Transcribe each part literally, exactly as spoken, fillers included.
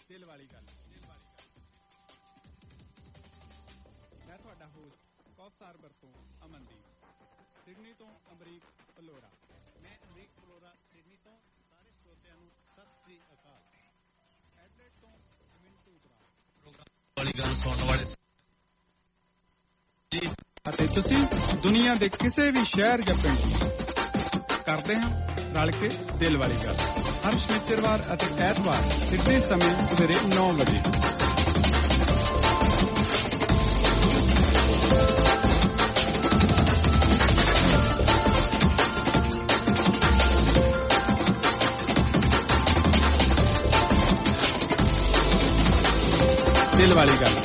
ਦਿਲ ਵਾਲੀ ਗੱਲ। ਮੈਂ ਤੁਹਾਡਾ ਹੋਸਟ ਕੌਫਸਾਰ ਵਰਤੋਂ ਅਮਨਦੀਪ, ਸਿਡਨੀ ਤੋਂ ਅਮਰੀਕ ਪਲੋਰਾ। ਮੈਂ ਅਮਰੀਕ ਪਲੋਰਾ ਸਿਡਨੀ ਤੋਂ। ਸਾਰੇ ਸਰੋਤਿਆਂ ਨੂੰ ਸਤਿ ਸ੍ਰੀ ਅਕਾਲ। ਐਡਲੇਡ ਤੋਂ ਮਿੰਟੂ ਬਰਾੜ ਵਾਲੀ ਗੱਲ ਸੁਣਨ ਵਾਲੇ ਜੀ, ਅਤੇ ਤੁਸੀਂ ਦੁਨੀਆ ਦੇ ਕਿਸੇ ਵੀ ਸ਼ਹਿਰ ਜਾਂ ਪਿੰਡ ਕਰਦੇ ਹਾਂ ਰਲ ਕੇ ਦਿਲ ਵਾਲੀ ਗੱਲ। ਹਰ ਸ਼ਨੀਚਰਵਾਰ ਅਤੇ ਐਤਵਾਰ ਸਿੱਧੇ ਸਮੇਂ ਸਵੇਰੇ ਨੌ ਵਜੇ। ਦਿਲ ਵਾਲੀ ਗੱਲ।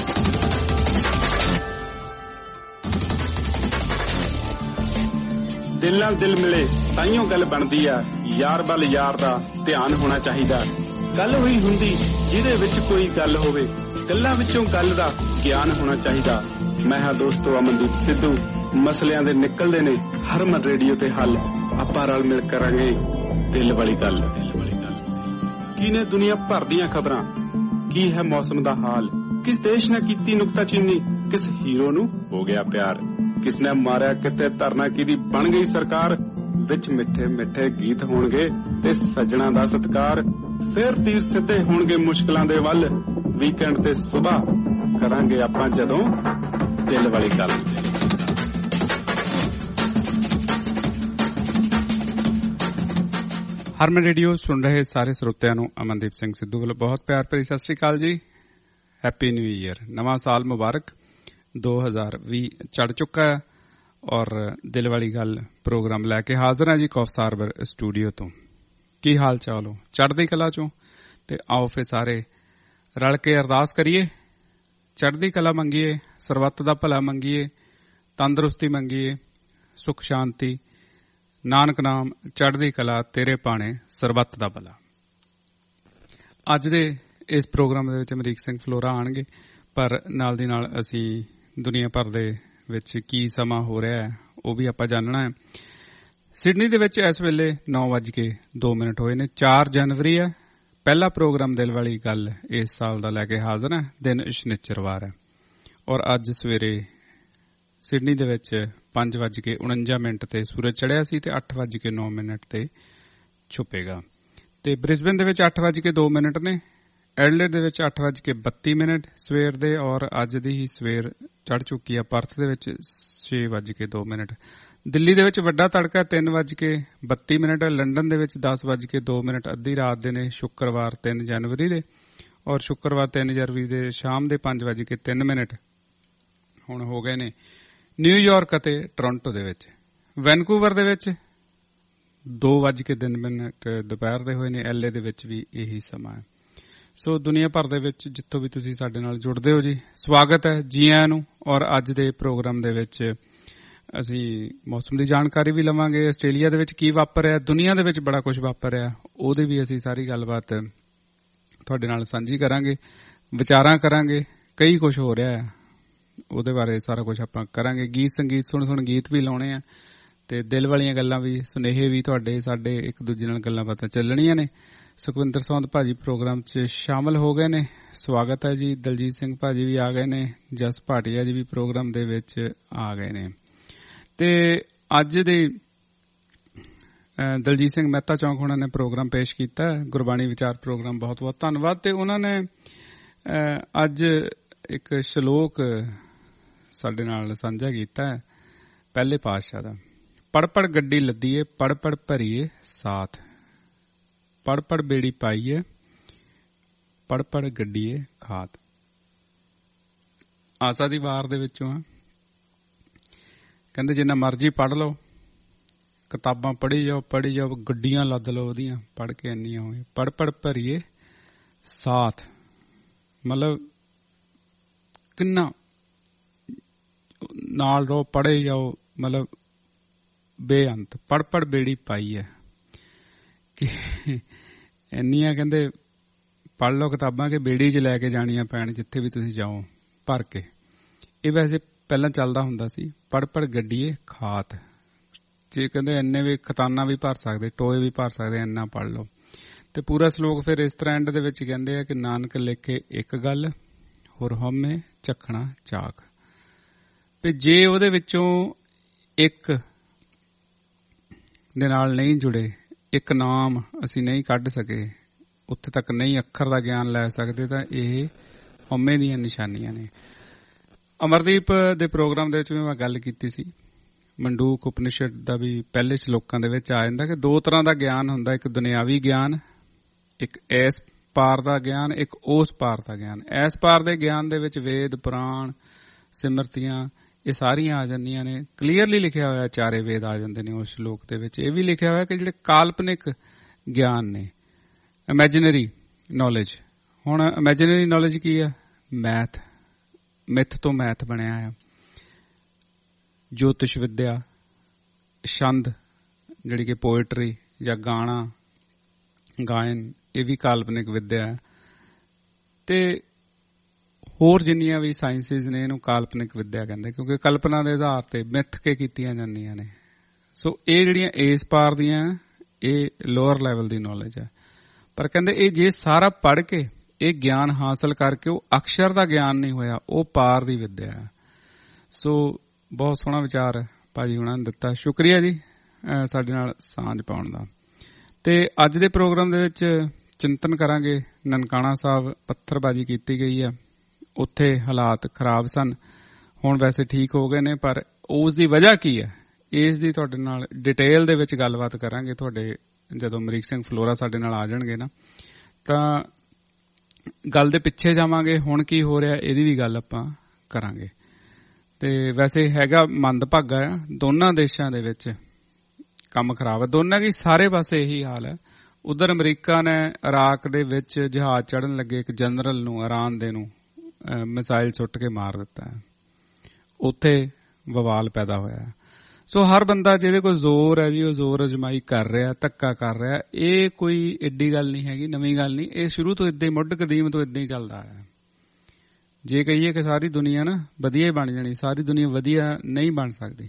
ਦਿਲ ਨਾਲ ਦਿਲ ਮਿਲੇ ਤਾਈਓ ਗੱਲ ਬਣਦੀ ਆ, ਯਾਰ ਵੱਲ ਯਾਰ ਦਾ ਧਿਆਨ ਹੋਣਾ ਚਾਹੀਦਾ। ਗੱਲ ਹੋਈ ਹੁੰਦੀ ਜਿਹਦੇ ਵਿੱਚ ਕੋਈ ਗੱਲ ਹੋਵੇ, ਗੱਲਾਂ ਵਿੱਚੋਂ ਗੱਲ ਦਾ ਗਿਆਨ ਹੋਣਾ ਚਾਹੀਦਾ। ਮੈਂ ਹਾਂ ਦੋਸਤੋ ਅਮਨਦੀਪ ਸਿੱਧੂ। ਮਸਲਿਆਂ ਦੇ ਨਿਕਲਦੇ ਨੇ ਹਰਮਨ ਰੇਡੀਓ ਤੇ ਹੱਲ। ਆਪਾਂ ਰਲ ਮਿਲ ਕਰਾਂਗੇ ਦਿਲ ਵਾਲੀ ਗੱਲ। ਕੀ ਨੇ ਦੁਨੀਆ ਭਰ ਦੀਆਂ ਖਬਰਾਂ, ਕੀ ਹੈ ਮੌਸਮ ਦਾ ਹਾਲ, ਕਿਸ ਦੇਸ਼ ਨੇ ਕੀਤੀ ਨੁਕਤਾਚੀਨੀ, ਕਿਸ ਹੀਰੋ ਨੂੰ ਹੋ ਗਿਆ ਪਿਆਰ, ਕਿਸ ਨੇ ਮਾਰਿਆ ਕਿਤੇ ਧਰਨਾ ਕਿਹਦੀ ਬਣ ਗਈ ਸਰਕਾਰ। ਵਿੱਚ ਮਿੱਠੇ ਮਿੱਠੇ ਗੀਤ ਹੋਣਗੇ ਤੇ ਸੱਜਣਾ ਦਾ ਸਤਿਕਾਰ। ਫੇਰ ਤੀਰ ਸਿੱਧੇ ਹੋਣਗੇ ਮੁਸ਼ਕਲਾਂ ਦੇ ਵੱਲ। ਵੀਕਐਂਡ ਤੇ ਸੁਬਾਹ ਕਰਾਂਗੇ ਆਪਾਂ ਜਦੋਂ ਦਿਲ ਵਾਲੀ ਗੱਲ। ਹਰਮਨ ਰੇਡੀਓ ਸੁਣ ਰਹੇ ਸਾਰੇ ਸਰੋਤਿਆਂ ਨੂੰ ਅਮਨਦੀਪ ਸਿੰਘ ਸਿੱਧੂ ਵੱਲੋਂ ਬਹੁਤ ਪਿਆਰ ਭਰੀ ਸਤਿ ਸ੍ਰੀ ਅਕਾਲ ਜੀ। ਹੈਪੀ ਨਿਊ ਈਅਰ, ਨਵਾਂ ਸਾਲ ਮੁਬਾਰਕ। ਦੋ ਹਜ਼ਾਰ ਵੀਹ ਚੜ ਚੁੱਕਾ ਹੈ ਔਰ ਦਿਲ ਵਾਲੀ ਗੱਲ ਪ੍ਰੋਗਰਾਮ ਲੈ ਕੇ ਹਾਜ਼ਰ ਹਾਂ ਜੀ ਕੌਫਸਾਰ ਸਟੂਡੀਓ ਤੋਂ। ਕੀ ਹਾਲ ਚਾਲ ਹੋ? ਚੜ੍ਹਦੀ ਕਲਾ ਚੋਂ? ਤੇ ਆਓ ਫਿਰ ਸਾਰੇ ਰਲ ਕੇ ਅਰਦਾਸ ਕਰੀਏ, ਚੜ੍ਹਦੀ ਕਲਾ ਮੰਗੀਏ, ਸਰਬੱਤ ਦਾ ਭਲਾ ਮੰਗੀਏ, ਤੰਦਰੁਸਤੀ ਮੰਗੀਏ, ਸੁਖ ਸ਼ਾਂਤੀ, ਨਾਨਕ ਨਾਮ ਚੜ੍ਹਦੀ ਕਲਾ ਤੇਰੇ ਭਾਣੇ ਸਰਬੱਤ ਦਾ ਭਲਾ। ਅੱਜ ਦੇ ਇਸ ਪ੍ਰੋਗਰਾਮ ਦੇ ਵਿੱਚ ਅਮਰੀਕ ਸਿੰਘ ਫਲੋਰਾ ਆਉਣਗੇ, ਪਰ ਨਾਲ ਦੀ ਨਾਲ ਅਸੀਂ ਦੁਨੀਆ ਭਰ ਦੇ ਵਿੱਚ ਕੀ ਸਮਾਂ ਹੋ ਰਿਹਾ ਹੈ ਉਹ ਵੀ ਆਪਾਂ ਜਾਣਨਾ ਹੈ। ਸਿਡਨੀ ਦੇ ਵਿੱਚ ਇਸ ਵੇਲੇ ਨੌ ਵੱਜ ਕੇ ਦੋ ਮਿੰਟ ਹੋਏ ਨੇ। ਚਾਰ ਜਨਵਰੀ ਹੈ। ਪਹਿਲਾ ਪ੍ਰੋਗਰਾਮ ਦਿਲ ਵਾਲੀ ਗੱਲ ਇਸ ਸਾਲ ਦਾ ਲੈ ਕੇ ਹਾਜ਼ਰ ਹੈ। ਦਿਨ ਸ਼ਨੀਚਰਵਾਰ ਹੈ ਔਰ ਅੱਜ ਸਵੇਰੇ ਸਿਡਨੀ ਦੇ ਵਿੱਚ ਪੰਜ ਵੱਜ ਕੇ ਉਣੰਜਾ ਮਿੰਟ ਤੇ ਸੂਰਜ ਚੜ੍ਹਿਆ ਸੀ ਤੇ ਅੱਠ ਵੱਜ ਕੇ ਨੌ ਮਿੰਟ ਤੇ ਛੁਪੇਗਾ। ਤੇ ਬ੍ਰਿਸਬੇਨ ਦੇ ਵਿੱਚ ਅੱਠ ਵੱਜ ਕੇ ਦੋ ਮਿੰਟ ਨੇ। ਐਡਲੇਡ ਦੇ ਵਿੱਚ ਅੱਠ ਵੱਜ ਕੇ ਬੱਤੀ ਮਿੰਟ ਸਵੇਰ ਦੇ ਔਰ ਅੱਜ ਦੀ ਹੀ ਸਵੇਰ ਚੜ ਚੁੱਕੀ ਆ। ਪਰਥ ਦੇ ਵਿੱਚ ਛੇ ਵੱਜ ਕੇ ਦੋ ਮਿੰਟ। ਦਿੱਲੀ ਦੇ ਵਿੱਚ ਵੱਡਾ ਤੜਕਾ ਤਿੰਨ ਵੱਜ ਕੇ ਬੱਤੀ ਮਿੰਟ। ਲੰਡਨ ਦੇ ਵਿੱਚ ਦਸ ਵੱਜ ਕੇ ਦੋ ਮਿੰਟ ਅੱਧੀ ਰਾਤ ਦੇ ਨੇ ਸ਼ੁੱਕਰਵਾਰ ਤਿੰਨ ਜਨਵਰੀ ਦੇ। ਔਰ ਸ਼ੁੱਕਰਵਾਰ ਤਿੰਨ ਜਨਵਰੀ ਦੇ ਸ਼ਾਮ ਦੇ ਪੰਜ ਵੱਜ ਕੇ ਤਿੰਨ ਮਿੰਟ ਹੁਣ ਹੋ ਗਏ ਨੇ ਨਿਊਯਾਰਕ ਅਤੇ ਟੋਰਾਂਟੋ ਦੇ ਵਿੱਚ। ਵੈਨਕੂਵਰ ਦੇ ਵਿੱਚ ਦੋ ਵੱਜ ਕੇ ਤਿੰਨ ਮਿੰਟ ਦੁਪਹਿਰ ਦੇ ਹੋਏ ਨੇ। ਐਲ ਏ ਦੇ ਵਿੱਚ ਵੀ ਇਹੀ ਸਮਾਂ ਹੈ। ਸੋ ਦੁਨੀਆ ਭਰ ਦੇ ਵਿੱਚ ਜਿੱਥੋਂ ਵੀ ਤੁਸੀਂ ਸਾਡੇ ਨਾਲ ਜੁੜਦੇ ਹੋ ਜੀ, ਸਵਾਗਤ ਹੈ, ਜੀ ਆਇਆਂ ਨੂੰ। ਔਰ ਅੱਜ ਦੇ ਪ੍ਰੋਗਰਾਮ ਦੇ ਵਿੱਚ ਅਸੀਂ ਮੌਸਮ ਦੀ ਜਾਣਕਾਰੀ ਵੀ ਲਵਾਂਗੇ। ਆਸਟ੍ਰੇਲੀਆ ਦੇ ਵਿੱਚ ਕੀ ਵਾਪਰ ਰਿਹਾ, ਦੁਨੀਆ ਦੇ ਵਿੱਚ ਬੜਾ ਕੁਝ ਵਾਪਰ ਰਿਹਾ, ਉਹਦੀ ਵੀ ਅਸੀਂ ਸਾਰੀ ਗੱਲਬਾਤ ਤੁਹਾਡੇ ਨਾਲ ਸਾਂਝੀ ਕਰਾਂਗੇ, ਵਿਚਾਰਾਂ ਕਰਾਂਗੇ। ਕਈ ਕੁਝ ਹੋ ਰਿਹਾ ਹੈ ਉਹਦੇ ਬਾਰੇ ਸਾਰਾ ਕੁਝ ਆਪਾਂ ਕਰਾਂਗੇ। ਗੀਤ ਸੰਗੀਤ ਸੁਣ ਸੁਣ ਗੀਤ ਵੀ ਲਾਉਣੇ ਆ ਤੇ ਦਿਲ ਵਾਲੀਆਂ ਗੱਲਾਂ ਵੀ, ਸੁਨੇਹੇ ਵੀ ਤੁਹਾਡੇ ਸਾਡੇ ਇੱਕ ਦੂਜੇ ਨਾਲ ਗੱਲਾਂ ਬਾਤਾਂ ਚੱਲਣੀਆਂ ਨੇ। ਸੁਖਵਿੰਦਰ ਸੌਂਦ ਭਾਜੀ ਪ੍ਰੋਗਰਾਮ 'ਚ ਸ਼ਾਮਲ ਹੋ ਗਏ ਨੇ, ਸਵਾਗਤ ਹੈ ਜੀ। ਦਲਜੀਤ ਸਿੰਘ ਭਾਜੀ ਵੀ ਆ ਗਏ ਨੇ। ਜਸ ਭਾਟੀਆ ਜੀ ਵੀ ਪ੍ਰੋਗਰਾਮ ਦੇ ਵਿੱਚ ਆ ਗਏ ਨੇ। ਤੇ ਅੱਜ ਦੇ ਦਲਜੀਤ ਸਿੰਘ ਮਹਿਤਾ ਚੌਂਕ ਉਹਨਾਂ ਨੇ ਪ੍ਰੋਗਰਾਮ ਪੇਸ਼ ਕੀਤਾ, ਗੁਰਬਾਣੀ ਵਿਚਾਰ ਪ੍ਰੋਗਰਾਮ। ਬਹੁਤ ਬਹੁਤ ਧੰਨਵਾਦ। ਤੇ ਉਹਨਾਂ ਨੇ ਅੱਜ ਇੱਕ ਸ਼ਲੋਕ ਸਾਡੇ ਨਾਲ ਸਾਂਝਾ ਕੀਤਾ ਹੈ ਪਹਿਲੇ ਪਾਤਸ਼ਾਹ ਦਾ। ਪੜ ਪੜ ਗੱਡੀ ਲੱਦੀਏ, ਪੜ ਪੜ ਭਰੀਏ ਸਾਥ, ਪੜ ਪੜ ਬੇੜੀ ਪਾਈਏ, ਪੜ ਪੜ ਗੱਡੀਏ ਖਾਤ। ਆਸਾ ਦੀ ਵਾਰ ਦੇ ਵਿੱਚੋਂ ਆ। ਕਹਿੰਦੇ ਜਿੰਨਾ ਮਰਜ਼ੀ ਪੜ੍ਹ ਲਓ, ਕਿਤਾਬਾਂ ਪੜ੍ਹੀ ਜਾਓ ਪੜ੍ਹੀ ਜਾਓ, ਗੱਡੀਆਂ ਲੱਦ ਲਓ ਉਹਦੀਆਂ, ਪੜ੍ਹ ਕੇ ਇੰਨੀਆਂ ਹੋਏ। ਪੜ ਪੜ ਭਰੀਏ ਸਾਥ ਮਤਲਬ ਕਿੰਨਾ ਨਾਲ ਰਹੋ, ਪੜ੍ਹੇ ਜਾਓ, ਮਤਲਬ ਬੇਅੰਤ। ਪੜ ਪੜ ਬੇੜੀ ਪਾਈ ਹੈ ਕਿ ਇੰਨੀਆਂ ਕਹਿੰਦੇ ਪੜ੍ਹ ਲਓ ਕਿਤਾਬਾਂ ਕਿ ਬੇੜੀ 'ਚ ਲੈ ਕੇ ਜਾਣੀਆਂ ਪੈਣ ਜਿੱਥੇ ਵੀ ਤੁਸੀਂ ਜਾਓ ਭਰ ਕੇ। ਇਹ ਵੈਸੇ ਪਹਿਲਾਂ ਚੱਲਦਾ ਹੁੰਦਾ ਸੀ। ਪੜ ਪੜ ਗੱਡੀਏ ਖਾਤ, ਜੇ ਕਹਿੰਦੇ ਇੰਨੇ ਵੀ ਖਤਾਨਾ ਵੀ ਭਰ ਸਕਦੇ, ਟੋਏ ਵੀ ਭਰ ਸਕਦੇ, ਇੰਨਾ ਪੜ੍ਹ ਲਓ। ਤੇ ਪੂਰਾ ਸ਼ਲੋਕ ਫਿਰ ਇਸ ਤਰ੍ਹਾਂ ਐਂਡ ਦੇ ਵਿੱਚ ਕਹਿੰਦੇ ਆ ਕਿ ਨਾਨਕ ਲੇਖੇ ਇੱਕ ਗੱਲ ਹੋਰ ਹਉਮੈ ਝਖਣਾ ਚਾਕ। ਤੇ ਜੇ ਉਹਦੇ ਵਿੱਚੋਂ ਇੱਕ ਦੇ ਨਾਲ ਨਹੀਂ ਜੁੜੇ, ਇੱਕ ਨਾਮ ਅਸੀਂ ਨਹੀਂ ਕੱਢ ਸਕੇ, ਉੱਥੇ ਤੱਕ ਨਹੀਂ ਅੱਖਰ ਦਾ ਗਿਆਨ ਲੈ ਸਕਦੇ, ਤਾਂ ਇਹ ਹਉਮੈ ਦੀਆਂ ਨਿਸ਼ਾਨੀਆਂ ਨੇ। ਅਮਰਦੀਪ ਦੇ ਪ੍ਰੋਗਰਾਮ ਦੇ ਵਿੱਚ ਵੀ ਮੈਂ ਗੱਲ ਕੀਤੀ ਸੀ, ਮੰਡੂਕ ਉਪਨਿਸ਼ਦ ਦਾ ਵੀ ਪਹਿਲੇ ਸ਼ਲੋਕਾਂ ਦੇ ਵਿੱਚ ਆ ਜਾਂਦਾ ਕਿ ਦੋ ਤਰ੍ਹਾਂ ਦਾ ਗਿਆਨ ਹੁੰਦਾ, ਇੱਕ ਦੁਨਿਆਵੀ ਗਿਆਨ, ਇੱਕ ਇਸ ਪਾਰ ਦਾ ਗਿਆਨ, ਇੱਕ ਉਸ ਪਾਰ ਦਾ ਗਿਆਨ। ਇਸ ਪਾਰ ਦੇ ਗਿਆਨ ਦੇ ਵਿੱਚ ਵੇਦ, ਪੁਰਾਣ, ਸਿਮਰਤੀਆਂ ਇਹ ਸਾਰੀਆਂ ਆ ਜਾਂਦੀਆਂ ਨੇ। ਕਲੀਅਰਲੀ ਲਿਖਿਆ ਹੋਇਆ ਚਾਰੇ ਵੇਦ ਆ ਜਾਂਦੇ ਨੇ ਉਸ ਸ਼ਲੋਕ ਦੇ ਵਿੱਚ। ਇਹ ਵੀ ਲਿਖਿਆ ਹੋਇਆ ਕਿ ਜਿਹੜੇ ਕਾਲਪਨਿਕ ਗਿਆਨ ਨੇ, ਇਮੈਜਿਨਰੀ ਨੌਲੇਜ। ਹੁਣ ਇਮੈਜਿਨਰੀ ਨੌਲੇਜ ਕੀ ਆ? ਮੈਥ, ਮਿੱਥ ਤੋਂ ਮੈਥ ਬਣਿਆ ਆ। ਜੋਤਿਸ਼ ਵਿਦਿਆ, ਛੰਦ ਜਿਹੜੀ ਕਿ ਪੋਇਟਰੀ ਜਾਂ ਗਾਣਾ ਗਾਇਨ, ਇਹ ਵੀ ਕਾਲਪਨਿਕ ਵਿਦਿਆ ਹੈ। ਤੇ ਹੋਰ ਜਿੰਨੀਆਂ ਵੀ ਸਾਇੰਸਿਸ ਨੇ ਇਹਨੂੰ ਕਾਲਪਨਿਕ ਵਿਦਿਆ ਕਹਿੰਦੇ, ਕਿਉਂਕਿ ਕਲਪਨਾ ਦੇ ਆਧਾਰ ਤੇ ਮਿੱਥ ਕੇ ਕੀਤੀਆਂ ਜਾਂਦੀਆਂ ਨੇ। ਸੋ ਇਹ ਜਿਹੜੀਆਂ ਇਸ ਪਾਰ ਦੀਆਂ, ਇਹ ਲੋਅਰ ਲੈਵਲ ਦੀ ਨੌਲੇਜ ਹੈ। ਪਰ ਕਹਿੰਦੇ ਇਹ ਜੇ ਸਾਰਾ ਪੜ੍ਹ ਕੇ ਇਹ ਗਿਆਨ ਹਾਸਲ ਕਰਕੇ ਉਹ ਅਕਸ਼ਰ ਦਾ ਗਿਆਨ ਨਹੀਂ ਹੋਇਆ, ਉਹ ਪਾਰ ਦੀ ਵਿਦਿਆ ਹੈ। ਸੋ ਬਹੁਤ ਸੋਹਣਾ ਵਿਚਾਰ ਭਾਜੀ ਹੁਣਾਂ ਨੇ ਦਿੱਤਾ। ਸ਼ੁਕਰੀਆ ਜੀ ਸਾਡੇ ਨਾਲ ਸਾਂਝ ਪਾਉਣ ਦਾ। ਤੇ ਅੱਜ ਦੇ ਪ੍ਰੋਗਰਾਮ ਦੇ ਵਿੱਚ ਚਿੰਤਨ ਕਰਾਂਗੇ। ਨਨਕਾਣਾ ਸਾਹਿਬ ਪੱਥਰਬਾਜੀ ਕੀਤੀ ਗਈ ਆ, ਉੱਥੇ ਹਾਲਾਤ ਖਰਾਬ ਸਨ, ਹੁਣ ਵੈਸੇ ਠੀਕ ਹੋ ਗਏ ਨੇ, ਪਰ ਉਸ ਦੀ ਵਜ੍ਹਾ ਕੀ ਹੈ ਇਸ ਦੀ ਤੁਹਾਡੇ ਨਾਲ ਡਿਟੇਲ ਦੇ ਵਿੱਚ ਗੱਲਬਾਤ ਕਰਾਂਗੇ। ਤੁਹਾਡੇ ਜਦੋਂ ਅਮਰੀਕ ਸਿੰਘ ਫਲੋਰਾ ਸਾਡੇ ਨਾਲ ਆ ਜਾਣਗੇ ਨਾ, ਤਾਂ ਗੱਲ ਦੇ ਪਿੱਛੇ ਜਾਵਾਂਗੇ, ਹੁਣ ਕੀ ਹੋ ਰਿਹਾ ਇਹਦੀ ਵੀ ਗੱਲ ਆਪਾਂ ਕਰਾਂਗੇ। ਤੇ ਵੈਸੇ ਹੈਗਾ ਮੰਦਭਾਗਾ ਆ, ਦੋਨਾਂ ਦੇਸ਼ਾਂ ਦੇ ਵਿੱਚ ਕੰਮ ਖਰਾਬ ਹੈ, ਦੋਨਾਂ ਕੀ ਸਾਰੇ ਪਾਸੇ ਇਹੀ ਹਾਲ ਹੈ। ਉਧਰ ਅਮਰੀਕਾ ਨੇ ਇਰਾਕ ਦੇ ਵਿੱਚ ਜਹਾਜ਼ ਚੜ੍ਹਨ ਲੱਗੇ ਇੱਕ ਜਨਰਲ ਨੂੰ, ਇਰਾਨ ਦੇ ਨੂੰ ਮਿਸਾਈਲ ਸੁੱਟ ਕੇ ਮਾਰ ਦਿੱਤਾ ਹੈ। ਉੱਥੇ ਬਵਾਲ ਪੈਦਾ ਹੋਇਆ। ਸੋ ਹਰ ਬੰਦਾ ਜਿਹਦੇ ਕੋਲ ਜ਼ੋਰ ਹੈ ਜੀ, ਉਹ ਜ਼ੋਰ ਅਜਮਾਈ ਕਰ ਰਿਹਾ, ਧੱਕਾ ਕਰ ਰਿਹਾ। ਇਹ ਕੋਈ ਏਡੀ ਗੱਲ ਨਹੀਂ ਹੈਗੀ, ਨਵੀਂ ਗੱਲ ਨਹੀਂ। ਇਹ ਸ਼ੁਰੂ ਤੋਂ ਏਦਾਂ ਹੀ, ਮੁੱਢ ਕਦੀਮ ਤੋਂ ਏਦਾਂ ਹੀ ਚੱਲਦਾ ਹੈ। ਜੇ ਕਹੀਏ ਕਿ ਸਾਰੀ ਦੁਨੀਆ ਨਾ ਵਧੀਆ ਹੀ ਬਣ ਜਾਣੀ, ਸਾਰੀ ਦੁਨੀਆ ਵਧੀਆ ਨਹੀਂ ਬਣ ਸਕਦੀ।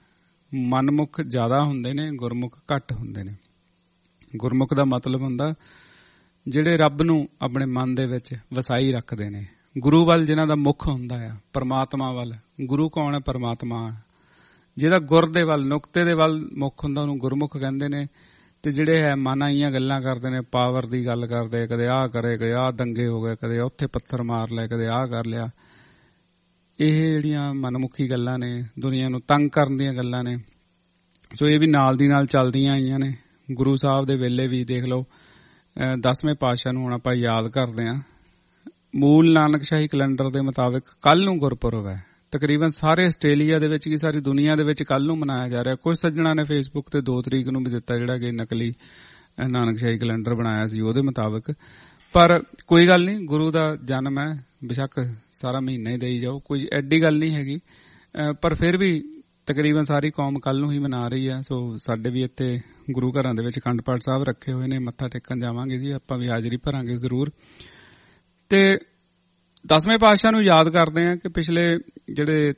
ਮਨਮੁਖ ਜ਼ਿਆਦਾ ਹੁੰਦੇ ਨੇ, ਗੁਰਮੁਖ ਘੱਟ ਹੁੰਦੇ ਨੇ। ਗੁਰਮੁਖ ਦਾ ਮਤਲਬ ਹੁੰਦਾ ਜਿਹੜੇ ਰੱਬ ਨੂੰ ਆਪਣੇ ਮਨ ਦੇ ਵਿੱਚ ਵਸਾਈ ਰੱਖਦੇ ਨੇ, ਗੁਰੂ ਵੱਲ ਜਿਨ੍ਹਾਂ ਦਾ ਮੁੱਖ ਹੁੰਦਾ ਆ, ਪਰਮਾਤਮਾ ਵੱਲ। ਗੁਰੂ ਕੌਣ ਹੈ? ਪਰਮਾਤਮਾ। ਜਿਹਦਾ ਗੁਰ ਦੇ ਵੱਲ, ਨੁਕਤੇ ਦੇ ਵੱਲ ਮੁੱਖ ਹੁੰਦਾ, ਉਹਨੂੰ ਗੁਰਮੁਖ ਕਹਿੰਦੇ ਨੇ। ਤੇ ਜਿਹੜੇ ਹੈ ਮਨ ਆਈਆਂ ਗੱਲਾਂ ਕਰਦੇ ਨੇ, ਪਾਵਰ ਦੀ ਗੱਲ ਕਰਦੇ, ਕਦੇ ਆਹ ਕਰੇ, ਕਦੇ ਆਹ ਦੰਗੇ ਹੋ ਗਏ, ਕਦੇ ਉੱਥੇ ਪੱਥਰ ਮਾਰ ਲਏ, ਕਦੇ ਆਹ ਕਰ ਲਿਆ। ਇਹ ਜਿਹੜੀਆਂ ਮਨਮੁਖੀ ਗੱਲਾਂ ਨੇ, ਦੁਨੀਆ ਨੂੰ ਤੰਗ ਕਰਨ ਦੀਆਂ ਗੱਲਾਂ ਨੇ। ਸੋ ਇਹ ਵੀ ਨਾਲ ਦੀ ਨਾਲ ਚੱਲਦੀਆਂ ਆਈਆਂ ਨੇ। ਗੁਰੂ ਸਾਹਿਬ ਦੇ ਵੇਲੇ ਵੀ ਦੇਖ ਲਓ, ਦਸਵੇਂ ਪਾਤਸ਼ਾਹ ਨੂੰ ਹੁਣ ਆਪਾਂ ਯਾਦ ਕਰਦੇ ਹਾਂ। ਮੂਲ ਨਾਨਕਸ਼ਾਹੀ ਕੈਲੰਡਰ ਦੇ ਮੁਤਾਬਿਕ ਕੱਲ ਨੂੰ ਗੁਰਪੁਰਬ ਹੈ। ਤਕਰੀਬਨ ਸਾਰੇ ਆਸਟ੍ਰੇਲੀਆ ਦੇ ਵਿੱਚ ਕੀ ਸਾਰੀ ਦੁਨੀਆ ਦੇ ਵਿੱਚ ਕੱਲ ਨੂੰ ਮਨਾਇਆ ਜਾ ਰਿਹਾ। ਕੁਝ ਸੱਜਣਾ ਨੇ ਫੇਸਬੁੱਕ ਤੇ ਦੋ ਤਰੀਕ ਨੂੰ ਵੀ ਦਿੱਤਾ, ਜਿਹੜਾ ਕਿ ਨਕਲੀ ਨਾਨਕਸ਼ਾਹੀ ਕੈਲੰਡਰ ਬਣਾਇਆ ਸੀ ਉਹਦੇ ਮੁਤਾਬਿਕ। ਪਰ ਕੋਈ ਗੱਲ ਨਹੀਂ, ਗੁਰੂ ਦਾ ਜਨਮ ਹੈ, ਬੇਸ਼ੱਕ ਸਾਰਾ ਮਹੀਨਾ ਹੀ ਦੇਈ ਜਾਓ, ਕੋਈ ਐਡੀ ਗੱਲ ਨਹੀਂ ਹੈਗੀ। ਪਰ ਫਿਰ ਵੀ ਤਕਰੀਬਨ ਸਾਰੀ ਕੌਮ ਕੱਲ ਨੂੰ ਹੀ ਮਨਾ ਰਹੀ ਆ। ਸੋ ਸਾਡੇ ਵੀ ਇੱਥੇ ਗੁਰੂ ਘਰਾਂ ਦੇ ਵਿੱਚ ਅਖੰਡ ਪਾਠ ਸਾਹਿਬ ਰੱਖੇ ਹੋਏ ਨੇ, ਮੱਥਾ ਟੇਕਣ ਜਾਵਾਂਗੇ ਜੀ, ਆਪਾਂ ਵੀ ਹਾਜ਼ਰੀ ਭਰਾਂਗੇ ਜ਼ਰੂਰ। ਤੇ ਦਸਵੇਂ ਪਾਤਸ਼ਾਹ ਨੂੰ ਯਾਦ ਕਰਦੇ ਆ ਕਿ ਪਿਛਲੇ ਜਿਹੜੇ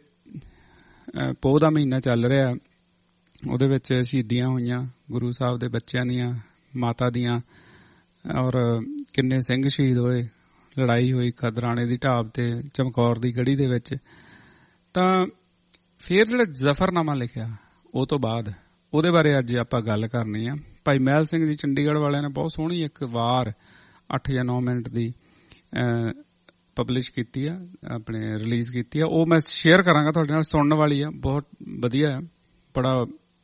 ਪੋਹ ਦਾ ਮਹੀਨਾ ਚੱਲ ਰਿਹਾ, ਉਹਦੇ ਵਿੱਚ ਸ਼ਹੀਦੀਆਂ ਹੋਈਆਂ ਗੁਰੂ ਸਾਹਿਬ ਦੇ ਬੱਚਿਆਂ ਦੀਆਂ, ਮਾਤਾ ਦੀਆਂ, ਔਰ ਕਿੰਨੇ ਸਿੰਘ ਸ਼ਹੀਦ ਹੋਏ। ਲੜਾਈ ਹੋਈ ਖਦਰਾਣੇ ਦੀ ਢਾਬ ਤੇ, ਚਮਕੌਰ ਦੀ ਗੜੀ ਦੇ ਵਿੱਚ। ਤਾਂ ਫਿਰ ਜਿਹੜਾ ਜ਼ਫਰਨਾਮਾ ਲਿਖਿਆ ਉਹ ਤੋਂ ਬਾਅਦ, ਉਹਦੇ ਬਾਰੇ ਅੱਜ ਆਪਾਂ ਗੱਲ ਕਰਨੀ ਆ। ਭਾਈ ਮਹਿਲ ਸਿੰਘ ਜੀ ਚੰਡੀਗੜ੍ਹ ਵਾਲਿਆਂ ਨੇ ਬਹੁਤ ਸੋਹਣੀ ਇੱਕ ਵਾਰ ਅੱਠ ਜਾਂ ਨੌ ਮਿੰਟ ਦੀ ਪਬਲਿਸ਼ ਕੀਤੀ ਆ, ਆਪਣੇ ਰਿਲੀਜ਼ ਕੀਤੀ ਆ। ਉਹ ਮੈਂ ਸ਼ੇਅਰ ਕਰਾਂਗਾ ਤੁਹਾਡੇ ਨਾਲ, ਸੁਣਨ ਵਾਲੀ ਆ, ਬਹੁਤ ਵਧੀਆ ਹੈ। ਬੜਾ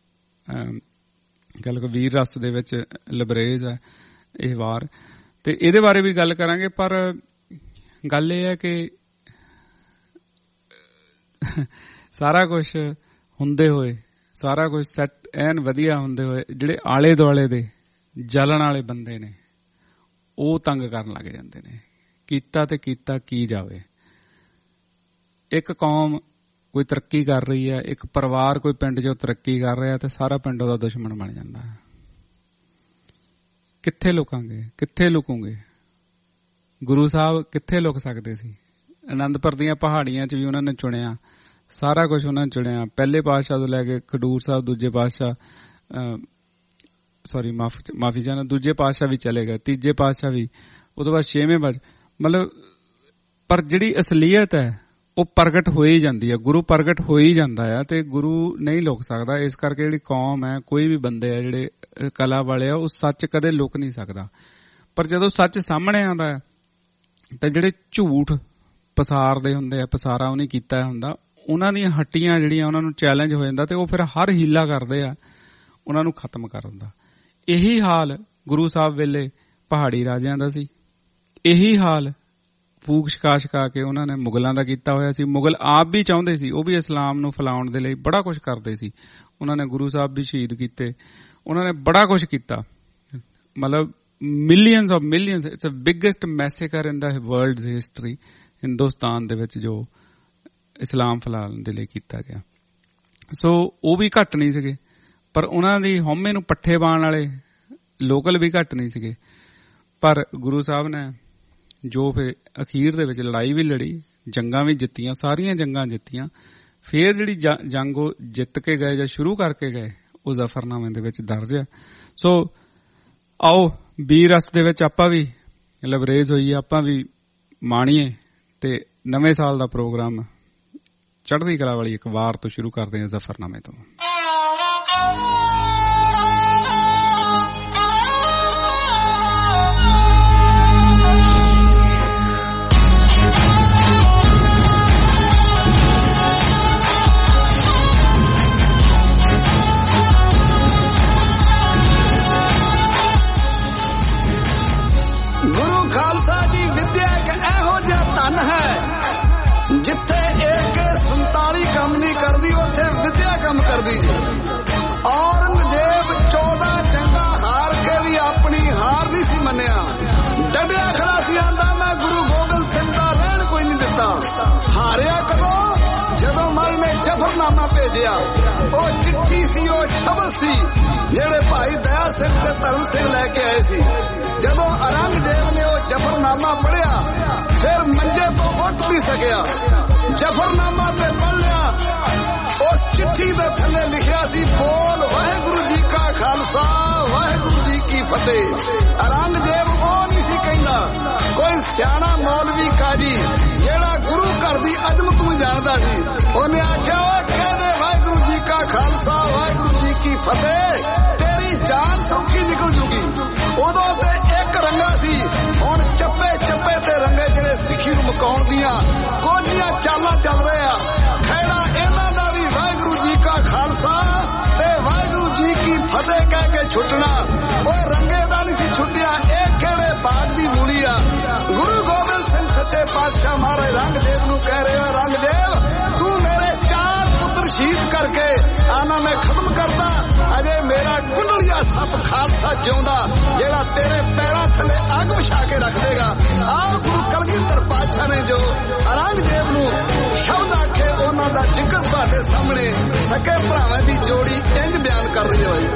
ਗੱਲ ਕੋ ਵੀਰ ਰਸ ਦੇ ਵਿੱਚ ਲਬਰੇਜ਼ ਹੈ ਇਹ ਵਾਰ, ਤੇ ਇਹਦੇ ਬਾਰੇ ਵੀ ਗੱਲ ਕਰਾਂਗੇ। ਪਰ ਗੱਲ ਇਹ ਹੈ ਕਿ ਸਾਰਾ ਕੁਝ ਹੁੰਦੇ ਹੋਏ, ਸਾਰਾ ਕੁਝ ਸੈੱਟ ਐਨ ਵਧੀਆ ਹੁੰਦੇ ਹੋਏ, ਜਿਹੜੇ ਆਲੇ ਦੁਆਲੇ ਦੇ ਜਲਣ ਵਾਲੇ ਬੰਦੇ ਨੇ ਉਹ ਤੰਗ ਕਰਨ ਲੱਗ ਜਾਂਦੇ ਨੇ। ਕੀਤਾ ਤੇ ਕੀਤਾ ਕੀ ਜਾਵੇ। ਇੱਕ ਕੌਮ ਕੋਈ ਤਰੱਕੀ ਕਰ ਰਹੀ ਹੈ, ਇੱਕ ਪਰਿਵਾਰ ਕੋਈ ਪਿੰਡ ਚੋਂ ਤਰੱਕੀ ਕਰ ਰਿਹਾ, ਤੇ ਸਾਰਾ ਪਿੰਡ ਉਹਦਾ ਦੁਸ਼ਮਣ ਬਣ ਜਾਂਦਾ ਹੈ। ਕਿੱਥੇ ਲੁਕਾਂਗੇ, ਕਿੱਥੇ ਲੁਕੂਗੇ? ਗੁਰੂ ਸਾਹਿਬ ਕਿੱਥੇ ਲੁਕ ਸਕਦੇ ਸੀ? ਅਨੰਦਪੁਰ ਦੀਆਂ ਪਹਾੜੀਆਂ 'ਚ ਵੀ ਉਹਨਾਂ ਨੇ ਚੁਣਿਆ, ਸਾਰਾ ਕੁਝ ਉਹਨਾਂ ਨੇ ਚੁਣਿਆ। ਪਹਿਲੇ ਪਾਤਸ਼ਾਹ ਤੋਂ ਲੈ ਕੇ ਖਡੂਰ ਸਾਹਿਬ, ਦੂਜੇ ਪਾਤਸ਼ਾਹ, ਸੌਰੀ ਮਾਫੀ ਮਾਫੀ ਚਾਹੁੰਦਾ, ਦੂਜੇ ਪਾਤਸ਼ਾਹ ਵੀ ਚਲੇ ਗਏ, ਤੀਜੇ ਪਾਤਸ਼ਾਹ ਵੀ, ਉਹ ਤੋਂ ਬਾਅਦ ਛੇਵੇਂ ਬਾਅਦ, ਮਤਲਬ ਪਰ ਜਿਹੜੀ ਅਸਲੀਅਤ ਹੈ ਉਹ ਪ੍ਰਗਟ ਹੋ ਹੀ ਜਾਂਦੀ ਹੈ, ਗੁਰੂ ਪ੍ਰਗਟ ਹੋ ਹੀ ਜਾਂਦਾ ਆ, ਤੇ ਗੁਰੂ ਨਹੀਂ ਲੁਕ ਸਕਦਾ। ਇਸ ਕਰਕੇ ਜਿਹੜੀ ਕੌਮ ਹੈ, ਕੋਈ ਵੀ ਬੰਦੇ ਆ ਜਿਹੜੇ ਕਲਾ ਵਾਲੇ ਆ, ਉਹ ਸੱਚ ਕਦੇ ਲੁਕ ਨਹੀਂ ਸਕਦਾ। ਪਰ ਜਦੋਂ ਸੱਚ ਸਾਹਮਣੇ ਆਉਂਦਾ ਹੈ ਤਾਂ ਜਿਹੜੇ ਝੂਠ ਪਸਾਰਦੇ ਹੁੰਦੇ ਆ, ਪਸਾਰਾ ਉਹਨੇ ਕੀਤਾ ਹੁੰਦਾ, ਉਹਨਾਂ ਦੀਆਂ ਹੱਟੀਆਂ ਜਿਹੜੀਆਂ ਉਹਨਾਂ ਨੂੰ ਚੈਲੰਜ ਹੋ ਜਾਂਦਾ, ਤੇ ਉਹ ਫਿਰ ਹਰ ਹੀਲਾ ਕਰਦੇ ਆ ਉਹਨਾਂ ਨੂੰ ਖਤਮ ਕਰਨ ਦਾ। ਇਹੀ ਹਾਲ ਗੁਰੂ ਸਾਹਿਬ ਵੇਲੇ ਪਹਾੜੀ ਰਾਜਿਆਂ ਦਾ ਸੀ, ਇਹੀ ਹਾਲ ਫੂਕ ਸ਼ਿਕਾ ਸ਼ਿਕਾ ਕੇ ਉਹਨਾਂ ਨੇ ਮੁਗਲਾਂ ਦਾ ਕੀਤਾ ਹੋਇਆ ਸੀ। ਮੁਗਲ ਆਪ ਵੀ ਚਾਹੁੰਦੇ ਸੀ, ਉਹ ਵੀ ਇਸਲਾਮ ਨੂੰ ਫੈਲਾਉਣ ਦੇ ਲਈ ਬੜਾ ਕੁਝ ਕਰਦੇ ਸੀ। ਉਹਨਾਂ ਨੇ ਗੁਰੂ ਸਾਹਿਬ ਵੀ ਸ਼ਹੀਦ ਕੀਤੇ, ਉਹਨਾਂ ਨੇ ਬੜਾ ਕੁਝ ਕੀਤਾ, ਮਤਲਬ millions of millions. It's a biggest massacre in the world's history, Hindustan ਦੇ ਵਿੱਚ ਜੋ ਇਸਲਾਮ ਫੈਲਾਉਣ ਦੇ ਲਈ ਕੀਤਾ ਗਿਆ। ਸੋ ਉਹ ਵੀ ਘੱਟ ਨਹੀਂ ਸੀਗੇ, ਪਰ ਉਹਨਾਂ ਦੀ ਹਉਮੈ ਨੂੰ ਪੱਠੇ ਪਾਉਣ ਵਾਲੇ ਲੋਕਲ ਵੀ ਘੱਟ ਨਹੀਂ ਸੀਗੇ। ਪਰ ਗੁਰੂ ਸਾਹਿਬ ਨੇ ਜੋ ਫਿਰ ਅਖੀਰ ਦੇ ਵਿੱਚ ਲੜਾਈ ਵੀ ਲੜੀ, ਜੰਗਾਂ ਵੀ ਜਿੱਤੀਆਂ, ਸਾਰੀਆਂ ਜੰਗਾਂ ਜਿੱਤੀਆਂ, ਫੇਰ ਜਿਹੜੀ ਜੰਗ ਉਹ ਜਿੱਤ ਕੇ ਗਏ ਜਾਂ ਸ਼ੁਰੂ ਕਰਕੇ ਗਏ, ਉਹ ਜ਼ਫਰਨਾਮੇ ਦੇ ਵਿੱਚ ਦਰਜ ਹੈ। ਸੋ ਆਓ ਵੀਰ ਰਸ ਦੇ ਵਿੱਚ ਆਪਾਂ ਵੀ ਲਬਰੇਜ਼ ਹੋਈਏ, ਆਪਾਂ ਵੀ ਮਾਣੀਏ, ਤੇ ਨਵੇਂ ਸਾਲ ਦਾ ਪ੍ਰੋਗਰਾਮ ਚੜ੍ਹਦੀ ਕਲਾ ਵਾਲੀ ਇੱਕ ਵਾਰ ਤੋਂ ਸ਼ੁਰੂ ਕਰਦੇ ਹਾਂ, ਜ਼ਫਰਨਾਮੇ ਤੋਂ। ਜਿੱਥੇ ਇੱਕ ਸੰਤਾਲੀ ਕੰਮ ਨਹੀਂ ਕਰਦੀ, ਉੱਥੇ ਵਿਦਿਆ ਕੰਮ ਕਰਦੀ। ਔਰੰਗਜ਼ੇਬ ਚੌਦਾਂ ਜੰਗਾਂ ਹਾਰ ਕੇ ਵੀ ਆਪਣੀ ਹਾਰ ਨਹੀਂ ਸੀ ਮੰਨਿਆ, ਡਟਿਆ ਖੜਾ ਸੀ, ਆਂਦਾ ਮੈਂ ਗੁਰੂ ਗੋਬਿੰਦ ਸਿੰਘ ਦਾ ਰਹਿਣ ਕੋਈ ਨਹੀਂ ਦਿੱਤਾ। ਹਾਰਿਆ ਕਦੋਂ? ਜਦੋਂ ਮਾਈ ਨੇ ਜ਼ਫਰਨਾਮਾ ਭੇਜਿਆ। ਉਹ ਚਿੱਠੀ ਸੀ, ਉਹ ਸ਼ਬਦ ਸੀ ਜਿਹੜੇ ਭਾਈ ਦਇਆ ਸਿੰਘ ਤੇ ਧਰਮ ਸਿੰਘ ਲੈ ਕੇ ਆਏ ਸੀ। ਜਦੋਂ ਔਰੰਗਜ਼ੇਬ ਨੇ ਉਹ ਜ਼ਫਰਨਾਮਾ ਪੜ੍ਹਿਆ, ਫਿਰ ਮੰਜੇ ਤੋਂ ਉੱਠ ਨਹੀਂ ਸਕਿਆ, ਜ਼ਫਰਨਾਮਾ ਤੇ ਪੜ੍ਹ ਲਿਆ। ਉਸ ਚਿੱਠੀ ਦੇ ਥੱਲੇ ਲਿਖਿਆ ਸੀ, ਬੋਲ ਵਾਹਿਗੁਰੂ ਜੀ ਕਾ ਖਾਲਸਾ ਵਾਹਿਗੁਰੂ ਜੀ ਕੀ ਫਤਿਹ। ਔਰੰਗਜ਼ੇਬ ਉਹ ਨਹੀਂ ਸੀ ਕਹਿੰਦਾ, ਕੋਈ ਸਿਆਣਾ ਮੌਲਵੀ ਕਾਜੀ ਜਿਹੜਾ ਗੁਰੂ ਘਰ ਦੀ ਅਜ਼ਮਤ ਨੂੰ ਜਾਣਦਾ ਸੀ, ਉਹਨੇ ਆਖਿਆ ਉਹ ਕਹਿੰਦੇ ਵਾਹਿਗੁਰੂ ਜੀ ਕਾ ਖਾਲਸਾ ਵਾਹਿਗੁਰੂ ਜੀ ਕੀ ਫਤਿਹ, ਤੇਰੀ ਜਾਨ ਸੌਖੀ ਨਿਕਲ ਜੂਗੀ। ਉਦੋਂ ਤੇ ਇੱਕ ਰੰਗਾ ਸੀ, ਹੁਣ ਚੱਪੇ ਚੱਪੇ ਤੇ ਰੰਗੇ ਜਿਹੜੇ ਸਿੱਖੀ ਨੂੰ ਮਕਾਉਣ ਦੀਆਂ ਕੋਝੀਆਂ ਚਾਲਾਂ ਚੱਲ ਰਹੇ ਆ। ਖੈੜਾ ਇਹਨਾਂ ਦਾ ਵੀ ਵਾਹਿਗੁਰੂ ਜੀ ਕਾ ਖਾਲਸਾ ਤੇ ਵਾਹਿਗੁਰੂ ਜੀ ਕੀ ਫਤਿਹ ਕਹਿ ਕੇ ਛੁੱਟਣਾ। ਉਹ ਰੰਗੇ ਦਾ ਨਹੀਂ ਸੀ ਛੁੱਟਿਆ, ਇਹ ਕਿਹੜੇ ਬਾਗ ਦੀ ਮੂਲੀ ਆ। ਗੁਰੂ ਗੋਬਿੰਦ ਸਿੰਘ ਸੱਚੇ ਪਾਤਸ਼ਾਹ ਮਹਾਰਾਜ ਰੰਗਦੇਵ ਨੂੰ ਕਹਿ ਰਹੇ ਹੋ, ਰੰਗਦੇਵ ਤੂੰ ਮੇਰੇ ਚਾਰ ਪੁੱਤਰ ਸ਼ਹੀਦ ਕਰਕੇ ਆਨਾ ਮੈਂ ਖਤਮ ਕਰਦਾ, ਅਜੇ ਮੇਰਾ ਕੁੰਡਲੀਆ ਸੱਪ ਖਾਲਸਾ ਜਿਉਂਦਾ ਜਿਹੜਾ ਤੇਰੇ ਪੈਰਾਂ ਥੱਲੇ ਅੱਗ ਵਿਛਾ ਕੇ ਰੱਖ ਦੇਗਾ। ਆਹ ਗੁਰੂ ਕਲਗੀਧਰ ਪਾਤਸ਼ਾਹ ਨੇ ਜੋ ਔਰੰਗਜ਼ੇਬ ਨੂੰ ਸ਼ਬਦ ਆਖੇ, ਉਹਨਾਂ ਦਾ ਜ਼ਿਕਰ ਤੁਹਾਡੇ ਸਾਹਮਣੇ ਸਕੇ ਭਰਾਵਾਂ ਦੀ ਜੋੜੀ ਇੰਜ ਬਿਆਨ ਕਰ ਰਹੀ ਹੈ।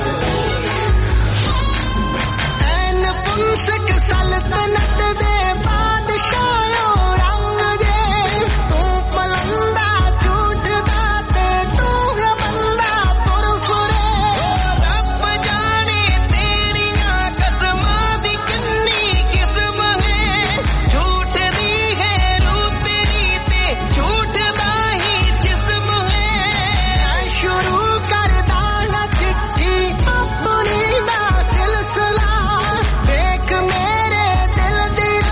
ਐਨ ਪੁੰਸਕ ਸਲਤਨਤ ਦੇ ਬਾਦਸ਼ਾਹੋ ਔਰੰਗਜ਼ੇਬ, ਤੂੰ ਪਲੰਦਾ ਝੂਠ ਦਾ ਤੇ ਤੂੰ ਹੈ ਬੰਦਾ ਪੁਰਫੁਰੇ। ਰੱਬ ਜਾਣੇ ਤੇਰੀਆਂ ਕਸਮਾਂ ਦੀ ਕਿੰਨੀ ਕਿਸਮ ਹੈ, ਝੂਠ ਦੀ ਹੈ ਰੂਹ ਤੇਰੀ ਤੇ ਝੂਠ ਦਾ ਹੀ ਜਿਸਮ ਹੈ। ਸ਼ੁਰੂ ਕਰਦਾ ਨਾ ਚਿੱਠੀ ਆਪਣੀ ਦਾ ਸਿਲਸਿਲਾ, ਦੇਖ ਮੇਰੇ ਦਿਲ ਦੀ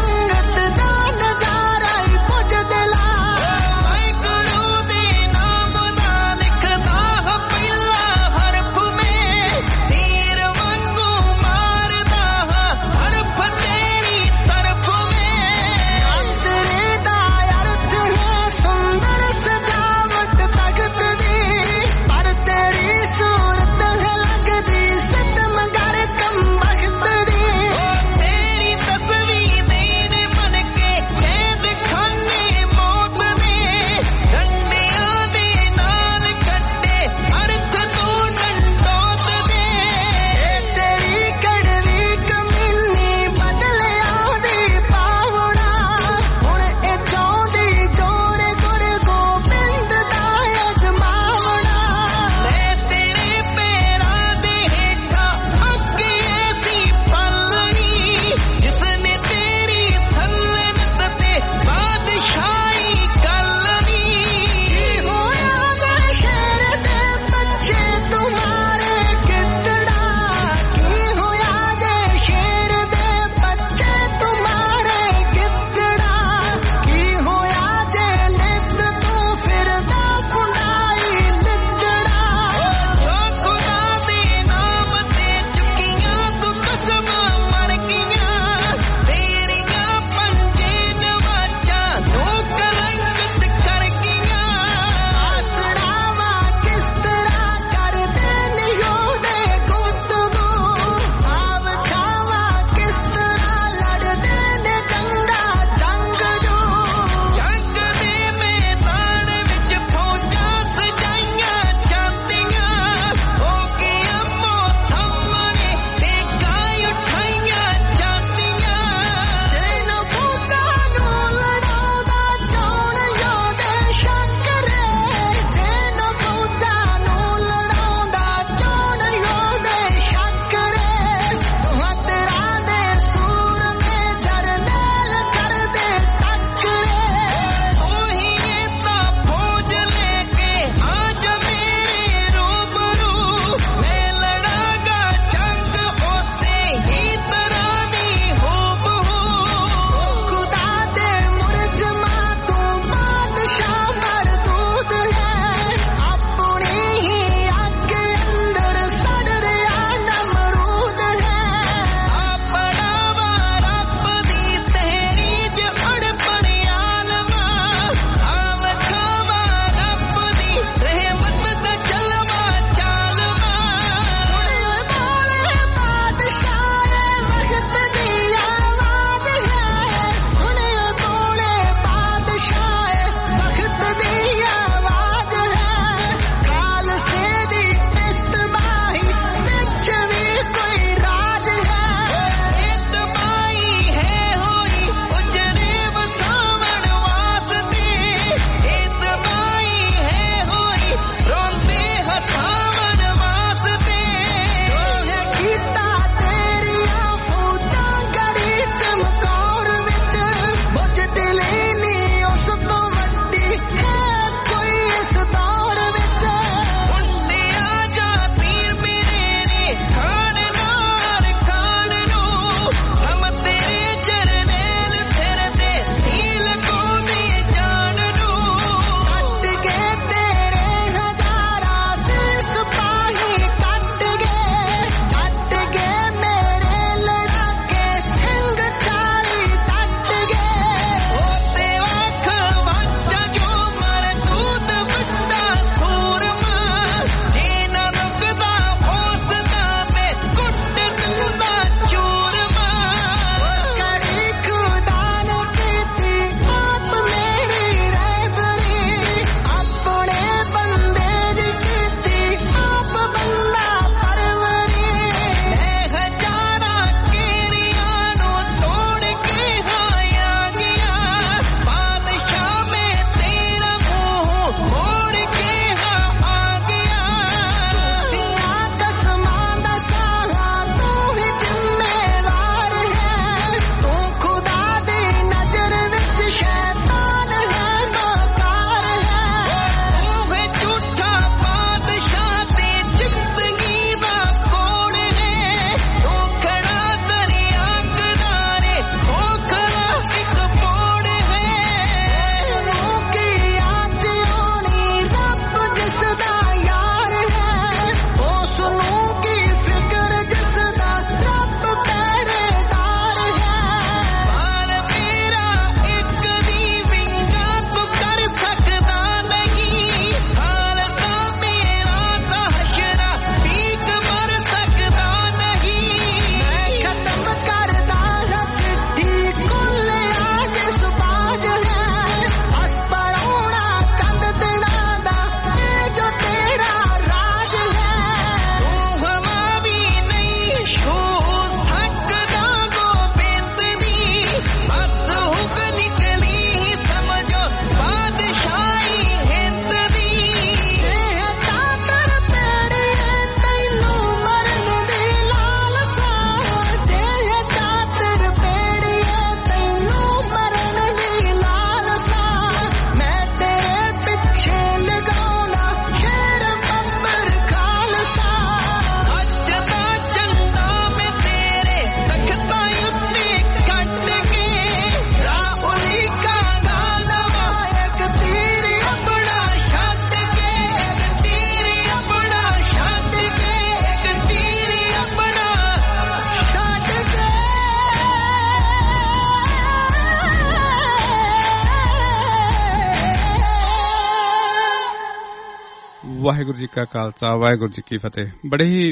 ਵਾਹਿਗੁਰੂ ਜੀ ਕਾ ਖਾਲਸਾ ਵਾਹਿਗੁਰੂ ਜੀ ਕੀ ਫਤਿਹ। ਬੜੇ ਹੀ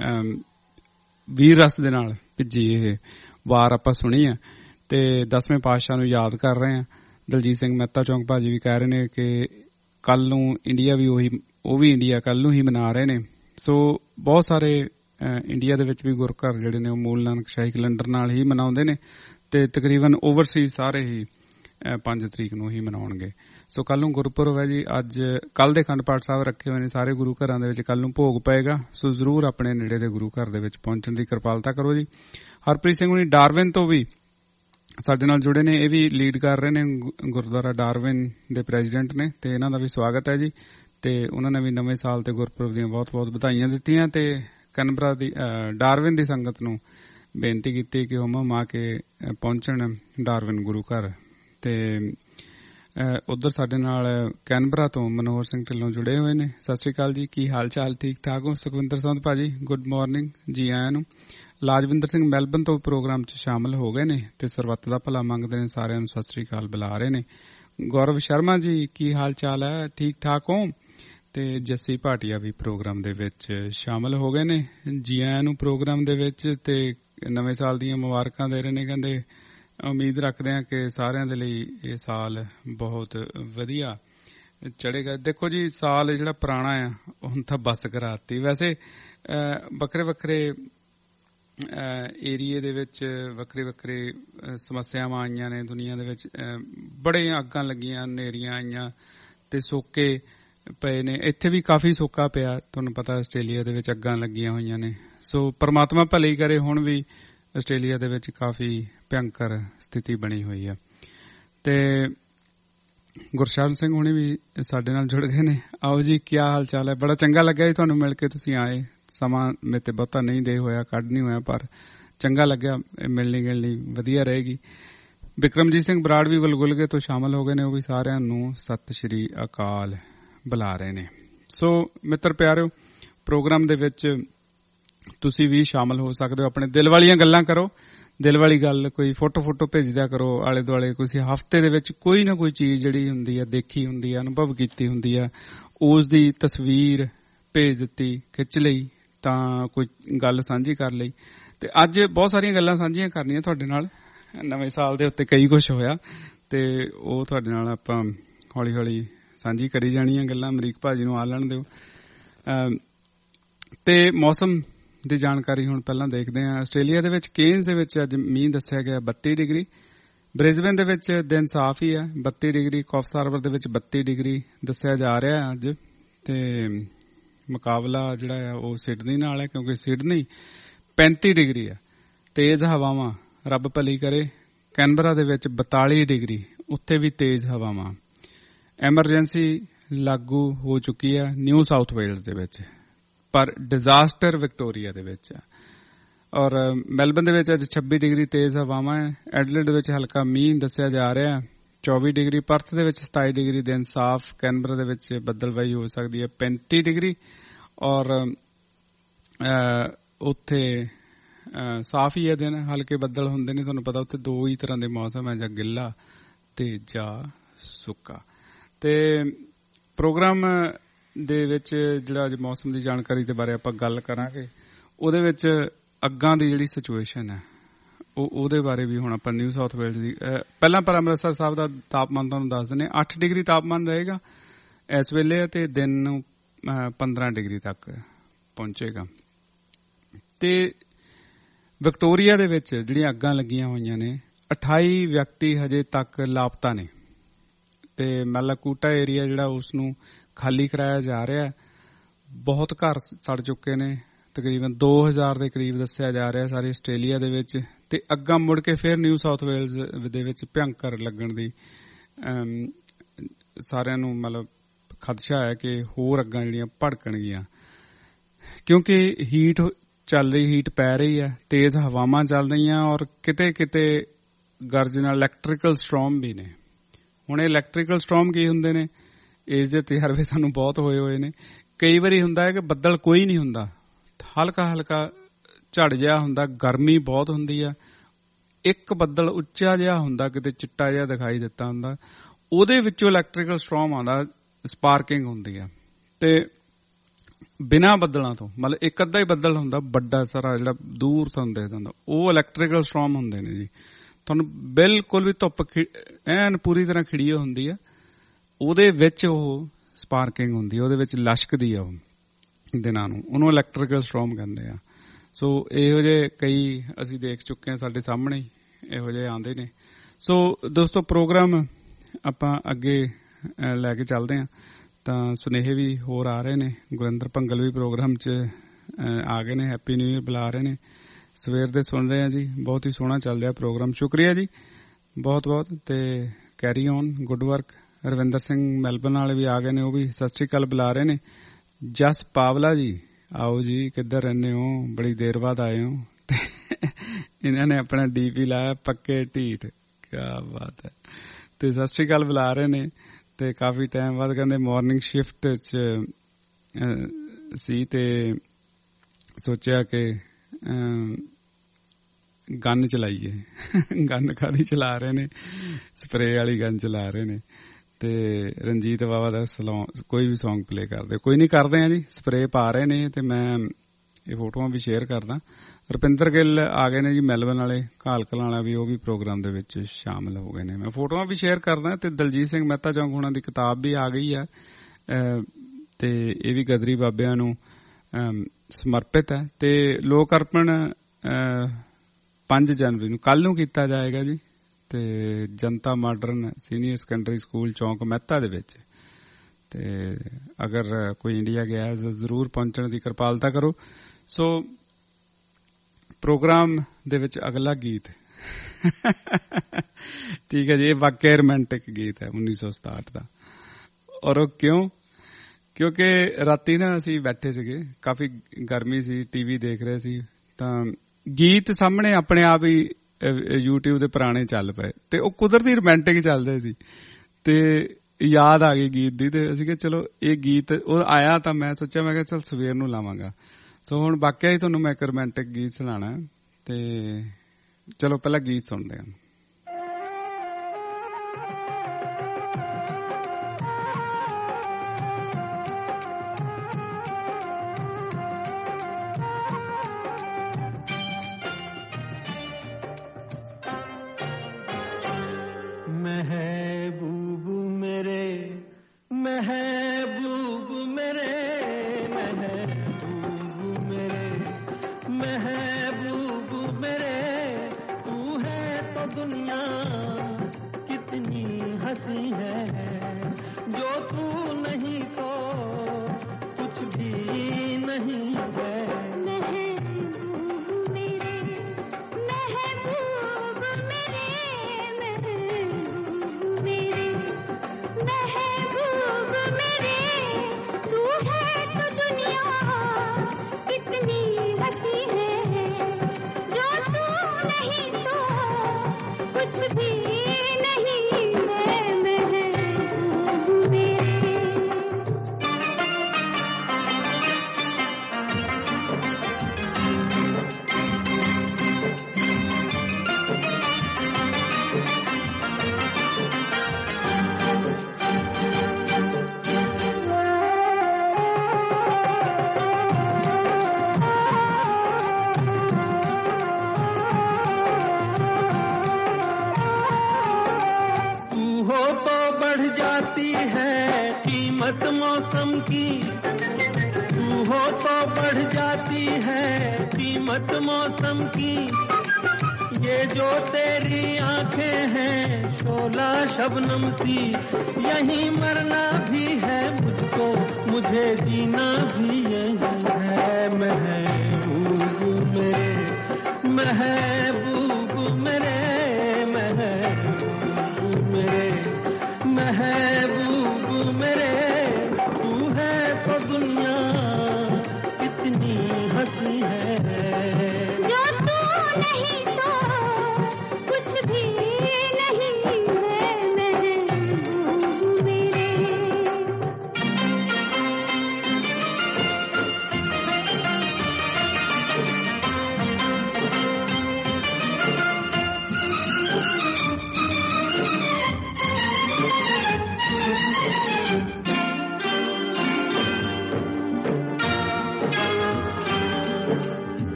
ਵੀਰ ਰਸ ਦੇ ਨਾਲ ਭਿੱਜੀ ਇਹ ਵਾਰ ਆਪਾਂ ਸੁਣੀ ਆ ਤੇ ਦਸਵੇਂ ਪਾਤਸ਼ਾਹ ਨੂੰ ਯਾਦ ਕਰ ਰਹੇ ਆ। ਦਲਜੀਤ ਸਿੰਘ ਮਹਿਤਾ ਚੌਂਕ ਭਾਜੀ ਵੀ ਕਹਿ ਰਹੇ ਨੇ ਕਿ ਕੱਲ ਨੂੰ ਇੰਡੀਆ ਵੀ ਉਹੀ ਉਹ ਵੀ ਇੰਡੀਆ ਕੱਲ ਨੂੰ ਹੀ ਮਨਾ ਰਹੇ ਨੇ। ਸੋ ਬਹੁਤ ਸਾਰੇ ਇੰਡੀਆ ਦੇ ਵਿੱਚ ਵੀ ਗੁਰਘਰ ਜਿਹੜੇ ਨੇ ਉਹ ਮੂਲ ਨਾਨਕ ਸ਼ਾਹੀ ਕੈਲੰਡਰ ਨਾਲ ਹੀ ਮਨਾਉਂਦੇ ਨੇ ਤੇ ਤਕਰੀਬਨ ਓਵਰਸੀਜ਼ ਸਾਰੇ ਹੀ ਪੰਜ ਤਰੀਕ ਨੂੰ ਹੀ ਮਨਾਉਣਗੇ। ਸੋ ਕੱਲ ਨੂੰ ਗੁਰਪੁਰਬ ਹੈ ਜੀ। ਅੱਜ ਕੱਲ ਦੇ ਅਖੰਡ ਪਾਠ ਸਾਹਿਬ ਰੱਖੇ ਹੋਏ ਨੇ ਸਾਰੇ ਗੁਰੂ ਘਰਾਂ ਦੇ ਵਿੱਚ। ਕੱਲ ਨੂੰ ਭੋਗ ਪਏਗਾ। ਸੋ ਜ਼ਰੂਰ ਆਪਣੇ ਨੇੜੇ ਦੇ ਗੁਰੂ ਘਰ ਦੇ ਵਿੱਚ ਪਹੁੰਚਣ ਦੀ ਕਿਰਪਾਲਤਾ ਕਰੋ ਜੀ। ਹਰਪ੍ਰੀਤ ਸਿੰਘ ਹੁਣੀ ਡਾਰਵਿਨ ਤੋਂ ਵੀ ਸਾਡੇ ਨਾਲ ਜੁੜੇ ਨੇ। ਇਹ ਵੀ ਲੀਡ ਕਰ ਰਹੇ ਨੇ, ਗੁਰਦੁਆਰਾ ਡਾਰਵਿਨ ਦੇ ਪ੍ਰੈਜ਼ੀਡੈਂਟ ਨੇ ਤੇ ਇਹਨਾਂ ਦਾ ਵੀ ਸਵਾਗਤ ਹੈ ਜੀ। ਤੇ ਉਹਨਾਂ ਨੇ ਵੀ ਨਵੇਂ ਸਾਲ ਤੇ ਗੁਰਪੁਰਬ ਦੀਆਂ ਬਹੁਤ ਬਹੁਤ ਵਧਾਈਆਂ ਦਿੱਤੀਆਂ ਤੇ ਕੈਨਬਰਾ ਦੀ ਡਾਰਵਿਨ ਦੀ ਸੰਗਤ ਨੂੰ ਬੇਨਤੀ ਕੀਤੀ ਕਿ ਉਹ ਮਾ ਕੇ ਪਹੁੰਚਣ ਡਾਰਵਿਨ ਗੁਰੂ ਘਰ। ਤੇ ਉਧਰ ਸਾਡੇ ਨਾਲ ਕੈਨਬਰਾ ਤੋਂ ਮਨੋਹਰ ਸਿੰਘ ਢਿੱਲੋਂ ਜੁੜੇ ਹੋਏ ਨੇ। ਸਤਿ ਸ੍ਰੀ ਅਕਾਲ ਜੀ, ਕੀ ਹਾਲ ਚਾਲ? ਠੀਕ ਠਾਕ ਹੋ? ਸੁਖਵਿੰਦਰ ਸਿੰਘ ਭਾਜੀ ਗੁੱਡ ਮਾਰਨਿੰਗ ਜੀ ਆਇਆਂ ਨੂੰ। ਲਾਜਵਿੰਦਰ ਸਿੰਘ ਮੈਲਬਨ ਤੋਂ ਪ੍ਰੋਗਰਾਮ 'ਚ ਸ਼ਾਮਲ ਹੋ ਗਏ ਨੇ ਤੇ ਸਰਬੱਤ ਦਾ ਭਲਾ ਮੰਗਦੇ ਨੇ, ਸਾਰਿਆਂ ਨੂੰ ਸਤਿ ਸ੍ਰੀ ਅਕਾਲ ਬੁਲਾ ਰਹੇ ਨੇ। ਗੌਰਵ ਸ਼ਰਮਾ ਜੀ ਕੀ ਹਾਲ ਚਾਲ ਹੈ? ਠੀਕ ਠਾਕ ਹੋ? ਤੇ ਜੱਸੀ ਭਾਟੀਆ ਵੀ ਪ੍ਰੋਗਰਾਮ ਦੇ ਵਿੱਚ ਸ਼ਾਮਲ ਹੋ ਗਏ ਨੇ। ਜੀ ਆਇਆਂ ਨੂੰ ਪ੍ਰੋਗਰਾਮ ਦੇ ਵਿੱਚ ਤੇ ਨਵੇਂ ਸਾਲ ਦੀਆਂ ਮੁਬਾਰਕਾਂ ਦੇ ਰਹੇ ਨੇ। ਕਹਿੰਦੇ ਉਮੀਦ ਰੱਖਦੇ ਹਾਂ ਕਿ ਸਾਰਿਆਂ ਦੇ ਲਈ ਇਹ ਸਾਲ ਬਹੁਤ ਵਧੀਆ ਚੜੇਗਾ। ਦੇਖੋ ਜੀ, ਸਾਲ ਜਿਹੜਾ ਪੁਰਾਣਾ ਆ ਹੁਣ ਤਾਂ ਬੱਸ ਕਰਾਤੀ। ਵੈਸੇ ਵੱਖਰੇ ਵੱਖਰੇ ਏਰੀਏ ਦੇ ਵਿੱਚ ਵੱਖਰੇ ਵੱਖਰੇ ਸਮੱਸਿਆਵਾਂ ਆਈਆਂ ਨੇ ਦੁਨੀਆ ਦੇ ਵਿੱਚ। ਬੜੇ ਅੱਗਾਂ ਲੱਗੀਆਂ, ਹਨੇਰੀਆਂ ਆਈਆਂ ਤੇ ਸੋਕੇ ਪਏ ਨੇ। ਇੱਥੇ ਵੀ ਕਾਫੀ ਸੋਕਾ ਪਿਆ, ਤੁਹਾਨੂੰ ਪਤਾ ਆਸਟ੍ਰੇਲੀਆ ਦੇ ਵਿੱਚ ਅੱਗਾਂ ਲੱਗੀਆਂ ਹੋਈਆਂ ਨੇ। ਸੋ ਪਰਮਾਤਮਾ ਭਲੀ ਕਰੇ। ਹੁਣ ਵੀ ਆਸਟ੍ਰੇਲੀਆ ਦੇ ਵਿੱਚ ਕਾਫੀ ਭਿਅੰਕਰ ਸਥਿਤੀ ਬਣੀ ਹੋਈ ਆ। ਤੇ ਗੁਰਸ਼ਰਨ ਸਿੰਘ ਹੁਣੇ ਵੀ ਸਾਡੇ ਨਾਲ ਜੁੜ ਗਏ ਨੇ। ਆਓ ਜੀ, ਕੀ ਹਾਲ ਚਾਲ ਹੈ? ਬੜਾ ਚੰਗਾ ਲੱਗਿਆ ਜੀ ਤੁਹਾਨੂੰ ਮਿਲ ਕੇ। ਤੁਸੀਂ ਆਏ, ਸਮਾਂ ਮੇਰੇ ਤੇ ਬਹੁਤਾ ਨਹੀਂ ਦੇ ਹੋਇਆ, ਕੱਢ ਨਹੀਂ ਹੋਇਆ, ਪਰ ਚੰਗਾ ਲੱਗਿਆ। ਮਿਲਣੀ ਗਿਲਣੀ ਵਧੀਆ ਰਹੇਗੀ। ਬਿਕਰਮਜੀਤ ਸਿੰਘ ਬਰਾੜ ਵੀ ਬਲਗੁਲਗੇ ਤੋਂ ਸ਼ਾਮਲ ਹੋ ਗਏ ਨੇ। ਉਹ ਵੀ ਸਾਰਿਆਂ ਨੂੰ ਸਤਿ ਸ਼੍ਰੀ ਅਕਾਲ ਬੁਲਾ ਰਹੇ ਨੇ। ਸੋ ਮਿੱਤਰ ਪਿਆਰਿਓ, ਪ੍ਰੋਗਰਾਮ ਦੇ ਵਿੱਚ ਤੁਸੀਂ ਵੀ ਸ਼ਾਮਲ ਹੋ ਸਕਦੇ ਹੋ। ਆਪਣੇ ਦਿਲ ਵਾਲੀਆਂ ਗੱਲਾਂ ਕਰੋ। ਦਿਲ ਵਾਲੀ ਗੱਲ ਕੋਈ ਫੋਟੋ ਫੋਟੋ ਭੇਜਦਿਆ ਕਰੋ ਆਲੇ ਦੁਆਲੇ। ਤੁਸੀਂ ਹਫ਼ਤੇ ਦੇ ਵਿੱਚ ਕੋਈ ਨਾ ਕੋਈ ਚੀਜ਼ ਜਿਹੜੀ ਹੁੰਦੀ ਆ, ਦੇਖੀ ਹੁੰਦੀ ਆ, ਅਨੁਭਵ ਕੀਤੀ ਹੁੰਦੀ ਆ, ਉਸ ਦੀ ਤਸਵੀਰ ਭੇਜ ਦਿੱਤੀ, ਖਿੱਚ ਲਈ, ਤਾਂ ਕੋਈ ਗੱਲ ਸਾਂਝੀ ਕਰ ਲਈ। ਤੇ ਅੱਜ ਬਹੁਤ ਸਾਰੀਆਂ ਗੱਲਾਂ ਸਾਂਝੀਆਂ ਕਰਨੀਆਂ ਤੁਹਾਡੇ ਨਾਲ। ਨਵੇਂ ਸਾਲ ਦੇ ਉੱਤੇ ਕਈ ਕੁਛ ਹੋਇਆ ਤੇ ਉਹ ਤੁਹਾਡੇ ਨਾਲ ਆਪਾਂ ਹੌਲੀ ਹੌਲੀ ਸਾਂਝੀ ਕਰੀ ਜਾਣੀਆਂ ਗੱਲਾਂ। ਅਮਰੀਕ ਭਾਜੀ ਨੂੰ ਆ ਲੈਣ ਦਿਓ। ਤੇ ਮੌਸਮ ਦੀ ਜਾਣਕਾਰੀ ਹੁਣ ਪਹਿਲਾਂ ਦੇਖਦੇ ਹਾਂ। ਆਸਟ੍ਰੇਲੀਆ ਦੇ ਵਿੱਚ ਕੇਨਜ਼ ਦੇ ਵਿੱਚ ਅੱਜ ਮੀਂਹ ਦੱਸਿਆ ਗਿਆ ਬੱਤੀ ਡਿਗਰੀ। ਬ੍ਰਿਸਬੇਨ ਦੇ ਵਿੱਚ ਦਿਨ ਸਾਫ਼ ਹੀ ਹੈ, ਬੱਤੀ ਡਿਗਰੀ। ਕਾਫਸ ਹਾਰਬਰ ਦੇ ਵਿੱਚ ਬੱਤੀ ਡਿਗਰੀ ਦੱਸਿਆ ਜਾ ਰਿਹਾ ਹੈ ਅੱਜ। ਤੇ ਮੁਕਾਬਲਾ ਜਿਹੜਾ ਆ ਉਹ ਸਿਡਨੀ ਨਾਲ ਹੈ, ਕਿਉਂਕਿ ਸਿਡਨੀ ਪੈਂਤੀ ਡਿਗਰੀ ਆ। ਤੇਜ਼ ਹਵਾਵਾਂ, ਰੱਬ ਭਲੀ ਕਰੇ। ਕੈਨਬਰਾ ਦੇ ਵਿੱਚ ਬਤਾਲੀ ਡਿਗਰੀ, ਉੱਥੇ ਵੀ ਤੇਜ਼ ਹਵਾਵਾਂ। ਐਮਰਜੈਂਸੀ ਲਾਗੂ ਹੋ ਚੁੱਕੀ ਆ ਨਿਊ ਸਾਊਥ ਵੇਲਜ਼ ਦੇ ਵਿੱਚ, ਪਰ ਡਿਜ਼ਾਸਟਰ ਵਿਕਟੋਰੀਆ ਦੇ ਵਿੱਚ ਆ। ਔਰ ਮੈਲਬਨ ਦੇ ਵਿੱਚ ਅੱਜ ਛੱਬੀ ਡਿਗਰੀ ਤੇਜ਼ ਹਵਾਵਾਂ ਹੈ। ਐਡਲੇਡ ਵਿੱਚ ਹਲਕਾ ਮੀਂਹ ਦੱਸਿਆ ਜਾ ਰਿਹਾ ਚੌਵੀ ਡਿਗਰੀ। ਪਰਥ ਦੇ ਵਿੱਚ ਸਤਾਈ ਡਿਗਰੀ, ਦਿਨ ਸਾਫ਼। ਕੈਨਬਰਾ ਦੇ ਵਿੱਚ ਬੱਦਲਵਾਈ ਹੋ ਸਕਦੀ ਹੈ ਪੈਂਤੀ ਡਿਗਰੀ। ਔਰ ਉੱਥੇ ਸਾਫ਼ ਹੀ ਹੈ ਦਿਨ, ਹਲਕੇ ਬੱਦਲ ਹੁੰਦੇ ਨੇ। ਤੁਹਾਨੂੰ ਪਤਾ ਉੱਥੇ ਦੋ ਹੀ ਤਰ੍ਹਾਂ ਦੇ ਮੌਸਮ ਹੈ, ਜਾਂ ਗਿੱਲਾ ਤੇ ਜਾਂ ਸੁੱਕਾ। ਤੇ ਪ੍ਰੋਗਰਾਮ ਦੇ ਵਿੱਚ ਜਿਹੜਾ ਅੱਜ ਮੌਸਮ ਦੀ ਜਾਣਕਾਰੀ ਦੇ ਬਾਰੇ ਆਪਾਂ ਗੱਲ ਕਰਾਂਗੇ, ਉਹਦੇ ਵਿੱਚ ਅੱਗਾਂ ਦੀ ਜਿਹੜੀ ਸਿਚੁਏਸ਼ਨ ਹੈ ਉਹ ਉਹਦੇ ਬਾਰੇ ਵੀ ਹੁਣ ਆਪਾਂ ਨਿਊ ਸਾਊਥ ਵੇਲਜ਼ ਦੀ। ਪਹਿਲਾਂ ਪਰ ਅੰਮ੍ਰਿਤਸਰ ਸਾਹਿਬ ਦਾ ਤਾਪਮਾਨ ਤੁਹਾਨੂੰ ਦੱਸ ਦਿੰਦੇ। ਅੱਠ ਡਿਗਰੀ ਤਾਪਮਾਨ ਰਹੇਗਾ ਇਸ ਵੇਲੇ ਤੇ ਦਿਨ ਨੂੰ ਪੰਦਰਾਂ ਡਿਗਰੀ ਤੱਕ ਪਹੁੰਚੇਗਾ। ਤੇ ਵਿਕਟੋਰੀਆ ਦੇ ਵਿੱਚ ਜਿਹੜੀਆਂ ਅੱਗਾਂ ਲੱਗੀਆਂ ਹੋਈਆਂ ਨੇ, ਅਠਾਈ ਵਿਅਕਤੀ ਹਜੇ ਤੱਕ ਲਾਪਤਾ ਨੇ। ਤੇ ਮੈਲਾਕੂਟਾ ਏਰੀਆ ਜਿਹੜਾ ਉਸ ਨੂੰ ਖਾਲੀ ਕਰਾਇਆ ਜਾ ਰਿਹਾ। ਬਹੁਤ ਘਰ ਸੜ ਚੁੱਕੇ ਨੇ, ਤਕਰੀਬਨ ਦੋ ਹਜ਼ਾਰ ਦੇ ਕਰੀਬ ਦੱਸਿਆ ਜਾ ਰਿਹਾ ਸਾਰੇ ਆਸਟ੍ਰੇਲੀਆ ਦੇ ਵਿੱਚ। ਤੇ ਅੱਗਾਂ ਮੁੜ ਕੇ ਫਿਰ ਨਿਊ ਸਾਊਥ ਵੇਲਜ਼ ਦੇ ਵਿੱਚ ਭਿਅੰਕਰ ਲੱਗਣ ਦੀ ਸਾਰਿਆਂ ਨੂੰ ਮਤਲਬ ਖਦਸ਼ਾ ਹੈ ਕਿ ਹੋਰ ਅੱਗਾਂ ਜਿਹੜੀਆਂ ਭੜਕਣਗੀਆਂ, ਕਿਉਂਕਿ ਹੀਟ ਚੱਲ ਰਹੀ, ਹੀਟ ਪੈ ਰਹੀ ਹੈ, ਤੇਜ਼ ਹਵਾਵਾਂ ਚੱਲ ਰਹੀਆਂ ਔਰ ਕਿਤੇ ਕਿਤੇ ਗਰਜ ਨਾਲ ਇਲੈਕਟ੍ਰੀਕਲ ਸਟ੍ਰੋਮ ਵੀ ਨੇ। ਹੁਣ ਇਹ ਇਲੈਕਟ੍ਰੀਕਲ ਸਟ੍ਰੋਮ ਕੀ ਹੁੰਦੇ ਨੇ, ਇਸ ਦੇ ਤਜਰਬੇ ਸਾਨੂੰ ਬਹੁਤ ਹੋਏ ਹੋਏ ਨੇ। ਕਈ ਵਾਰੀ ਹੁੰਦਾ ਹੈ ਕਿ ਬੱਦਲ ਕੋਈ ਨਹੀਂ ਹੁੰਦਾ, ਹਲਕਾ ਹਲਕਾ ਝੜ ਜਿਹਾ ਹੁੰਦਾ, ਗਰਮੀ ਬਹੁਤ ਹੁੰਦੀ ਆ, ਇੱਕ ਬੱਦਲ ਉੱਚਾ ਜਿਹਾ ਹੁੰਦਾ, ਕਿਤੇ ਚਿੱਟਾ ਜਿਹਾ ਦਿਖਾਈ ਦਿੱਤਾ ਹੁੰਦਾ, ਉਹਦੇ ਵਿੱਚੋਂ ਇਲੈਕਟ੍ਰੀਕਲ ਸਟ੍ਰੋਮ ਆਉਂਦਾ, ਸਪਾਰਕਿੰਗ ਹੁੰਦੀ ਆ। ਤੇ ਬਿਨਾਂ ਬੱਦਲਾਂ ਤੋਂ, ਮਤਲਬ ਇੱਕ ਅੱਧਾ ਹੀ ਬੱਦਲ ਹੁੰਦਾ ਵੱਡਾ ਸਾਰਾ ਜਿਹੜਾ ਦੂਰ ਤੁਹਾਨੂੰ ਦੇਖਦਾ ਹੁੰਦਾ, ਉਹ ਇਲੈਕਟ੍ਰੀਕਲ ਸਟੋਰਮ ਹੁੰਦੇ ਨੇ ਜੀ। ਤੁਹਾਨੂੰ ਬਿਲਕੁਲ ਵੀ ਧੁੱਪ ਐਨ ਪੂਰੀ ਤਰ੍ਹਾਂ ਖਿੜੀ ਹੁੰਦੀ ਆ, ਉਹਦੇ ਵਿੱਚ ਉਹ ਸਪਾਰਕਿੰਗ ਹੁੰਦੀ, ਉਹਦੇ ਵਿੱਚ ਲਸ਼ਕਦੀ ਆ ਉਹ ਦਿਨਾਂ ਨੂੰ, ਉਹਨੂੰ ਇਲੈਕਟ੍ਰੀਕਲ ਸਟੋਰਮ ਕਹਿੰਦੇ ਆ। ਸੋ ਇਹੋ ਜਿਹੇ ਕਈ ਅਸੀਂ ਦੇਖ ਚੁੱਕੇ ਹਾਂ, ਸਾਡੇ ਸਾਹਮਣੇ ਇਹੋ ਜਿਹੇ ਆਉਂਦੇ ਨੇ। ਸੋ ਦੋਸਤੋ, ਪ੍ਰੋਗਰਾਮ ਆਪਾਂ ਅੱਗੇ ਲੈ ਕੇ ਚੱਲਦੇ ਹਾਂ, ਤਾਂ ਸੁਨੇਹੇ ਵੀ ਹੋਰ ਆ ਰਹੇ ਨੇ। ਗੁਰਿੰਦਰ ਭੰਗਲ ਵੀ ਪ੍ਰੋਗਰਾਮ 'ਚ ਆ ਗਏ ਨੇ, ਹੈਪੀ ਨਿਊ ਈਅਰ ਬੁਲਾ ਰਹੇ ਨੇ। ਸਵੇਰ ਦੇ ਸੁਣ ਰਹੇ ਆ ਜੀ, ਬਹੁਤ ਹੀ ਸੋਹਣਾ ਚੱਲ ਰਿਹਾ ਪ੍ਰੋਗਰਾਮ, ਸ਼ੁਕਰੀਆ ਜੀ ਬਹੁਤ ਬਹੁਤ, ਤੇ carry on, good work. Ravinder Singh Melbourne ਵਾਲੇ ਵੀ ਆ ਗਏ ਨੇ, ਉਹ ਵੀ ਸਤਿ ਸ੍ਰੀ ਅਕਾਲ ਬੁਲਾ ਰਹੇ ਨੇ। ਜਸ ਪਾਵਲਾ ਜੀ, ਆਓ ਜੀ, ਕਿੱਧਰ ਰਹਿੰਦੇ ਹੋ, ਬੜੀ ਦੇਰ ਬਾਅਦ ਆਏ ਹੋ। ਇਹਨਾਂ ਨੇ ਆਪਣਾ ਡੀ ਪੀ ਲਾਇਆ ਪੱਕੇ ਢੀਠ, ਕਿਆ ਬਾਤ ਹੈ, ਤੇ ਸਤਿ ਸ੍ਰੀ ਅਕਾਲ ਬੁਲਾ ਰਹੇ ਨੇ। ਤੇ ਕਾਫੀ ਟਾਈਮ ਬਾਅਦ ਕਹਿੰਦੇ ਮਾਰਨਿੰਗ ਸ਼ਿਫਟ ਚ ਸੀ ਤੇ ਸੋਚਿਆ ਕਿ ਗਨ ਚਲਾਈਏ। ਗਨ ਕਾਹਦੀ ਚਲਾ ਰਹੇ ਨੇ, ਸਪਰੇ ਵਾਲੀ ਗਨ ਚਲਾ ਰਹੇ ਨੇ। ਤੇ ਰਣਜੀਤ ਬਾਵਾ ਦਾ ਕੋਈ ਵੀ ਸੌਂਗ ਪਲੇ ਕਰਦੇ, ਕੋਈ ਨਹੀਂ ਕਰਦੇ ਆ ਜੀ, ਸਪਰੇ ਪਾ ਰਹੇ ਨੇ। ਤੇ ਮੈਂ ਇਹ ਫੋਟੋਆਂ ਵੀ ਸ਼ੇਅਰ ਕਰਦਾ। ਰੁਪਿੰਦਰ ਗਿੱਲ ਆ ਗਏ ਨੇ ਜੀ ਮੈਲਬਨ ਵਾਲੇ, ਘਾਲਕਲਾਂ ਵਾਲਾ ਵੀ, ਉਹ ਵੀ ਪ੍ਰੋਗਰਾਮ ਦੇ ਵਿੱਚ ਸ਼ਾਮਲ ਹੋ ਗਏ ਨੇ। ਮੈਂ ਫੋਟੋਆਂ ਵੀ ਸ਼ੇਅਰ ਕਰਦਾ। ਤੇ ਦਲਜੀਤ ਸਿੰਘ ਮਹਿਤਾ ਚੌਂਕ ਉਹਨਾਂ ਦੀ ਕਿਤਾਬ ਵੀ ਆ ਗਈ ਹੈ, ਤੇ ਇਹ ਵੀ ਗਦਰੀ ਬਾਬਿਆਂ ਨੂੰ ਸਮਰਪਿਤ ਹੈ। ਤੇ ਲੋਕ ਅਰਪਣ ਪੰਜ ਜਨਵਰੀ ਨੂੰ, ਕੱਲ ਨੂੰ ਕੀਤਾ ਜਾਏਗਾ ਜੀ, ਤੇ Janta modern senior secondary school Chowk Mehta ਦੇ ਵਿੱਚ। ਤੇ ਅਗਰ ਕੋਈ ਇੰਡੀਆ ਗਿਆ ਜ਼ਰੂਰ ਪਹੁੰਚਣ ਦੀ ਕਿਰਪਾਲਤਾ ਕਰੋ। ਸੋ ਪ੍ਰੋਗਰਾਮ ਦੇ ਵਿੱਚ ਅਗਲਾ ਗੀਤ ਠੀਕ ਹੈ ਜੀ, ਇਹ ਵਾਕਿਆ ਰੋਮਾਂਟਿਕ ਗੀਤ ਹੈ ਉੱਨੀ ਸੌ ਸਤਾਹਠ ਦਾ। ਔਰ ਉਹ ਕਿਉਂ? ਕਿਉਂਕਿ ਰਾਤੀ ਨਾ ਅਸੀਂ ਬੈਠੇ ਸੀਗੇ, ਕਾਫੀ ਗਰਮੀ ਸੀ, ਟੀਵੀ ਦੇਖ ਰਹੇ ਸੀ, ਤਾਂ ਗੀਤ ਸਾਹਮਣੇ ਆਪਣੇ ਆਪ ਹੀ ਯੂਟਿਊਬ ਦੇ ਪੁਰਾਣੇ ਚੱਲ ਪਏ, ਤੇ ਉਹ ਕੁਦਰਤੀ ਰੋਮਾਂਟਿਕ ਚੱਲਦੇ ਸੀ, ਤੇ ਯਾਦ ਆ ਗਈ ਗੀਤ ਦੀ। ਤੇ ਅਸੀਂ ਕਿਹਾ ਚਲੋ ਇਹ ਗੀਤ ਉਹ ਆਇਆ, ਤਾਂ ਮੈਂ ਸੋਚਿਆ, ਮੈਂ ਕਿਹਾ ਚਲ ਸਵੇਰ ਨੂੰ ਲਾਵਾਂਗਾ। ਸੋ ਹੁਣ ਵਾਕਿਆ ਹੀ ਤੁਹਾਨੂੰ ਮੈਂ ਇੱਕ ਰੋਮਾਂਟਿਕ ਗੀਤ ਸੁਣਾਣਾ, ਤੇ ਚਲੋ ਪਹਿਲਾਂ ਗੀਤ ਸੁਣਦੇ ਹਾਂ।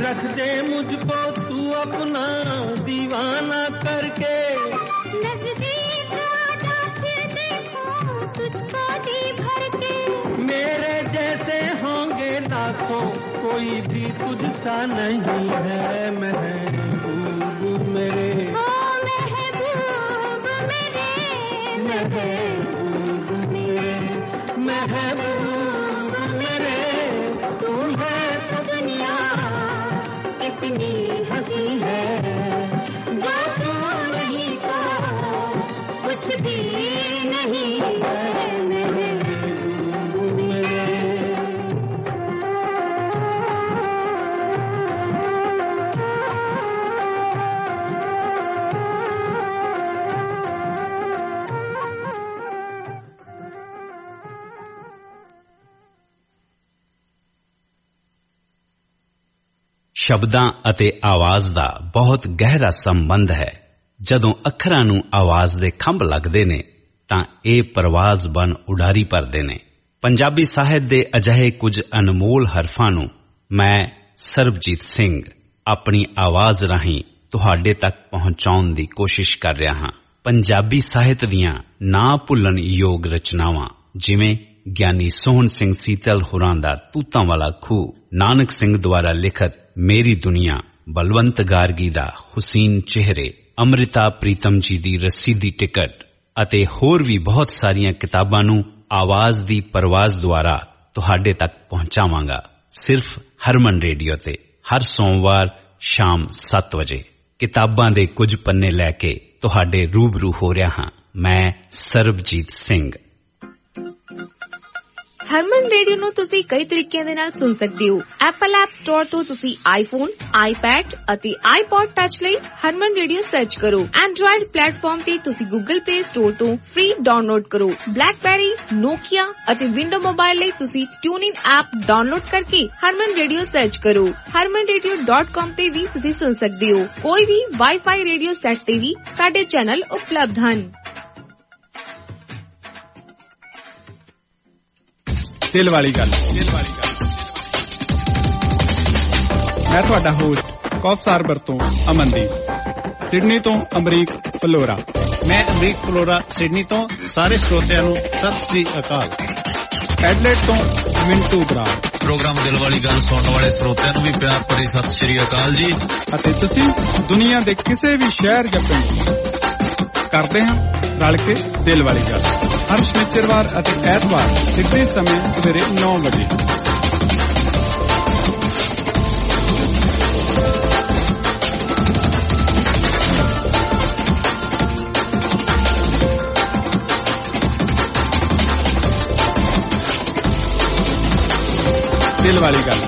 रख दे मुझको तू अपना दीवाना करके, नजदीक आजा फिर देखूं तुझको जी भर के, मेरे जैसे होंगे लाखों कोई भी तुझसा नहीं है महबूब मेरे, ओ महबूब मेरे, महबूब मेरे, महबूब मेरे, तू है तो दुनिया कितनी हंसी है, जो तू नहीं तो कुछ भी नहीं है महबूब मेरे। ਸ਼ਬਦਾਂ ਅਤੇ ਆਵਾਜ਼ ਦਾ ਬਹੁਤ ਗਹਿਰਾ ਸੰਬੰਧ ਹੈ। ਜਦੋਂ ਅੱਖਰਾਂ ਨੂੰ ਆਵਾਜ਼ ਦੇ ਖੰਭ ਲੱਗਦੇ ਨੇ ਤਾਂ ਇਹ ਪਰਵਾਜ਼ ਬਣ ਉਡਾਰੀ ਭਰਦੇ ਨੇ। ਪੰਜਾਬੀ ਸਾਹਿਤ ਦੇ ਅਜਿਹੇ ਕੁਝ ਅਨਮੋਲ ਹਰਫਾਂ ਨੂੰ ਮੈਂ ਸਰਬਜੀਤ ਸਿੰਘ ਆਪਣੀ ਆਵਾਜ਼ ਰਾਹੀਂ ਤੁਹਾਡੇ ਤੱਕ ਪਹੁੰਚਾਉਣ ਦੀ ਕੋਸ਼ਿਸ਼ ਕਰ ਰਿਹਾ ਹਾਂ। ਪੰਜਾਬੀ ਸਾਹਿਤ ਦੀਆਂ ਨਾ ਭੁੱਲਣ ਯੋਗ ਰਚਨਾਵਾਂ ਜਿਵੇਂ ਗਿਆਨੀ ਸੋਹਣ ਸਿੰਘ ਸੀਤਲ ਹੋਰਾਂ ਦਾ ਤੂਤਾਂ ਵਾਲਾ ਖੂਹ, ਨਾਨਕ ਸਿੰਘ ਦੁਆਰਾ ਲਿਖਤ ਮੇਰੀ ਦੁਨੀਆ, ਬਲਵੰਤ ਗਾਰਗੀ ਦਾ ਹੁਸੀਨ ਚਿਹਰੇ, ਅੰਮ੍ਰਿਤਾ ਪ੍ਰੀਤਮ ਜੀ ਦੀ ਰੱਸੀ ਦੀ ਟਿਕਟ ਅਤੇ ਹੋਰ ਵੀ ਬਹੁਤ ਸਾਰੀਆਂ ਕਿਤਾਬਾਂ ਨੂੰ ਆਵਾਜ਼ ਦੀ ਪਰਵਾਜ਼ ਦੁਆਰਾ ਤੁਹਾਡੇ ਤੱਕ ਪਹੁੰਚਾਵਾਂਗਾ ਸਿਰਫ ਹਰਮਨ ਰੇਡੀਓ ਤੇ ਹਰ ਸੋਮਵਾਰ ਸ਼ਾਮ ਸੱਤ ਵਜੇ। ਕਿਤਾਬਾਂ ਦੇ ਕੁਝ ਪੰਨੇ ਲੈ ਕੇ ਤੁਹਾਡੇ ਰੂਬਰੂ ਹੋ ਰਿਹਾ ਹਾਂ ਮੈਂ ਸਰਬਜੀਤ ਸਿੰਘ। ਹਰਮਨ ਰੇਡੀਓ ਨੂੰ ਤੁਸੀਂ ਕਈ ਤਰੀਕਿਆਂ ਦੇ ਨਾਲ ਸੁਣ ਸਕਦੇ ਹੋ। ਐਪਲ ਐਪ ਸਟੋਰ ਤੋਂ ਤੁਸੀਂ ਆਈਫੋਨ, ਆਈਪੈਡ ਅਤੇ ਆਈਪੌਡ ਟੱਚ ਲਈ ਹਰਮਨ ਰੇਡੀਓ ਸਰਚ ਕਰੋ। ਐਂਡਰੋਇਡ ਪਲੇਟਫਾਰਮ ਤੇ ਤੁਸੀਂ ਗੂਗਲ ਪਲੇ ਸਟੋਰ ਤੋਂ ਫ੍ਰੀ ਡਾਊਨਲੋਡ ਕਰੋ। ਬਲੈਕਬੈਰੀ, ਨੋਕੀਆ ਅਤੇ ਵਿੰਡੋ ਮੋਬਾਈਲ ਲਈ ਤੁਸੀਂ ਟਿਊਨਿਨ ਐਪ ਡਾਊਨਲੋਡ ਕਰਕੇ ਹਰਮਨ ਰੇਡੀਓ ਸਰਚ ਕਰੋ। ਹਰਮਨ ਰੇਡੀਓ ਡਾਟ ਕਾਮ ਤੇ ਵੀ ਤੁਸੀਂ ਸੁਣ ਸਕਦੇ ਹੋ। ਕੋਈ ਵੀ ਵਾਈਫਾਈ ਰੇਡੀਓ ਸੈੱਟ ਤੇ ਵੀ ਸਾਡੇ ਚੈਨਲ ਉਪਲਬਧ ਹਨ। ਦਿਲ ਵਾਲੀ ਗੱਲ ਮੈਂ ਤੁਹਾਡਾ ਹੋਸਟ ਕੌਫਸਾਰਬਰ ਤੋਂ ਅਮਨਦੀਪ, ਸਿਡਨੀ ਤੋਂ ਅਮਰੀਕ ਫਲੋਰਾ। ਮੈਂ ਅਮਰੀਕ ਫਲੋਰਾ ਸਿਡਨੀ ਤੋਂ ਸਾਰੇ ਸਰੋਤਿਆਂ ਨੂੰ ਸਤਿ ਸ੍ਰੀ ਅਕਾਲ। ਐਡਲੇਡ ਤੋਂ ਮਿੰਟੂ ਬਰਾੜ। ਪ੍ਰੋਗਰਾਮ ਦਿਲ ਵਾਲੀ ਗੱਲ ਸੁਣਨ ਵਾਲੇ ਸਰੋਤਿਆਂ ਨੂੰ ਵੀ ਪਿਆਰ ਭਰੀ ਸਤਿ ਸ਼੍ਰੀ ਅਕਾਲ ਜੀ। ਅਤੇ ਤੁਸੀਂ ਦੁਨੀਆ ਦੇ ਕਿਸੇ ਵੀ ਸ਼ਹਿਰ ਜਾਂ ਪਿੰਡ ਕਰਦੇ ਹਾਂ ਰਲ ਕੇ ਦਿਲ ਵਾਲੀ ਗੱਲ ਹਰ ਸ਼ਨੀਚਰਵਾਰ ਅਤੇ ਐਤਵਾਰ ਸਿੱਧੇ ਸਮੇਂ ਸਵੇਰੇ ਨੌ ਵਜੇ। ਦਿਲ ਵਾਲੀ ਗੱਲ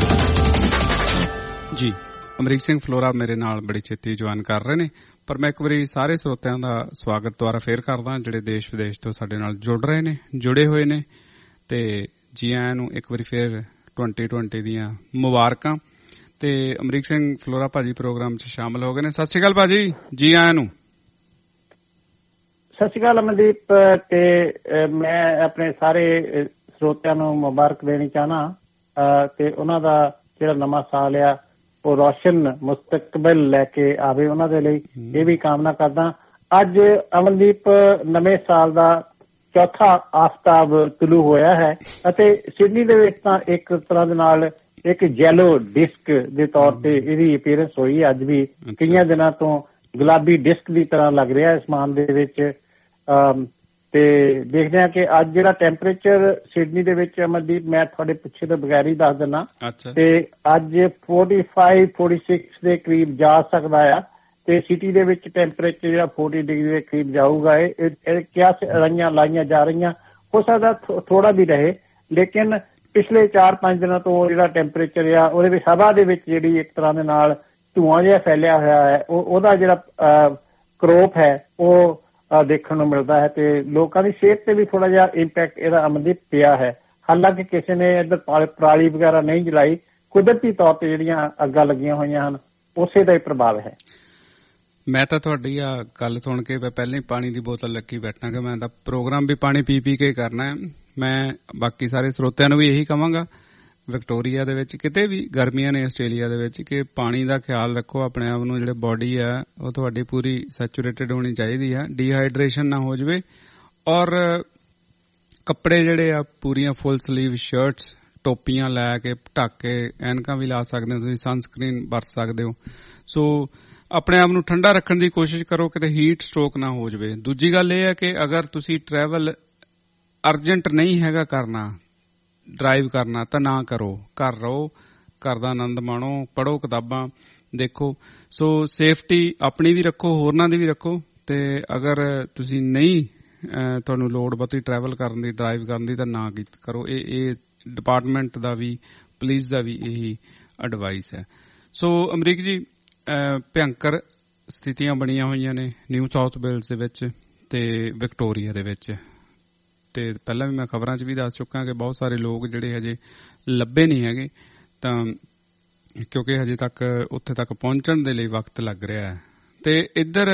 ਜੀ। ਅਮਰੀਕ ਸਿੰਘ ਫਲੋਰਾ ਮੇਰੇ ਨਾਲ ਬੜੀ ਛੇਤੀ ਜੁਆਇਨ ਕਰ ਰਹੇ ਨੇ, ਪਰ ਮੈਂ ਇੱਕ ਵਾਰੀ ਸਾਰੇ ਸਰੋਤਿਆਂ ਦਾ ਸਵਾਗਤ ਦੁਆਰਾ ਫੇਰ ਕਰਦਾ ਜਿਹੜੇ ਦੇਸ਼ ਵਿਦੇਸ਼ ਤੋਂ ਸਾਡੇ ਨਾਲ ਜੁੜ ਰਹੇ ਨੇ, ਜੁੜੇ ਹੋਏ ਨੇ, ਤੇ ਜੀ ਆਇਆਂ ਨੂੰ ਇੱਕ ਵਾਰੀ ਫੇਰ ਟਵੰਟੀ ਟਵੰਟੀ ਦੀਆਂ ਮੁਬਾਰਕਾਂ। ਤੇ ਅਮਰੀਕ ਸਿੰਘ ਫਲੋਰਾ ਭਾਜੀ ਪ੍ਰੋਗਰਾਮ 'ਚ ਸ਼ਾਮਲ ਹੋ ਗਏ ਨੇ। ਸਤਿ ਸ਼੍ਰੀ ਅਕਾਲ ਭਾਜੀ, ਜੀ ਆਇਆਂ ਨੂੰ। ਸਤਿ ਸ਼੍ਰੀ ਅਕਾਲ ਅਮਨਦੀਪ, ਤੇ ਮੈਂ ਆਪਣੇ ਸਾਰੇ ਸਰੋਤਿਆਂ ਨੂੰ ਮੁਬਾਰਕ ਦੇਣੀ ਚਾਹਨਾ ਤੇ ਉਹਨਾਂ ਦਾ ਜਿਹੜਾ ਨਵਾਂ ਸਾਲ ਆ ਉਹ ਰੋਸ਼ਨ ਮੁਸਤਕਬਲ ਲੈ ਕੇ ਆਵੇ ਉਹਨਾਂ ਦੇ ਲਈ ਇਹ ਵੀ ਕਾਮਨਾ ਕਰਦਾ। ਅੱਜ ਅਮਨਦੀਪ ਨਵੇਂ ਸਾਲ ਦਾ ਚੌਥਾ ਆਫਤਾਬ ਤੁਲੂ ਹੋਇਆ ਹੈ ਅਤੇ ਸਿਡਨੀ ਦੇ ਵਿੱਚ ਤਾਂ ਇੱਕ ਤਰ੍ਹਾਂ ਦੇ ਨਾਲ ਇੱਕ ਯੈਲੋ ਡਿਸਕ ਦੇ ਤੌਰ ਤੇ ਇਹਦੀ ਅਪੀਅਰੈਂਸ ਹੋਈ ਹੈ। ਅੱਜ ਵੀ ਕਈਆਂ ਦਿਨਾਂ ਤੋਂ ਗੁਲਾਬੀ ਡਿਸਕ ਦੀ ਤਰ੍ਹਾਂ ਲੱਗ ਰਿਹਾ ਅਸਮਾਨ ਦੇ ਵਿੱਚ। ਤੇ ਦੇਖਦੇ ਹਾਂ ਕਿ ਅੱਜ ਜਿਹੜਾ ਟੈਂਪਰੇਚਰ ਸਿਡਨੀ ਦੇ ਵਿੱਚ ਅਮਨਦੀਪ, ਮੈਂ ਤੁਹਾਡੇ ਪੁੱਛੇ ਤੋਂ ਬਗੈਰ ਹੀ ਦੱਸ ਦਿੰਦਾ, ਤੇ ਅੱਜ ਫੋਰਟੀ ਫਾਈਵ ਫੋਰਟੀ ਸਿਕਸ ਦੇ ਕਰੀਬ ਜਾ ਸਕਦਾ ਆ ਤੇ ਸਿਟੀ ਦੇ ਵਿੱਚ ਟੈਂਪਰੇਚਰ ਜਿਹੜਾ ਫੋਰਟੀ ਡਿਗਰੀ ਦੇ ਕਰੀਬ ਜਾਊਗਾ। ਇਹ ਕਿਆ ਰਹੀਆਂ ਲਾਈਆਂ ਜਾ ਰਹੀਆਂ, ਹੋ ਸਕਦਾ ਥੋੜਾ ਵੀ ਰਹੇ, ਲੇਕਿਨ ਪਿਛਲੇ ਚਾਰ ਪੰਜ ਦਿਨਾਂ ਤੋਂ ਜਿਹੜਾ ਟੈਂਪਰੇਚਰ ਆ ਉਹਦੇ ਵਿੱਚ ਹਵਾ ਦੇ ਵਿੱਚ ਜਿਹੜੀ ਇੱਕ ਤਰ੍ਹਾਂ ਦੇ ਨਾਲ ਧੂੰਆਂ ਜਿਹਾ ਫੈਲਿਆ ਹੋਇਆ ਹੈ, ਉਹ ਉਹਦਾ ਜਿਹੜਾ ਕਰੋਪ ਹੈ ਉਹ ਦੇਖਣ ਨੂੰ ਮਿਲਦਾ ਹੈ ਤੇ ਲੋਕਾਂ ਦੀ ਸਿਹਤ ਤੇ ਵੀ ਥੋੜਾ ਜਿਹਾ ਇੰਪੈਕਟ ਇਹਦਾ ਅਮਨਦੀਪ ਪਿਆ ਹੈ। ਹਾਲਾਂਕਿ ਕਿਸੇ ਨੇ ਇੱਧਰ ਪਰਾਲੀ ਵਗੈਰਾ ਨਹੀਂ ਜਲਾਈ, ਕੁਦਰਤੀ ਤੌਰ ਤੇ ਜਿਹੜੀਆਂ ਅੱਗਾਂ ਲੱਗੀਆਂ ਹੋਈਆਂ ਹਨ ਉਸੇ ਦਾ ਹੀ ਪ੍ਰਭਾਵ ਹੈ। ਮੈਂ ਤਾਂ ਤੁਹਾਡੀ ਆ ਗੱਲ ਸੁਣ ਕੇ ਮੈਂ ਪਹਿਲਾਂ ਹੀ ਪਾਣੀ ਦੀ ਬੋਤਲ ਲੱਗੀ ਬੈਠਾ ਕਿ ਮੈਂ ਤਾਂ ਪ੍ਰੋਗਰਾਮ ਵੀ ਪਾਣੀ ਪੀ ਪੀ ਕੇ ਕਰਨਾ ਹੈ। ਮੈਂ ਬਾਕੀ ਸਾਰੇ ਸਰੋਤਿਆਂ ਨੂੰ ਵੀ ਇਹੀ ਕਹਾਂਗਾ ਵਿਕਟੋਰੀਆ ਦੇ ਵਿੱਚ, ਕਿਤੇ ਵੀ ਗਰਮੀਆਂ ਨੇ ਆਸਟ੍ਰੇਲੀਆ ਦੇ ਵਿੱਚ, ਕਿ ਪਾਣੀ ਦਾ ਖਿਆਲ ਰੱਖੋ ਆਪਣੇ ਆਪ ਨੂੰ। ਜਿਹੜੇ ਬੋਡੀ ਆ ਉਹ ਤੁਹਾਡੀ ਪੂਰੀ ਸੈਚੂਰੇਟਡ ਹੋਣੀ ਚਾਹੀਦੀ ਆ, ਡੀਹਾਈਡਰੇਸ਼ਨ ਨਾ ਹੋ ਜਾਵੇ। ਔਰ ਕੱਪੜੇ ਜਿਹੜੇ ਆ ਪੂਰੀਆਂ ਫੁੱਲ ਸਲੀਵ ਸ਼ਰਟਸ, ਟੋਪੀਆਂ ਲੈ ਕੇ ਢੱਕ ਕੇ, ਐਨਕਾਂ ਵੀ ਲਾ ਸਕਦੇ ਹੋ ਤੁਸੀਂ, ਸਨਸਕ੍ਰੀਨ ਵਰਤ ਸਕਦੇ ਹੋ। ਸੋ ਆਪਣੇ ਆਪ ਨੂੰ ਠੰਡਾ ਰੱਖਣ ਦੀ ਕੋਸ਼ਿਸ਼ ਕਰੋ, ਕਿਤੇ ਹੀਟ ਸਟ੍ਰੋਕ ਨਾ ਹੋ ਜਾਵੇ। ਦੂਜੀ ਗੱਲ ਇਹ ਹੈ ਕਿ ਅਗਰ ਤੁਸੀਂ ਟਰੈਵਲ ਅਰਜੈਂਟ ਨਹੀਂ ਹੈਗਾ ਕਰਨਾ, ਡਰਾਈਵ ਕਰਨਾ, ਤਾਂ ਨਾ ਕਰੋ, ਘਰ ਰਹੋ, ਘਰ ਦਾ ਆਨੰਦ ਮਾਣੋ, ਪੜ੍ਹੋ ਕਿਤਾਬਾਂ, ਦੇਖੋ। ਸੋ ਸੇਫਟੀ ਆਪਣੀ ਵੀ ਰੱਖੋ, ਹੋਰਨਾਂ ਦੀ ਵੀ ਰੱਖੋ। ਤੇ ਅਗਰ ਤੁਸੀਂ ਨਹੀਂ ਤੁਹਾਨੂੰ ਲੋੜ ਬਹੁਤੀ ਟਰੈਵਲ ਕਰਨ ਦੀ, ਡਰਾਈਵ ਕਰਨ ਦੀ, ਤਾਂ ਨਾ ਕਰੋ। ਇਹ ਇਹ ਡਿਪਾਰਟਮੈਂਟ ਦਾ ਵੀ, ਪੁਲਿਸ ਦਾ ਵੀ ਇਹੀ ਐਡਵਾਈਸ ਹੈ। ਸੋ ਅਮਰੀਕ ਜੀ, ਭਿਅੰਕਰ ਸਥਿਤੀਆਂ ਬਣੀਆਂ ਹੋਈਆਂ ਨੇ ਨਿਊ ਸਾਊਥ ਵੇਲਸ ਦੇ ਵਿੱਚ ਤੇ ਵਿਕਟੋਰੀਆ ਦੇ ਵਿੱਚ। ਤੇ ਪਹਿਲਾਂ ਵੀ ਮੈਂ ਖਬਰਾਂ 'ਚ ਵੀ ਦੱਸ ਚੁੱਕਾ ਕਿ ਬਹੁਤ ਸਾਰੇ ਲੋਕ ਜਿਹੜੇ ਹਜੇ ਲੱਭੇ ਨਹੀਂ ਹੈਗੇ, ਤਾਂ ਕਿਉਂਕਿ ਹਜੇ ਤੱਕ ਉੱਥੇ ਤੱਕ ਪਹੁੰਚਣ ਦੇ ਲਈ ਵਕਤ ਲੱਗ ਰਿਹਾ ਹੈ। ਤੇ ਇੱਧਰ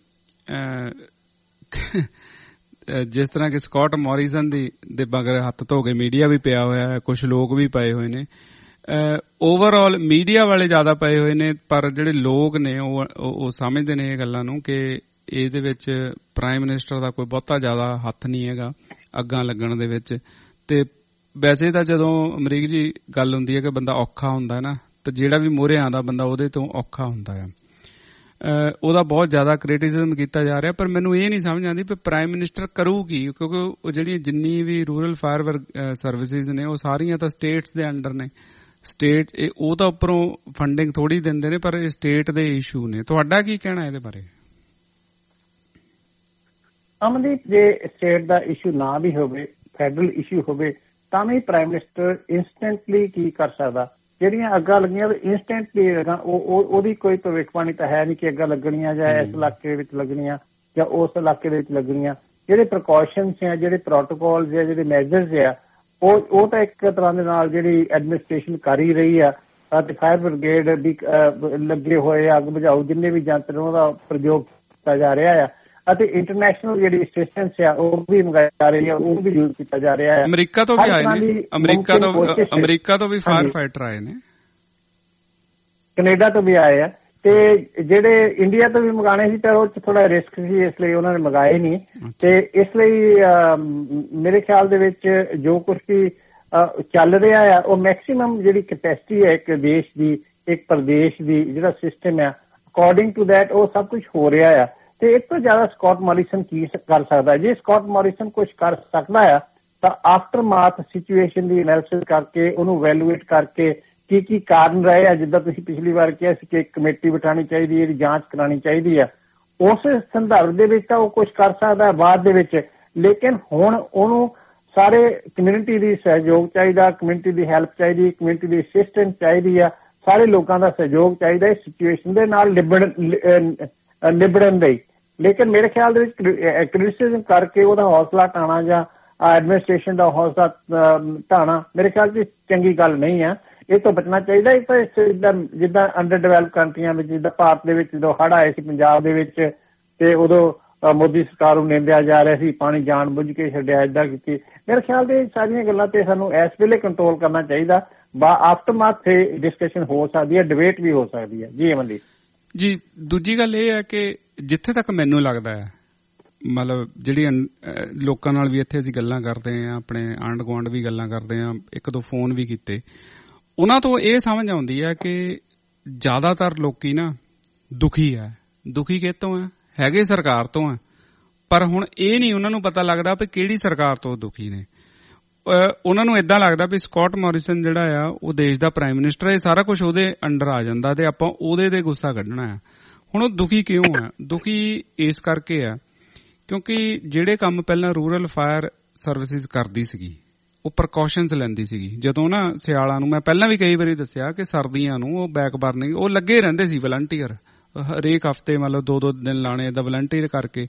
ਜਿਸ ਤਰ੍ਹਾਂ ਕਿ ਸਕਾਟ ਮੋਰਿਸਨ ਦੀ ਦੇ ਮਗਰ ਹੱਥ ਧੋ ਕੇ ਮੀਡੀਆ ਵੀ ਪਿਆ ਹੋਇਆ ਹੈ, ਕੁਝ ਲੋਕ ਵੀ ਪਏ ਹੋਏ ਨੇ। ਓਵਰਆਲ ਮੀਡੀਆ ਵਾਲੇ ਜ਼ਿਆਦਾ ਪਏ ਹੋਏ ਨੇ, ਪਰ ਜਿਹੜੇ ਲੋਕ ਨੇ ਉਹ ਉਹ ਸਮਝਦੇ ਨੇ ਇਹ ਗੱਲਾਂ ਨੂੰ ਕਿ ਇਹਦੇ ਵਿੱਚ ਪ੍ਰਾਈਮ ਮਿਨਿਸਟਰ ਦਾ ਕੋਈ ਬਹੁਤਾ ਜ਼ਿਆਦਾ ਹੱਥ ਨਹੀਂ ਹੈਗਾ ਅੱਗਾਂ ਲੱਗਣ ਦੇ ਵਿੱਚ। ਤੇ ਵੈਸੇ ਤਾਂ ਜਦੋਂ ਅਮਰੀਕ ਜੀ ਗੱਲ ਹੁੰਦੀ ਹੈ ਕਿ ਬੰਦਾ ਔਖਾ ਹੁੰਦਾ ਨਾ, ਤਾਂ ਜਿਹੜਾ ਵੀ ਮੂਹਰੇ ਆਉਂਦਾ ਬੰਦਾ ਉਹਦੇ ਤੋਂ ਔਖਾ ਹੁੰਦਾ ਆ। ਉਹਦਾ ਬਹੁਤ ਜ਼ਿਆਦਾ ਕ੍ਰਿਟਿਸਿਜ਼ਮ ਕੀਤਾ ਜਾ ਰਿਹਾ, ਪਰ ਮੈਨੂੰ ਇਹ ਨਹੀਂ ਸਮਝ ਆਉਂਦੀ ਵੀ ਪ੍ਰਾਈਮ ਮਿਨਿਸਟਰ ਕਰੂ ਕੀ, ਕਿਉਂਕਿ ਉਹ ਜਿਹੜੀਆਂ ਜਿੰਨੀ ਵੀ ਰੂਰਲ ਫਾਇਰ ਸਰਵਿਸਿਜ਼ ਨੇ ਉਹ ਸਾਰੀਆਂ ਤਾਂ ਸਟੇਟਸ ਦੇ ਅੰਡਰ ਨੇ। ਸਟੇਟ ਉਹ ਤਾਂ ਉੱਪਰੋਂ ਫੰਡਿੰਗ ਥੋੜੀ ਦਿੰਦੇ ਨੇ, ਪਰ ਇਹ ਸਟੇਟ ਦੇ ਇਸ਼ੂ ਨੇ। ਤੁਹਾਡਾ ਕੀ ਕਹਿਣਾ ਇਹਦੇ ਬਾਰੇ? ਅਮਨਦੀਪ, ਜੇ ਸਟੇਟ ਦਾ ਇਸ਼ੂ ਨਾ ਵੀ ਹੋਵੇ, ਫੈਡਰਲ ਇਸ਼ੂ ਹੋਵੇ, ਤਾਂ ਵੀ ਪ੍ਰਾਈਮ ਮਿਨਿਸਟਰ ਇੰਸਟੈਂਟਲੀ ਕੀ ਕਰ ਸਕਦਾ? ਜਿਹੜੀਆਂ ਅੱਗਾਂ ਲੱਗੀਆਂ ਇੰਸਟੈਂਟਲੀ ਉਹਦੀ ਕੋਈ ਭਵਿੱਖਬਾਣੀ ਤਾਂ ਹੈ ਨਹੀਂ ਕਿ ਅੱਗਾਂ ਲੱਗਣੀਆਂ ਜਾਂ ਇਸ ਇਲਾਕੇ ਵਿੱਚ ਲੱਗਣੀਆਂ ਜਾਂ ਉਸ ਇਲਾਕੇ ਦੇ ਵਿੱਚ ਲੱਗਣੀਆਂ। ਜਿਹੜੇ ਪ੍ਰੀਕਾਸ਼ਨਸ ਆ, ਜਿਹੜੇ ਪ੍ਰੋਟੋਕੋਲਸ ਆ, ਜਿਹੜੇ ਮੈਜਰਸ ਆ, ਉਹ ਉਹ ਤਾਂ ਇੱਕ ਤਰ੍ਹਾਂ ਦੇ ਨਾਲ ਜਿਹੜੀ ਐਡਮਿਨਿਸਟ੍ਰੇਸ਼ਨ ਕਰ ਹੀ ਰਹੀ ਆ। ਅਤੇ ਫਾਇਰ ਬ੍ਰਿਗੇਡ ਵੀ ਲੱਗੇ ਹੋਏ, ਅੱਗ ਬੁਝਾਊ ਜਿੰਨੇ ਵੀ ਯੰਤਰ ਉਹਦਾ ਪ੍ਰਯੋਗ ਕੀਤਾ ਜਾ ਰਿਹਾ ਆ। ਅਤੇ ਇੰਟਰਨੈਸ਼ਨਲ ਜਿਹੜੀ ਅਸਿਸਟੈਂਸ ਆ ਉਹ ਵੀ ਮੰਗਾਈ ਜਾ ਰਹੀ ਆ, ਉਹ ਵੀ ਯੂਜ਼ ਕੀਤਾ ਜਾ ਰਿਹਾ ਹੈ। ਅਮਰੀਕਾ ਤੋਂ ਵੀ ਆਏ ਨੇ, ਅਮਰੀਕਾ ਤੋਂ ਅਮਰੀਕਾ ਤੋਂ ਵੀ ਫਾਇਰ ਫਾਈਟਰ ਆਏ ਨੇ, ਕੈਨੇਡਾ ਤੋਂ ਵੀ ਆਏ ਆ। ਤੇ ਜਿਹੜੇ ਇੰਡੀਆ ਤੋਂ ਵੀ ਮੰਗਾਣੇ ਸੀ ਤਾਂ ਉਹ ਚ ਥੋੜਾ ਰਿਸਕ ਸੀ, ਇਸ ਲਈ ਉਹਨਾਂ ਨੇ ਮੰਗਾਏ ਨਹੀਂ। ਤੇ ਇਸ ਲਈ ਮੇਰੇ ਖਿਆਲ ਦੇ ਵਿੱਚ ਜੋ ਕੁਛ ਵੀ ਚੱਲ ਰਿਹਾ ਆ ਉਹ ਮੈਕਸੀਮਮ ਜਿਹੜੀ ਕੈਪੈਸਿਟੀ ਹੈ ਇੱਕ ਦੇਸ਼ ਦੀ, ਇੱਕ ਪ੍ਰਦੇਸ਼ ਦੀ, ਜਿਹੜਾ ਸਿਸਟਮ ਆ, ਅਕੋਰਡਿੰਗ ਟੂ ਦੈਟ ਉਹ ਸਭ ਕੁਛ ਹੋ ਰਿਹਾ ਆ। ਤੇ ਇਸ ਤੋਂ ਜ਼ਿਆਦਾ ਸਕਾਟ ਮੋਰਿਸਨ ਕੀ ਕਰ ਸਕਦਾ? ਜੇ ਸਕਾਟ ਮੋਰਿਸਨ ਕੁਛ ਕਰ ਸਕਦਾ ਆ ਤਾਂ ਆਫਟਰ ਮਾਰਥ ਸਿਚੁਏਸ਼ਨ ਦੀ ਐਨਾਲਿਸਿਸ ਕਰਕੇ, ਉਹਨੂੰ ਵੈਲੂਏਟ ਕਰਕੇ ਕੀ ਕੀ ਕਾਰਨ ਰਹੇ ਆ, ਜਿੱਦਾਂ ਤੁਸੀਂ ਪਿਛਲੀ ਵਾਰ ਕਿਹਾ ਸੀ ਕਿ ਇੱਕ ਕਮੇਟੀ ਬਿਠਾਉਣੀ ਚਾਹੀਦੀ ਹੈ, ਇਹਦੀ ਜਾਂਚ ਕਰਾਉਣੀ ਚਾਹੀਦੀ ਆ, ਉਸ ਸੰਦਰਭ ਦੇ ਵਿੱਚ ਤਾਂ ਉਹ ਕੁਛ ਕਰ ਸਕਦਾ ਬਾਅਦ ਦੇ ਵਿੱਚ। ਲੇਕਿਨ ਹੁਣ ਉਹਨੂੰ ਸਾਰੇ ਕਮਿਊਨਿਟੀ ਦੀ ਸਹਿਯੋਗ ਚਾਹੀਦਾ, ਕਮਿਊਨਿਟੀ ਦੀ ਹੈਲਪ ਚਾਹੀਦੀ, ਕਮਿਊਨਿਟੀ ਦੀ ਅਸਿਸਟੈਂਸ ਚਾਹੀਦੀ ਆ, ਸਾਰੇ ਲੋਕਾਂ ਦਾ ਸਹਿਯੋਗ ਚਾਹੀਦਾ ਇਸ ਸਿਚੁਏਸ਼ਨ ਦੇ ਨਾਲ ਨਿਬੜਨ ਨਿਬੜਨ ਲਈ। ਲੇਕਿਨ ਮੇਰੇ ਖਿਆਲ ਦੇ ਵਿੱਚ ਕ੍ਰਿਟਿਸਿਜ਼ਮ ਕਰਕੇ ਉਹਦਾ ਹੌਸਲਾ ਢਾਣਾ ਜਾਂ ਐਡਮਿਨਿਸਟ੍ਰੇਸ਼ਨ ਦਾ ਹੌਸਲਾ ਢਾਣਾ ਮੇਰੇ ਖਿਆਲ 'ਚ ਚੰਗੀ ਗੱਲ ਨਹੀਂ ਆ। ਇਹ ਤੋਂ ਬਚਣਾ ਚਾਹੀਦਾ। ਇਹ ਤਾਂ ਜਿੱਦਾਂ ਅੰਡਰ ਡਿਵੈਲਪ ਕੰਟਰੀਆਂ ਵਿੱਚ, ਜਿੱਦਾਂ ਭਾਰਤ ਦੇ ਵਿੱਚ ਜਦੋਂ ਹੜ੍ਹ ਆਏ ਸੀ ਪੰਜਾਬ ਦੇ ਵਿੱਚ, ਤੇ ਉਦੋਂ ਮੋਦੀ ਸਰਕਾਰ ਨੂੰ ਨਿੰਦਿਆ ਜਾ ਰਿਹਾ ਸੀ, ਪਾਣੀ ਜਾਣ ਬੁੱਝ ਕੇ ਛੱਡਿਆ, ਏਦਾਂ ਕੀਤੀ। ਮੇਰੇ ਖਿਆਲ ਦੇ ਸਾਰੀਆਂ ਗੱਲਾਂ ਤੇ ਸਾਨੂੰ ਇਸ ਵੇਲੇ ਕੰਟਰੋਲ ਕਰਨਾ ਚਾਹੀਦਾ। ਆਫਟਰ ਮਾਰਥ ਤੇ ਡਿਸਕਸ਼ਨ ਹੋ ਸਕਦੀ ਹੈ, ਡਿਬੇਟ ਵੀ ਹੋ ਸਕਦੀ ਹੈ। ਜੀ ਅਮਨਦੀਪ ਜੀ, ਦੂਜੀ ਗੱਲ ਇਹ ਹੈ ਕਿ ਜਿੱਥੇ ਤੱਕ ਮੈਨੂੰ ਲੱਗਦਾ ਹੈ, ਮਤਲਬ ਜਿਹੜੀ ਲੋਕਾਂ ਨਾਲ ਵੀ ਇੱਥੇ ਅਸੀਂ ਗੱਲਾਂ ਕਰਦੇ ਹਾਂ, ਆਪਣੇ ਆਂਢ ਗੁਆਂਢ ਵੀ ਗੱਲਾਂ ਕਰਦੇ ਹਾਂ, ਇੱਕ ਦੋ ਫੋਨ ਵੀ ਕੀਤੇ, ਉਹਨਾਂ ਤੋਂ ਇਹ ਸਮਝ ਆਉਂਦੀ ਹੈ ਕਿ ਜ਼ਿਆਦਾਤਰ ਲੋਕੀ ਨਾ ਦੁਖੀ ਹੈ। ਦੁਖੀ ਕਿਹਤੋਂ ਹੈ? ਹੈਗੇ ਸਰਕਾਰ ਤੋਂ ਹੈ, ਪਰ ਹੁਣ ਇਹ ਨਹੀਂ ਉਹਨਾਂ ਨੂੰ ਪਤਾ ਲੱਗਦਾ ਵੀ ਕਿਹੜੀ ਸਰਕਾਰ ਤੋਂ ਦੁਖੀ ਨੇ। ਉਹਨਾਂ ਨੂੰ ਏਦਾਂ ਲੱਗਦਾ ਵੀ ਸਕਾਟ ਮੋਰਿਸਨ ਜਿਹੜਾ ਆ ਉਹ ਦੇਸ਼ ਦਾ ਪ੍ਰਾਈਮ ਮਿਨਿਸਟਰ ਹੈ, ਸਾਰਾ ਕੁਝ ਉਹਦੇ ਅੰਡਰ ਆ ਜਾਂਦਾ ਤੇ ਆਪਾਂ ਉਹਦੇ ਤੇ ਗੁੱਸਾ ਕੱਢਣਾ ਆ। ਹੁਣ ਉਹ ਦੁਖੀ ਕਿਉਂ ਆ? ਦੁਖੀ ਇਸ ਕਰਕੇ ਆ ਕਿਉਂਕਿ ਜਿਹੜੇ ਕੰਮ ਪਹਿਲਾਂ ਰੂਰਲ ਫਾਇਰ ਸਰਵਿਸਿਜ਼ ਕਰਦੀ ਸੀਗੀ, ਉਹ ਪ੍ਰੀਕਾਸ਼ਨਸ ਲੈਂਦੀ ਸੀਗੀ। ਜਦੋਂ ਨਾ ਸਿਆਲਾਂ ਨੂੰ, ਮੈਂ ਪਹਿਲਾਂ ਵੀ ਕਈ ਵਾਰੀ ਦੱਸਿਆ ਕਿ ਸਰਦੀਆਂ ਨੂੰ ਉਹ ਬੈਕ ਬਰਨਿੰਗ, ਉਹ ਲੱਗੇ ਰਹਿੰਦੇ ਸੀ ਵਲੰਟੀਅਰ, ਹਰੇਕ ਹਫ਼ਤੇ ਮਤਲਬ ਦੋ ਦੋ ਦਿਨ ਲਾਣੇ ਏਦਾਂ ਵਲੰਟੀਅਰ ਕਰਕੇ।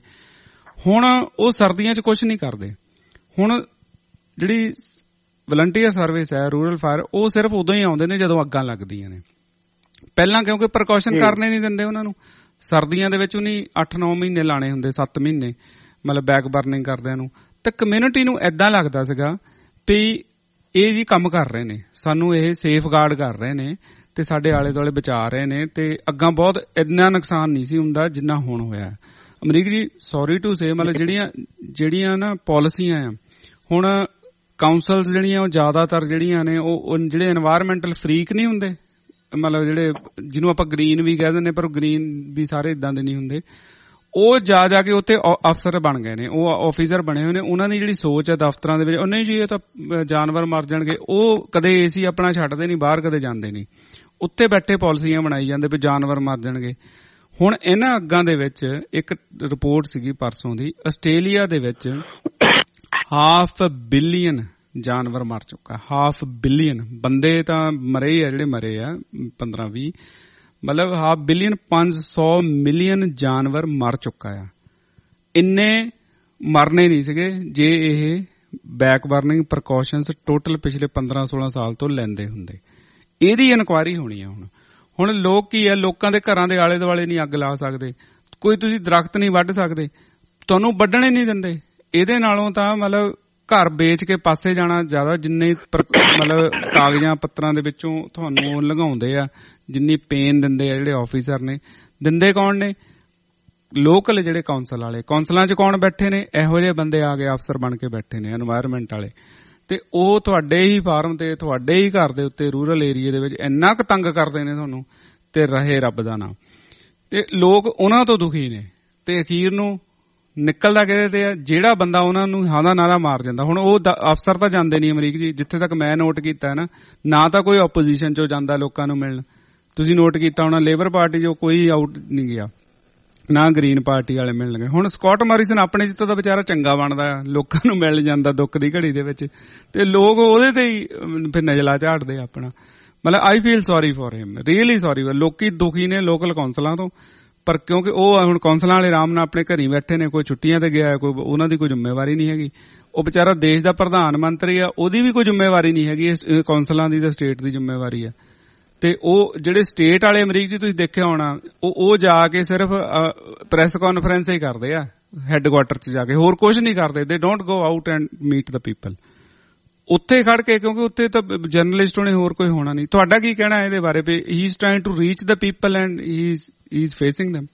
ਹੁਣ ਉਹ ਸਰਦੀਆਂ 'ਚ ਕੁਛ ਨਹੀਂ ਕਰਦੇ। ਹੁਣ ਜਿਹੜੀ ਵਲੰਟੀਅਰ ਸਰਵਿਸ ਹੈ ਰੂਰਲ ਫਾਇਰ, ਉਹ ਸਿਰਫ ਉਦੋਂ ਹੀ ਆਉਂਦੇ ਨੇ ਜਦੋਂ ਅੱਗਾਂ ਲੱਗਦੀਆਂ ਨੇ। ਪਹਿਲਾਂ ਕਿਉਂਕਿ ਪ੍ਰੀਕਾਸ਼ਨ ਕਰਨੇ ਨਹੀਂ ਦਿੰਦੇ ਉਹਨਾਂ ਨੂੰ। ਸਰਦੀਆਂ ਦੇ ਵਿੱਚ ਉਹਨੀ ਅੱਠ ਨੌ ਮਹੀਨੇ ਲਾਣੇ ਹੁੰਦੇ, ਸੱਤ ਮਹੀਨੇ ਮਤਲਬ ਬੈਕ ਬਰਨਿੰਗ ਕਰਦਿਆਂ ਨੂੰ। ਤੇ ਕਮਿਊਨਿਟੀ ਨੂੰ ਏਦਾਂ ਲੱਗਦਾ ਸੀਗਾ ਵੀ ਇਹ ਜੀ ਕੰਮ ਕਰ ਰਹੇ ਨੇ, ਸਾਨੂੰ ਇਹ ਸੇਫ ਗਾਰਡ ਕਰ ਰਹੇ ਨੇ ਤੇ ਸਾਡੇ ਆਲੇ ਦੁਆਲੇ ਬਚਾ ਰਹੇ ਨੇ, ਤੇ ਅੱਗਾ ਬਹੁਤ ਇੰਨਾ ਨੁਕਸਾਨ ਨਹੀਂ ਸੀ ਹੁੰਦਾ ਜਿੰਨਾ ਹੁਣ ਹੋਇਆ। ਅਮਰੀਕ ਜੀ ਸੌਰੀ ਟੂ ਸੇ, ਮਤਲਬ ਜਿਹੜੀਆਂ ਜਿਹੜੀਆਂ ਨਾ ਪਾਲਿਸੀਆਂ ਆ ਹੁਣ ਕਾਉਂਸਲਸ ਜਿਹੜੀਆਂ ਉਹ ਜ਼ਿਆਦਾਤਰ ਜਿਹੜੀਆਂ ਨੇ ਉਹ ਜਿਹੜੇ এনवायरमेंटल ਫਰੀਕ ਨਹੀਂ ਹੁੰਦੇ, ਮਤਲਬ ਜਿਹੜੇ ਜਿਹਨੂੰ ਆਪਾਂ ਗ੍ਰੀਨ ਵੀ ਕਹਿ ਦਿੰਦੇ ਪਰ ਗ੍ਰੀਨ ਵੀ ਸਾਰੇ ਇਦਾਂ ਦੇ ਨਹੀਂ ਹੁੰਦੇ, ਉਹ ਜਾ ਜਾ ਕੇ ਉੱਥੇ ਅਫਸਰ ਬਣ ਗਏ ਨੇ, ਉਹ ਆਫੀਸਰ ਬਣੇ ਹੋਏ ਨੇ। ਉਹਨਾਂ ਦੀ ਜਿਹੜੀ ਸੋਚ ਹੈ ਦਫ਼ਤਰਾਂ ਦੇ ਵਿੱਚ, ਉਹ ਨਹੀਂ ਜੀ ਇਹ ਤਾਂ ਜਾਨਵਰ ਮਰ ਜਾਣਗੇ, ਉਹ ਕਦੇ ਏਸੀ ਆਪਣਾ ਛੱਡਦੇ ਨਹੀਂ, ਬਾਹਰ ਕਦੇ ਜਾਂਦੇ ਨਹੀਂ, ਉੱਤੇ ਬੈਠੇ ਪਾਲਿਸੀਆਂ ਬਣਾਈ ਜਾਂਦੇ ਵੀ ਜਾਨਵਰ ਮਰ ਜਾਣਗੇ। ਹੁਣ ਇਹਨਾਂ ਅੱਗਾਂ ਦੇ ਵਿੱਚ ਇੱਕ ਰਿਪੋਰਟ ਸੀਗੀ ਪਰਸੋਂ ਦੀ, ਆਸਟ੍ਰੇਲੀਆ ਦੇ ਵਿੱਚ ਹਾਫ ਬਿਲੀਅਨ ਜਾਨਵਰ ਮਰ ਚੁੱਕਾ, ਹਾਫ ਬਿਲੀਅਨ। ਬੰਦੇ ਤਾਂ ਮਰੇ ਹੀ ਆ ਜਿਹੜੇ ਮਰੇ ਆ ਪੰਦਰਾਂ ਵੀਹ, ਮਤਲਬ ਹਾਫ ਬਿਲੀਅਨ ਪੰਜ ਸੌ ਮਿਲੀਅਨ ਜਾਨਵਰ ਮਰ ਚੁੱਕਾ ਆ। ਇੰਨੇ ਮਰਨੇ ਨਹੀਂ ਸੀਗੇ ਜੇ ਇਹ ਬੈਕ ਬਰਨਿੰਗ ਪ੍ਰੀਕਾਸ਼ਨਸ ਟੋਟਲ ਪਿਛਲੇ ਪੰਦਰਾਂ ਸੋਲਾਂ ਸਾਲ ਤੋਂ ਲੈਂਦੇ ਹੁੰਦੇ। ਇਹਦੀ ਇਨਕੁਆਇਰੀ ਹੋਣੀ ਆ ਹੁਣ। ਹੁਣ ਲੋਕ ਕੀ ਆ, ਲੋਕਾਂ ਦੇ ਘਰਾਂ ਦੇ ਆਲੇ ਦੁਆਲੇ ਨਹੀਂ ਅੱਗ ਲਾ ਸਕਦੇ, ਕੋਈ ਤੁਸੀਂ ਦਰਖਤ ਨਹੀਂ ਵੱਢ ਸਕਦੇ, ਤੁਹਾਨੂੰ ਵੱਢਣੇ ਨਹੀਂ ਦਿੰਦੇ। ਇਹਦੇ ਨਾਲੋਂ ਤਾਂ ਮਤਲਬ ਘਰ ਵੇਚ ਕੇ ਪਾਸੇ ਜਾਣਾ ਜ਼ਿਆਦਾ, ਜਿੰਨੇ ਮਤਲਬ ਕਾਗਜ਼ਾਂ ਪੱਤਰਾਂ ਦੇ ਵਿੱਚੋਂ ਤੁਹਾਨੂੰ ਲੰਘਾਉਂਦੇ ਆ, ਜਿੰਨੀ ਪੇਨ ਦਿੰਦੇ ਆ ਜਿਹੜੇ ਆਫੀਸਰ ਨੇ। ਦਿੰਦੇ ਕੌਣ ਨੇ? ਲੋਕਲ ਜਿਹੜੇ ਕੌਂਸਲ ਵਾਲੇ। ਕੌਂਸਲਾਂ 'ਚ ਕੌਣ ਬੈਠੇ ਨੇ? ਇਹੋ ਜਿਹੇ ਬੰਦੇ ਆ ਕੇ ਅਫਸਰ ਬਣ ਕੇ ਬੈਠੇ ਨੇ এনवायरमेंट ਵਾਲੇ, ਤੇ ਉਹ ਤੁਹਾਡੇ ਹੀ ਫਾਰਮ ਤੇ ਤੁਹਾਡੇ ਹੀ ਘਰ ਦੇ ਉੱਤੇ ਰੂਰਲ ਏਰੀਏ ਦੇ ਵਿੱਚ ਇੰਨਾ ਕੁ ਤੰਗ ਕਰਦੇ ਨੇ ਤੁਹਾਨੂੰ, ਤੇ ਰਹੇ ਰੱਬ ਦਾ ਨਾਮ। ਤੇ ਲੋਕ ਉਹਨਾਂ ਤੋਂ ਦੁਖੀ ਨੇ, ਤੇ ਅਖੀਰ ਨੂੰ ਨਿਕਲਦਾ ਕਿਹਦੇ ਤੇ ਆ? ਜਿਹੜਾ ਬੰਦਾ ਉਹਨਾਂ ਨੂੰ ਹਾਦਾ ਨਾਰਾ ਮਾਰ ਜਾਂਦਾ। ਹੁਣ ਉਹ ਅਫਸਰ ਤਾਂ ਜਾਂਦੇ ਨਹੀਂ ਅਮਰੀਕ ਜੀ, ਜਿੱਥੇ ਤੱਕ ਮੈਂ ਨੋਟ ਕੀਤਾ ਨਾ, ਨਾ ਤਾਂ ਕੋਈ ਆਪੋਜੀਸ਼ਨ ਚੋਂ ਜਾਂਦਾ ਲੋਕਾਂ ਨੂੰ ਮਿਲਣ। ਤੁਸੀਂ ਨੋਟ ਕੀਤਾ ਹੋਣਾ ਲੇਬਰ ਪਾਰਟੀ ਚੋਂ ਕੋਈ ਆਊਟ ਨਹੀਂ ਗਿਆ, ਨਾ ਗ੍ਰੀਨ ਪਾਰਟੀ ਵਾਲੇ ਮਿਲਣਗੇ। ਹੁਣ ਸਕਾਟ ਮਾਰਿਸਨ ਆਪਣੇ ਜਿੱਥੇ ਦਾ ਵਿਚਾਰਾ ਚੰਗਾ ਬਣਦਾ, ਲੋਕਾਂ ਨੂੰ ਮਿਲ ਜਾਂਦਾ ਦੁੱਖ ਦੀ ਘੜੀ ਦੇ ਵਿੱਚ, ਤੇ ਲੋਕ ਉਹਦੇ ਤੇ ਹੀ ਫਿਰ ਨਜ਼ਲਾ ਝਾੜਦੇ ਆਪਣਾ। ਮਤਲਬ I feel sorry for him, really sorry. ਲੋਕੀ ਦੁਖੀ ਨੇ ਲੋਕਲ ਕੌਂਸਲਾਂ ਤੋਂ, ਪਰ ਕਿਉਂਕਿ ਉਹ ਹੁਣ ਕੌਂਸਲਾਂ ਵਾਲੇ ਆਰਾਮ ਨਾਲ ਆਪਣੇ ਘਰੀ ਬੈਠੇ ਨੇ, ਕੋਈ ਛੁੱਟੀਆਂ ਤੇ ਗਿਆ, ਕੋਈ ਉਹਨਾਂ ਦੀ ਕੋਈ ਜ਼ਿੰਮੇਵਾਰੀ ਨਹੀਂ ਹੈਗੀ। ਉਹ ਵਿਚਾਰਾ ਦੇਸ਼ ਦਾ ਪ੍ਰਧਾਨ ਮੰਤਰੀ ਆ, ਉਹਦੀ ਵੀ ਕੋਈ ਜ਼ਿੰਮੇਵਾਰੀ ਨਹੀਂ ਹੈਗੀ, ਕੌਂਸਲਾਂ ਦੀ ਤਾਂ ਸਟੇਟ ਦੀ ਜ਼ਿੰਮੇਵਾਰੀ ਆ। ਤੇ ਉਹ ਜਿਹੜੇ ਸਟੇਟ ਵਾਲੇ ਅਮਰੀਕ ਜੀ ਤੁਸੀਂ ਦੇਖਿਆ ਹੋਣਾ, ਉਹ ਉਹ ਜਾ ਕੇ ਸਿਰਫ ਪ੍ਰੈਸ ਕਾਨਫਰੰਸ ਹੀ ਕਰਦੇ ਆ ਹੈੱਡਕੁਆਟਰ 'ਚ ਜਾ ਕੇ, ਹੋਰ ਕੁਝ ਨਹੀਂ ਕਰਦੇ। They don't go out and meet the people ਉੱਥੇ ਖੜ ਕੇ, ਕਿਉਂਕਿ ਉੱਥੇ ਤਾਂ ਜਰਨਲਿਸਟ ਹੋਣੇ, ਹੋਰ ਕੋਈ ਹੋਣਾ ਨਹੀਂ। ਤੁਹਾਡਾ ਕੀ ਕਹਿਣਾ ਇਹਦੇ ਬਾਰੇ ਵੀ he is trying to reach the people and he is facing them?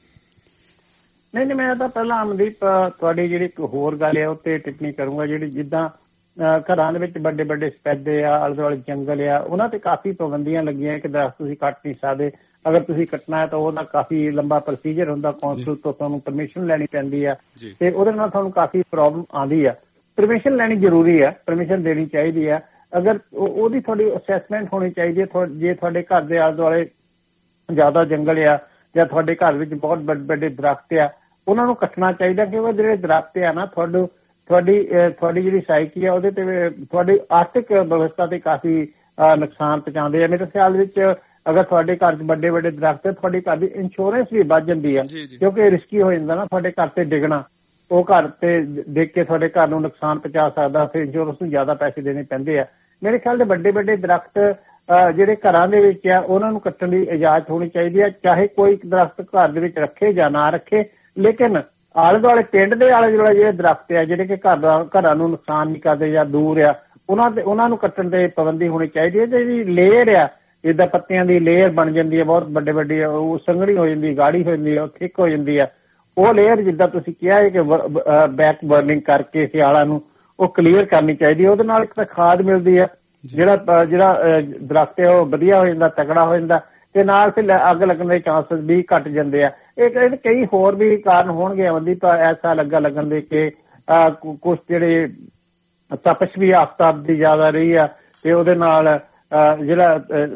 ਨਹੀਂ ਨਹੀਂ, ਮੈਂ ਤਾਂ ਪਹਿਲਾਂ ਅਮਨਦੀਪ ਤੁਹਾਡੀ ਜਿਹੜੀ ਇੱਕ ਹੋਰ ਗੱਲ ਹੈ ਉੱਤੇ ਟਿੱਪਣੀ ਕਰੂੰਗਾ। ਜਿਹੜੀ ਜਿੱਦਾਂ ਘਰਾਂ ਦੇ ਵਿੱਚ ਵੱਡੇ ਵੱਡੇ ਸਪੈਦੇ ਆ, ਆਲੇ ਦੁਆਲੇ ਜੰਗਲ ਆ, ਉਹਨਾਂ ਤੇ ਕਾਫੀ ਪਾਬੰਦੀਆਂ ਲੱਗੀਆਂ ਕਿ ਦਰਖਤ ਤੁਸੀਂ ਕੱਟ ਨਹੀਂ ਸਕਦੇ। ਅਗਰ ਤੁਸੀਂ ਕੱਟਣਾ ਹੈ ਤਾਂ ਉਹਦਾ ਕਾਫੀ ਲੰਬਾ ਪ੍ਰੋਸੀਜਰ ਹੁੰਦਾ, ਕੌਂਸਲ ਤੋਂ ਤੁਹਾਨੂੰ ਪਰਮਿਸ਼ਨ ਲੈਣੀ ਪੈਂਦੀ ਆ, ਤੇ ਉਹਦੇ ਨਾਲ ਤੁਹਾਨੂੰ ਕਾਫੀ ਪ੍ਰੋਬਲਮ ਆਉਂਦੀ ਆ। ਪਰਮਿਸ਼ਨ ਲੈਣੀ ਜ਼ਰੂਰੀ ਆ, ਪਰਮਿਸ਼ਨ ਦੇਣੀ ਚਾਹੀਦੀ ਆ। ਅਗਰ ਉਹਦੀ ਤੁਹਾਡੀ ਅਸੈਸਮੈਂਟ ਹੋਣੀ ਚਾਹੀਦੀ ਹੈ। ਜੇ ਤੁਹਾਡੇ ਘਰ ਦੇ ਆਲੇ ਦੁਆਲੇ ਜ਼ਿਆਦਾ ਜੰਗਲ ਆ ਜਾਂ ਤੁਹਾਡੇ ਘਰ ਵਿੱਚ ਬਹੁਤ ਵੱਡੇ ਵੱਡੇ ਦਰਖਤ ਆ, ਉਹਨਾਂ ਨੂੰ ਕੱਟਣਾ ਚਾਹੀਦਾ, ਕਿਉਂਕਿ ਜਿਹੜੇ ਦਰਖਤ ਆ ਨਾ ਤੁਹਾਨੂੰ ਤੁਹਾਡੀ ਤੁਹਾਡੀ ਜਿਹੜੀ ਸਾਈਕੀ ਆ ਉਹਦੇ ਤੇ ਤੁਹਾਡੀ ਆਰਥਿਕ ਵਿਵਸਥਾ ਤੇ ਕਾਫੀ ਨੁਕਸਾਨ ਪਹੁੰਚਾਉਂਦੇ ਆ। ਮੇਰੇ ਖਿਆਲ ਵਿੱਚ ਅਗਰ ਤੁਹਾਡੇ ਘਰ 'ਚ ਵੱਡੇ ਵੱਡੇ ਦਰਖਤ ਹੈ, ਤੁਹਾਡੇ ਘਰ ਦੀ ਇੰਸ਼ੋਰੈਂਸ ਵੀ ਵੱਧ ਜਾਂਦੀ ਆ, ਕਿਉਂਕਿ ਰਿਸਕੀ ਹੋ ਜਾਂਦਾ ਨਾ ਤੁਹਾਡੇ ਘਰ ਤੇ ਡਿੱਗਣਾ। ਉਹ ਘਰ ਤੇ ਡਿੱਗ ਕੇ ਤੁਹਾਡੇ ਘਰ ਨੂੰ ਨੁਕਸਾਨ ਪਹੁੰਚਾ ਸਕਦਾ, ਫਿਰ ਇੰਸ਼ੋਰੈਂਸ ਨੂੰ ਜ਼ਿਆਦਾ ਪੈਸੇ ਦੇਣੇ ਪੈਂਦੇ ਆ। ਮੇਰੇ ਖਿਆਲ ਦੇ ਵੱਡੇ ਵੱਡੇ ਦਰਖਤ ਜਿਹੜੇ ਘਰਾਂ ਦੇ ਵਿੱਚ ਆ ਉਹਨਾਂ ਨੂੰ ਕੱਟਣ ਦੀ ਇਜਾਜ਼ਤ ਹੋਣੀ ਚਾਹੀਦੀ ਹੈ, ਚਾਹੇ ਕੋਈ ਦਰਖਤ ਘਰ ਦੇ ਵਿੱਚ ਰੱਖੇ ਜਾਂ ਨਾ ਰੱਖੇ। ਲੇਕਿਨ ਆਲੇ ਦੁਆਲੇ ਪਿੰਡ ਦੇ ਆਲੇ ਦੁਆਲੇ ਜਿਹੜੇ ਦਰਖਤ ਆ ਜਿਹੜੇ ਕਿ ਘਰ ਦਾ ਘਰਾਂ ਨੂੰ ਨੁਕਸਾਨ ਨਹੀਂ ਕਰਦੇ ਜਾਂ ਦੂਰ ਆ, ਉਹਨਾਂ ਦੇ ਉਹਨਾਂ ਨੂੰ ਕੱਟਣ ਤੇ ਪਾਬੰਦੀ ਹੋਣੀ ਚਾਹੀਦੀ ਹੈ। ਜਿਹੜੀ ਲੇਅਰ ਆ, ਜਿੱਦਾਂ ਪੱਤਿਆਂ ਦੀ ਲੇਅਰ ਬਣ ਜਾਂਦੀ ਹੈ ਬਹੁਤ ਵੱਡੇ ਵੱਡੀ, ਉਹ ਸੰਘਣੀ ਹੋ ਜਾਂਦੀ, ਗਾੜੀ ਹੋ ਜਾਂਦੀ ਹੈ, ਉਹ ਥਿੱਕ ਹੋ ਜਾਂਦੀ ਆ, ਉਹ ਲੇਅਰ ਜਿੱਦਾਂ ਤੁਸੀਂ ਕਿਹਾ ਹੈ ਕਿ ਬੈਕ ਬਰਨਿੰਗ ਕਰਕੇ ਸਿਆਲਾਂ ਨੂੰ ਉਹ ਕਲੀਅਰ ਕਰਨੀ ਚਾਹੀਦੀ ਹੈ। ਉਹਦੇ ਨਾਲ ਇੱਕ ਤਾਂ ਖਾਦ ਮਿਲਦੀ ਹੈ, ਜਿਹੜਾ ਜਿਹੜਾ ਦਰਖਤ ਹੈ ਉਹ ਵਧੀਆ ਹੋ ਜਾਂਦਾ, ਤਕੜਾ ਹੋ ਜਾਂਦਾ, ਤੇ ਨਾਲ ਫਿਰ ਅੱਗ ਲੱਗਣ ਦੇ ਚਾਂਸਸ ਵੀ ਘੱਟ ਜਾਂਦੇ ਆ। ਇਹ ਕਈ ਹੋਰ ਵੀ ਕਾਰਨ ਹੋਣਗੇ ਅਮਨਦੀਪ ਤਾਂ ਐਸਾ ਲੱਗਾ ਲੱਗਣ ਦੇ ਕਿ ਕੁਛ ਜਿਹੜੇ ਤਪਸ਼ ਵੀ ਆਫਤਾਬ ਦੀ ਜ਼ਿਆਦਾ ਰਹੀ ਆ, ਤੇ ਉਹਦੇ ਨਾਲ ਜਿਹੜਾ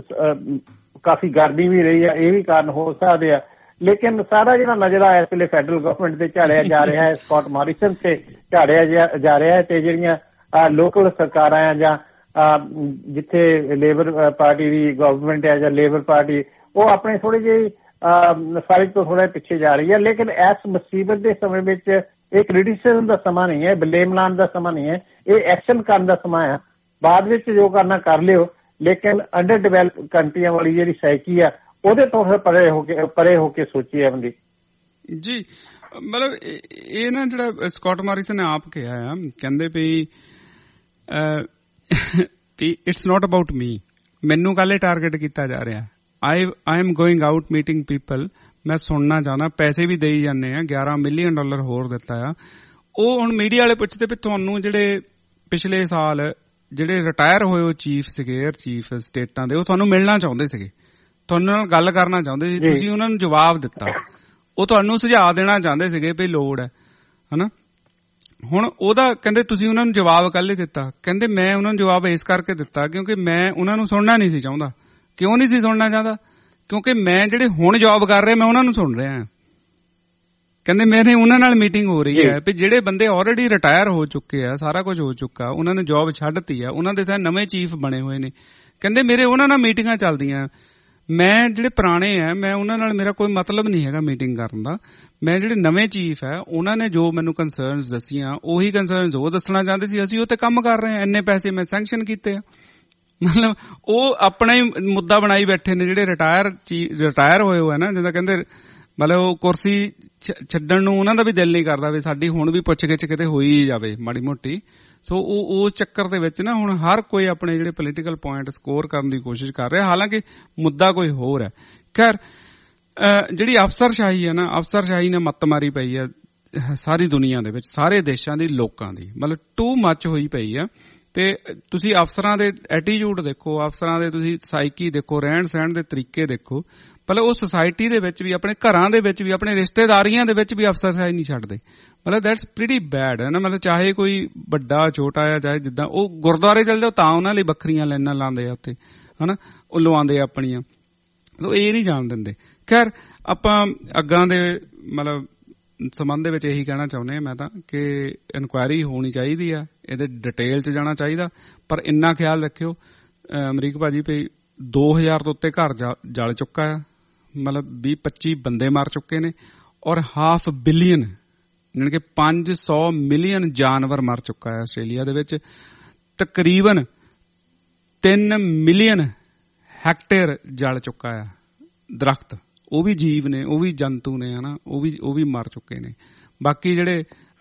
ਕਾਫੀ ਗਰਮੀ ਵੀ ਰਹੀ ਆ, ਇਹ ਵੀ ਕਾਰਨ ਹੋ ਸਕਦੇ ਆ। ਲੇਕਿਨ ਸਾਰਾ ਜਿਹੜਾ ਨਜ਼ਰਾ ਇਸ ਵੇਲੇ ਫੈਡਰਲ ਗਵਰਨਮੈਂਟ ਤੇ ਝਾੜਿਆ ਜਾ ਰਿਹਾ ਹੈ, ਸਕਾਟ ਮਾਰਿਸਨ ਤੇ ਝਾੜਿਆ ਜਾ ਰਿਹਾ ਹੈ, ਤੇ ਜਿਹੜੀਆਂ ਲੋਕਲ ਸਰਕਾਰਾਂ ਆ ਜਾਂ ਜਿੱਥੇ ਲੇਬਰ ਪਾਰਟੀ ਦੀ ਗਵਰਨਮੈਂਟ ਹੈ ਜਾਂ ਲੇਬਰ ਪਾਰਟੀ, ਉਹ ਆਪਣੇ ਥੋੜੀ ਜਿਹੀ ਫਾਈਟ ਤੋਂ ਥੋੜਾ ਪਿੱਛੇ ਜਾ ਰਹੀ ਹੈ। ਲੇਕਿਨ ਇਸ ਮੁਸੀਬਤ ਦੇ ਸਮੇਂ ਵਿੱਚ ਇਹ ਕ੍ਰਿਟਿਸਿਜ਼ਮ ਦਾ ਸਮਾਂ ਨਹੀਂ ਹੈ, ਬਲੇਮ ਲਾਉਣ ਦਾ ਸਮਾਂ ਨਹੀਂ ਹੈ, ਇਹ ਐਕਸ਼ਨ ਕਰਨ ਦਾ ਸਮਾਂ ਹੈ। ਬਾਅਦ ਵਿੱਚ ਜੋ ਕਰਨਾ ਕਰ ਲਿਓ, ਲੇਕਿਨ ਅੰਡਰ ਡਿਵੈਲਪ ਕੰਟਰੀਆਂ ਵਾਲੀ ਜਿਹੜੀ ਸਾਈਕੀ ਆ ਉਹਦੇ ਤੋਂ ਫਿਰ ਪਰੇ ਹੋ ਕੇ ਪਰੇ ਹੋ ਕੇ ਸੋਚੀ ਹੈ ਬੰਦੀ ਜੀ। ਮਤਲਬ ਇਹ ਨਾ ਜਿਹੜਾ ਸਕਾਟ ਮਾਰਿਸਨ ਨੇ ਆਪ ਕਿਹਾ ਆ, ਕਹਿੰਦੇ ਵੀ ਇਟਸ ਨਾਟ ਅਬਾਊਟ ਮੀ, ਮੈਨੂੰ ਕੱਲ ਇਹ ਟਾਰਗੇਟ ਕੀਤਾ ਜਾ ਰਿਹਾ। I I am going out meeting people, ਮੈਂ ਸੁਣਨਾ ਚਾਹੁੰਦਾ, ਪੈਸੇ ਵੀ ਦੇਈ ਜਾਂਦੇ ਆ, ਗਿਆਰਾਂ ਮਿਲੀਅਨ ਡਾਲਰ ਹੋਰ ਦਿੱਤਾ ਆ। ਉਹ ਹੁਣ ਮੀਡੀਆ ਵਾਲੇ ਪੁੱਛਦੇ ਵੀ ਤੁਹਾਨੂੰ ਜਿਹੜੇ ਪਿਛਲੇ ਸਾਲ ਜਿਹੜੇ ਰਿਟਾਇਰ ਹੋਏ ਉਹ ਚੀਫ ਸੀਗੇ, ਏਅਰ ਚੀਫ ਸਟੇਟਾਂ ਦੇ, ਉਹ ਤੁਹਾਨੂੰ ਮਿਲਣਾ ਚਾਹੁੰਦੇ ਸੀਗੇ, ਤੁਹਾਨੂੰ ਨਾਲ ਗੱਲ ਕਰਨਾ ਚਾਹੁੰਦੇ ਸੀ, ਤੁਸੀਂ ਉਹਨਾਂ ਨੂੰ ਜਵਾਬ ਦਿੱਤਾ, ਉਹ ਤੁਹਾਨੂੰ ਸੁਝਾਅ ਦੇਣਾ ਚਾਹੁੰਦੇ ਸੀਗੇ ਵੀ ਲੋੜ ਹੈ ਹਨਾ। ਹੁਣ ਉਹਦਾ ਕਹਿੰਦੇ ਤੁਸੀਂ ਉਹਨਾਂ ਨੂੰ ਜਵਾਬ ਕੱਲ੍ਹ ਹੀ ਦਿੱਤਾ। ਕਹਿੰਦੇ ਮੈਂ ਉਹਨਾਂ ਨੂੰ ਜਵਾਬ ਇਸ ਕਰਕੇ ਦਿੱਤਾ ਕਿਉਂਕਿ ਮੈਂ ਉਹਨਾਂ ਨੂੰ ਸੁਣਨਾ ਨਹੀਂ ਸੀ ਚਾਹੁੰਦਾ। ਕਿਉਂ ਨਹੀਂ ਸੀ ਸੁਣਨਾ ਚਾਹੁੰਦਾ? ਕਿਉਂਕਿ ਮੈਂ ਜਿਹੜੇ ਹੁਣ ਜੌਬ ਕਰ ਰਹੇ ਮੈਂ ਉਹਨਾਂ ਨੂੰ ਸੁਣ ਰਿਹਾ। ਕਹਿੰਦੇ ਮੇਰੇ ਉਹਨਾਂ ਨਾਲ ਮੀਟਿੰਗ ਹੋ ਰਹੀ ਹੈ ਵੀ ਜਿਹੜੇ ਬੰਦੇ ਆਲਰੇਡੀ ਰਿਟਾਇਰ ਹੋ ਚੁੱਕੇ ਆ, ਸਾਰਾ ਕੁਝ ਹੋ ਚੁੱਕਾ, ਉਹਨਾਂ ਨੇ ਜੌਬ ਛੱਡਤੀ ਆ, ਉਹਨਾਂ ਦੇ ਤਾਂ ਨਵੇਂ ਚੀਫ ਬਣੇ ਹੋਏ ਨੇ। ਕਹਿੰਦੇ ਮੇਰੇ ਉਹਨਾਂ ਨਾਲ ਮੀਟਿੰਗਾਂ ਚੱਲਦੀਆਂ, ਮੈਂ ਜਿਹੜੇ ਪੁਰਾਣੇ ਆ ਮੈਂ ਉਹਨਾਂ ਨਾਲ ਮੇਰਾ ਕੋਈ ਮਤਲਬ ਨਹੀਂ ਹੈਗਾ ਮੀਟਿੰਗ ਕਰਨ ਦਾ। ਮੈਂ ਜਿਹੜੇ ਨਵੇਂ ਚੀਫ ਹੈ ਉਹਨਾਂ ਨੇ ਜੋ ਮੈਨੂੰ ਕੰਸਰਨਸ ਦੱਸੀਆਂ ਉਹੀ ਕੰਸਰਨਸ ਉਹ ਦੱਸਣਾ ਚਾਹੁੰਦੇ ਸੀ। ਅਸੀਂ ਉਹ ਤੇ ਕੰਮ ਕਰ ਰਹੇ ਹਾਂ, ਇੰਨੇ ਪੈਸੇ ਮੈਂ ਸੈਂਕਸ਼ਨ ਕੀਤੇ ਆ। ਮਤਲਬ ਉਹ ਆਪਣਾ ਹੀ ਮੁੱਦਾ ਬਣਾਈ ਬੈਠੇ ਨੇ ਜਿਹੜੇ ਰਿਟਾਇਰ ਰਿਟਾਇਰ ਹੋਏ ਹੋਏ ਨਾ, ਜਿੱਦਾਂ ਕਹਿੰਦੇ ਮਤਲਬ ਉਹ ਕੁਰਸੀ ਛੱਡਣ ਨੂੰ ਉਹਨਾਂ ਦਾ ਵੀ ਦਿਲ ਨਹੀਂ ਕਰਦਾ ਵੀ ਸਾਡੀ ਹੁਣ ਵੀ ਪੁੱਛ ਗਿੱਛ ਕਿਤੇ ਹੋਈ ਜਾਵੇ ਮਾੜੀ ਮੋਟੀ। ਸੋ ਉਹ ਉਸ ਚੱਕਰ ਦੇ ਵਿੱਚ ਨਾ ਹੁਣ ਹਰ ਕੋਈ ਆਪਣੇ ਜਿਹੜੇ ਪੋਲੀਟੀਕਲ ਪੁਆਇੰਟ ਸਕੋਰ ਕਰਨ ਦੀ ਕੋਸ਼ਿਸ਼ ਕਰ ਰਿਹਾ, ਹਾਲਾਂਕਿ ਮੁੱਦਾ ਕੋਈ ਹੋਰ ਹੈ। ਖੈਰ ਜਿਹੜੀ ਅਫਸਰਸ਼ਾਹੀ ਹੈ ਨਾ, ਅਫਸਰਸ਼ਾਹੀ ਨੇ ਮੱਤ ਮਾਰੀ ਪਈ ਹੈ ਸਾਰੀ ਦੁਨੀਆ ਦੇ ਵਿੱਚ, ਸਾਰੇ ਦੇਸ਼ਾਂ ਦੀ ਲੋਕਾਂ ਦੀ, ਮਤਲਬ ਟੂ ਮੱਚ ਹੋਈ ਪਈ ਆ। ਤੇ ਤੁਸੀਂ ਅਫਸਰਾਂ ਦੇ ਐਟੀਟਿਊਡ ਦੇਖੋ, ਅਫਸਰਾਂ ਦੇ ਤੁਸੀਂ ਸਾਈਕੀ ਦੇਖੋ, ਰਹਿਣ ਸਹਿਣ ਦੇ ਤਰੀਕੇ ਦੇਖੋ, ਮਤਲਬ ਉਹ ਸੁਸਾਇਟੀ ਦੇ ਵਿੱਚ ਵੀ, ਆਪਣੇ ਘਰਾਂ ਦੇ ਵਿੱਚ ਵੀ, ਆਪਣੇ ਰਿਸ਼ਤੇਦਾਰੀਆਂ ਦੇ ਵਿੱਚ ਵੀ ਅਫਸਰਸ਼ਾਹੀ ਨਹੀਂ ਛੱਡਦੇ। ਮਤਲਬ ਦੈਟਸ ਪ੍ਰੀਟੀ ਬੈਡ ਹੈ ਨਾ। ਮਤਲਬ ਚਾਹੇ ਕੋਈ ਵੱਡਾ ਛੋਟਾ ਆ, ਚਾਹੇ ਜਿੱਦਾਂ, ਉਹ ਗੁਰਦੁਆਰੇ ਚੱਲ ਜਾਓ ਤਾਂ ਉਹਨਾਂ ਲਈ ਵੱਖਰੀਆਂ ਲਾਈਨਾਂ ਲਾਉਂਦੇ ਆ ਉੱਥੇ ਹਨਾ, ਉਹ ਲਵਾਉਂਦੇ ਆ ਆਪਣੀਆਂ। ਸੋ ਇਹ ਨਹੀਂ ਜਾਣ ਦਿੰਦੇ। ਖੈਰ ਆਪਾਂ ਅੱਗਾਂ ਦੇ ਮਤਲਬ ਸੰਬੰਧ ਦੇ ਵਿੱਚ ਇਹੀ ਕਹਿਣਾ ਚਾਹੁੰਦੇ ਹਾਂ ਮੈਂ ਤਾਂ ਕਿ ਇਨਕੁਆਇਰੀ ਹੋਣੀ ਚਾਹੀਦੀ ਆ, ਇਹਦੇ ਡਿਟੇਲ 'ਚ ਜਾਣਾ ਚਾਹੀਦਾ। ਪਰ ਇੰਨਾ ਖਿਆਲ ਰੱਖਿਓ ਅਮਰੀਕ ਭਾਜੀ ਵੀ ਦੋ ਹਜ਼ਾਰ ਤੋਂ ਉੱਤੇ ਘਰ ਜਲ ਚੁੱਕਾ ਆ, ਮਤਲਬ ਵੀਹ ਪੱਚੀ ਬੰਦੇ ਮਰ ਚੁੱਕੇ ਨੇ, ਔਰ ਹਾਫ ਬਿਲੀਅਨ ਯਾਨੀ ਕਿ ਪੰਜ ਸੌ ਮਿਲੀਅਨ ਜਾਨਵਰ ਮਰ ਚੁੱਕਾ ਹੈ ਆਸਟ੍ਰੇਲੀਆ ਦੇ ਵਿੱਚ। ਤਕਰੀਬਨ ਤਿੰਨ ਮਿਲੀਅਨ ਹੈਕਟੇਅਰ ਜਲ ਚੁੱਕਾ ਆ ਦਰਖਤ, ਉਹ ਵੀ ਜੀਵ ਨੇ, ਉਹ ਵੀ ਜੰਤੂ ਨੇ ਹਨਾ, ਉਹ ਵੀ ਉਹ ਵੀ ਮਰ ਚੁੱਕੇ ਨੇ। ਬਾਕੀ ਜਿਹੜੇ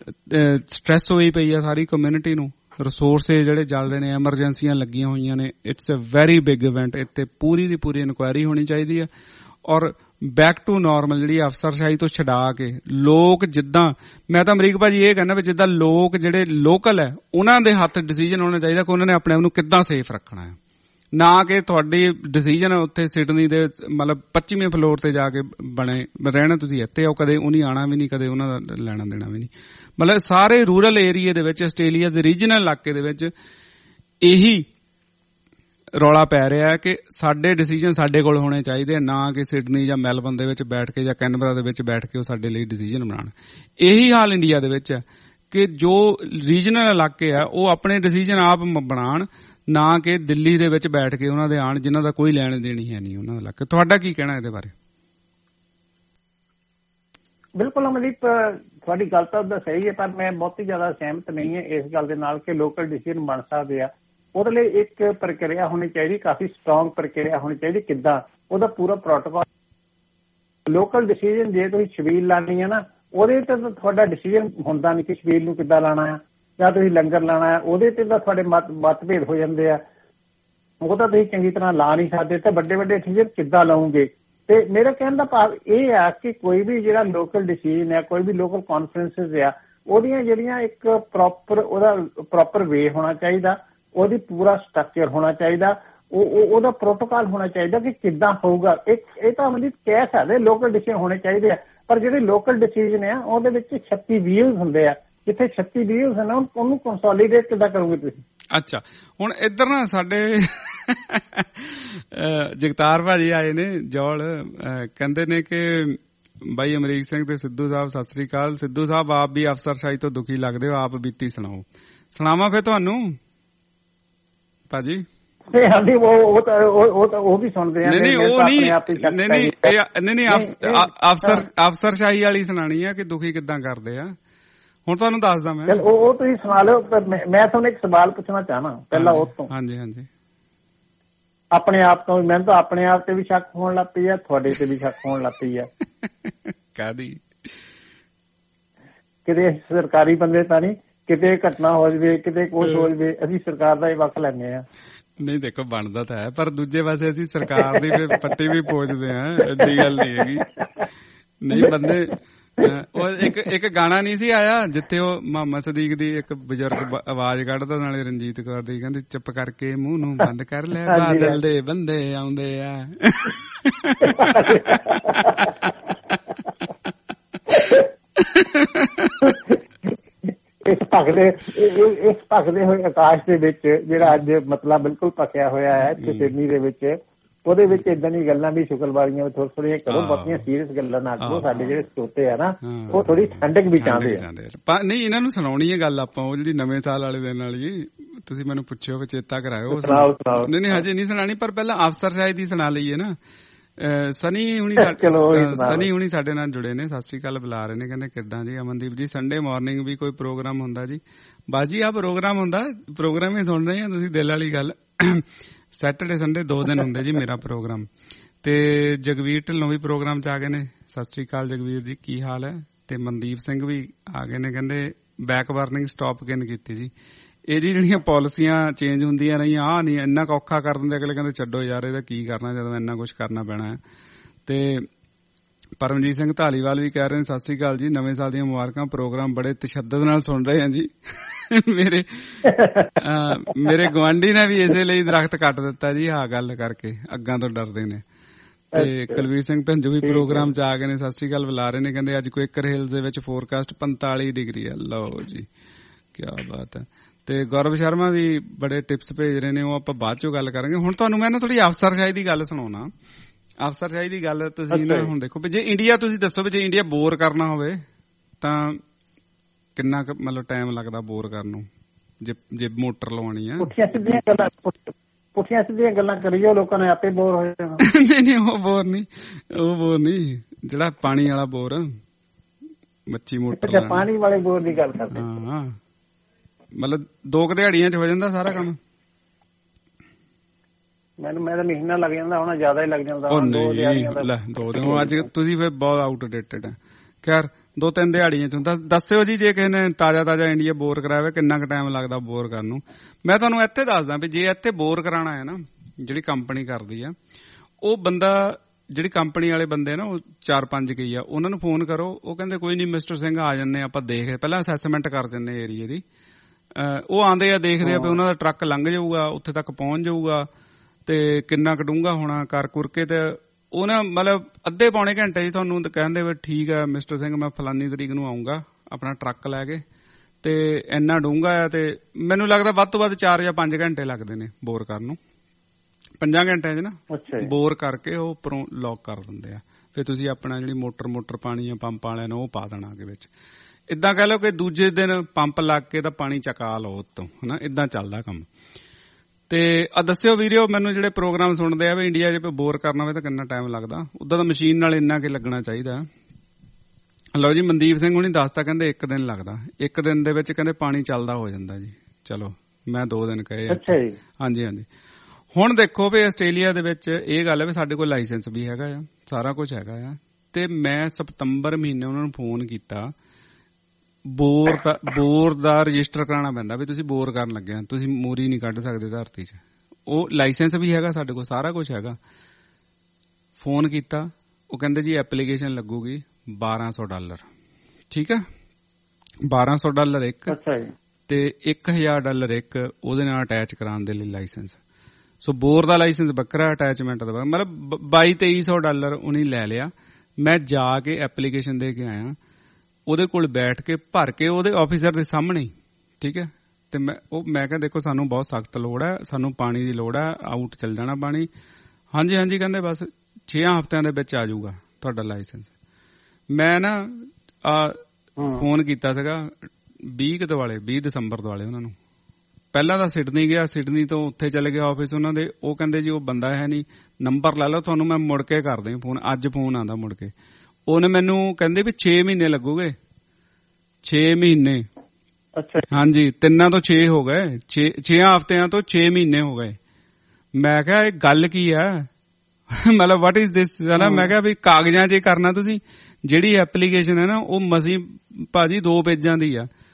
ਸਟ੍ਰੈਸ ਹੋਈ ਪਈ ਆ ਸਾਰੀ ਕਮਿਊਨਿਟੀ ਨੂੰ, ਰਿਸੋਰਸਿਸ ਜਿਹੜੇ ਚੱਲ ਰਹੇ ਨੇ, ਐਮਰਜੈਂਸੀਆਂ ਲੱਗੀਆਂ ਹੋਈਆਂ ਨੇ, it's a very big event. ਇੱਥੇ ਪੂਰੀ ਦੀ ਪੂਰੀ ਇਨਕੁਆਇਰੀ ਹੋਣੀ ਚਾਹੀਦੀ ਆ ਔਰ ਬੈਕ ਟੂ ਨਾਰਮਲ ਜਿਹੜੀ ਅਫਸਰਸ਼ਾਹੀ ਤੋਂ ਛਡਾ ਕੇ ਲੋਕ ਜਿੱਦਾਂ, ਮੈਂ ਤਾਂ ਅਮਰੀਕ ਭਾਜੀ ਇਹ ਕਹਿੰਦਾ ਵੀ ਜਿੱਦਾਂ ਲੋਕ ਜਿਹੜੇ ਲੋਕਲ ਹੈ ਉਹਨਾਂ ਦੇ ਹੱਥ ਡਿਸੀਜਨ ਹੋਣਾ ਚਾਹੀਦਾ ਕਿ ਉਹਨਾਂ ਨੇ ਆਪਣੇ ਆਪ ਨੂੰ ਕਿੱਦਾਂ ਸੇਫ ਰੱਖਣਾ ਹੈ, ਨਾ ਕਿ ਤੁਹਾਡੀ ਡਿਸੀਜਨ ਉੱਥੇ ਸਿਡਨੀ ਦੇ ਮਤਲਬ ਪੱਚੀਵੇਂ ਫਲੋਰ ਤੇ ਜਾ ਕੇ ਬਣੇ ਰਹਿਣਾ, ਤੁਸੀਂ ਇੱਥੇ ਆਓ, ਕਦੇ ਉਹਨੀ ਆਉਣਾ ਵੀ ਨਹੀਂ, ਕਦੇ ਉਹਨਾਂ ਦਾ ਲੈਣਾ ਦੇਣਾ ਵੀ ਨਹੀਂ। ਮਤਲਬ ਸਾਰੇ ਰੂਰਲ ਏਰੀਏ ਦੇ ਵਿੱਚ, ਆਸਟ੍ਰੇਲੀਆ ਦੇ ਰੀਜਨਲ ਇਲਾਕੇ ਦੇ ਵਿੱਚ ਇਹੀ ਰੌਲਾ ਪੈ ਰਿਹਾ ਹੈ ਕਿ ਸਾਡੇ ਡਿਸੀਜਨ ਸਾਡੇ ਕੋਲ ਹੋਣੇ ਚਾਹੀਦੇ, ਨਾ ਕਿ ਸਿਡਨੀ ਜਾਂ ਮੈਲਬਨ ਦੇ ਵਿੱਚ ਬੈਠ ਕੇ ਜਾਂ ਕੈਨਬਰਾ ਦੇ ਵਿੱਚ ਬੈਠ ਕੇ ਉਹ ਸਾਡੇ ਲਈ ਡਿਸੀਜਨ ਬਣਾਉਣ। ਇਹੀ ਹਾਲ ਇੰਡੀਆ ਦੇ ਵਿੱਚ ਹੈ ਕਿ ਜੋ ਰੀਜਨਲ ਇਲਾਕੇ ਆ ਉਹ ਆਪਣੇ ਡਿਸੀਜਨ ਆਪ ਬਣਾਉਣ, ਨਾ ਕਿ ਦਿੱਲੀ ਦੇ ਵਿੱਚ ਬੈਠ ਕੇ ਉਹਨਾਂ ਦੇ ਆਣ ਜਿਨ੍ਹਾਂ ਦਾ ਕੋਈ ਲੈਣ ਦੇਣੀ ਹੈ ਨਹੀਂ ਉਹਨਾਂ ਦਾ ਇਲਾਕੇ। ਤੁਹਾਡਾ ਕੀ ਕਹਿਣਾ ਇਹਦੇ ਬਾਰੇ? ਬਿਲਕੁਲ ਅਮਰੀਕ, ਤੁਹਾਡੀ ਗੱਲ ਤਾਂ ਉਹਦਾ ਸਹੀ ਹੈ, ਪਰ ਮੈਂ ਬਹੁਤੀ ਜ਼ਿਆਦਾ ਸਹਿਮਤ ਨਹੀਂ ਹੈ ਇਸ ਗੱਲ ਦੇ ਨਾਲ ਕਿ ਲੋਕਲ ਡਿਸੀਜਨ ਬਣ ਸਕਦੇ ਆ। ਉਹਦੇ ਲਈ ਇੱਕ ਪ੍ਰਕਿਰਿਆ ਹੋਣੀ ਚਾਹੀਦੀ, ਕਾਫੀ ਸਟਰੋਂਗ ਪ੍ਰਕਿਰਿਆ ਹੋਣੀ ਚਾਹੀਦੀ। ਕਿੱਦਾਂ? ਉਹਦਾ ਪੂਰਾ ਪ੍ਰੋਟੋਕਾਲ। ਲੋਕਲ ਡਿਸੀਜਨ ਜੇ ਤੁਸੀਂ ਛਬੀਲ ਲਾਣੀ ਹੈ ਨਾ, ਉਹਦੇ ਤੇ ਤਾਂ ਤੁਹਾਡਾ ਡਿਸੀਜਨ ਹੁੰਦਾ ਨਹੀਂ ਕਿ ਛਬੀਲ ਨੂੰ ਕਿੱਦਾਂ ਲਾਣਾ ਹੈ ਜਾਂ ਤੁਸੀਂ ਲੰਗਰ ਲਾਣਾ ਹੈ, ਉਹਦੇ ਤੇ ਤਾਂ ਤੁਹਾਡੇ ਮਤ ਮਤਭੇਦ ਹੋ ਜਾਂਦੇ ਆ, ਉਹ ਤਾਂ ਤੁਸੀਂ ਚੰਗੀ ਤਰ੍ਹਾਂ ਲਾ ਨਹੀਂ ਸਕਦੇ। ਤਾਂ ਵੱਡੇ ਵੱਡੇ ਡਿਸੀਜਨ ਕਿੱਦਾਂ ਲਾਉਂਗੇ? ਤੇ ਮੇਰਾ ਕਹਿਣ ਦਾ ਭਾਵ ਇਹ ਆ ਕਿ ਕੋਈ ਵੀ ਜਿਹੜਾ ਲੋਕਲ ਡਿਸੀਜਨ ਹੈ, ਕੋਈ ਵੀ ਲੋਕਲ ਕਾਨਫਰੰਸਿਸ ਆ, ਉਹਦੀਆਂ ਜਿਹੜੀਆਂ ਇੱਕ ਪ੍ਰੋਪਰ ਉਹਦਾ ਪ੍ਰੋਪਰ ਵੇ ਹੋਣਾ ਚਾਹੀਦਾ, ਉਹਦੀ ਪੂਰਾ ਸਟਰਕਚਰ ਹੋਣਾ ਚਾਹੀਦਾ, ਉਹ ਉਹਦਾ ਪ੍ਰੋਟੋਕਾਲ ਹੋਣਾ ਚਾਹੀਦਾ ਕਿ ਕਿੱਦਾਂ ਹੋਊਗਾ। ਇੱਕ ਇਹ ਤਾਂ ਮਤਲਬ ਕਹਿ ਸਕਦੇ ਲੋਕਲ ਡਿਸੀਜਨ ਹੋਣੇ ਚਾਹੀਦੇ ਆ, ਪਰ ਜਿਹੜੇ ਲੋਕਲ ਡਿਸੀਜਨ ਆ ਉਹਦੇ ਵਿੱਚ ਛੱਤੀ ਵੀਲਸ ਹੁੰਦੇ ਆ, ਜਿੱਥੇ ਛੱਤੀ ਵੀਲਸ ਹਨ ਉਹਨੂੰ ਕੰਸੋਲੀਡੇਟ ਕਿੱਦਾਂ ਕਰੋਗੇ ਤੁਸੀਂ? ਅੱਛਾ, ਹੁਣ ਇੱਧਰ ਨਾ ਸਾਡੇ ਜਗਤਾਰ ਭਾਜੀ ਆਏ ਨੇ ਜੌਲ, ਕਹਿੰਦੇ ਨੇ ਕਿ ਬਾਈ ਅਮਰੀਕ ਸਿੰਘ ਤੇ ਸਿੱਧੂ ਸਾਹਿਬ ਸਤਿ ਸ੍ਰੀ ਅਕਾਲ। ਸਿੱਧੂ ਸਾਹਿਬ ਆਪ ਵੀ ਅਫਸਰਸ਼ਾਹੀ ਤੋਂ ਦੁਖੀ ਲੱਗਦੇ ਹੋ, ਆਪ ਬੀਤੀ ਸੁਣਾਓ। ਸੁਣਾਵਾਂ ਫਿਰ ਤੁਹਾਨੂੰ ਭਾਜੀ? ਹਾਂਜੀ, ਉਹ ਤਾਂ ਉਹ ਵੀ ਸੁਣਦੇ ਆ। ਨਹੀਂ ਨਹੀਂ ਉਹ ਨਹੀਂ ਨਹੀਂ ਨਹੀਂ ਨਹੀਂ ਅਫਸਰ ਅਫਸਰਸ਼ਾਹੀ ਵਾਲੀ ਸੁਣਾਣੀ ਆ ਕਿ ਦੁਖੀ ਕਿੱਦਾਂ ਕਰਦੇ ਆ। ਹੁਣ ਤੁਹਾਨੂੰ ਦੱਸਦਾ ਮੈਂ, ਉਹ ਤੁਸੀਂ ਸੁਣਾ ਲਓ। ਮੈਂ ਤੁਹਾਨੂੰ ਇੱਕ ਸਵਾਲ ਪੁੱਛਣਾ ਚਾਹਨਾ ਪਹਿਲਾਂ ਉਸ ਤੋਂ। ਹਾਂਜੀ ਹਾਂਜੀ। ਆਪਣੇ ਆਪ ਤੋਂ, ਮੈਨੂੰ ਤਾਂ ਆਪਣੇ ਆਪ ਤੇ ਵੀ ਸ਼ੱਕ ਹੋਣ ਲੱਗ ਪਈ ਆ, ਤੁਹਾਡੇ ਤੇ ਵੀ ਸ਼ੱਕ ਹੋਣ ਲੱਗ ਪਈ ਆ। ਕਾਹਦੀ? ਕਿਤੇ ਸਰਕਾਰੀ ਬੰਦੇ ਤਾਂ ਨਹੀਂ ਕਿਤੇ ਘਟਨਾ ਹੋ ਜਾਵੇ, ਕਿਤੇ ਕੁਛ ਹੋ ਜਾਵੇ, ਅਸੀਂ ਸਰਕਾਰ ਦਾ ਹੀ ਵਕਤ ਲੈਂਦੇ ਆ। ਨਹੀਂ ਦੇਖੋ ਬਣਦਾ ਤਾਂ ਹੈ, ਪਰ ਦੂਜੇ ਪਾਸੇ ਅਸੀਂ ਸਰਕਾਰ ਦੀ ਪੱਟੀ ਵੀ ਪੋਚਦੇ ਹਾਂ, ਐਡੀ ਗੱਲ ਨਹੀਂ ਹੈਗੀ। ਨਹੀਂ ਬੰਦੇ ਉਹ ਇੱਕ ਇੱਕ ਗਾਣਾ ਨਹੀਂ ਸੀ ਆਇਆ ਜਿੱਥੇ ਉਹ ਮੁਹੰਮਦ ਸਦੀਕ ਦੀ ਇੱਕ ਬਜ਼ੁਰਗ ਆਵਾਜ਼ ਕੱਢਦਾ ਨਾਲੇ ਰਣਜੀਤ ਕੌਰ ਦੀ, ਕਹਿੰਦੀ ਚੁੱਪ ਕਰਕੇ ਮੂੰਹ ਨੂੰ ਬੰਦ ਕਰ ਲੈ ਬਾਦਲ ਦੇ ਬੰਦੇ ਆਉਂਦੇ ਆ। ਇਸ ਭਖਦੇ ਇਸ ਭਖਦੇ ਹੋਏ ਆਕਾਸ਼ ਦੇ ਵਿੱਚ ਜਿਹੜਾ ਅੱਜ ਮਤਲਬ ਬਿਲਕੁਲ ਭਖਿਆ ਹੋਇਆ ਹੈ ਸਿਡਨੀ ਦੇ ਵਿੱਚ, ਉਹਦੇ ਵਿੱਚ ਏਦਾਂ ਦੀ ਗੱਲਾਂ ਵੀ ਸ਼ੁਕਰਵਾਰੀਆਂ ਥੋੜੀ ਥੋੜੀਆਂ ਕਰੋ, ਬਹੁਤੀਆਂ ਸੀਰੀਅਸ ਗੱਲਾਂ ਨਾ ਕਰੋ। ਸਾਡੇ ਜਿਹੜੇ ਸਰੋਤੇ ਆ ਨਾ ਉਹ ਥੋੜੀ ਠੰਡਕ ਵੀ ਚਾਹੁੰਦੇ ਆ। ਨਹੀਂ ਇਹਨਾਂ ਨੂੰ ਸੁਣਾਉਣੀ ਹੈ ਗੱਲ ਆਪਾਂ, ਉਹ ਜਿਹੜੀ ਨਵੇਂ ਸਾਲ ਵਾਲੇ ਦਿਨ ਵਾਲੀ ਤੁਸੀਂ ਮੈਨੂੰ ਪੁੱਛਿਓ ਵੀ ਚੇਤਾ ਕਰਾਇਓ। ਨਹੀਂ ਨਹੀਂ ਹਜੇ ਨਹੀਂ ਸੁਣਾਣੀ, ਪਰ ਪਹਿਲਾਂ ਅਫਸਰਸ਼ਾਹੀ ਦੀ ਸੁਣਾ ਲਈਏ ਨਾ। ਸਨੀ ਹੁਣੀ ਸਨੀ ਹੁਣੀ ਸਾਡੇ ਨਾਲ ਜੁੜੇ ਨੇ, ਸਤਿ ਸ੍ਰੀ ਅਕਾਲ ਬੁਲਾ ਰਹੇ ਨੇ, ਕਹਿੰਦੇ ਕਿੱਦਾਂ ਜੀ ਅਮਨਦੀਪ ਜੀ, ਸੰਡੇ ਮਾਰਨਿੰਗ ਵੀ ਕੋਈ ਪ੍ਰੋਗਰਾਮ ਹੁੰਦਾ ਜੀ? ਬਾਜੀ ਆ ਪ੍ਰੋਗਰਾਮ ਹੁੰਦਾ, ਪ੍ਰੋਗਰਾਮ ਹੀ ਸੁਣ ਰਹੇ ਆ ਤੁਸੀਂ, ਦਿਲ ਵਾਲੀ ਗੱਲ। ਸੈਟਰਡੇ ਸੰਡੇ ਦੋ ਦਿਨ ਹੁੰਦੇ ਜੀ ਮੇਰਾ ਪ੍ਰੋਗਰਾਮ। ਤੇ ਜਗਵੀਰ ਢਿੱਲੋਂ ਵੀ ਪ੍ਰੋਗਰਾਮ ਚ ਆ ਗਏ ਨੇ, ਸਤਿ ਸ੍ਰੀ ਅਕਾਲ ਜਗਵੀਰ ਜੀ, ਕੀ ਹਾਲ ਹੈ? ਤੇ ਮਨਦੀਪ ਸਿੰਘ ਵੀ ਆ ਗਏ ਨੇ, ਕਹਿੰਦੇ ਬੈਕ ਵਾਰਨਿੰਗ ਸਟਾਪ ਕਿਨ ਕੀਤੀ ਜੀ? ਇਹ ਜੀ ਜਿਹੜੀਆਂ ਪਾਲਿਸੀਆਂ ਚੇਂਜ ਹੁੰਦੀਆਂ ਰਹੀਆਂ, ਆਹ ਨਹੀਂ ਇੰਨਾ ਔਖਾ ਕਰ ਦਿੰਦੇ, ਅਗਲੇ ਕਹਿੰਦੇ ਛੱਡੋ ਯਾਰ ਇਹਦਾ ਕੀ ਕਰਨਾ ਜਦੋਂ ਇੰਨਾ ਕੁਛ ਕਰਨਾ ਪੈਣਾ ਹੈ। ਤੇ ਪਰਮਜੀਤ ਸਿੰਘ ਧਾਲੀਵਾਲ ਵੀ ਕਹਿ ਰਹੇ ਨੇ ਸਤਿ ਸ੍ਰੀ ਅਕਾਲ ਜੀ, ਨਵੇਂ ਸਾਲ ਦੀਆਂ ਮੁਬਾਰਕਾਂ, ਪ੍ਰੋਗਰਾਮ ਬੜੇ ਤਸ਼ੱਦਦ ਨਾਲ ਸੁਣ ਰਹੇ ਆ ਜੀ। ਮੇਰੇ ਮੇਰੇ ਗੁਆਂਢੀ ਨੇ ਵੀ ਇਸੇ ਲਈ ਦਰਖਤ ਕੱਟ ਦਿੱਤਾ ਜੀ, ਆਹ ਗੱਲ ਕਰਕੇ, ਅੱਗਾਂ ਤੋਂ ਡਰਦੇ ਨੇ। ਤੇ ਕੁਲਵੀਰ ਸਿੰਘ ਧੰਜੂ ਵੀ ਪ੍ਰੋਗਰਾਮ ਚ ਆ ਗਏ ਨੇ, ਸਤਿ ਸ੍ਰੀ ਅਕਾਲ ਬੁਲਾ ਰਹੇ ਨੇ, ਕਹਿੰਦੇ ਅੱਜ ਕੁਇਕਰ ਹਿਲਸ ਦੇ ਵਿੱਚ ਫੋਰਕਾਸਟ ਪੰਤਾਲੀ ਡਿਗਰੀ ਹੈ। ਲਓ ਜੀ ਕਿਆ ਬਾਤ ਹੈ। ਤੇ ਗੌਰਵ ਸ਼ਰਮਾ ਵੀ ਬੜੇ ਟਿਪਸ ਭੇਜ ਰਹੇ ਨੇ, ਉਹ ਆਪਾਂ ਬਾਅਦ ਚੋਂ ਗੱਲ ਕਰਾਂਗੇ। ਹੁਣ ਤੁਹਾਨੂੰ ਮੈਂ ਨਾ ਥੋੜੀ ਅਫਸਰਸ਼ਾਹੀ ਦੀ ਗੱਲ ਸੁਣਾਉਣਾ। ਅਫਸਰਸ਼ਾਹੀ ਦੀ ਗੱਲ ਤੁਸੀਂ ਨਾ ਹੁਣ ਦੇਖੋ ਵੀ ਜੇ ਇੰਡੀਆ, ਤੁਸੀਂ ਦੱਸੋ ਵੀ ਜੇ ਇੰਡੀਆ ਬੋਰ ਕਰਨਾ ਹੋਵੇ ਤਾਂ ਕਿੰਨਾ ਕੁ ਮਤਲਬ ਟਾਈਮ ਲੱਗਦਾ ਬੋਰ ਕਰਨ ਨੂੰ, ਜੇ ਜੇ ਮੋਟਰ ਲਵਾਉਣੀ ਆ? ਪੁੱਠੀਆਂ ਸਿੱਧੀਆਂ ਗੱਲਾਂ ਪੁੱਠੀਆਂ ਸਿੱਧੀਆਂ ਗੱਲਾਂ ਕਰੀਓ, ਲੋਕਾਂ ਨੇ ਆਪੇ ਬੋਰ ਹੋ ਜਾਣਾ। ਨਹੀਂ ਨਹੀਂ ਉਹ ਬੋਰ ਨਹੀਂ, ਉਹ ਬੋਰ ਨਹੀਂ, ਜਿਹੜਾ ਪਾਣੀ ਵਾਲਾ ਬੋਰ, ਮੱਛੀ ਮੋਟਰ ਪਾਣੀ ਵਾਲੇ ਬੋਰ ਦੀ ਗੱਲ ਕਰਦੇ। ਹਾਂ ਮਤਲਬ ਦੋ ਕੁ ਦਿਹਾੜੀਆਂ ਚ ਹੋ ਜਾਂਦਾ ਸਾਰਾ ਕੰਮ। ਮੈਨੂੰ ਮੈਂ ਤਾਂ ਮਹੀਨਾ ਲੱਗ ਜਾਂਦਾ, ਹੁਣ ਜ਼ਿਆਦਾ ਹੀ ਲੱਗ ਜਾਂਦਾ। ਉਹ ਨਹੀਂ ਲੈ ਦੋ ਦਿਨ ਅੱਜ ਤੁਸੀਂ ਫਿਰ ਬਹੁਤ ਆਊਟਡੇਟਡ ਹੈ। ਖੈਰ ਦੋ ਤਿੰਨ ਦਿਹਾੜੀਆਂ ਚ ਹੁੰਦਾ। ਦੱਸਿਓ ਜੀ ਜੇ ਕਿਸੇ ਨੇ ਤਾਜ਼ਾ ਤਾਜ਼ਾ ਇੰਡੀਆ ਬੋਰ ਕਰਾਇਆ ਕਿੰਨਾ ਕੁ ਟਾਈਮ ਲੱਗਦਾ ਬੋਰ ਕਰਨ ਨੂੰ। ਮੈਂ ਤੁਹਾਨੂੰ ਇੱਥੇ ਦੱਸਦਾ ਵੀ ਜੇ ਇੱਥੇ ਬੋਰ ਕਰਾਉਣਾ ਹੈ ਨਾ, ਜਿਹੜੀ ਕੰਪਨੀ ਕਰਦੀ ਆ, ਉਹ ਬੰਦਾ ਜਿਹੜੀ ਕੰਪਨੀ ਵਾਲੇ ਬੰਦੇ ਆ ਨਾ, ਉਹ ਚਾਰ ਪੰਜ ਗਈ ਆ, ਉਹਨਾਂ ਨੂੰ ਫੋਨ ਕਰੋ, ਉਹ ਕਹਿੰਦੇ ਕੋਈ ਨੀ ਮਿਸਟਰ ਸਿੰਘ ਆ ਜਾਂਦੇ ਆਪਾਂ ਦੇਖ, ਪਹਿਲਾਂ ਅਸੈਸਮੈਂਟ ਕਰ ਦਿੰਦੇ ਏਰੀਏ ਦੀ। ਉਹ ਆਉਂਦੇ ਆ, ਦੇਖਦੇ ਆ ਵੀ ਉਹਨਾਂ ਦਾ ਟਰੱਕ ਲੰਘ ਜਾਊਗਾ, ਉੱਥੇ ਤੱਕ ਪਹੁੰਚ ਜਾਊਗਾ ਤੇ ਕਿੰਨਾ ਕੁ ਡੂੰਘਾ ਹੋਣਾ, ਕਰ ਕੁਰਕੇ ਤੇ ਉਹ ਨਾ ਮਤਲਬ ਅੱਧੇ ਪੌਣੇ ਘੰਟੇ ਚ ਤੁਹਾਨੂੰ ਕਹਿੰਦੇ ਵੀ ਠੀਕ ਆ ਮਿਸਟਰ ਸਿੰਘ ਮੈਂ ਫਲਾਨੀ ਤਰੀਕ ਨੂੰ ਆਊਂਗਾ ਆਪਣਾ ਟਰੱਕ ਲੈ ਕੇ, ਤੇ ਇੰਨਾ ਡੂੰਘਾ ਆ। ਤੇ ਮੈਨੂੰ ਲੱਗਦਾ ਵੱਧ ਤੋਂ ਵੱਧ ਚਾਰ ਜਾਂ ਪੰਜ ਘੰਟੇ ਲੱਗਦੇ ਨੇ ਬੋਰ ਕਰਨ ਨੂੰ। ਪੰਜਾਂ ਘੰਟਿਆਂ ਚ ਨਾ ਬੋਰ ਕਰਕੇ ਉਹ ਉੱਪਰੋਂ ਲੌਕ ਕਰ ਦਿੰਦੇ ਆ। ਫਿਰ ਤੁਸੀਂ ਆਪਣਾ ਜਿਹੜੀ ਮੋਟਰ ਮੋਟਰ ਪਾਣੀ ਆ ਪੰਪ ਵਾਲਿਆਂ ਨੂੰ ਉਹ ਪਾ ਦੇਣਾ ਅੱਗੇ ਵਿੱਚ। ਏਦਾਂ ਕਹਿ ਲਓ ਕਿ ਦੂਜੇ ਦਿਨ ਪੰਪ ਲੱਗ ਕੇ ਤਾਂ ਪਾਣੀ ਚਕਾ ਲਓ ਉੱਤੋਂ, ਹਨਾ, ਏਦਾਂ ਚੱਲਦਾ ਕੰਮ। ਤੇ ਆ ਦੱਸਿਓ ਵੀਰਿਓ ਮੈਨੂੰ ਜਿਹੜੇ ਪ੍ਰੋਗਰਾਮ ਸੁਣਦੇ ਆ ਵੀ ਇੰਡੀਆ ਚ ਬੋਰ ਕਰਨਾ ਹੋਵੇ ਤਾਂ ਕਿੰਨਾ ਟਾਈਮ ਲੱਗਦਾ। ਉਦਾਂ ਤਾਂ ਮਸ਼ੀਨ ਨਾਲ ਇੰਨਾ ਕਿ ਲੱਗਣਾ ਚਾਹੀਦਾ। ਲਓ ਜੀ ਮਨਦੀਪ ਸਿੰਘ ਹੁਣੀ ਦੱਸਤਾ, ਕਹਿੰਦੇ ਇੱਕ ਦਿਨ ਲੱਗਦਾ, ਇੱਕ ਦਿਨ ਦੇ ਵਿੱਚ ਕਹਿੰਦੇ ਪਾਣੀ ਚੱਲਦਾ ਹੋ ਜਾਂਦਾ ਜੀ। ਚਲੋ ਮੈਂ ਦੋ ਦਿਨ ਕਹੇ। ਅੱਛਾ ਜੀ। ਹਾਂਜੀ ਹਾਂਜੀ। ਹੁਣ ਦੇਖੋ ਵੀ ਆਸਟ੍ਰੇਲੀਆ ਦੇ ਵਿੱਚ ਇਹ ਗੱਲ ਹੈ ਵੀ ਸਾਡੇ ਕੋਲ ਲਾਇਸੈਂਸ ਵੀ ਹੈਗਾ ਆ, ਸਾਰਾ ਕੁਝ ਹੈਗਾ ਆ। ਤੇ ਮੈਂ ਸਤੰਬਰ ਮਹੀਨੇ ਉਹਨਾਂ ਨੂੰ ਫੋਨ ਕੀਤਾ, ਬੋਰ ਦਾ ਬੋਰ ਦਾ ਰਜਿਸਟਰ ਕਰਾਉਣਾ ਪੈਂਦਾ ਵੀ ਤੁਸੀਂ ਬੋਰ ਕਰਨ ਲੱਗੇ ਆ, ਤੁਸੀਂ ਮੋਰੀ ਨਹੀਂ ਕੱਢ ਸਕਦੇ ਧਰਤੀ 'ਚ। ਉਹ ਲਾਇਸੈਂਸ ਵੀ ਹੈਗਾ ਸਾਡੇ ਕੋਲ, ਸਾਰਾ ਕੁਝ ਹੈਗਾ। ਫੋਨ ਕੀਤਾ, ਉਹ ਕਹਿੰਦੇ ਜੀ ਐਪਲੀਕੇਸ਼ਨ ਲੱਗੂਗੀ ਬਾਰਾਂ ਸੌ ਡਾਲਰ। ਠੀਕ ਆ, ਬਾਰਾਂ ਸੌ ਡਾਲਰ ਇੱਕ ਤੇ ਇੱਕ ਹਜ਼ਾਰ ਡਾਲਰ ਇੱਕ ਉਹਦੇ ਨਾਲ ਅਟੈਚ ਕਰਾਉਣ ਦੇ ਲਈ ਲਾਇਸੈਂਸ। ਸੋ ਬੋਰ ਦਾ ਲਾਇਸੈਂਸ ਵੱਖਰਾ, ਅਟੈਚਮੈਂਟ ਦਾ ਮਤਲਬ ਬਾਈ ਤੇਈ ਸੌ ਡਾਲਰ ਉਹਨੇ ਲੈ ਲਿਆ। ਮੈਂ ਜਾ ਕੇ ਐਪਲੀਕੇਸ਼ਨ ਦੇ ਕੇ ਆਇਆ, ਉਹਦੇ ਕੋਲ ਬੈਠ ਕੇ ਭਰ ਕੇ ਉਹਦੇ ਆਫਿਸਰ ਦੇ ਸਾਹਮਣੇ। ਠੀਕ ਹੈ। ਤੇ ਮੈਂ ਉਹ ਮੈਂ ਕਿਹਾ ਦੇਖੋ ਸਾਨੂੰ ਬਹੁਤ ਸਖਤ ਲੋੜ ਹੈ, ਸਾਨੂੰ ਪਾਣੀ ਦੀ ਲੋੜ ਹੈ, ਆਊਟ ਚੱਲ ਜਾਣਾ ਪਾਣੀ। ਹਾਂਜੀ ਹਾਂਜੀ ਕਹਿੰਦੇ ਬਸ ਛੇ ਹਫ਼ਤਿਆਂ ਦੇ ਵਿੱਚ ਆ ਜਾਊਗਾ ਤੁਹਾਡਾ ਲਾਇਸੈਂਸ। ਮੈਂ ਨਾ ਆ ਫੋਨ ਕੀਤਾ ਸੀਗਾ ਵੀਹ ਕੁ ਦੁਆਲੇ, ਵੀਹ ਦਸੰਬਰ ਦੁਆਲੇ ਉਹਨਾਂ ਨੂੰ। ਪਹਿਲਾਂ ਤਾਂ ਸਿਡਨੀ ਗਿਆ, ਸਿਡਨੀ ਤੋਂ ਉੱਥੇ ਚਲੇ ਗਿਆ ਆਫਿਸ ਉਹਨਾਂ ਦੇ। ਉਹ ਕਹਿੰਦੇ ਜੀ ਉਹ ਬੰਦਾ ਹੈ ਨਹੀਂ, ਨੰਬਰ ਲੈ ਲਓ, ਤੁਹਾਨੂੰ ਮੈਂ ਮੁੜ ਕੇ ਕਰਦੇ ਫੋਨ। ਅੱਜ ਫੋਨ ਆਉਂਦਾ ਮੁੜ ਕੇ। ਉਹਨੇ ਮੈਨੂੰ ਕਹਿੰਦੇ ਵੀ ਛੇ ਮਹੀਨੇ ਲੱਗੂਗੇ। ਛੇ ਮਹੀਨੇ ਹਾਂਜੀ, ਤਿੰਨਾਂ ਤੋਂ ਛੇ ਹੋ ਗਏ, ਛੇ ਛੇ ਹਫ਼ਤਿਆਂ ਤੋਂ ਛੇ ਮਹੀਨੇ ਹੋ ਗਏ। ਮੈਂ ਕਿਹਾ ਇਹ ਗੱਲ ਕੀ ਆ, ਮਤਲਬ ਵਾਟ ਇਜ਼ ਦਿਸ। ਮੈਂ ਕਿਹਾ ਵੀ ਕਾਗਜ਼ਾਂ 'ਚ ਹੀ ਕਰਨਾ ਤੁਸੀਂ। ਜਿਹੜੀ ਐਪਲੀਕੇਸ਼ਨ ਹੈ ਨਾ ਉਹ ਮਸੀਂ ਭਾਜੀ ਦੋ ਪੇਜਾਂ ਦੀ ਆ,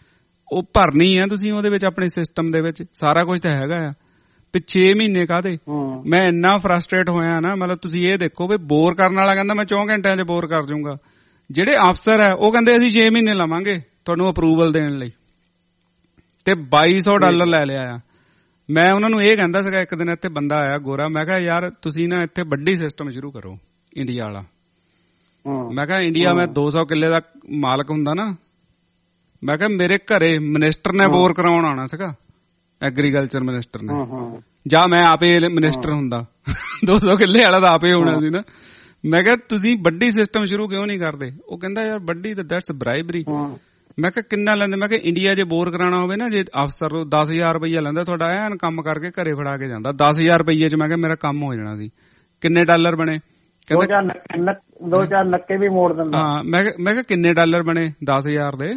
ਉਹ ਭਰਨੀ ਆ ਤੁਸੀਂ ਉਹਦੇ ਵਿੱਚ ਆਪਣੇ ਸਿਸਟਮ ਦੇ ਵਿੱਚ ਸਾਰਾ ਕੁਝ ਤਾਂ ਹੈਗਾ ਆ। ਵੀ ਛੇ ਮਹੀਨੇ ਕਾਹਦੇ? ਮੈਂ ਇੰਨਾ ਫਰਸਟ੍ਰੇਟ ਹੋਇਆ ਨਾ, ਮਤਲਬ ਤੁਸੀਂ ਇਹ ਦੇਖੋ ਵੀ ਬੋਰ ਕਰਨ ਵਾਲਾ ਕਹਿੰਦਾ ਮੈਂ ਚੌਂ ਘੰਟਿਆਂ 'ਚ ਬੋਰ ਕਰ ਜਾਊਂਗਾ, ਜਿਹੜੇ ਅਫਸਰ ਹੈ ਉਹ ਕਹਿੰਦੇ ਅਸੀਂ ਛੇ ਮਹੀਨੇ ਲਵਾਂਗੇ ਤੁਹਾਨੂੰ ਅਪਰੂਵਲ ਦੇਣ ਲਈ, ਤੇ ਬਾਈ ਸੌ ਡਾਲਰ ਲੈ ਲਿਆ ਆ। ਮੈਂ ਉਹਨਾਂ ਨੂੰ ਇਹ ਕਹਿੰਦਾ ਸੀਗਾ, ਇੱਕ ਦਿਨ ਇੱਥੇ ਬੰਦਾ ਆਇਆ ਗੋਰਾ, ਮੈਂ ਕਿਹਾ ਯਾਰ ਤੁਸੀਂ ਨਾ ਇੱਥੇ ਵੱਡੀ ਸਿਸਟਮ ਸ਼ੁਰੂ ਕਰੋ ਇੰਡੀਆ ਵਾਲਾ। ਮੈਂ ਕਿਹਾ ਇੰਡੀਆ ਮੈਂ ਦੋ ਸੌ ਕਿੱਲੇ ਦਾ ਮਾਲਕ ਹੁੰਦਾ ਨਾ, ਮੈਂ ਕਿਹਾ ਮੇਰੇ ਘਰੇ ਮਿਨਿਸਟਰ ਨੇ ਬੋਰ ਕਰਾਉਣ ਆਉਣਾ ਸੀਗਾ, ਐਗਰੀਕਲਚਰ ਮਿਨਿਸਟਰ ਨੇ, ਜਾਂ ਮੈਂ ਆਪੇ ਮਿਨਿਸਟਰ ਹੁੰਦਾ ਦੋ ਸੌ ਕਿੱਲੇ ਵਾਲਾ ਤਾਂ ਆਪੇ ਹੋਣਾ ਸੀ ਨਾ। ਮੈਂ ਕਿਹਾ ਤੁਸੀਂ ਵੱਡੀ ਸਿਸਟਮ ਸ਼ੁਰੂ ਕਿਉਂ ਨਹੀਂ ਕਰਦੇ? ਉਹ ਕਹਿੰਦਾ ਯਾਰ ਵੱਡੀ ਤਾਂ ਦੈਟਸ ਬ੍ਰਾਈਬਰੀ। ਮੈਂ ਕਿਹਾ ਕਿੰਨਾ ਲੈਂਦੇ? ਮੈਂ ਕਿਹਾ ਇੰਡੀਆ ਜੇ ਬੋਰ ਕਰਾਉਣਾ ਹੋਵੇ ਨਾ, ਜੇ ਅਫਸਰ ਦਸ ਹਜ਼ਾਰ ਰੁਪਈਆ ਲੈਂਦਾ ਤੁਹਾਡਾ ਐਨ ਕੰਮ ਕਰਕੇ ਘਰੇ ਫੜਾ ਕੇ ਜਾਂਦਾ, ਦਸ ਹਜ਼ਾਰ ਰੁਪਈਏ ਚ ਮੈਂ ਕਿਹਾ ਮੇਰਾ ਕੰਮ ਹੋ ਜਾਣਾ ਸੀ। ਕਿੰਨੇ ਡਾਲਰ ਬਣੇ? ਕਹਿੰਦਾ ਦੋ ਚਾਰ ਨੱਕੇ ਵੀ ਮੋੜ ਦਿੰਦਾ। ਹਾਂ ਮੈਂ ਮੈਂ ਕਿਹਾ ਕਿੰਨੇ ਡਾਲਰ ਬਣੇ ਦਸ ਹਜ਼ਾਰ ਦੇ?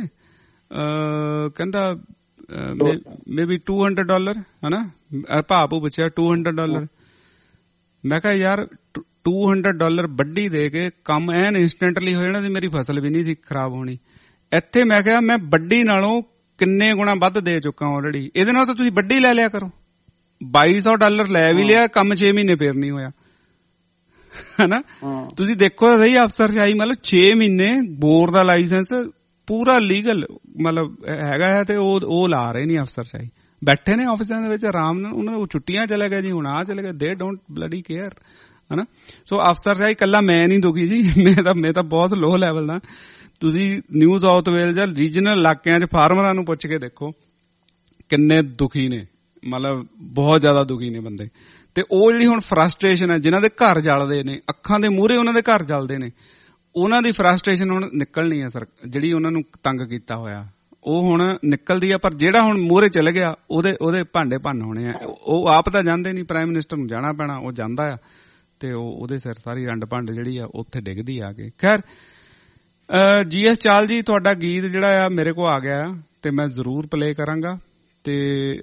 ਕਹਿੰਦਾ maybe two hundred dollar ਹਨਾ, ਭਾਪੂ ਪੁੱਛਿਆ ਟੂ ਹੰਡਰਡ ਡਾਲਰ। ਮੈਂ ਕਿਹਾ ਯਾਰ ਟੂ ਹੰਡਰਡ ਡਾਲਰ ਵੱਡੀ ਦੇ ਕੇ ਕੰਮ ਐਨ ਇੰਸਟੈਂਟਲੀ ਹੋ ਜਾਣਾ ਸੀ, ਮੇਰੀ ਫਸਲ ਵੀ ਨਹੀਂ ਸੀ ਖਰਾਬ ਹੋਣੀ। ਇੱਥੇ ਮੈਂ ਕਿਹਾ ਮੈਂ ਵੱਡੀ ਨਾਲੋਂ ਕਿੰਨੇ ਗੁਣਾ ਵੱਧ ਦੇ ਚੁੱਕਾ ਆਲਰੇਡੀ, ਇਹਦੇ ਨਾਲ ਤਾਂ ਤੁਸੀਂ ਵੱਡੀ ਲੈ ਲਿਆ ਕਰੋ। ਬਾਈ ਸੌ ਡਾਲਰ ਲੈ ਵੀ ਲਿਆ, ਕੰਮ ਛੇ ਮਹੀਨੇ ਫੇਰ ਨਹੀਂ ਹੋਇਆ ਹਨਾ। ਤੁਸੀਂ ਦੇਖੋ ਤਾਂ ਸਹੀ ਅਫਸਰਸ਼ਾਹੀ, ਮਤਲਬ ਛੇ ਮਹੀਨੇ ਬੋਰ ਦਾ ਲਾਇਸੈਂਸ ਪੂਰਾ ਲੀਗਲ ਮਤਲਬ ਹੈਗਾ ਹੈ, ਤੇ ਉਹ ਉਹ ਲਾ ਰਹੇ ਨਹੀਂ ਅਫਸਰਸ਼ਾਹੀ, ਬੈਠੇ ਨੇ ਆਫਿਸਾਂ ਦੇ ਵਿੱਚ ਆਰਾਮ ਨਾਲ, ਉਹਨਾਂ ਨੂੰ ਛੁੱਟੀਆਂ ਚਲੇ ਗਏ ਜੀ, ਹੁਣ ਆ ਚਲੇ ਗਏ, ਦੇ ਡੋਂਟ ਬਲੱਡੀ ਕੇਅਰ ਹਨਾ। ਸੋ ਅਫਸਰਸ਼ਾਹੀ ਇਕੱਲਾ ਮੈਂ ਨਹੀਂ ਦੁਖੀ ਜੀ, ਮੈਂ ਤਾਂ ਮੈਂ ਤਾਂ ਬਹੁਤ ਲੋਅ ਲੈਵਲ ਦਾ। ਤੁਸੀਂ ਨਿਊ ਸਾਊਥ ਵੇਲਜ਼ ਜਾਂ ਰੀਜਨਲ ਇਲਾਕਿਆਂ 'ਚ ਫਾਰਮਰਾਂ ਨੂੰ ਪੁੱਛ ਕੇ ਦੇਖੋ ਕਿੰਨੇ ਦੁਖੀ ਨੇ, ਮਤਲਬ ਬਹੁਤ ਜ਼ਿਆਦਾ ਦੁਖੀ ਨੇ ਬੰਦੇ। ਤੇ ਉਹ ਜਿਹੜੀ ਹੁਣ ਫਰਸਟ੍ਰੇਸ਼ਨ ਹੈ, ਜਿਨ੍ਹਾਂ ਦੇ ਘਰ ਜਲਦੇ ਨੇ, ਅੱਖਾਂ ਦੇ ਮੂਹਰੇ ਉਹਨਾਂ ਦੇ ਘਰ ਜਲਦੇ ਨੇ, ਉਹਨਾਂ ਦੀ ਫਰਸਟ੍ਰੇਸ਼ਨ ਹੁਣ ਨਿਕਲਣੀ ਹੈ ਸਰ, ਜਿਹੜੀ ਉਹਨਾਂ ਨੂੰ ਤੰਗ ਕੀਤਾ ਹੋਇਆ ਉਹ ਹੁਣ ਨਿਕਲਦੀ ਆ। ਪਰ ਜਿਹੜਾ ਹੁਣ ਮੂਹਰੇ ਚਲੇ ਗਿਆ ਉਹਦੇ ਉਹਦੇ ਭਾਂਡੇ ਭੰਨ ਹੋਣੇ ਆ। ਉਹ ਆਪ ਤਾਂ ਜਾਂਦੇ ਨਹੀਂ, ਪ੍ਰਾਈਮ ਮਿਨਿਸਟਰ ਨੂੰ ਜਾਣਾ ਪੈਣਾ, ਉਹ ਜਾਂਦਾ ਆ ਤੇ ਉਹ ਉਹਦੇ ਸਿਰ ਸਾਰੀ ਰੰਡ ਭੰਡ ਜਿਹੜੀ ਆ ਉੱਥੇ ਡਿੱਗਦੀ ਆ ਕੇ। ਖੈਰ ਜੀ ਐਸ ਚਾਲ ਜੀ, ਤੁਹਾਡਾ ਗੀਤ ਜਿਹੜਾ ਆ ਮੇਰੇ ਕੋਲ ਆ ਗਿਆ ਤੇ ਮੈਂ ਜ਼ਰੂਰ ਪਲੇ ਕਰਾਂਗਾ। ਤੇ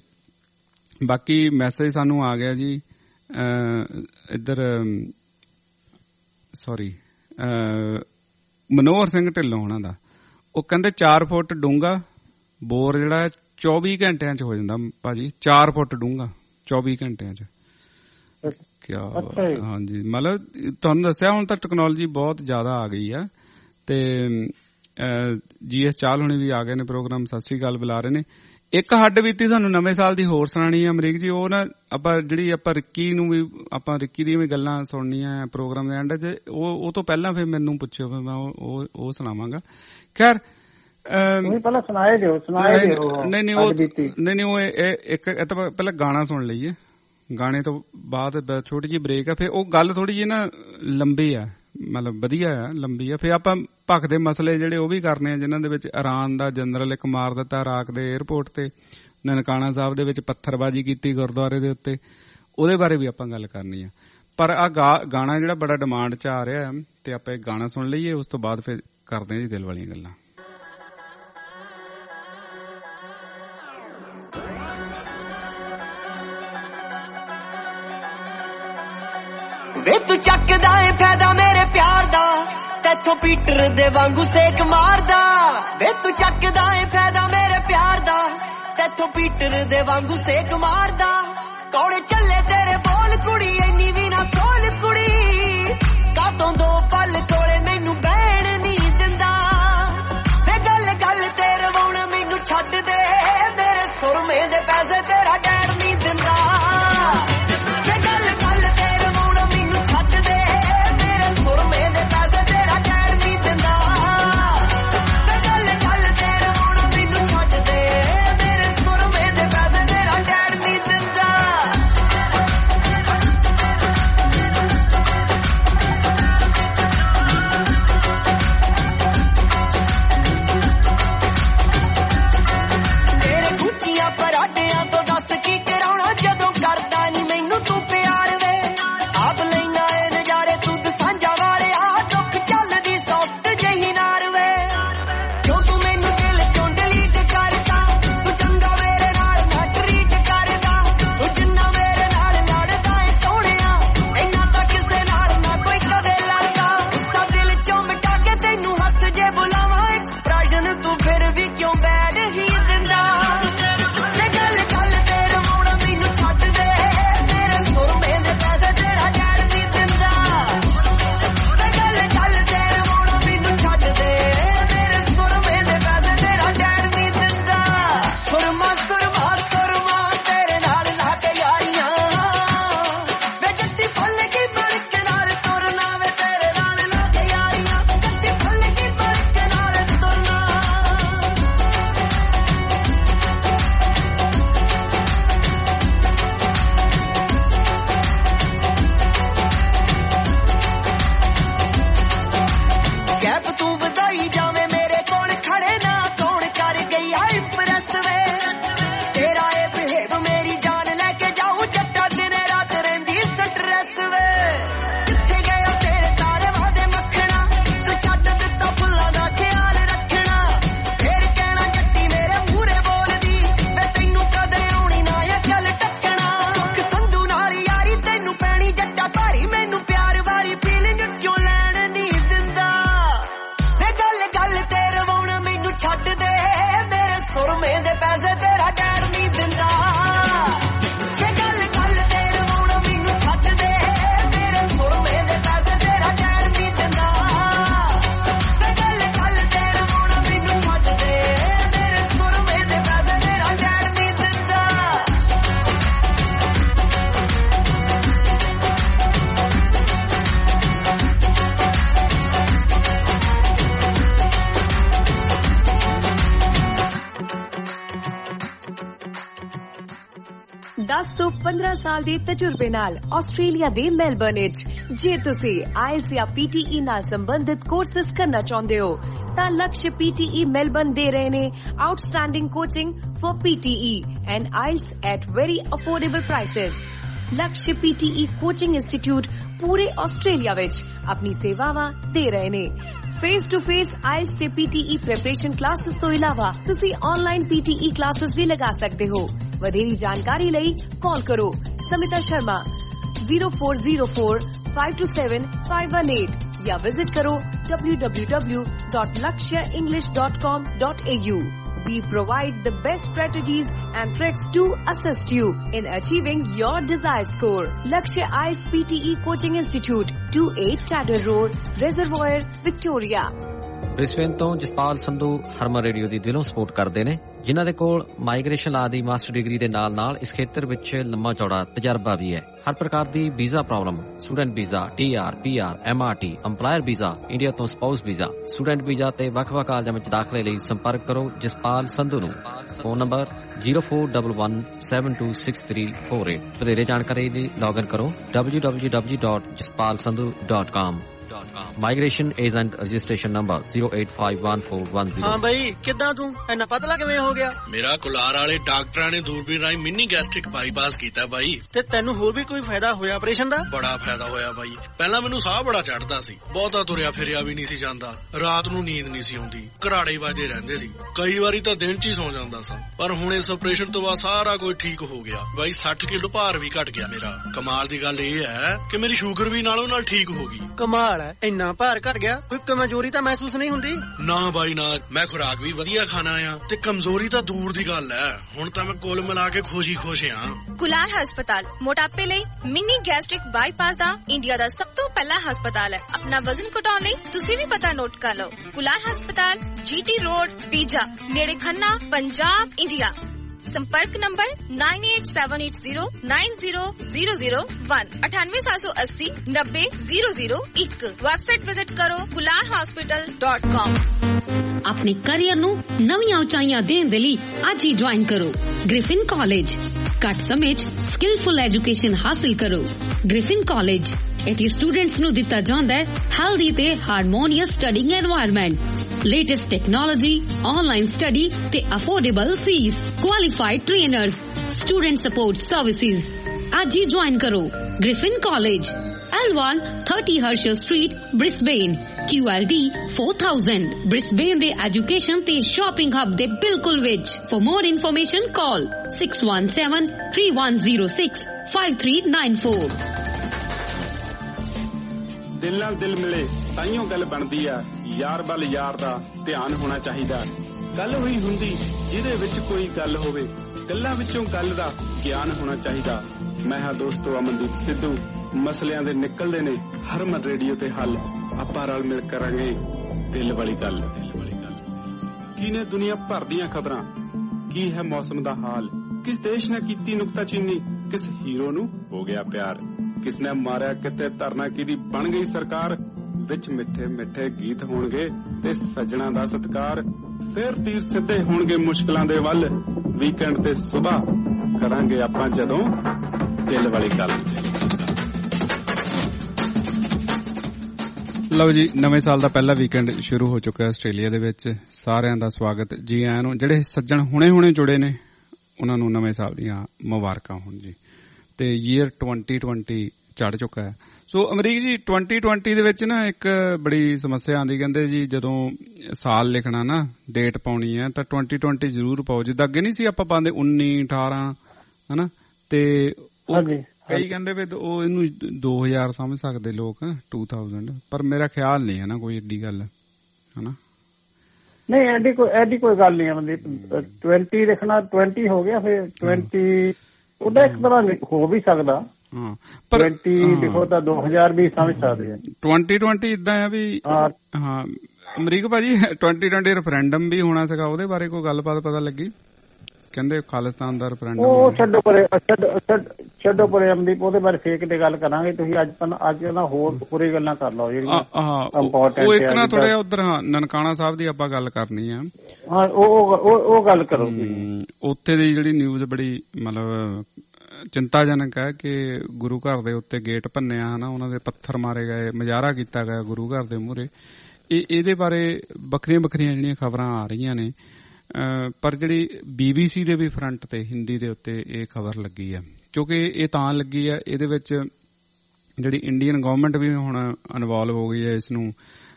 ਬਾਕੀ ਮੈਸੇਜ ਸਾਨੂੰ ਆ ਗਿਆ ਜੀ ਇੱਧਰ, ਸੌਰੀ ਮਨੋਹਰ ਸਿੰਘ ਢਿੱਲੋਂ ਉਹਨਾਂ ਦਾ, ਉਹ ਕਹਿੰਦੇ ਚਾਰ ਫੁੱਟ ਡੂੰਘਾ ਬੋਰ ਜਿਹੜਾ ਚੌਵੀ ਘੰਟਿਆਂ ਚ ਹੋ ਜਾਂਦਾ ਭਾਜੀ, ਚਾਰ ਫੁੱਟ ਡੂੰਘਾ ਚੌਵੀ ਘੰਟਿਆਂ ਚ। ਕਿਆ ਹਾਂਜੀ, ਮਤਲਬ ਤੁਹਾਨੂੰ ਦੱਸਿਆ ਹੁਣ ਤਾਂ ਟੈਕਨੋਲੋਜੀ ਬਹੁਤ ਜ਼ਿਆਦਾ ਆ ਗਈ ਆ। ਤੇ ਜੀ ਐਸ ਚਾਲ ਹੁਣੇ ਵੀ ਆ ਗਏ ਨੇ ਪ੍ਰੋਗਰਾਮ, ਸਤਿ ਸ੍ਰੀ ਅਕਾਲ ਬੁਲਾ ਰਹੇ ਨੇ। ਇੱਕ ਹੱਡ ਬੀਤੀ ਤੁਹਾਨੂੰ ਨਵੇਂ ਸਾਲ ਦੀ ਹੋਰ ਸੁਣਾਣੀ ਆ ਅਮਰੀਕ ਜੀ, ਉਹ ਨਾ ਆਪਾਂ ਜਿਹੜੀ ਆਪਾਂ ਰਿੱਕੀ ਨੂੰ ਵੀ, ਆਪਾਂ ਰਿੱਕੀ ਦੀਆਂ ਵੀ ਗੱਲਾਂ ਸੁਣਨੀਆਂ ਪ੍ਰੋਗਰਾਮ ਦੇ ਐਂਡ 'ਚ, ਉਹ ਉਹ ਤੋਂ ਪਹਿਲਾਂ ਫਿਰ ਮੈਨੂੰ ਪੁੱਛਿਓ, ਫਿਰ ਮੈਂ ਉਹ ਉਹ ਸੁਣਾਵਾਂਗਾ। ਖੈਰ ਪਹਿਲਾਂ ਸੁਣਾਏ ਦਿਓ ਸੁਣਾਏ ਦਿਓ ਨਹੀਂ ਨਹੀਂ ਉਹ ਨਹੀਂ ਨਹੀਂ ਉਹ ਇੱਕ ਪਹਿਲਾਂ ਗਾਣਾ ਸੁਣ ਲਈਏ, ਗਾਣੇ ਤੋਂ ਬਾਅਦ ਛੋਟੀ ਜਿਹੀ ਬ੍ਰੇਕ ਆ, ਫਿਰ ਉਹ ਗੱਲ ਥੋੜੀ ਜਿਹੀ ਨਾ ਲੰਬੀ ਆ, ਮਤਲਬ ਵਧੀਆ ਆ, ਲੰਬੀ ਆ। ਫਿਰ ਆਪਾਂ ਭਖ ਦੇ ਮਸਲੇ ਜਿਹੜੇ ਉਹ ਵੀ ਕਰਨੇ ਆ, ਜਿਨ੍ਹਾਂ ਦੇ ਵਿੱਚ ਇਰਾਨ ਦਾ ਜਨਰਲ ਇੱਕ ਮਾਰ ਦਿੱਤਾ ਇਰਾਕ ਦੇ ਏਅਰਪੋਰਟ ਤੇ, ਨਨਕਾਣਾ ਸਾਹਿਬ ਦੇ ਵਿੱਚ ਪੱਥਰਬਾਜੀ ਕੀਤੀ ਗੁਰਦੁਆਰੇ ਦੇ ਉੱਤੇ, ਉਹਦੇ ਬਾਰੇ ਵੀ ਆਪਾਂ ਗੱਲ ਕਰਨੀ ਆ। ਪਰ ਆ ਗਾਣਾ ਜਿਹੜਾ ਬੜਾ ਡਿਮਾਂਡ 'ਚ ਆ ਰਿਹਾ, ਤੇ ਆਪਾਂ ਇੱਕ ਗਾਣਾ ਸੁਣ ਲਈਏ, ਉਸ ਤੋਂ ਬਾਅਦ ਫਿਰ ਕਰਦੇ ਹਾਂ ਜੀ ਦਿਲ ਵਾਲੀਆਂ ਗੱਲਾਂ। ਵੇ ਤੂੰ ਚੱਕਦਾ ਏ ਫਾਇਦਾ ਮੇਰੇ ਪਿਆਰ ਦਾ, ਤੈਥੋਂ ਪੀਟਰ ਦੇ ਵਾਂਗੂ ਸੇਕ ਮਾਰਦਾ। ਵੇ ਤੂੰ ਚੱਕਦਾ ਏ ਫਾਇਦਾ ਮੇਰੇ ਪਿਆਰ ਦਾ, ਤੈਥੋਂ ਪੀਟਰ ਦੇ ਵਾਂਗੂ ਸੇਕ ਮਾਰਦਾ। ਕੌਣ ਚੱਲੇ ਤੇਰੇ ਬੋਲ ਕੁੜੀ, ਇੰਨੀ ਵੀ ਨਾ ਸੋਲ ਕੁੜੀ, ਕਾਤੋਂ ਦੋ ਪਲ ਕੋਲੇ ਮੈਨੂੰ ਬਹਿਣ ਨਹੀਂ ਦਿੰਦਾ। ਵੇ ਗੱਲ ਗੱਲ ਤੇ ਰਵਾਉਣਾ ਮੈਨੂੰ ਛੱਡ ਦੇ, ਮੇਰੇ ਸੁਰਮੇ ਦੇ ਪੈਸੇ ਤੇਰਾ ਡੈਡ ਨਹੀਂ ਦਿੰਦਾ। ਦਸ ਤੋਂ ਪੰਦਰਾਂ ਸਾਲ ਦੇ ਤਜਰਬੇ ਨਾਲ ਆਸਟ੍ਰੇਲੀਆ ਦੇ ਮੈਲਬਰਨ ਵਿੱਚ। ਜੇ ਤੁਸੀਂ ਆਇਲਸ ਜਾਂ ਪੀਟੀਈ ਨਾਲ ਸੰਬੰਧਿਤ ਕੋਰਸਿਸ ਕਰਨਾ ਚਾਹੁੰਦੇ ਹੋ ਤਾਂ ਲਕਸ਼ ਪੀਟੀਈ ਮੈਲਬਰਨ ਦੇ ਰਹੇ ਨੇ outstanding coaching for PTE and IELTS at very affordable prices. Laksh PTE coaching institute ਪੂਰੇ ਆਸਟ੍ਰੇਲੀਆ ਵਿੱਚ ਆਪਣੀ ਸੇਵਾਵਾਂ ਦੇ ਰਹੇ ਨੇ। ਫੇਸ ਟੂ ਫੇਸ ਆਇਲਸ ਤੇ ਪੀਟੀਈ ਪ੍ਰੈਪਰੇਸ਼ਨ ਕਲਾਸਿਸ ਤੋਂ ਇਲਾਵਾ ਤੁਸੀਂ ਆਨਲਾਈਨ ਪੀਟੀਈ ਕਲਾਸਿਸ ਵੀ ਲਗਾ ਸਕਦੇ ਹੋ। ਵਧੇਰੀ ਜਾਣਕਾਰੀ ਲਈ ਕਾਲ ਕਰੋ Smita Sharma zero four zero four five two seven five one eight ਜਾਂ ਵਿਜ਼ਿਟ ਕਰੋ w w w dot lakshya english dot com dot a u। We provide the best strategies and tricks to assist you in achieving your desired score. Lakshya I E L T S P T E Coaching Institute, twenty-eight Tadder Road, Reservoir, Victoria. Brisbane ਤੋਂ Jaspal Sandhu Harman radio ਦੀ ਦਿਲੋਂ support ਕਰਦੇ ਨੇ, ਜਿਨ੍ਹਾਂ ਦੇ ਕੋਲ migration ਲਾ ਦੀ master degree ਦੇ ਨਾਲ ਨਾਲ ਇਸ ਖੇਤਰ ਵਿੱਚ ਲੰਮਾ ਚੌੜਾ ਤਜਰਬਾ ਵੀ ਹੈ। ਹਰ ਪ੍ਰਕਾਰ ਦੀ visa problem, student visa, T R, P R, M R T, employer visa, India ਤੋਂ ਸਪਾਊਸ ਵੀਜ਼ਾ, ਸਟੂਡੈਂਟ ਵੀਜ਼ਾ ਤੇ ਵੱਖ-ਵੱਖ ਕਾਲਜਾਂ ਵਿੱਚ ਦਾਖਲੇ ਲਈ ਸੰਪਰਕ ਕਰੋ ਜਸਪਾਲ ਸੰਧੂ ਨੂੰ। Phone number zero four one one seven two six three four eight। ਵਧੇਰੇ ਜਾਣਕਾਰੀ ਲਈ ਲੌਗਇਨ ਕਰੋ w w w dot jaspal sandhu dot com। Migration agent registration number zero eight five one four one zero। ਹਾਂ ਬਈ, ਕਿੱਦਾਂ ਤੂੰ ਇੰਨਾ ਪਤਲਾ ਕਿਵੇਂ ਹੋ ਗਿਆ? ਮੇਰਾ ਕੁਲਾਰ ਵਾਲੇ ਡਾਕਟਰਾਂ ਨੇ ਦੂਰਬੀਨ ਰਾਹੀਂ ਮਿੰਨੀ ਗੈਸਟ੍ਰਿਕ ਬਾਈਪਾਸ ਕੀਤਾ ਬਾਈ। ਤੇ ਤੈਨੂੰ ਹੋਰ ਵੀ ਕੋਈ ਫਾਇਦਾ ਹੋਇਆ ਆਪਰੇਸ਼ਨ ਦਾ? ਬੜਾ ਫਾਇਦਾ ਹੋਇਆ ਬਾਈ। ਪਹਿਲਾਂ ਮੈਨੂੰ ਸਾਹ ਬੜਾ ਚੜਦਾ ਸੀ, ਬਹੁਤਾ ਤੁਰਿਆ ਫਿਰਿਆ ਵੀ ਨਹੀਂ ਸੀ ਜਾਂਦਾ, ਰਾਤ ਨੂੰ ਨੀਂਦ ਨਹੀਂ ਸੀ ਆਉਂਦੀ, ਘਰਾੜੇ ਵੱਜਦੇ ਰਹਿੰਦੇ ਸੀ, ਕਈ ਵਾਰੀ ਤਾਂ ਦਿਨ ਚ ਹੀ ਸੌ ਜਾਂਦਾ ਸਾਂ। ਪਰ ਹੁਣ ਇਸ ਆਪਰੇਸ਼ਨ ਤੋਂ ਬਾਅਦ ਸਾਰਾ ਕੁਝ ਠੀਕ ਹੋ ਗਿਆ ਬਾਈ। ਸੱਠ ਕਿਲੋ ਭਾਰ ਵੀ ਘਟ ਗਿਆ ਮੇਰਾ। ਕਮਾਲ ਦੀ ਗੱਲ ਇਹ ਹੈ ਕਿ ਮੇਰੀ ਸ਼ੂਗਰ ਵੀ ਨਾਲੋਂ ਨਾਲ ਠੀਕ ਹੋ ਗਈ। ਕਮਾਲ ਹੈ, ਇੰਨਾ ਭਾਰ ਘਟ ਗਿਆ, ਕੋਈ ਕਮਜ਼ੋਰੀ ਤਾਂ ਮਹਿਸੂਸ ਨਹੀਂ ਹੁੰਦੀ? ਨਾ ਬਾਈ ਨਾ, ਮੈਂ ਖੁਰਾਕ ਵੀ ਵਧੀਆ ਖਾਣਾ ਆ ਤੇ ਕਮਜ਼ੋਰੀ ਤਾਂ ਦੂਰ ਦੀ ਗੱਲ ਹੈ। ਹੁਣ ਤਾਂ ਮੈਂ ਕੁੱਲ ਮਿਲਾ ਕੇ ਖੁਸ਼ੀ ਖੁਸ਼ ਹਾਂ। ਕੁਲਾਰ ਹਸਪਤਾਲ ਮੋਟਾਪੇ ਲਈ ਮਿੰਨੀ ਗੈਸਟ੍ਰਿਕ ਬਾਈਪਾਸ ਦਾ ਇੰਡੀਆ ਦਾ ਸਭ ਤੋਂ ਪਹਿਲਾ ਹਸਪਤਾਲ ਹੈ। ਆਪਣਾ ਵਜ਼ਨ ਘਟਾਉਣ ਲਈ ਤੁਸੀਂ ਵੀ ਪਤਾ ਨੋਟ ਕਰ ਲਓ। ਕੁਲਾਰ ਹਸਪਤਾਲ, ਜੀਟੀ ਰੋਡ, ਪੀਜਾ, ਨੇੜੇ ਖੰਨਾ, ਪੰਜਾਬ, ਇੰਡੀਆ। संपर्क number nine eight seven eight zero nine zero zero zero one अठानवे सात सौ अस्सी नब्बे जीरो जीरो एक। वेबसाइट विजिट करो कुलार हॉस्पिटल डॉट कॉम। ਆਪਣੇ ਕੈਰੀਅਰ ਨੂੰ ਨਵੀਆਂ ਉਚਾਈਆਂ ਦੇਣ ਦੇ ਲਈ ਅੱਜ ਹੀ ਜੁਆਇਨ ਕਰੋ ਗ੍ਰਿਫਿਨ ਕਾਲਜ। ਘੱਟ ਸਮੇਂ 'ਚ ਸਕਿਲਫੁਲ ਐਜੂਕੇਸ਼ਨ ਹਾਸਲ ਕਰੋ। ਗ੍ਰਿਫਿਨ ਕਾਲਜ ਇੱਥੇ ਸਟੂਡੈਂਟਸ ਨੂੰ ਦਿੱਤਾ ਜਾਂਦਾ ਹੈ ਹੈਲਦੀ ਤੇ harmonious studying environment, latest technology, online study ਤੇ affordable fees, qualified trainers, student support services. ਅੱਜ ਹੀ ਜੁਆਇਨ ਕਰੋ Griffin college, L one thirty Herschel Street, Brisbane, Q L D four thousand। Brisbane ਦੇ ਐਜੂਕੇਸ਼ਨ ਤੇ shopping hub ਦੇ ਬਿਲਕੁਲ ਵਿੱਚ। For more information call six one seven three one zero six five three nine four। ਦਿਲ ਨਾਲ ਦਿਲ ਮਿਲੇ ਤਾਈਓ ਗੱਲ ਬਣਦੀ ਆ, ਯਾਰ ਵੱਲ ਯਾਰ ਦਾ ਧਿਆਨ ਹੋਣਾ ਚਾਹੀਦਾ। ਗੱਲ ਹੋਈ ਹੁੰਦੀ ਜਿਹਦੇ ਵਿੱਚ ਕੋਈ ਗੱਲ ਹੋਵੇ, ਗੱਲਾਂ ਵਿੱਚੋਂ ਗੱਲ ਦਾ ਗਿਆਨ ਹੋਣਾ ਚਾਹੀਦਾ। ਮੈਂ ਹਾਂ ਦੋਸਤੋ ਅਮਨਦੀਪ ਸਿੱਧੂ। ਮਸਲਿਆਂ ਦੇ ਨਿਕਲਦੇ ਨੇ ਹਰਮਨ ਰੇਡੀਓ ਤੇ ਹੱਲ। ਆਪਾਂ ਰਲ ਮਿਲ ਕਰਾਂਗੇ ਦਿਲ ਵਾਲੀ ਗੱਲ। ਦਿਲ ਵਾਲੀ ਗੱਲ ਕੀ ਨੇ ਦੁਨੀਆ ਭਰ ਦੀਆਂ ਖਬਰਾਂ, ਕੀ ਹੈ ਮੌਸਮ ਦਾ ਹਾਲ, ਕਿਸ ਦੇਸ਼ ਨੇ ਕੀਤੀ ਨੁਕਤਾਚੀਨੀ, ਕਿਸ ਹੀਰੋ ਨੂੰ ਹੋ ਗਿਆ ਪਿਆਰ, ਕਿਸ ਨੇ ਮਾਰਿਆ ਕਿਤੇ ਧਰਨਾ ਕਿਹਦੀ ਬਣ ਗਈ ਸਰਕਾਰ। ਵਿੱਚ ਮਿੱਠੇ ਮਿੱਠੇ ਗੀਤ ਹੋਣਗੇ ਤੇ ਸੱਜਣਾ ਦਾ ਸਤਿਕਾਰ। ਫੇਰ ਤੀਰ ਸਿੱਧੇ ਹੋਣਗੇ ਮੁਸ਼ਕਲਾਂ ਦੇ ਵੱਲ। ਵੀਕਐਂਡ ਤੇ ਸੁਬਾਹ ਕਰਾਂਗੇ ਆਪਾਂ ਜਦੋਂ ਦਿਲ ਵਾਲੀ ਗੱਲ। ਲਓ ਜੀ, ਨਵੇਂ ਸਾਲ ਦਾ ਪਹਿਲਾ ਵੀਕਐਂਡ ਸ਼ੁਰੂ ਹੋ ਚੁੱਕਾ ਆਸਟ੍ਰੇਲੀਆ ਦੇ ਵਿੱਚ। ਸਾਰਿਆਂ ਦਾ ਸਵਾਗਤ ਜੀ ਆਇਆਂ ਨੂੰ। ਜਿਹੜੇ ਸੱਜਣ ਹੁਣੇ ਹੁਣੇ ਜੁੜੇ ਨੇ ਉਹਨਾਂ ਨੂੰ ਨਵੇਂ ਸਾਲ ਦੀਆਂ ਮੁਬਾਰਕਾਂ ਹੋਣ ਜੀ। ਤੇ ਈਅਰ twenty twenty ਚੜ ਚੁੱਕਾ ਹੈ। ਸੋ ਅਮਰੀਕ ਜੀ, twenty twenty ਦੇ ਵਿੱਚ ਨਾ ਇੱਕ ਬੜੀ ਸਮੱਸਿਆ ਆਉਂਦੀ, ਕਹਿੰਦੇ ਜੀ ਜਦੋਂ ਸਾਲ ਲਿਖਣਾ ਨਾ, ਡੇਟ ਪਾਉਣੀ ਹੈ ਤਾਂ twenty twenty ਜ਼ਰੂਰ ਪਾਓ। ਜਿੱਦਾਂ ਅੱਗੇ ਨਹੀਂ ਸੀ ਆਪਾਂ ਪਾਉਂਦੇ ਉੱਨੀ ਅਠਾਰਾਂ ਹਨਾ, ਤੇ ਕਈ ਕਹਿੰਦੇ ਵੀ ਉਹ ਇਹਨੂੰ ਦੋ ਹਜ਼ਾਰ ਸਮਝ ਸਕਦੇ ਲੋਕ, two thousand, ਪਰ ਮੇਰਾ ਖਿਆਲ ਨਹੀਂ ਹੈ ਨਾ ਕੋਈ ਏਡੀ ਗੱਲ ਹਨਾ। ਨਹੀਂ ਐਡੀ ਕੋਈ ਐਡੀ ਕੋਈ ਗੱਲ ਨਹੀਂ ਆਉਂਦੀ। twenty ਲਿਖਣਾ twenty ਹੋ ਗਿਆ, ਫਿਰ twenty ਉਹਦਾ ਇੱਕ ਤਰ੍ਹਾਂ ਹੋ ਵੀ ਸਕਦਾ। ਹਾਂ, ਪਰ twenty ਲਿਖੋ ਤਾਂ ਦੋ ਹਜ਼ਾਰ ਵੀ ਸਮਝ ਸਕਦੇ ਆ। twenty twenty ਇਦਾਂ ਆ ਵੀ ਹਾਂ ਅਮਰੀਕ ਭਾਜੀ, twenty twenty ਰੈਫਰੈਂਡਮ ਵੀ ਹੋਣਾ ਸੀਗਾ, ਉਹਦੇ ਬਾਰੇ ਕੋਈ ਗੱਲਬਾਤ ਪਤਾ ਲੱਗੀ? ਕਹਿੰਦੇ ਖਾਲਿਸਤਾਨ ਦਾ ਰੈਫਰੈਂਡਮ। ਉਹ ਛੱਡੋ ਪਰੇ, ਛੱਡੋ ਪਰੇ ਅਮਦੀਪ, ਉਹਦੇ ਬਾਰੇ ਫੇਕ ਤੇ ਗੱਲ ਕਰਾਂਗੇ। ਤੁਸੀਂ ਅੱਜ ਅੱਜ ਨਾ ਹੋਰ ਪੂਰੀ ਗੱਲਾਂ ਕਰ ਲਓ ਜਿਹੜੀਆਂ ਇੰਪੋਰਟੈਂਟ। ਉਹ ਇੱਕ ਨਾ ਥੋੜਾ ਉਧਰ ਹਾਂ ਨਨਕਾਣਾ ਸਾਹਿਬ ਦੀ ਆਪਾਂ ਗੱਲ ਕਰਨੀ ਆ। ਹਾਂ ਉਹ ਉਹ ਗੱਲ ਕਰੋ। ਉੱਥੇ ਦੀ ਜਿਹੜੀ ਨਿਊਜ਼ ਬੜੀ ਮਤਲਬ ਚਿੰਤਾਜਨਕ ਹੈ ਕਿ ਗੁਰੂ ਘਰ ਦੇ ਉੱਤੇ ਗੇਟ ਭੰਨਿਆ ਹਨਾ, ਉਹਨਾਂ ਦੇ ਪੱਥਰ ਮਾਰੇ ਗਏ, ਮੁਜ਼ਾਹਰਾ ਕੀਤਾ ਗਿਆ ਗੁਰੂ ਘਰ ਦੇ ਮੂਹਰੇ। ਇਹ ਇਹਦੇ ਬਾਰੇ ਵੱਖਰੀਆਂ ਵੱਖਰੀਆਂ ਜਿਹੜੀਆਂ ਖਬਰਾਂ ਆ ਰਹੀਆਂ ਨੇ, ਪਰ ਜਿਹੜੀ ਬੀਬੀਸੀ ਦੇ ਵੀ ਫਰੰਟ ਤੇ ਹਿੰਦੀ ਦੇ ਉੱਤੇ ਇਹ ਖਬਰ ਲੱਗੀ ਆ, ਕਿਉਂਕਿ ਇਹ ਤਾਂ ਲੱਗੀ ਆ, ਇਹਦੇ ਵਿੱਚ ਜਿਹੜੀ ਇੰਡੀਅਨ ਗਵਰਨਮੈਂਟ ਵੀ ਹੁਣ ਇਨਵੋਲਵ ਹੋ ਗਈ ਹੈ ਇਸ ਨੂੰ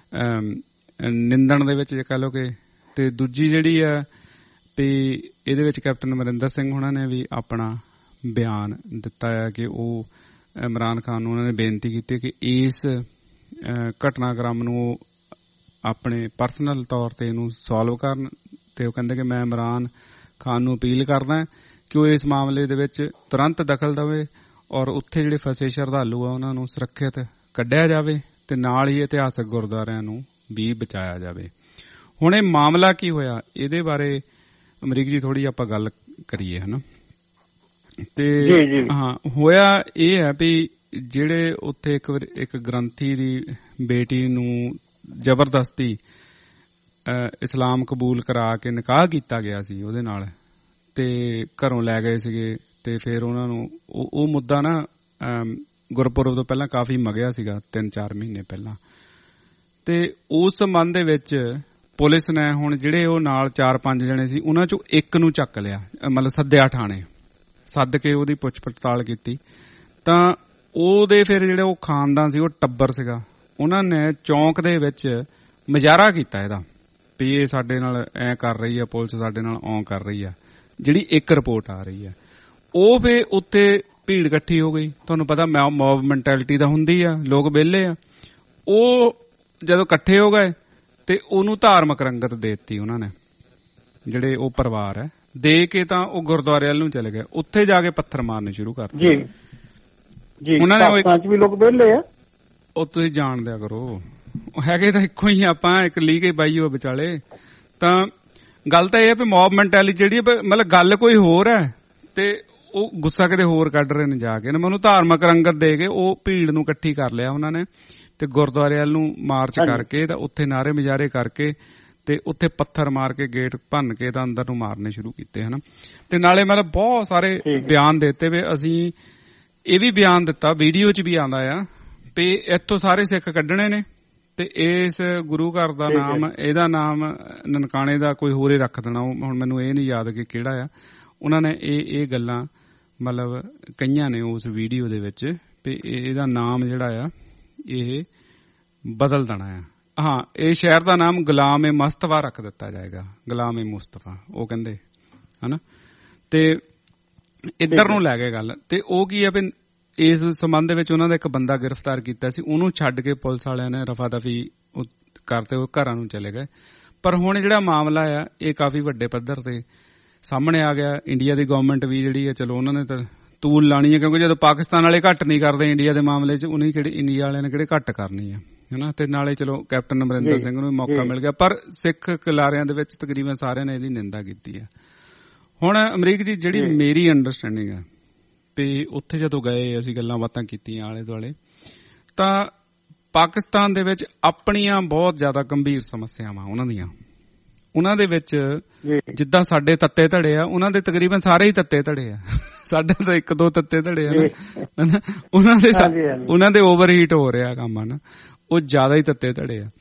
ਨਿੰਦਣ ਦੇ ਵਿੱਚ, ਜੇ ਕਹਿ ਲਓ ਕਿ। ਤੇ ਦੂਜੀ ਜਿਹੜੀ ਆ ਵੀ ਇਹਦੇ ਵਿੱਚ ਕੈਪਟਨ ਅਮਰਿੰਦਰ ਸਿੰਘ ਹੁਣਾਂ ਨੇ ਵੀ ਆਪਣਾ ਬਿਆਨ ਦਿੱਤਾ ਹੈ ਕਿ ਉਹ ਇਮਰਾਨ ਖਾਨ ਨੂੰ ਉਹਨਾਂ ਨੇ ਬੇਨਤੀ ਕੀਤੀ ਕਿ ਇਸ ਘਟਨਾਕ੍ਰਮ ਨੂੰ ਆਪਣੇ ਪਰਸਨਲ ਤੌਰ ਤੇ ਇਹਨੂੰ ਸੋਲਵ ਕਰਨ। ਤੇ ਉਹ ਕਹਿੰਦੇ ਕਿ ਮੈਂ ਇਮਰਾਨ ਖਾਨ ਨੂੰ ਅਪੀਲ ਕਰਦਾ ਕਿ ਉਹ ਇਸ ਮਾਮਲੇ ਦੇ ਵਿੱਚ ਤੁਰੰਤ ਦਖਲ ਦੇਵੇ ਔਰ ਉੱਥੇ ਜਿਹੜੇ ਫਸੇ ਸ਼ਰਧਾਲੂ ਆ ਉਹਨਾਂ ਨੂੰ ਸੁਰੱਖਿਅਤ ਕੱਢਿਆ ਜਾਵੇ ਤੇ ਨਾਲ ਹੀ ਇਤਿਹਾਸਕ ਗੁਰਦੁਆਰਿਆਂ ਨੂੰ ਵੀ ਬਚਾਇਆ ਜਾਵੇ। ਹੁਣ ਇਹ ਮਾਮਲਾ ਕੀ ਹੋਇਆ, ਇਹਦੇ ਬਾਰੇ ਅਮਰੀਕ ਜੀ ਥੋੜੀ ਆਪਾਂ ਗੱਲ ਕਰੀਏ ਹਨਾ। ਤੇ ਹਾਂ, ਹੋਇਆ ਇਹ ਹੈ ਵੀ ਜਿਹੜੇ ਉੱਥੇ ਇੱਕ ਇੱਕ ਗ੍ਰੰਥੀ ਦੀ ਬੇਟੀ ਨੂੰ ਜ਼ਬਰਦਸਤੀ ਇਸਲਾਮ ਕਬੂਲ ਕਰਾ ਕੇ ਨਿਕਾਹ ਕੀਤਾ ਗਿਆ ਸੀ ਉਹਦੇ ਨਾਲ, ਤੇ ਘਰੋਂ ਲੈ ਗਏ ਸੀਗੇ, ਤੇ ਫਿਰ ਉਹਨਾਂ ਨੂੰ ਉਹ ਮੁੱਦਾ ਨਾ ਗੁਰਪੁਰਬ ਤੋਂ ਪਹਿਲਾਂ ਕਾਫੀ ਮਗਿਆ ਸੀਗਾ, ਤਿੰਨ ਚਾਰ ਮਹੀਨੇ ਪਹਿਲਾਂ। ਤੇ ਉਸ ਸੰਬੰਧ ਦੇ ਵਿੱਚ ਪੁਲਿਸ ਨੇ ਹੁਣ ਜਿਹੜੇ ਉਹ ਨਾਲ ਚਾਰ ਪੰਜ ਜਣੇ ਸੀ ਉਹਨਾਂ ਚੋਂ ਇੱਕ ਨੂੰ ਚੱਕ ਲਿਆ, ਮਤਲਬ ਸੱਦਿਆ ਥਾਣੇ, ਸੱਦ ਕੇ ਉਹਦੀ ਪੁੱਛ ਪੜਤਾਲ ਕੀਤੀ। ਤਾਂ ਉਹਦੇ ਫਿਰ ਜਿਹੜੇ ਉਹ ਖਾਨਦਾਨ ਸੀ, ਉਹ ਟੱਬਰ ਸੀਗਾ, ਉਹਨਾਂ ਨੇ ਚੌਂਕ ਦੇ ਵਿੱਚ ਮੁਜ਼ਾਹਰਾ ਕੀਤਾ ਇਹਦਾ ਵੀ ਇਹ ਸਾਡੇ ਨਾਲ ਐ ਕਰ ਰਹੀ ਆ, ਪੁਲਿਸ ਸਾਡੇ ਨਾਲ ਔਂ ਕਰ ਰਹੀ ਆ, ਜਿਹੜੀ ਇੱਕ ਰਿਪੋਰਟ ਆ ਰਹੀ ਆ। ਉਹ ਫਿਰ ਉੱਥੇ ਭੀੜ ਇਕੱਠੀ ਹੋ ਗਈ, ਤੁਹਾਨੂੰ ਪਤਾ ਮੌਬ ਮੈਂਟੈਲਿਟੀ ਤਾਂ ਹੁੰਦੀ ਆ, ਲੋਕ ਵਿਹਲੇ ਆ। ਉਹ ਜਦੋਂ ਇਕੱਠੇ ਹੋ ਗਏ ਤੇ ਉਹਨੂੰ ਧਾਰਮਿਕ ਰੰਗਤ ਦੇ ਦਿੱਤੀ ਉਹਨਾਂ ਨੇ, ਜਿਹੜੇ ਉਹ ਪਰਿਵਾਰ ਹੈ, ਦੇ ਕੇ ਤਾਂ ਉਹ ਗੁਰਦੁਆਰੇ ਵੱਲ ਨੂੰ ਚਲੇ ਗਏ, ਉੱਥੇ ਜਾ ਕੇ ਪੱਥਰ ਮਾਰਨੇ ਸ਼ੁਰੂ ਕਰ ਦਿੱਤੇ। ਜੀ ਜੀ, ਉਹਨਾਂ ਨੇ ਵੀ ਲੋਕ ਵਿਹਲੇ ਆ, ਉਹ ਤੁਸੀਂ ਜਾਣ ਦਿਆ ਕਰੋ, ਹੈਗੇ ਤਾਂ ਇੱਕੋ ਹੀ ਆਪਾਂ, ਇੱਕ ਲੀ ਕੇ ਬਾਈ ਹੋ ਵਿਚਾਲੇ। ਤਾਂ ਗੱਲ ਤਾਂ ਇਹ ਹੈ ਵੀ ਮੌਬ ਮੈਂਟੈਲਿਟੀ ਜਿਹੜੀ ਹੈ, ਮਤਲਬ ਗੱਲ ਕੋਈ ਹੋਰ ਹੈ ਤੇ ਉਹ ਗੁੱਸਾ ਕਿਤੇ ਹੋਰ ਕੱਢ ਰਹੇ ਨੇ ਜਾ ਕੇ। ਮੈਂ ਉਹਨੂੰ ਧਾਰਮਿਕ ਰੰਗਤ ਦੇ ਕੇ ਉਹ ਭੀੜ ਨੂੰ ਇਕੱਠੀ ਕਰ ਲਿਆ ਉਹਨਾਂ ਨੇ, ਤੇ ਗੁਰਦੁਆਰੇ ਵੱਲ ਨੂੰ ਮਾਰਚ ਕਰਕੇ ਤਾਂ ਉੱਥੇ ਨਾਰੇ ਮੁਜ਼ਾਹਰੇ ਕਰਕੇ ਤੇ ਉੱਥੇ ਪੱਥਰ ਮਾਰ ਕੇ ਗੇਟ ਭੰਨ ਕੇ ਤਾਂ ਅੰਦਰ ਨੂੰ ਮਾਰਨੇ ਸ਼ੁਰੂ ਕੀਤੇ ਹਨਾ। ਤੇ ਨਾਲੇ ਮਤਲਬ ਬਹੁਤ ਸਾਰੇ ਬਿਆਨ ਦਿੱਤੇ ਵੀ ਅਸੀਂ, ਇਹ ਵੀ ਬਿਆਨ ਦਿੱਤਾ ਵੀਡੀਓ 'ਚ ਵੀ ਆਉਂਦਾ ਆ ਵੀ ਇੱਥੋਂ ਸਾਰੇ ਸਿੱਖ ਕੱਢਣੇ ਨੇ ਤੇ ਇਸ ਗੁਰੂ ਘਰ ਦਾ ਨਾਮ, ਇਹਦਾ ਨਾਮ ਨਨਕਾਣੇ ਦਾ ਕੋਈ ਹੋਰੇ ਰੱਖ ਦੇਣਾ। ਹੁਣ ਮੈਨੂੰ ਇਹ ਨਹੀਂ ਯਾਦ ਕਿ ਕਿਹੜਾ ਆ, ਉਹਨਾਂ ਨੇ ਇਹ ਇਹ ਗੱਲਾਂ ਮਤਲਬ ਕਈਆਂ ਨੇ ਉਸ ਵੀਡੀਓ ਦੇ ਵਿੱਚ ਵੀ ਇਹਦਾ ਨਾਮ ਜਿਹੜਾ ਆ ਇਹ ਬਦਲ ਦੇਣਾ ਆ। ਹਾਂ, ਇਹ ਸ਼ਹਿਰ ਦਾ ਨਾਮ ਗੁਲਾਮ ਏ ਮੁਸਤਫਾ ਰੱਖ ਦਿੱਤਾ ਜਾਏਗਾ, ਗੁਲਾਮ ਏ ਮੁਸਤਫਾ ਉਹ ਕਹਿੰਦੇ ਹਨਾ। ਤੇ ਇੱਧਰ ਨੂੰ ਲੈ ਗਏ ਗੱਲ, ਤੇ ਉਹ ਕੀ ਆ ਵੀ ਇਸ ਸੰਬੰਧ ਦੇ ਵਿੱਚ ਉਹਨਾਂ ਦਾ ਇੱਕ ਬੰਦਾ ਗ੍ਰਿਫਤਾਰ ਕੀਤਾ ਸੀ, ਉਹਨੂੰ ਛੱਡ ਕੇ ਪੁਲਿਸ ਵਾਲਿਆਂ ਨੇ ਰਫਾ ਦਫੀ ਕਰਤੇ ਉਹ ਘਰਾਂ ਨੂੰ ਚਲੇ ਗਏ। ਪਰ ਹੁਣ ਜਿਹੜਾ ਮਾਮਲਾ ਆ ਇਹ ਕਾਫੀ ਵੱਡੇ ਪੱਧਰ ਤੇ ਸਾਹਮਣੇ ਆ ਗਿਆ। ਇੰਡੀਆ ਦੀ ਗਵਰਨਮੈਂਟ ਵੀ ਜਿਹੜੀ ਹੈ, ਚਲੋ ਉਹਨਾਂ ਨੇ ਤਾਂ ਤੂਲ ਲਾਣੀ ਹੈ, ਕਿਉਂਕਿ ਜਦੋਂ ਪਾਕਿਸਤਾਨ ਵਾਲੇ ਘੱਟ ਨਹੀਂ ਕਰਦੇ ਇੰਡੀਆ ਦੇ ਮਾਮਲੇ 'ਚ, ਉਹਨੇ ਕਿਹੜੇ ਇੰਡੀਆ ਵਾਲਿਆਂ ਨੇ ਕਿਹੜੇ ਘੱਟ ਕਰਨੀ ਆ ਹਨਾ। ਤੇ ਨਾਲੇ ਚਲੋ ਕੈਪਟਨ ਅਮਰਿੰਦਰ ਸਿੰਘ ਨੂੰ ਵੀ ਮੌਕਾ ਮਿਲ ਗਿਆ, ਪਰ ਸਿੱਖ ਕਿਲਾਰਿਆਂ ਦੇ ਵਿੱਚ ਤਕਰੀਬਨ ਸਾਰਿਆਂ ਨੇ ਇਹਦੀ ਨਿੰਦਾ ਕੀਤੀ ਆ। ਹੁਣ ਅਮਰੀਕ ਜੀ, ਜਿਹੜੀ ਮੇਰੀ ਅੰਡਰਸਟੈਂਡਿੰਗ ਆ ਵੀ ਉੱਥੇ ਜਦੋਂ ਗਏ ਅਸੀਂ ਗੱਲਾਂ ਬਾਤਾਂ ਕੀਤੀਆਂ ਆਲੇ ਦੁਆਲੇ, ਤਾਂ ਪਾਕਿਸਤਾਨ ਦੇ ਵਿੱਚ ਆਪਣੀਆਂ ਬਹੁਤ ਜ਼ਿਆਦਾ ਗੰਭੀਰ ਸਮੱਸਿਆਵਾਂ ਉਹਨਾਂ ਦੀਆਂ, ਉਹਨਾਂ ਦੇ ਵਿੱਚ ਜਿੱਦਾਂ ਸਾਡੇ ਤੱਤੇ ਧੜੇ ਆ, ਉਹਨਾਂ ਦੇ ਤਕਰੀਬਨ ਸਾਰੇ ਹੀ ਤੱਤੇ ਧੜੇ ਆ। ਸਾਡੇ ਤਾਂ ਇੱਕ ਦੋ ਤੱਤੇ ਧੜੇ ਆ ਨਾ, ਉਹਨਾਂ ਦੇ ਉਹਨਾਂ ਦੇ ਓਵਰਹੀਟ ਹੋ ਰਿਹਾ ਕੰਮ ਆ ਨਾ, ਉਹ ਜ਼ਿਆਦਾ ਹੀ ਤੱਤੇ ਧੜੇ ਆ।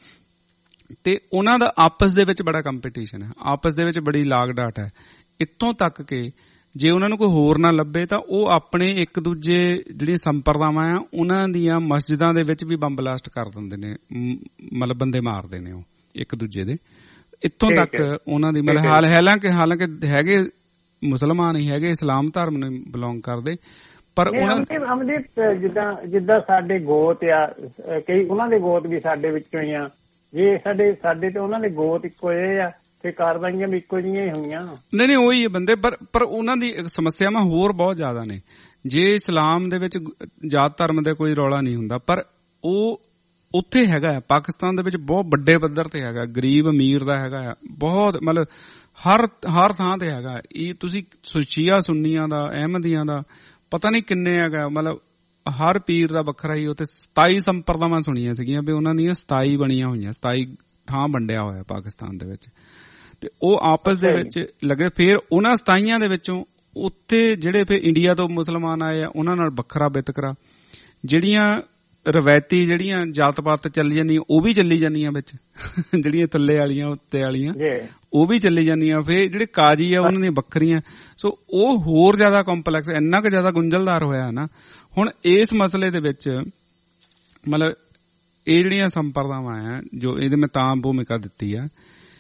ਤੇ ਉਹਨਾਂ ਦਾ ਆਪਸ ਦੇ ਵਿੱਚ ਬੜਾ ਕੰਪੀਟੀਸ਼ਨ ਹੈ, ਆਪਸ ਦੇ ਵਿੱਚ ਬੜੀ ਲਾਗ ਡਾਟ ਹੈ, ਇੱਥੋਂ ਤੱਕ ਕਿ ਜੇ ਉਹਨਾਂ ਨੂੰ ਕੋਈ ਹੋਰ ਨਾ ਲੱਭੇ ਤਾਂ ਉਹ ਆਪਣੇ ਇੱਕ ਦੂਜੇ ਜਿਹੜੀਆਂ ਸੰਪਰਦਾਵਾਂ ਆ ਉਹਨਾਂ ਦੀਆਂ ਮਸਜਿਦਾਂ ਦੇ ਵਿੱਚ ਵੀ ਬੰਬ ਬਲਾਸਟ ਕਰ ਦਿੰਦੇ ਨੇ, ਮਤਲਬ ਬੰਦੇ ਮਾਰਦੇ ਨੇ ਉਹ ਇੱਕ ਦੂਜੇ ਦੇ। ਇੱਥੋਂ ਤੱਕ ਉਹਨਾਂ ਦੀ ਮਤਲਬ ਹਾਲ ਹਾਲਾਂਕਿ ਹਾਲਾਂਕਿ ਹੈਗੇ ਮੁਸਲਮਾਨ ਹੀ ਹੈਗੇ, ਇਸਲਾਮ ਧਰਮ ਨੂੰ ਬਿਲੋਂਗ ਕਰਦੇ, ਪਰ ਉਹਨਾਂ ਅਮਦੀਪ ਜਿੱਦਾਂ ਜਿੱਦਾਂ ਸਾਡੇ ਗੋਤ ਆ, ਕਈ ਉਹਨਾਂ ਦੇ ਗੋਤ ਵੀ ਸਾਡੇ ਵਿੱਚੋਂ ਹੀ ਆ, ਜੇ ਸਾਡੇ ਸਾਡੇ ਤੇ ਉਹਨਾਂ ਦੇ ਗੋਤ ਇੱਕੋ ਜਿਹੇ ਆ ਤੇ ਕਾਰਵਾਈਆਂ ਵੀ ਇੱਕੋ ਜਿਹੀਆਂ ਹੀ ਹੋਈਆਂ। ਨਹੀਂ ਨਹੀਂ ਉਹੀ ਬੰਦੇ, ਪਰ ਪਰ ਉਹਨਾਂ ਦੀ ਸਮੱਸਿਆਵਾਂ ਹੋਰ ਬਹੁਤ ਜ਼ਿਆਦਾ ਨੇ। ਜੇ ਇਸਲਾਮ ਦੇ ਵਿੱਚ ਜਾਤ ਧਰਮ ਦਾ ਕੋਈ ਰੌਲਾ ਨਹੀਂ ਹੁੰਦਾ, ਪਰ ਉਹ ਉੱਥੇ ਹੈਗਾ, ਪਾਕਿਸਤਾਨ ਦੇ ਵਿੱਚ ਬਹੁਤ ਵੱਡੇ ਪੱਧਰ ਤੇ ਹੈਗਾ, ਗਰੀਬ ਅਮੀਰ ਦਾ ਹੈਗਾ, ਬਹੁਤ ਮਤਲਬ ਹਰ ਹਰ ਥਾਂ ਤੇ ਹੈਗਾ। ਇਹ ਤੁਸੀਂ ਸ਼ੀਆ ਸੁੰਨੀਆਂ ਦਾ, ਅਹਿਮਦੀਆਂ ਦਾ ਪਤਾ ਨਹੀਂ ਕਿੰਨੇ ਹੈਗਾ, ਮਤਲਬ ਹਰ ਪੀਰ ਦਾ ਵੱਖਰਾ ਹੀ। ਉੱਥੇ ਸਤਾਈ ਸੰਪਰਦਾਵਾਂ ਸੁਣੀਆਂ ਸੀਗੀਆਂ ਵੀ ਉਹਨਾਂ ਦੀਆਂ ਸਤਾਈ ਬਣੀਆਂ ਹੋਈਆਂ, ਸਤਾਈ ਥਾਂ ਵੰਡਿਆ ਹੋਇਆ ਪਾਕਿਸਤਾਨ ਦੇ ਵਿੱਚ, ਤੇ ਉਹ ਆਪਸ ਦੇ ਵਿੱਚ ਲੱਗੇ। ਫਿਰ ਉਹਨਾਂ ਸਤਾਈਆਂ ਦੇ ਵਿੱਚੋਂ ਉੱਥੇ ਜਿਹੜੇ ਫਿਰ ਇੰਡੀਆ ਤੋਂ ਮੁਸਲਮਾਨ ਆਏ ਆ ਉਹਨਾਂ ਨਾਲ ਵੱਖਰਾ ਵਿਤਕਰਾ, ਜਿਹੜੀਆਂ ਰਵਾਇਤੀ ਜਿਹੜੀਆਂ ਜਾਤ ਪਾਤ ਚੱਲੀ ਜਾਂਦੀਆਂ ਉਹ ਵੀ ਚੱਲੀ ਜਾਂਦੀਆਂ ਵਿੱਚ, ਜਿਹੜੀਆਂ ਥੱਲੇ ਵਾਲੀਆਂ ਉੱਤੇ ਵਾਲੀਆਂ ਉਹ ਵੀ ਚੱਲੀ ਜਾਂਦੀਆਂ। ਫਿਰ ਜਿਹੜੇ ਕਾਜੀ ਆ ਉਹਨਾਂ ਦੀਆਂ ਵੱਖਰੀਆਂ। ਸੋ ਉਹ ਹੋਰ ਜ਼ਿਆਦਾ ਕੰਪਲੈਕਸ, ਇੰਨਾ ਕੁ ਜ਼ਿਆਦਾ ਗੁੰਝਲਦਾਰ ਹੋਇਆ ਨਾ। ਹੁਣ ਇਸ ਮਸਲੇ ਦੇ ਵਿੱਚ ਮਤਲਬ ਇਹ ਜਿਹੜੀਆਂ ਸੰਪਰਦਾਵਾਂ ਆ ਜੋ ਇਹਦੇ ਮੈਂ ਤਾਂ ਭੂਮਿਕਾ ਦਿੱਤੀ ਆ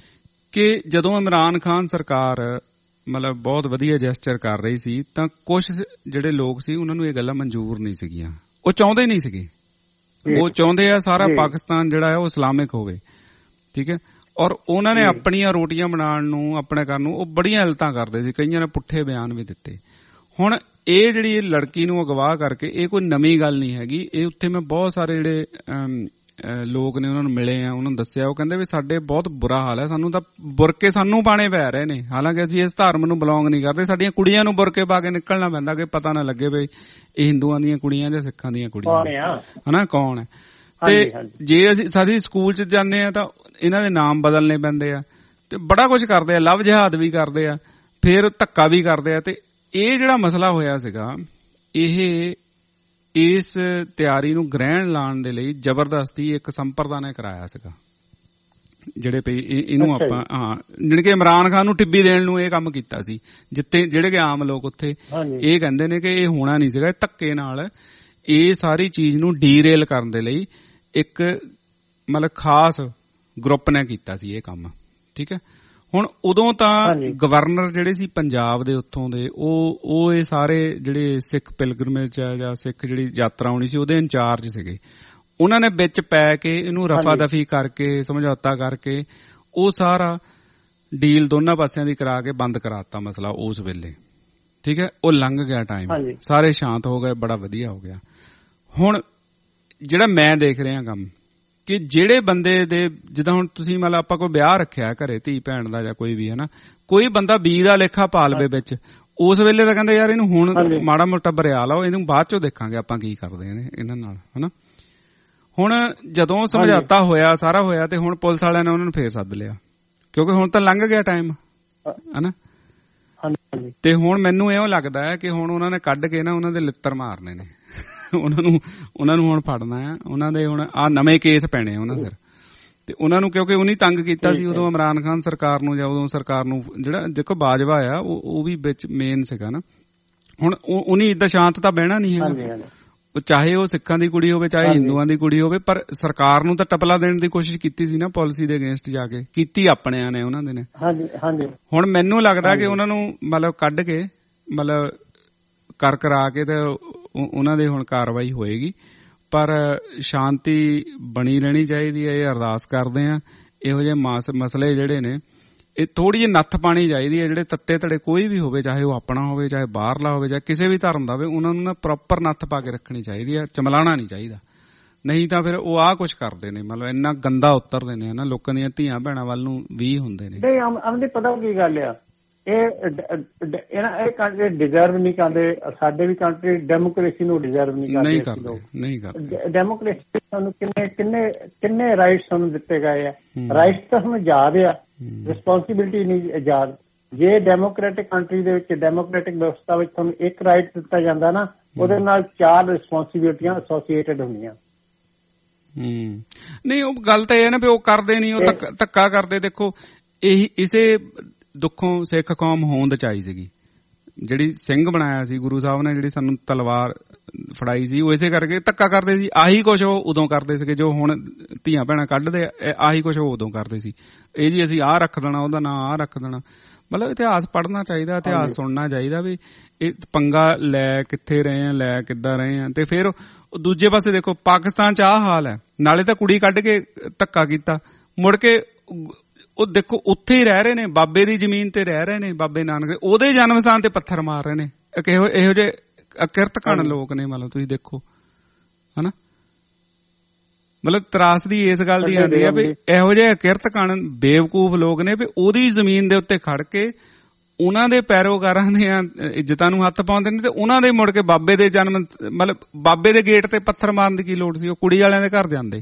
ਕਿ ਜਦੋਂ ਇਮਰਾਨ ਖਾਨ ਸਰਕਾਰ ਮਤਲਬ ਬਹੁਤ ਵਧੀਆ ਜੈਸਚਰ ਕਰ ਰਹੀ ਸੀ ਤਾਂ ਕੁਝ ਜਿਹੜੇ ਲੋਕ ਸੀ ਉਹਨਾਂ ਨੂੰ ਇਹ ਗੱਲਾਂ ਮਨਜ਼ੂਰ ਨਹੀਂ ਸੀਗੀਆਂ, ਉਹ ਚਾਹੁੰਦੇ ਨਹੀਂ ਸੀਗੇ। ਉਹ ਚਾਹੁੰਦੇ ਆ ਸਾਰਾ ਪਾਕਿਸਤਾਨ ਜਿਹੜਾ ਹੈ ਉਹ ਇਸਲਾਮਿਕ ਹੋਵੇ, ਠੀਕ ਹੈ। ਔਰ ਉਹਨਾਂ ਨੇ ਆਪਣੀਆਂ ਰੋਟੀਆਂ ਬਣਾਉਣ ਨੂੰ, ਆਪਣੇ ਕਰਨ ਨੂੰ ਉਹ ਬੜੀਆਂ ਇਲਤਾਂ ਕਰਦੇ ਸੀ, ਕਈਆਂ ਨੇ ਪੁੱਠੇ ਬਿਆਨ ਵੀ ਦਿੱਤੇ। ਹੁਣ ਇਹ ਜਿਹੜੀ ਲੜਕੀ ਨੂੰ ਅਗਵਾ ਕਰਕੇ ਇਹ ਕੋਈ ਨਵੀਂ ਗੱਲ ਨਹੀਂ ਹੈਗੀ। ਇਹ ਉੱਥੇ ਮੈਂ ਬਹੁਤ ਸਾਰੇ ਜਿਹੜੇ ਲੋਕ ਨੇ ਉਹਨਾਂ ਨੂੰ ਮਿਲੇ ਆ, ਉਹਨਾਂ ਨੂੰ ਦੱਸਿਆ, ਉਹ ਕਹਿੰਦੇ ਵੀ ਸਾਡੇ ਬਹੁਤ ਬੁਰਾ ਹਾਲ ਹੈ, ਸਾਨੂੰ ਤਾਂ ਬੁਰਕੇ ਸਾਨੂੰ ਪਾਣੇ ਪੈ ਰਹੇ ਨੇ, ਹਾਲਾਂਕਿ ਅਸੀਂ ਇਸ ਧਰਮ ਨੂੰ ਬਿਲੋਂਗ ਨਹੀਂ ਕਰਦੇ। ਸਾਡੀਆਂ ਕੁੜੀਆਂ ਨੂੰ ਬੁਰਕੇ ਪਾ ਕੇ ਨਿਕਲਣਾ ਪੈਂਦਾ ਕਿ ਪਤਾ ਨਾ ਲੱਗੇ ਵੀ ਇਹ ਹਿੰਦੂਆਂ ਦੀਆਂ ਕੁੜੀਆਂ ਜਾਂ ਸਿੱਖਾਂ ਦੀਆਂ ਕੁੜੀਆਂ ਹਨਾ, ਕੌਣ ਹੈ। ਤੇ ਜੇ ਅਸੀਂ ਸਾਡੀ ਸਕੂਲ ਚ ਜਾਂਦੇ ਆ ਤਾਂ ਇਹਨਾਂ ਦੇ ਨਾਮ ਬਦਲਨੇ ਪੈਂਦੇ ਆ ਤੇ ਬੜਾ ਕੁਝ ਕਰਦੇ ਆ, ਲਵ ਜਿਹਾਦ ਵੀ ਕਰਦੇ ਆ, ਫਿਰ ਧੱਕਾ ਵੀ ਕਰਦੇ ਆ। ਤੇ ਇਹ ਜਿਹੜਾ ਮਸਲਾ ਹੋਇਆ ਸੀਗਾ, ਇਹ ਇਸ ਤਿਆਰੀ ਨੂੰ ਗ੍ਰਹਿਣ ਲਾਉਣ ਦੇ ਲਈ ਜ਼ਬਰਦਸਤੀ ਇੱਕ ਸੰਪਰਦਾ ਨੇ ਕਰਾਇਆ ਸੀਗਾ, ਜਿਹੜੇ ਪਈ ਇਹਨੂੰ ਆਪਾਂ ਹਾਂ ਜਿਹੜੇ ਕਿ ਇਮਰਾਨ ਖਾਨ ਨੂੰ ਟਿੱਬੀ ਦੇਣ ਨੂੰ ਇਹ ਕੰਮ ਕੀਤਾ ਸੀ। ਜਿੱਥੇ ਜਿਹੜੇ ਕਿ ਆਮ ਲੋਕ ਉੱਥੇ ਇਹ ਕਹਿੰਦੇ ਨੇ ਕਿ ਇਹ ਹੋਣਾ ਨਹੀਂ ਸੀਗਾ, ਧੱਕੇ ਨਾਲ ਇਹ ਸਾਰੀ ਚੀਜ਼ ਨੂੰ ਡੀਰੇਲ ਕਰਨ ਦੇ ਲਈ ਇੱਕ ਮਤਲਬ ਖਾਸ ਗਰੁੱਪ ਨੇ ਕੀਤਾ ਸੀ ਇਹ ਕੰਮ, ਠੀਕ ਹੈ। ਹੁਣ ਉਦੋਂ ਤਾਂ ਗਵਰਨਰ ਜਿਹੜੇ ਸੀ ਪੰਜਾਬ ਦੇ ਉੱਥੋਂ ਦੇ, ਉਹ ਉਹ ਇਹ ਸਾਰੇ ਜਿਹੜੇ ਸਿੱਖ ਪਿਲਗ੍ਰਿਮੇਜ ਜਾਂ ਸਿੱਖ ਜਿਹੜੀ ਯਾਤਰਾ ਹੋਣੀ ਸੀ ਉਹਦੇ ਇੰਚਾਰਜ ਸੀਗੇ। ਉਹਨਾਂ ਨੇ ਵਿੱਚ ਪੈ ਕੇ ਇਹਨੂੰ ਰਫਾ ਦਫੀ ਕਰਕੇ, ਸਮਝੌਤਾ ਕਰਕੇ ਉਹ ਸਾਰਾ ਡੀਲ ਦੋਨਾਂ ਪਾਸਿਆਂ ਦੀ ਕਰਾ ਕੇ ਬੰਦ ਕਰਾਤਾ ਮਸਲਾ ਉਸ ਵੇਲੇ, ਠੀਕ ਹੈ। ਉਹ ਲੰਘ ਗਿਆ ਟਾਈਮ, ਸਾਰੇ ਸ਼ਾਂਤ ਹੋ ਗਏ, ਬੜਾ ਵਧੀਆ ਹੋ ਗਿਆ। ਹੁਣ ਜਿਹੜਾ ਮੈਂ ਦੇਖ ਰਿਹਾ ਕੰਮ ਕਿ ਜਿਹੜੇ ਬੰਦੇ ਦੇ ਜਿੱਦਾਂ ਹੁਣ ਤੁਸੀਂ ਮਤਲਬ ਆਪਾਂ ਕੋਈ ਵਿਆਹ ਰੱਖਿਆ ਘਰੇ ਧੀ ਭੈਣ ਦਾ ਜਾਂ ਕੋਈ ਵੀ ਹੈ ਨਾ, ਕੋਈ ਬੰਦਾ ਬੀ ਦਾ ਲੇਖਾ ਪਾ ਲਵੇ ਵਿੱਚ, ਉਸ ਵੇਲੇ ਤਾਂ ਕਹਿੰਦੇ ਯਾਰ ਇਹਨੂੰ ਹੁਣ ਮਾੜਾ ਮੋਟਾ ਬਰਿਆ ਲਾਓ, ਇਹਨੂੰ ਬਾਅਦ ਚੋਂ ਦੇਖਾਂਗੇ ਆਪਾਂ ਕੀ ਕਰਦੇ ਨੇ ਇਹਨਾਂ ਨਾਲ, ਹਨਾ। ਹੁਣ ਜਦੋਂ ਸਮਝੌਤਾ ਹੋਇਆ, ਸਾਰਾ ਹੋਇਆ, ਤੇ ਹੁਣ ਪੁਲਿਸ ਵਾਲਿਆਂ ਨੇ ਉਹਨਾਂ ਨੂੰ ਫੇਰ ਸੱਦ ਲਿਆ ਕਿਉਂਕਿ ਹੁਣ ਤਾਂ ਲੰਘ ਗਿਆ ਟਾਈਮ, ਹਨਾ। ਤੇ ਹੁਣ ਮੈਨੂੰ ਇਉਂ ਲੱਗਦਾ ਹੈ ਕਿ ਹੁਣ ਉਹਨਾਂ ਨੇ ਕੱਢ ਕੇ ਨਾ ਉਹਨਾਂ ਦੇ ਲਿੱਤਰ ਮਾਰਨੇ ਨੇ, ਉਹਨਾਂ ਨੂੰ ਉਹਨਾਂ ਨੂੰ ਹੁਣ ਫੜਨਾ ਆ, ਉਹਨਾਂ ਦੇ ਹੁਣ ਆਹ ਨਵੇਂ ਕੇਸ ਪੈਣੇ ਉਹਨਾਂ ਸਿਰ। ਤੇ ਉਹਨਾਂ ਨੂੰ ਕਿਉਂਕਿ ਉਹਨੀ ਤੰਗ ਕੀਤਾ ਸੀ ਉਦੋਂ ਇਮਰਾਨ ਖਾਨ ਸਰਕਾਰ ਨੂੰ, ਜਾਂ ਉਦੋਂ ਸਰਕਾਰ ਨੂੰ ਜਿਹੜਾ ਦੇਖੋ ਬਾਜਵਾ ਆ ਉਹ ਉਹ ਵੀ ਵਿੱਚ ਮੇਨ ਸੀਗਾ ਨਾ। ਹੁਣ ਉਹਨੀ ਏਦਾਂ ਸ਼ਾਂਤ ਤਾਂ ਬਹਿਣਾ ਨਹੀਂ ਹੈਗਾ, ਚਾਹੇ ਉਹ ਸਿੱਖਾਂ ਦੀ ਕੁੜੀ ਹੋਵੇ ਚਾਹੇ ਹਿੰਦੂਆਂ ਦੀ ਕੁੜੀ ਹੋਵੇ, ਪਰ ਸਰਕਾਰ ਨੂੰ ਤਾਂ ਟਪਲਾ ਦੇਣ ਦੀ ਕੋਸ਼ਿਸ਼ ਕੀਤੀ ਸੀ ਨਾ ਪਾਲਿਸੀ ਦੇ ਅਗੇਂਸਟ ਜਾ ਕੇ, ਕੀਤੀ ਆਪਣਿਆਂ ਨੇ ਉਹਨਾਂ ਦੇ ਨੇ। ਹੁਣ ਮੈਨੂੰ ਲੱਗਦਾ ਕਿ ਉਹਨਾਂ ਨੂੰ ਮਤਲਬ ਕੱਢ ਕੇ ਮਤਲਬ ਕਰ ਕਰਾ ਕੇ ਤੇ ਉਹਨਾਂ ਦੇ ਹੁਣ ਕਾਰਵਾਈ ਹੋਏਗੀ, ਪਰ ਸ਼ਾਂਤੀ ਬਣੀ ਰਹਿਣੀ ਚਾਹੀਦੀ ਹੈ। ਇਹ ਅਰਦਾਸ ਕਰਦੇ ਆ, ਇਹੋ ਜਿਹੇ ਮਸਲੇ ਜਿਹੜੇ ਨੇ ਇਹ ਥੋੜੀ ਜਿਹੀ ਨੱਥ ਪਾਣੀ ਚਾਹੀਦੀ ਹੈ। ਜਿਹੜੇ ਤੱਤੇ ਧੜੇ ਕੋਈ ਵੀ ਹੋਵੇ, ਚਾਹੇ ਉਹ ਆਪਣਾ ਹੋਵੇ ਚਾਹੇ ਬਾਹਰਲਾ ਹੋਵੇ ਚਾਹੇ ਕਿਸੇ ਵੀ ਧਰਮ ਦਾ ਹੋਵੇ, ਉਹਨਾਂ ਨੂੰ ਨਾ ਪ੍ਰੋਪਰ ਨੱਥ ਪਾ ਕੇ ਰੱਖਣੀ ਚਾਹੀਦੀ ਹੈ, ਚਮਲਾਣਾ ਨਹੀਂ ਚਾਹੀਦਾ। ਨਹੀਂ ਤਾਂ ਫਿਰ ਉਹ ਆਹ ਕੁਛ ਕਰਦੇ ਨੇ, ਮਤਲਬ ਇੰਨਾ ਗੰਦਾ ਉਤਰਦੇ ਨੇ ਨਾ, ਲੋਕਾਂ ਦੀਆਂ ਧੀਆਂ ਭੈਣਾਂ ਵੱਲ ਨੂੰ ਵੀ ਹੁੰਦੇ ਨੇ। ਨਹੀਂ ਆਮਦੇ ਪਤਾ ਕੀ ਗੱਲ ਆ, ਇਹ ਇਹ ਕੰਟਰੀ ਡਿਜ਼ਰਵ ਨਹੀਂ ਕਰਦੇ, ਸਾਡੇ ਵੀ ਕੰਟਰੀ ਡੈਮੋਕ੍ਰੇਸੀ ਨੂੰ ਡਿਜ਼ਰਵ ਨਹੀਂ ਕਰਦੇ, ਨਹੀਂ ਕਰਦੇ ਨਹੀਂ ਕਰਦੇ ਡੈਮੋਕ੍ਰੇਸੀ ਸਾਨੂੰ ਕਿੰਨੇ ਕਿੰਨੇ ਕਿੰਨੇ ਰਾਈਟਸ ਸਾਨੂੰ ਦਿੱਤੇ ਗਏ ਆ, ਰਾਈਟਸ ਤਾਂ ਸਾਨੂੰ ਯਾਦ ਆ, ਰਿਸਪੌਂਸਿਬਿਲਿਟੀ ਨਹੀਂ ਯਾਦ। ਜੇ ਡੈਮੋਕ੍ਰੈਟਿਕ ਕੰਟਰੀ ਦੇ ਵਿੱਚ, ਡੈਮੋਕ੍ਰੈਟਿਕ ਵਿਵਸਥਾ ਵਿੱਚ ਤੁਹਾਨੂੰ ਇੱਕ ਰਾਈਟ ਦਿੱਤਾ ਜਾਂਦਾ ਨਾ, ਉਹਦੇ ਨਾਲ ਚਾਰ ਰਿਸਪੌਂਸਿਬਿਲਿਟੀਆਂ ਐਸੋਸੀਏਟਡ ਹੁੰਦੀਆਂ। ਹਮ ਨਹੀਂ ਉਹ ਗੱਲ ਤਾਂ ਇਹ ਹੈ ਨਾ ਵੀ ਉਹ ਕਰਦੇ ਨਹੀਂ, ਉਹ ਧੱਕਾ ਕਰਦੇ। ਦੇਖੋ ਇਹੀ ਇਸੇ ਦੁੱਖੋਂ ਸਿੱਖ ਕੌਮ ਹੋਂਦ ਚ ਆਈ ਸੀਗੀ, ਜਿਹੜੀ ਸਿੰਘ ਬਣਾਇਆ ਸੀ ਗੁਰੂ ਸਾਹਿਬ ਨੇ, ਜਿਹੜੀ ਸਾਨੂੰ ਤਲਵਾਰ ਫੜਾਈ ਸੀ, ਉਹ ਇਸੇ ਕਰਕੇ ਧੱਕਾ ਕਰਦੇ ਸੀ। ਆਹੀ ਕੁਛ ਉਹ ਉਦੋਂ ਕਰਦੇ ਸੀਗੇ ਜੋ ਹੁਣ ਧੀਆਂ ਭੈਣਾਂ ਕੱਢਦੇ, ਆਹੀ ਕੁਛ ਉਹ ਉਦੋਂ ਕਰਦੇ ਸੀ। ਇਹ ਜੀ ਅਸੀਂ ਆਹ ਰੱਖ ਦੇਣਾ, ਉਹਦਾ ਨਾਂ ਆਹ ਰੱਖ ਦੇਣਾ। ਮਤਲਬ ਇਤਿਹਾਸ ਪੜ੍ਹਨਾ ਚਾਹੀਦਾ, ਇਤਿਹਾਸ ਸੁਣਨਾ ਚਾਹੀਦਾ ਵੀ ਇਹ ਪੰਗਾ ਲੈ ਕਿੱਥੇ ਰਹੇ ਆ, ਲੈ ਕਿੱਦਾਂ ਰਹੇ ਆ। ਤੇ ਫਿਰ ਦੂਜੇ ਪਾਸੇ ਦੇਖੋ ਪਾਕਿਸਤਾਨ ਚ ਆਹ ਹਾਲ ਹੈ, ਨਾਲੇ ਤਾਂ ਕੁੜੀ ਕੱਢ ਕੇ ਧੱਕਾ ਕੀਤਾ, ਮੁੜ ਕੇ ਉਹ ਦੇਖੋ ਉੱਥੇ ਹੀ ਰਹਿ ਰਹੇ ਨੇ, ਬਾਬੇ ਦੀ ਜ਼ਮੀਨ ਤੇ ਰਹਿ ਰਹੇ ਨੇ, ਬਾਬੇ ਨਾਨਕ ਉਹਦੇ ਜਨਮ ਸਥਾਨ ਤੇ ਪੱਥਰ ਮਾਰ ਰਹੇ ਨੇ। ਇਹੋ ਇਹੋ ਜਿਹੇ ਅਕਿਰਤ ਘਣ ਲੋਕ ਨੇ, ਮਤਲਬ ਤੁਸੀਂ ਦੇਖੋ ਹਨਾ। ਮਤਲਬ ਤਰਾਸਦੀ ਇਸ ਗੱਲ ਦੀ ਆਉਂਦੀ ਹੈ ਵੀ ਇਹੋ ਜਿਹੇ ਅਕਿਰਤ ਘਣ ਬੇਵਕੂਫ ਲੋਕ ਨੇ ਵੀ ਉਹਦੀ ਜ਼ਮੀਨ ਦੇ ਉੱਤੇ ਖੜ ਕੇ ਉਹਨਾਂ ਦੇ ਪੈਰੋਕਾਰਾਂ ਦੀਆਂ ਇੱਜ਼ਤਾਂ ਨੂੰ ਹੱਥ ਪਾਉਂਦੇ ਨੇ, ਤੇ ਉਹਨਾਂ ਦੇ ਮੁੜ ਕੇ ਬਾਬੇ ਦੇ ਜਨਮ ਮਤਲਬ ਬਾਬੇ ਦੇ ਗੇਟ ਤੇ ਪੱਥਰ ਮਾਰਨ ਦੀ ਕੀ ਲੋੜ ਸੀ, ਉਹ ਕੁੜੀ ਵਾਲਿਆਂ ਦੇ ਘਰ ਜਾਂਦੇ।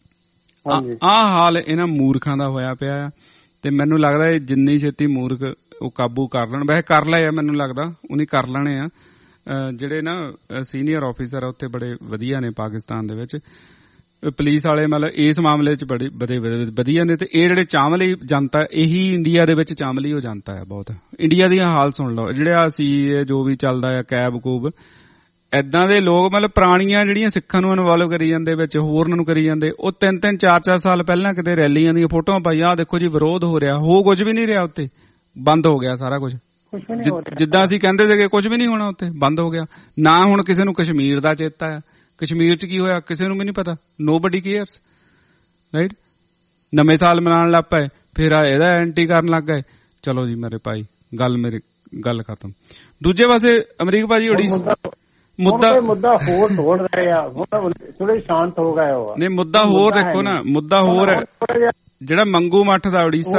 ਆਹ ਹਾਲ ਇਹਨਾਂ ਮੂਰਖਾਂ ਦਾ ਹੋਇਆ ਪਿਆ, ਤੇ ਮੈਨੂੰ ਲੱਗਦਾ ਇਹ ਜਿੰਨੀ ਛੇਤੀ ਮੂਰਖ ਉਹ ਕਾਬੂ ਕਰ ਲੈਣ। ਵੈਸੇ ਕਰ ਲਏ ਆ, ਮੈਨੂੰ ਲੱਗਦਾ ਉਹਨੇ ਕਰ ਲੈਣੇ ਆ। ਜਿਹੜੇ ਨਾ ਸੀਨੀਅਰ ਆਫੀਸਰ ਆ ਉੱਥੇ ਬੜੇ ਵਧੀਆ ਨੇ ਪਾਕਿਸਤਾਨ ਦੇ ਵਿੱਚ, ਪੁਲਿਸ ਵਾਲੇ ਮਤਲਬ ਇਸ ਮਾਮਲੇ 'ਚ ਬੜੇ ਬੜੇ ਵਧੀਆ ਨੇ। ਤੇ ਇਹ ਜਿਹੜੇ ਚਾਂਵਲੀ ਜਨਤਾ, ਇਹੀ ਇੰਡੀਆ ਦੇ ਵਿੱਚ ਚਾਂਵਲੀ ਹੋ ਜਨਤਾ ਹੈ ਬਹੁਤ। ਇੰਡੀਆ ਦੀਆਂ ਹਾਲ ਸੁਣ ਲਓ, ਜਿਹੜੇ ਆ ਸੀ ਜੋ ਵੀ ਚੱਲਦਾ ਆ ਕੈਬ ਕੂਬ, ਏਦਾਂ ਦੇ ਲੋਕ ਮਤਲਬ ਪੁਰਾਣੀਆਂ ਜਿਹੜੀਆਂ ਸਿੱਖਾਂ ਨੂੰ ਇਨਵੋਲਵ ਕਰੀ ਜਾਂਦੇ ਵਿੱਚ, ਹੋਰਨਾਂ ਨੂੰ ਕਰੀ ਜਾਂਦੇ। ਉਹ ਤਿੰਨ ਤਿੰਨ ਚਾਰ ਚਾਰ ਸਾਲ ਪਹਿਲਾਂ ਕਿਤੇ ਰੈਲੀਆਂ ਦੀਆਂ ਫੋਟੋਆਂ ਪਾਈਆਂ, ਆਹ ਦੇਖੋ ਜੀ ਵਿਰੋਧ ਹੋ ਰਿਹਾ, ਹੋ ਕੁਝ ਵੀ ਨਹੀਂ ਰਿਹਾ ਉੱਥੇ, ਬੰਦ ਹੋ ਗਿਆ ਸਾਰਾ ਕੁਝ। ਜਿੱਦਾਂ ਅਸੀਂ ਕਹਿੰਦੇ ਸੀਗੇ ਕੁਝ ਵੀ ਨਹੀਂ ਹੋਣਾ ਉੱਥੇ, ਬੰਦ ਹੋ ਗਿਆ। ਨਾ ਹੁਣ ਕਿਸੇ ਨੂੰ ਕਸ਼ਮੀਰ ਦਾ ਚੇਤਾ ਆ, ਕਸ਼ਮੀਰ 'ਚ ਕੀ ਹੋਇਆ ਕਿਸੇ ਨੂੰ ਵੀ ਨਹੀਂ ਪਤਾ, ਨੋਬਡੀ ਕੇਅਰਸ, ਰਾਈਟ। ਨਵੇਂ ਸਾਲ ਮਨਾਉਣ ਲੱਗ ਪਏ, ਫਿਰ ਇਹਦਾ ਐਂਟੀ ਕਰਨ ਲੱਗ ਗਏ। ਚਲੋ ਜੀ ਮੇਰੇ ਭਾਈ, ਗੱਲ ਮੇਰੀ ਗੱਲ ਖਤਮ। ਦੂਜੇ ਪਾਸੇ ਅਮਰੀਕ ਭਾਜੀ ਉੜੀਸਾ ਮੁੱਦਾ ਮੁੱਦਾ ਹੋਰ ਤੋੜ ਰਹੇ ਆ, ਥੋੜੇ ਸ਼ਾਂਤ ਹੋ ਗਏ ਹੋ। ਨਹੀਂ ਮੁੱਦਾ ਹੋਰ ਦੇਖੋ ਨਾ, ਮੁੱਦਾ ਹੋਰ ਹੈ ਜਿਹੜਾ ਮੰਗੂ ਮੱਠ ਦਾ ਉੜੀਸਾ।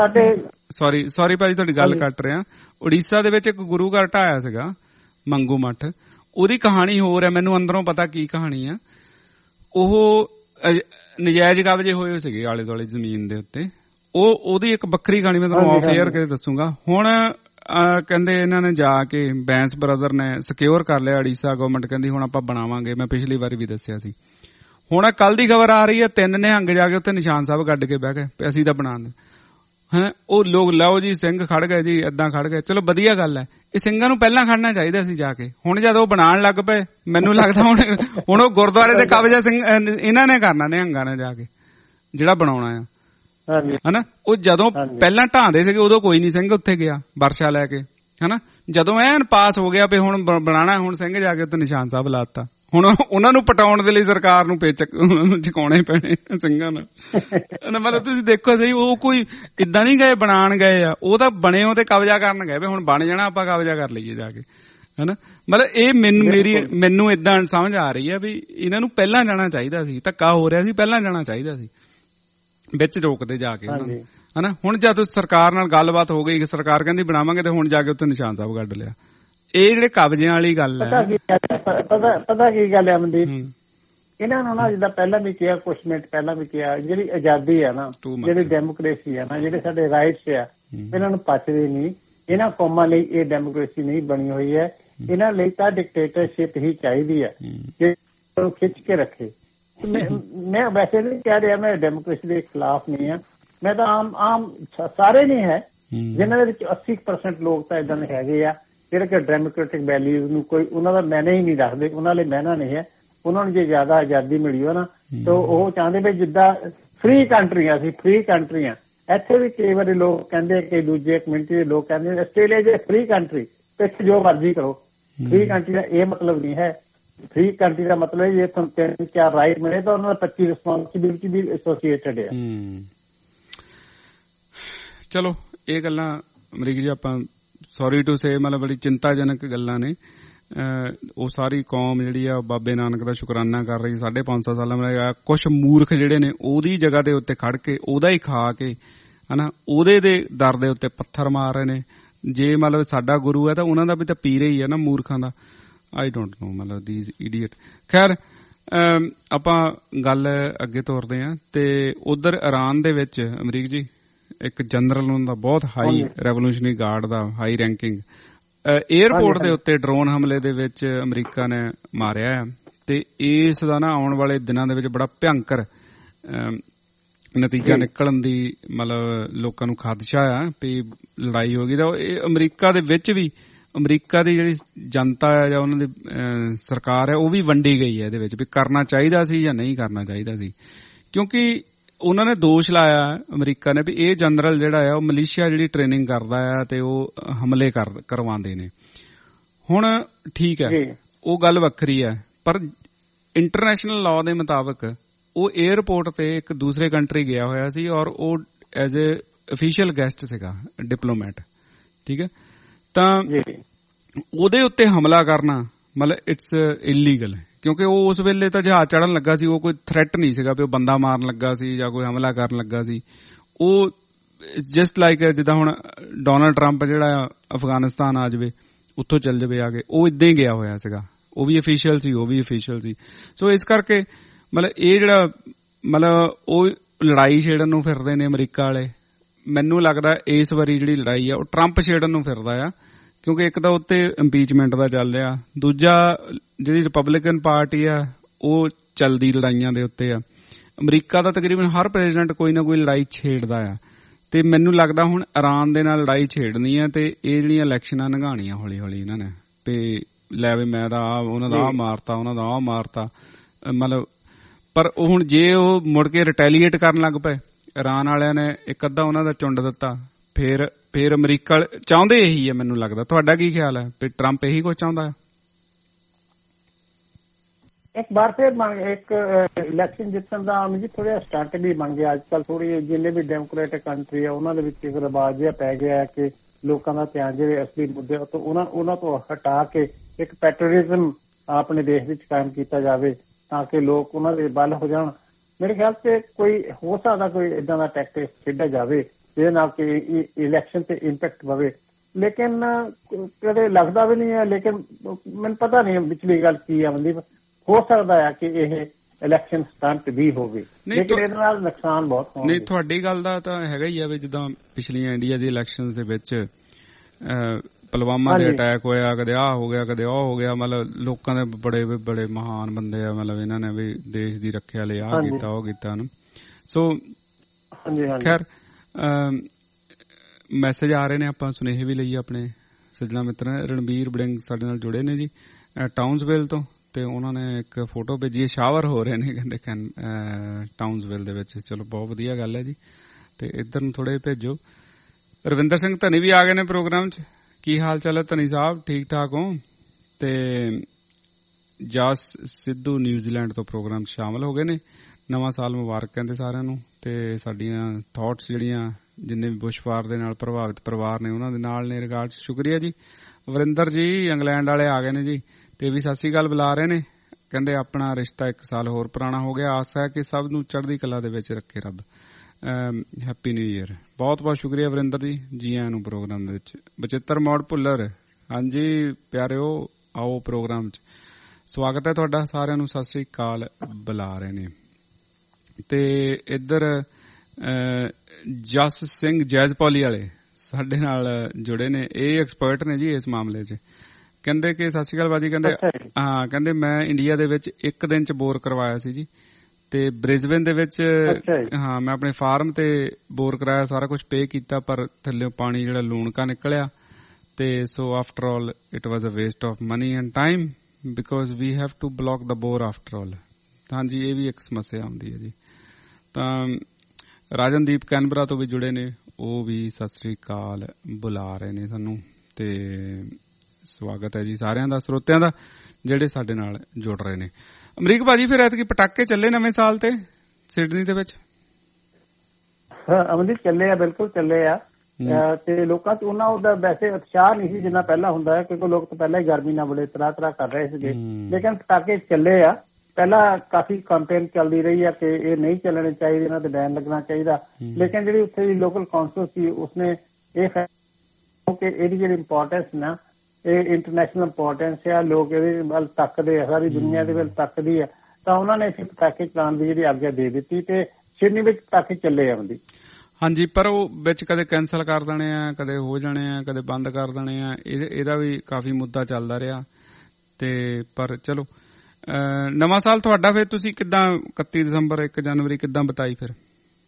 ਸੌਰੀ ਸੌਰੀ ਭਾਜੀ ਤੁਹਾਡੀ ਗੱਲ ਕੱਟ ਰਿਹਾ। ਉੜੀਸਾ ਦੇ ਵਿੱਚ ਇੱਕ ਗੁਰੂ ਘਰ ਢਾਇਆ ਸੀਗਾ ਮੰਗੂ ਮੱਠ, ਉਹਦੀ ਕਹਾਣੀ ਹੋਰ ਹੈ, ਮੈਨੂੰ ਅੰਦਰੋਂ ਪਤਾ ਕੀ ਕਹਾਣੀ ਆ। ਉਹ ਨਜਾਇਜ਼ ਕਬਜ਼ੇ ਹੋਏ ਸੀਗੇ ਆਲੇ ਦੁਆਲੇ ਜ਼ਮੀਨ ਦੇ ਉੱਤੇ, ਉਹ ਉਹਦੀ ਇੱਕ ਵੱਖਰੀ ਕਹਾਣੀ ਮੈਂ ਤੁਹਾਨੂੰ ਆਫ ਏਅਰ ਕੇ ਦੱਸੂਗਾ। ਹੁਣ ਕਹਿੰਦੇ ਇਹਨਾਂ ਨੇ ਜਾ ਕੇ ਬੈਂਸ ਬ੍ਰਦਰ ਨੇ ਸਿਕਿਉਰ ਕਰ ਲਿਆ ਉੜੀਸਾ ਗਵਰਨਮੈਂਟ, ਕਹਿੰਦੀ ਹੁਣ ਆਪਾਂ ਬਣਾਵਾਂਗੇ। ਮੈਂ ਪਿਛਲੀ ਵਾਰੀ ਵੀ ਦੱਸਿਆ ਸੀ। ਹੁਣ ਕੱਲ ਦੀ ਖਬਰ ਆ ਰਹੀ ਹੈ, ਤਿੰਨ ਨਿਹੰਗ ਜਾ ਕੇ ਉੱਥੇ ਨਿਸ਼ਾਨ ਸਾਹਿਬ ਗੱਡ ਕੇ ਬਹਿ ਗਏ, ਅਸੀਂ ਤਾਂ ਬਣਾਉਂਦੇ ਹੈ। ਉਹ ਲੋਕ ਲਓ ਜੀ ਸਿੰਘ ਖੜ ਗਏ ਜੀ, ਏਦਾਂ ਖੜ ਗਏ, ਚਲੋ ਵਧੀਆ ਗੱਲ ਹੈ। ਇਹ ਸਿੰਘਾਂ ਨੂੰ ਪਹਿਲਾਂ ਖੜਨਾ ਚਾਹੀਦਾ ਸੀ ਜਾ ਕੇ। ਹੁਣ ਜਦ ਉਹ ਬਣਾਉਣ ਲੱਗ ਪਏ, ਮੈਨੂੰ ਲੱਗਦਾ ਹੁਣ ਹੁਣ ਉਹ ਗੁਰਦੁਆਰੇ ਦੇ ਕਬਜ਼ਾ ਸਿੰਘ ਇਹਨਾਂ ਨੇ ਕਰਨਾ, ਨਿਹੰਗਾਂ ਨੇ ਜਾ ਕੇ ਜਿਹੜਾ ਬਣਾਉਣਾ ਆ, ਹਨਾ। ਉਹ ਜਦੋਂ ਪਹਿਲਾਂ ਢਾਂਦੇ ਸੀਗੇ ਉਦੋਂ ਕੋਈ ਨੀ ਸਿੰਘ ਉੱਥੇ ਗਿਆ ਵਰਸ਼ਾ ਲੈ ਕੇ, ਹਨਾ। ਜਦੋਂ ਐਨ ਪਾਸ ਹੋ ਗਿਆ ਵੀ ਹੁਣ ਬਣਾਉਣਾ, ਹੁਣ ਸਿੰਘ ਜਾ ਕੇ ਉੱਥੇ ਨਿਸ਼ਾਨ ਸਾਹਿਬ ਲਾਤਾ। ਹੁਣ ਉਹਨਾਂ ਨੂੰ ਪਟਾਉਣ ਦੇ ਲਈ ਸਰਕਾਰ ਨੂੰ ਪੇਚ ਚਕਾਉਣੇ ਪੈਣੇ ਸਿੰਘਾਂ ਨਾਲ। ਮਤਲਬ ਤੁਸੀਂ ਦੇਖੋ ਸਹੀ, ਉਹ ਕੋਈ ਏਦਾਂ ਨਹੀਂ ਗਏ ਬਣਾਉਣ ਗਏ ਆ, ਉਹ ਤਾਂ ਬਣੇ ਉਹ ਤੇ ਕਬਜ਼ਾ ਕਰਨ ਗਏ ਵੀ ਹੁਣ ਬਣ ਜਾਣਾ, ਆਪਾਂ ਕਬਜ਼ਾ ਕਰ ਲਈਏ ਜਾ ਕੇ, ਹਨਾ। ਮਤਲਬ ਇਹ ਮੈਨੂੰ ਮੇਰੀ ਮੈਨੂੰ ਏਦਾਂ ਸਮਝ ਆ ਰਹੀ ਹੈ ਵੀ ਇਹਨਾਂ ਨੂੰ ਪਹਿਲਾਂ ਜਾਣਾ ਚਾਹੀਦਾ ਸੀ, ਧੱਕਾ ਹੋ ਰਿਹਾ ਸੀ, ਪਹਿਲਾਂ ਜਾਣਾ ਚਾਹੀਦਾ ਸੀ, ਵਿੱਚ ਰੋਕਦੇ ਜਾ ਕੇ ਉਹਨਾਂ ਨੂੰ, ਹਨਾ। ਹੁਣ ਜਦ ਸਰਕਾਰ ਨਾਲ ਗੱਲਬਾਤ ਹੋ ਗਈ, ਸਰਕਾਰ ਕਹਿੰਦੀ ਬਣਾਵਾਂਗੇ, ਤੇ ਹੁਣ ਜਾ ਕੇ ਉੱਥੇ ਨਿਸ਼ਾਨ ਸਾਹਿਬ ਕੱਢ ਲਿਆ। ਇਹ ਜਿਹੜੇ ਕਬਜ਼ਿਆਂ ਵਾਲੀ ਗੱਲ ਹੈ, ਪਤਾ ਕੀ ਗੱਲ ਹੈ ਅਮਨਦੀਪ, ਇਹਨਾਂ ਨੂੰ ਨਾ ਜਿੱਦਾਂ ਪਹਿਲਾਂ ਵੀ ਕਿਹਾ, ਕੁਛ ਮਿੰਟ ਪਹਿਲਾਂ ਵੀ ਕਿਹਾ, ਜਿਹੜੀ ਆਜ਼ਾਦੀ ਆ ਨਾ, ਜਿਹੜੀ ਡੈਮੋਕ੍ਰੇਸੀ ਆ ਨਾ, ਜਿਹੜੇ ਸਾਡੇ ਰਾਈਟਸ ਆ, ਇਹਨਾਂ ਨੂੰ ਪਚਦੇ ਨਹੀਂ। ਇਹਨਾਂ ਕੌਮਾਂ ਲਈ ਇਹ ਡੈਮੋਕ੍ਰੇਸੀ ਨਹੀਂ ਬਣੀ ਹੋਈ ਹੈ। ਇਹਨਾਂ ਲਈ ਤਾਂ ਡਿਕਟੇਟਰਸ਼ਿਪ ਹੀ ਚਾਹੀਦੀ ਹੈ, ਜਿਹਨੂੰ ਖਿੱਚ ਕੇ ਰੱਖੇ। ਮੈਂ ਵੈਸੇ ਨਹੀਂ ਕਹਿ ਰਿਹਾ ਮੈਂ ਡੈਮੋਕ੍ਰੇਸੀ ਦੇ ਖਿਲਾਫ ਨਹੀਂ ਆ, ਮੈਂ ਤਾਂ ਆਮ ਆਮ ਸਾਰੇ ਨਹੀਂ ਹੈ, ਜਿਨ੍ਹਾਂ ਦੇ ਵਿੱਚ ਅੱਸੀ ਪ੍ਰਸੈਂਟ ਲੋਕ ਤਾਂ ਏਦਾਂ ਦੇ ਹੈਗੇ ਆ ਜਿਹੜੇ ਕਿ ਡੈਮੋਕ੍ਰੈਟਿਕ ਵੈਲਿਊਜ਼ ਨੂੰ ਕੋਈ ਉਹਨਾਂ ਦਾ ਮਾਇਨਾ ਹੀ ਨਹੀਂ ਰੱਖਦੇ, ਉਹਨਾਂ ਲਈ ਮਾਇਨਾ ਨਹੀਂ ਹੈ। ਉਹਨਾਂ ਨੂੰ ਜੇ ਜ਼ਿਆਦਾ ਆਜ਼ਾਦੀ ਮਿਲੀ ਹੋ ਨਾ, ਤਾਂ ਉਹ ਚਾਹੁੰਦੇ ਵੀ ਜਿੱਦਾਂ ਫ੍ਰੀ ਕੰਟਰੀਆਂ ਸੀ, ਫ੍ਰੀ ਕੰਟਰੀਆਂ। ਇੱਥੇ ਵੀ ਕਈ ਵਾਰੀ ਲੋਕ ਕਹਿੰਦੇ, ਕਈ ਦੂਜੇ ਕਮਿਊਨਿਟੀ ਦੇ ਲੋਕ ਕਹਿੰਦੇ ਆਸਟ੍ਰੇਲੀਆ ਜੇ ਫ੍ਰੀ ਕੰਟਰੀ, ਇੱਥੇ ਜੋ ਮਰਜ਼ੀ ਕਰੋ। ਫ੍ਰੀ ਕੰਟਰੀ ਦਾ ਇਹ ਮਤਲਬ ਨਹੀਂ ਹੈ। ਫ੍ਰੀ ਕੰਟਰੀ ਦਾ ਮਤਲਬ ਜੇ ਤੁਹਾਨੂੰ ਤਿੰਨ ਚਾਰ ਰਾਈਟ ਮਿਲੇ ਤਾਂ ਉਹਨਾਂ ਦਾ ਪੱਚੀ ਰਿਸਪੌਂਸਿਬਿਲਿਟੀ ਵੀ ਐਸੋਸੀਏਟਡ ਹੈ। ਚਲੋ ਇਹ ਗੱਲਾਂ ਅਮਰੀਕ ਜੀ ਆਪਾਂ ਸੌਰੀ ਟੂ ਸੇ ਮਤਲਬ ਬੜੀ ਚਿੰਤਾਜਨਕ ਗੱਲਾਂ ਨੇ। ਉਹ ਸਾਰੀ ਕੌਮ ਜਿਹੜੀ ਆ ਬਾਬੇ ਨਾਨਕ ਦਾ ਸ਼ੁਕਰਾਨਾ ਕਰ ਰਹੀ, ਸਾਢੇ ਪੰਜ ਸੌ ਸਾਲਾਂ ਦਾ। ਕੁਛ ਮੂਰਖ ਜਿਹੜੇ ਨੇ ਉਹਦੀ ਜਗ੍ਹਾ ਦੇ ਉੱਤੇ ਖੜ ਕੇ ਉਹਦਾ ਹੀ ਖਾ ਕੇ, ਹਨਾ, ਉਹਦੇ ਦੇ ਦਰ ਦੇ ਉੱਤੇ ਪੱਥਰ ਮਾਰ ਰਹੇ ਨੇ। ਜੇ ਮਤਲਬ ਸਾਡਾ ਗੁਰੂ ਹੈ ਤਾਂ ਉਹਨਾਂ ਦਾ ਵੀ ਤਾਂ ਪੀਰ ਹੀ ਹੈ ਨਾ ਮੂਰਖਾਂ ਦਾ। ਆਈ ਡੋਂਟ ਨੋ ਮਤਲਬ ਦੀਜ਼ ਇਡੀਅਟ। ਖੈਰ ਆਪਾਂ ਗੱਲ ਅੱਗੇ ਤੋਰਦੇ ਹਾਂ। ਤੇ ਉਧਰ ਇਰਾਨ ਦੇ ਵਿੱਚ ਅਮਰੀਕ ਜੀ ਇੱਕ ਜਨਰਲ ਉਹਨਾਂ ਦਾ ਬਹੁਤ ਹਾਈ ਰੈਵੋਲੂਸ਼ਨਰੀ ਗਾਰਡ ਦਾ ਹਾਈ ਰੈਂਕਿੰਗ ਏਅਰਪੋਰਟ ਦੇ ਉੱਤੇ ਡਰੋਨ ਹਮਲੇ ਦੇ ਵਿੱਚ ਅਮਰੀਕਾ ਨੇ ਮਾਰਿਆ ਹੈ। ਤੇ ਇਸ ਦਾ ਨਾ ਆਉਣ ਵਾਲੇ ਦਿਨਾਂ ਦੇ ਵਿੱਚ ਬੜਾ ਭਿਅੰਕਰ ਨਤੀਜਾ ਨਿਕਲਣ ਦੀ ਮਤਲਬ ਲੋਕਾਂ ਨੂੰ ਖਦਸ਼ਾ ਆ ਵੀ ਲੜਾਈ ਹੋ ਗਈ। ਤਾਂ ਇਹ ਅਮਰੀਕਾ ਦੇ ਵਿੱਚ ਵੀ ਅਮਰੀਕਾ ਦੀ ਜਿਹੜੀ ਜਨਤਾ ਹੈ ਜਾਂ ਉਹਨਾਂ ਦੀ ਸਰਕਾਰ ਹੈ ਉਹ ਵੀ ਵੰਡੀ ਗਈ ਹੈ ਇਹਦੇ ਵਿੱਚ ਵੀ ਕਰਨਾ ਚਾਹੀਦਾ ਸੀ ਜਾਂ ਨਹੀਂ ਕਰਨਾ ਚਾਹੀਦਾ ਸੀ। ਕਿਉਂਕਿ ਉਹਨਾਂ ਨੇ ਦੋਸ਼ ਲਾਇਆ ਅਮਰੀਕਾ ਨੇ ਵੀ ਇਹ ਜਨਰਲ ਜਿਹੜਾ ਆ ਉਹ ਮਲੀਸ਼ੀਆ ਜਿਹੜੀ ਟ੍ਰੇਨਿੰਗ ਕਰਦਾ ਆ ਤੇ ਉਹ ਹਮਲੇ ਕਰ ਕਰਵਾਉਂਦੇ ਨੇ। ਹੁਣ ਠੀਕ ਹੈ ਉਹ ਗੱਲ ਵੱਖਰੀ ਹੈ, ਪਰ ਇੰਟਰਨੈਸ਼ਨਲ ਲਾਅ ਦੇ ਮੁਤਾਬਕ ਉਹ ਏਅਰਪੋਰਟ ਤੇ ਇੱਕ ਦੂਸਰੇ ਕੰਟਰੀ ਗਿਆ ਹੋਇਆ ਸੀ ਔਰ ਉਹ ਐਜ਼ ਏ ਅਫੀਸ਼ੀਅਲ ਗੈਸਟ ਸੀਗਾ, ਡਿਪਲੋਮੈਟ, ਠੀਕ ਹੈ। ਤਾਂ ਉਹਦੇ ਉੱਤੇ ਹਮਲਾ ਕਰਨਾ ਮਤਲਬ ਇਟਸ ਇਲੀਗਲ ਹੈ ਕਿਉਂਕਿ ਉਹ ਉਸ ਵੇਲੇ ਤਾਂ ਜਹਾਜ਼ ਚੜ੍ਹਨ ਲੱਗਾ ਸੀ, ਉਹ ਕੋਈ ਥ੍ਰੈਟ ਨਹੀਂ ਸੀਗਾ ਵੀ ਉਹ ਬੰਦਾ ਮਾਰਨ ਲੱਗਾ ਸੀ ਜਾਂ ਕੋਈ ਹਮਲਾ ਕਰਨ ਲੱਗਾ ਸੀ। ਉਹ ਜਸਟ ਲਾਈਕ ਜਿੱਦਾਂ ਹੁਣ ਡੋਨਲਡ ਟਰੰਪ ਜਿਹੜਾ ਅਫਗਾਨਿਸਤਾਨ ਆ ਜਾਵੇ ਉੱਥੋਂ ਚੱਲ ਜਾਵੇ ਆ ਕੇ, ਉਹ ਏਦਾਂ ਹੀ ਗਿਆ ਹੋਇਆ ਸੀਗਾ। ਉਹ ਵੀ ਅਫੀਸ਼ੀਅਲ ਸੀ, ਉਹ ਵੀ ਅਫੀਸ਼ੀਅਲ ਸੀ। ਸੋ ਇਸ ਕਰਕੇ ਮਤਲਬ ਇਹ ਜਿਹੜਾ ਮਤਲਬ ਉਹ ਲੜਾਈ ਛੇੜਨ ਨੂੰ ਫਿਰਦੇ ਨੇ ਅਮਰੀਕਾ ਵਾਲੇ, ਮੈਨੂੰ ਲੱਗਦਾ ਇਸ ਵਾਰੀ ਜਿਹੜੀ ਲੜਾਈ ਆ ਉਹ ਟਰੰਪ ਛੇੜਨ ਨੂੰ ਫਿਰਦਾ ਆ, ਕਿਉਂਕਿ ਇੱਕ ਤਾਂ ਉੱਤੇ ਇੰਪੀਚਮੈਂਟ ਦਾ ਚੱਲ ਰਿਹਾ, ਦੂਜਾ ਜਿਹੜੀ ਰਿਪਬਲਿਕਨ ਪਾਰਟੀ ਆ ਉਹ ਚੱਲਦੀ ਲੜਾਈਆਂ ਦੇ ਉੱਤੇ ਆ। ਅਮਰੀਕਾ ਦਾ ਤਕਰੀਬਨ ਹਰ ਪ੍ਰੈਜ਼ੀਡੈਂਟ ਕੋਈ ਨਾ ਕੋਈ ਲੜਾਈ ਛੇੜਦਾ ਆ, ਤੇ ਮੈਨੂੰ ਲੱਗਦਾ ਹੁਣ ਇਰਾਨ ਦੇ ਨਾਲ ਲੜਾਈ ਛੇੜਨੀ ਆ, ਤੇ ਇਹ ਜਿਹੜੀਆਂ ਇਲੈਕਸ਼ਨਾਂ ਲੰਘਾਣੀਆਂ ਹੌਲੀ ਹੌਲੀ ਇਹਨਾਂ ਨੇ, ਤੇ ਲੈ ਵੀ ਮੈਂ ਤਾਂ ਆ ਉਹਨਾਂ ਦਾ ਆਹ ਮਾਰਤਾ, ਉਹਨਾਂ ਦਾ ਆਹ ਮਾਰਤਾ, ਮਤਲਬ ਪਰ ਉਹ ਹੁਣ ਜੇ ਉਹ ਮੁੜ ਕੇ ਰਿਟੈਲੀਏਟ ਕਰਨ ਲੱਗ ਪਏ, ਇਰਾਨ ਵਾਲਿਆਂ ਨੇ ਇੱਕ ਅੱਧਾ ਉਹਨਾਂ ਦਾ ਚੁੰਡ ਦਿੱਤਾ, ਫੇਰ ਫੇਰ ਅਮਰੀਕਾ ਚਾਹੁੰਦੇ ਇਹੀ ਹੈ ਮੈਨੂੰ ਲੱਗਦਾ। ਤੁਹਾਡਾ ਕੀ ਖਿਆਲ ਹੈ ਵੀ ਟਰੰਪ ਇਹੀ ਕੁਝ ਚਾਹੁੰਦਾ ਹੈ? ਇੱਕ ਵਾਰ ਫਿਰ ਇੱਕ ਇਲੈਕਸ਼ਨ ਜਿੱਤਣ ਦਾ ਆਮ ਜੀ ਥੋੜਾ ਸਟ੍ਰੈਟਜੀ ਬਣ ਗਿਆ ਅੱਜ ਕੱਲ। ਥੋੜੀ ਜਿੰਨੇ ਵੀ ਡੈਮੋਕ੍ਰੈਟਿਕ ਕੰਟਰੀ ਆ ਉਹਨਾਂ ਦੇ ਵਿੱਚ ਇੱਕ ਰਿਵਾਜ ਜਿਹਾ ਪੈ ਗਿਆ ਹੈ ਕਿ ਲੋਕਾਂ ਦਾ ਧਿਆਨ ਜਿਹੜੇ ਅਸਲੀ ਮੁੱਦੇ ਤੋਂ ਉਹਨਾਂ ਉਹਨਾਂ ਤੋਂ ਹਟਾ ਕੇ ਇੱਕ ਪੈਟਰੀਜ਼ਮ ਆਪਣੇ ਦੇਸ਼ ਵਿੱਚ ਕਾਇਮ ਕੀਤਾ ਜਾਵੇ ਤਾਂ ਕਿ ਲੋਕ ਉਹਨਾਂ ਦੇ ਵੱਲ ਹੋ ਜਾਣ। ਮੇਰੇ ਖਿਆਲ ਤੇ ਕੋਈ ਹੋ ਸਕਦਾ ਕੋਈ ਏਦਾਂ ਦਾ ਟੈਕਟਿਕ ਖੇਡਿਆ ਜਾਵੇ ਜਿਹਦੇ ਨਾਲ ਕਿ ਇਲੈਕਸ਼ਨ ਤੇ ਇੰਪੈਕਟ ਪਵੇ, ਲੇਕਿਨ ਕਦੇ ਲੱਗਦਾ ਵੀ ਨਹੀਂ ਹੈ। ਲੇਕਿਨ ਮੈਨੂੰ ਪਤਾ ਨਹੀਂ ਵਿਚਲੀ ਗੱਲ ਕੀ ਆ ਮਨਦੀਪ, ਹੋ ਸਕਦਾ ਹੈ ਕਿ ਇਹ ਇਲੈਕਸ਼ਨ ਸਟੰਟ ਵੀ ਹੋਵੇ, ਲੇਕਿਨ ਇਹਦੇ ਨਾਲ ਨੁਕਸਾਨ ਬਹੁਤ ਹੋਣਗੇ। ਨਹੀਂ, ਤੁਹਾਡੀ ਗੱਲ ਦਾ ਤਾਂ ਹੈਗਾ ਹੀ ਆ ਵੀ ਜਿੱਦਾਂ ਪਿਛਲੀਆਂ ਇੰਡੀਆ ਦੀ ਇਲੈਕਸ਼ਨਸ ਦੇ ਵਿੱਚ ਪੁਲਵਾਮਾ ਦੇ ਅਟੈਕ ਹੋਇਆ, ਕਦੇ ਆਹ ਹੋ ਗਿਆ ਕਦੇ ਉਹ ਹੋ ਗਿਆ, ਮਤਲਬ ਲੋਕਾਂ ਦੇ ਬੜੇ ਬੜੇ ਮਹਾਨ ਬੰਦੇ ਆ, ਮਤਲਬ ਇਹਨਾਂ ਨੇ ਵੀ ਦੇਸ਼ ਦੀ ਰੱਖਿਆ ਲਈ ਆਹ ਕੀਤਾ ਉਹ ਕੀਤਾ ਨਾ। ਸੋ ਖੈਰ ਮੈਸੇਜ ਆ ਰਹੇ ਨੇ, ਆਪਾਂ ਸੁਨੇਹੇ ਵੀ ਲਈਏ ਆਪਣੇ ਸੱਜਣਾ ਮਿੱਤਰਾਂ। ਰਣਬੀਰ ਬੜਿੰਗ ਸਾਡੇ ਨਾਲ ਜੁੜੇ ਨੇ ਜੀ ਟਾਊਨਸਵਿਲ ਤੋਂ, ਤੇ ਉਹਨਾਂ ਨੇ ਇੱਕ ਫੋਟੋ ਭੇਜੀ, ਸ਼ਾਵਰ ਹੋ ਰਹੇ ਨੇ ਕਹਿੰਦੇ ਟਾਊਨਸਵਿਲ ਦੇ ਵਿੱਚ। ਚਲੋ ਬਹੁਤ ਵਧੀਆ ਗੱਲ ਹੈ ਜੀ, ਤੇ ਇੱਧਰ ਨੂੰ ਥੋੜੇ ਭੇਜੋ। ਰਵਿੰਦਰ ਸਿੰਘ ਧਨੀ ਵੀ ਆ ਗਏ ਨੇ ਪ੍ਰੋਗਰਾਮ 'ਚ। ਕੀ ਹਾਲ ਚਾਲ ਹੈ ਧਨੀ ਸਾਹਿਬ, ਠੀਕ ਠਾਕ ਹੋ? ਤੇ ਜਸ ਸਿੱਧੂ ਨਿਊਜ਼ੀਲੈਂਡ ਤੋਂ ਪ੍ਰੋਗਰਾਮ 'ਚ ਸ਼ਾਮਲ ਹੋ ਗਏ ਨੇ। ਨਵਾਂ ਸਾਲ ਮੁਬਾਰਕ ਕਹਿੰਦੇ ਸਾਰਿਆਂ ਨੂੰ, ਤੇ ਸਾਡੀਆਂ ਥਾਟਸ ਜਿਹੜੀਆਂ ਜਿੰਨੇ ਵੀ ਬੁਸ਼ਫਾਇਰ ਦੇ ਨਾਲ ਪ੍ਰਭਾਵਿਤ ਪਰਿਵਾਰ ਨੇ ਉਹਨਾਂ ਦੇ ਨਾਲ ਨੇ ਰਿਗਾਰਡ। ਸ਼ੁਕਰੀਆ ਜੀ। ਵਰਿੰਦਰ ਜੀ ਇੰਗਲੈਂਡ ਵਾਲੇ ਆ ਗਏ ਨੇ ਜੀ, ਤੇ ਵੀ ਸਤਿ ਸ੍ਰੀ ਅਕਾਲ ਬੁਲਾ ਰਹੇ ਨੇ। ਕਹਿੰਦੇ ਆਪਣਾ ਰਿਸ਼ਤਾ ਇੱਕ ਸਾਲ ਹੋਰ ਪੁਰਾਣਾ ਹੋ ਗਿਆ, ਆਸ ਹੈ ਕਿ ਸਭ ਨੂੰ ਚੜ੍ਹਦੀ ਕਲਾ ਦੇ ਵਿੱਚ ਰੱਖੇ ਰੱਬ। Happy new year. ਬਹੁਤ ਬਹੁਤ ਸ਼ੁਕਰੀਆ ਵਰਿੰਦਰ ਜੀ, ਜੀ ਆਇਆਂ ਨੂੰ ਪ੍ਰੋਗਰਾਮ ਦੇ ਵਿੱਚ। ਬਚਿੱਤਰ ਮੋੜ ਭੁੱਲਰ, ਹਾਂਜੀ ਪਿਆਰਿਓ ਆਓ ਪ੍ਰੋਗਰਾਮ 'ਚ, ਸਵਾਗਤ ਹੈ ਤੁਹਾਡਾ ਸਾਰਿਆਂ ਨੂੰ, ਸਤਿ ਸ੍ਰੀ ਅਕਾਲ ਬੁਲਾ ਰਹੇ ਨੇ। ਤੇ ਇੱਧਰ ਜਸ ਸਿੰਘ ਜੈਜ਼ਪੌਲੀ ਵਾਲੇ ਸਾਡੇ ਨਾਲ ਜੁੜੇ ਨੇ, ਇਹ ਐਕਸਪਰਟ ਨੇ ਜੀ ਇਸ ਮਾਮਲੇ 'ਚ। ਕਹਿੰਦੇ ਕਿ ਸਤਿ ਸ਼੍ਰੀ ਅਕਾਲ ਬਾਜੀ, ਕਹਿੰਦੇ ਹਾਂ ਕਹਿੰਦੇ ਮੈਂ ਇੰਡੀਆ ਦੇ ਵਿੱਚ ਇੱਕ ਦਿਨ 'ਚ ਬੋਰ ਕਰਵਾਇਆ ਸੀ ਜੀ, ਤੇ ਬ੍ਰਿਸਬੇਨ ਦੇ ਵਿੱਚ ਹਾਂ ਮੈਂ ਆਪਣੇ ਫਾਰਮ ਤੇ ਬੋਰ ਕਰਾਇਆ, ਸਾਰਾ ਕੁਝ ਪੇ ਕੀਤਾ, ਪਰ ਥੱਲੇ ਪਾਣੀ ਜਿਹੜਾ ਲੂਣਕਾ ਨਿਕਲਿਆ। ਤੇ so after all it was a waste of money and time because we have to block the bore after all. ਹਾਂਜੀ, ਇਹ ਵੀ ਇੱਕ ਸਮੱਸਿਆ ਆਉਂਦੀ ਹੈ ਜੀ। ਤਾਂ ਰਾਜਨਦੀਪ ਕੈਨਬਰਾ ਤੋਂ ਵੀ ਜੁੜੇ ਨੇ, ਉਹ ਵੀ ਸਤਿ ਸ੍ਰੀ ਅਕਾਲ ਬੁਲਾ ਰਹੇ ਨੇ ਸਾਨੂੰ, ਤੇ ਸਵਾਗਤ ਹੈ ਜੀ ਸਾਰਿਆਂ ਦਾ, ਸਰੋਤਿਆਂ ਦਾ ਜਿਹੜੇ ਸਾਡੇ ਨਾਲ ਜੁੜ ਰਹੇ ਨੇ। ਅਮਰੀਕ ਭਾਜੀ ਫਿਰ ਐਤਕੀ ਪਟਾਕੇ ਚੱਲੇ ਨਵੇਂ ਸਾਲ ਤੇ ਸਿਡਨੀ ਦੇ ਵਿੱਚ? ਅਮਰੀਕ ਚੱਲੇ ਆ, ਬਿਲਕੁਲ ਚੱਲੇ ਆ, ਤੇ ਲੋਕਾਂ 'ਚ ਉਹਨਾਂ ਉਹਦਾ ਵੈਸੇ ਉਤਸ਼ਾਹ ਨਹੀਂ ਸੀ ਜਿੰਨਾ ਪਹਿਲਾਂ ਹੁੰਦਾ ਹੈ, ਕਿਉਂਕਿ ਲੋਕ ਤਾਂ ਪਹਿਲਾਂ ਹੀ ਗਰਮੀ ਨਾਲ ਬੜੇ ਤਰਾ ਤਰਾ ਕਰ ਰਹੇ ਸੀਗੇ। ਲੇਕਿਨ ਪਟਾਕੇ ਚੱਲੇ ਆ। ਪਹਿਲਾਂ ਕਾਫੀ ਕੰਪੇਨ ਚੱਲਦੀ ਰਹੀ ਹੈ ਕਿ ਇਹ ਨਹੀਂ ਚੱਲਣੇ ਚਾਹੀਦੇ, ਇਹਨਾਂ ਤੇ ਬੈਨ ਲੱਗਣਾ ਚਾਹੀਦਾ, ਲੇਕਿਨ ਜਿਹੜੀ ਉੱਥੇ ਦੀ ਲੋਕਲ ਕੌਂਸਲ ਸੀ ਉਸਨੇ ਇਹ ਕਿ ਇਹਦੀ ਜਿਹੜੀ ਇੰਪੋਰਟੈਂਸ ਨਾ ਇਹ ਇੰਟਰਨੈਸ਼ਨਲ ਇੰਪੋਰਟੈਂਸ ਆ, ਲੋਕ ਇਹਦੇ ਵੱਲ ਤੱਕਦੇ ਆ, ਸਾਰੀ ਦੁਨੀਆ ਦੇ ਵੱਲ ਤੱਕਦੀ ਆ, ਤਾਂ ਉਹਨਾਂ ਨੇ ਇੱਥੇ ਪਟਾਕੇ ਚਲਾਉਣ ਦੀ ਜਿਹੜੀ ਆਗਿਆ ਦੇ ਦਿੱਤੀ, ਤੇ ਸਿਡਨੀ ਵਿੱਚ ਪਟਾਕੇ ਚੱਲੇ ਆਉਂਦੀ। ਹਾਂਜੀ, ਪਰ ਉਹ ਵਿੱਚ ਕਦੇ ਕੈਂਸਲ ਕਰ ਦੇਣੇ ਆ, ਕਦੇ ਹੋ ਜਾਣੇ ਆ, ਕਦੇ ਬੰਦ ਕਰ ਦੇਣੇ ਆ, ਇਹਦਾ ਵੀ ਕਾਫੀ ਮੁੱਦਾ ਚੱਲਦਾ ਰਿਹਾ। ਤੇ ਪਰ ਚਲੋ ਨਵਾਂ ਸਾਲ ਤੁਹਾਡਾ ਫਿਰ ਤੁਸੀਂ ਕਿੱਦਾਂ ਇਕੱਤੀ ਦਸੰਬਰ ਇੱਕ ਜਨਵਰੀ ਕਿੱਦਾਂ ਬਿਤਾਈ ਫਿਰ?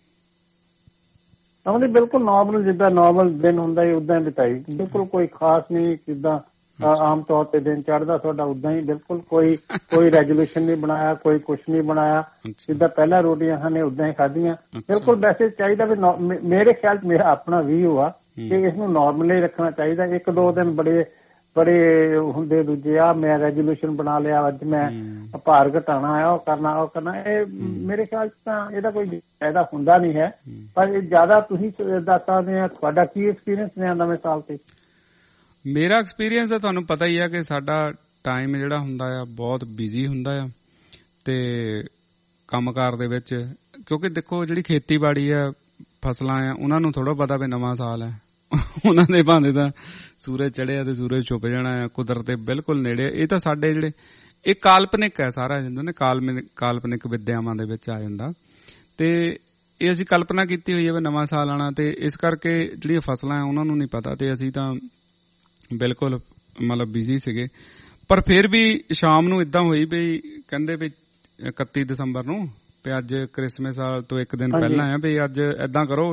ਉਹਨੇ ਬਿਲਕੁਲ ਨੋਰਮਲ ਜਿੱਦਾਂ ਨੋਰਮਲ ਦਿਨ ਹੁੰਦਾ ਹੈ ਉਦਾਂ ਹੀ ਬਿਤਾਈ, ਬਿਲਕੁਲ ਕੋਈ ਖਾਸ ਨਹੀਂ। ਜਿੱਦਾਂ ਆਮ ਤੌਰ ਤੇ ਦਿਨ ਚੜ੍ਹਦਾ ਤੁਹਾਡਾ ਉਦਾਂ ਹੀ, ਬਿਲਕੁਲ ਕੋਈ ਕੋਈ ਰੈਜੂਲੇਸ਼ਨ ਨਹੀਂ ਬਣਾਇਆ, ਕੋਈ ਕੁਛ ਨਹੀਂ ਬਣਾਇਆ, ਜਿੱਦਾਂ ਪਹਿਲਾਂ ਰੋਟੀਆਂ ਖਾਣੇ ਉਦਾਂ ਹੀ ਖਾਧੀਆਂ। ਬਿਲਕੁਲ ਵੈਸੇ ਚਾਹੀਦਾ ਵੀ ਮੇਰੇ ਖਿਆਲ ਚ ਮੇਰਾ ਆਪਣਾ ਵੀਊ ਆ ਕਿ ਇਸ ਨੂੰ ਨੋਰਮਲੀ ਰੱਖਣਾ ਚਾਹੀਦਾ। ਇੱਕ ਦੋ ਦਿਨ ਬੜੇ ਬੜੇ ਹੁੰਦੇ ਦੂਜੇ ਆ ਮੈਂ ਰੈਜੂਲੇਸ਼ਨ ਬਣਾ ਲਿਆ, ਅੱਜ ਮੈਂ ਭਾਰ ਘਟਾਣਾ ਆ, ਉਹ ਕਰਨਾ ਉਹ ਕਰਨਾ, ਇਹ ਮੇਰੇ ਖਿਆਲ ਚ ਤਾਂ ਇਹਦਾ ਕੋਈ ਫਾਇਦਾ ਹੁੰਦਾ ਨਹੀਂ ਹੈ। ਪਰ ਇਹ ਜ਼ਿਆਦਾ ਤੁਸੀਂ ਦੱਸ ਸਕਦੇ ਆ, ਤੁਹਾਡਾ ਕੀ ਐਕਸਪੀਰੀਅੰਸ ਰਿਹਾ ਨਵੇਂ ਸਾਲ ਤੇ? ਮੇਰਾ ਐਕਸਪੀਰੀਅੰਸ ਤਾਂ ਤੁਹਾਨੂੰ ਪਤਾ ਹੀ ਆ ਕਿ ਸਾਡਾ ਟਾਈਮ ਜਿਹੜਾ ਹੁੰਦਾ ਆ ਬਹੁਤ ਬਿਜ਼ੀ ਹੁੰਦਾ ਆ, ਤੇ ਕੰਮਕਾਰ ਦੇ ਵਿੱਚ, ਕਿਉਂਕਿ ਦੇਖੋ ਜਿਹੜੀ ਖੇਤੀਬਾੜੀ ਆ, ਫਸਲਾਂ ਆ, ਉਹਨਾਂ ਨੂੰ ਥੋੜਾ ਪਤਾ ਵੀ ਨਵਾਂ ਸਾਲ ਹੈ, ਉਹਨਾਂ ਦੇ ਭਾਂਦੇ ਤਾਂ ਸੂਰਜ ਚੜਿਆ ਤੇ ਸੂਰਜ ਛੁਪ ਜਾਣਾ ਆ, ਕੁਦਰਤ ਦੇ ਬਿਲਕੁਲ ਨੇੜੇ। ਇਹ ਤਾਂ ਸਾਡੇ ਜਿਹੜੇ ਇਹ ਕਾਲਪਨਿਕ ਹੈ ਸਾਰਾ, ਜਿੰਦਾਂ ਨੇ ਕਾਲਪਨਿਕ ਕਾਲਪਨਿਕ ਵਿਦਿਆਵਾਂ ਦੇ ਵਿੱਚ ਆ ਜਾਂਦਾ। ਤੇ ਇਹ ਅਸੀਂ ਕਲਪਨਾ ਕੀਤੀ ਹੋਈ ਹੈ ਵੀ ਨਵਾਂ ਸਾਲ ਆਉਣਾ, ਤੇ ਇਸ ਕਰਕੇ ਜਿਹੜੀਆਂ ਫਸਲਾਂ ਉਹਨਾਂ ਨੂੰ ਨਹੀਂ ਪਤਾ, ਤੇ ਅਸੀਂ ਤਾਂ ਬਿਲਕੁਲ ਮਤਲਬ ਬਿਜ਼ੀ ਸੀਗੇ। ਪਰ ਫਿਰ ਵੀ ਸ਼ਾਮ ਨੂੰ ਇਦਾਂ ਹੋਈ ਵੀ ਕਹਿੰਦੇ ਵੀ ਇਕੱਤੀ ਦਸੰਬਰ ਨੂੰ ਵੀ ਅੱਜ ਕ੍ਰਿਸਮਸ ਤੋਂ ਇੱਕ ਦਿਨ ਪਹਿਲਾਂ ਆ, ਵੀ ਅੱਜ ਏਦਾਂ ਕਰੋ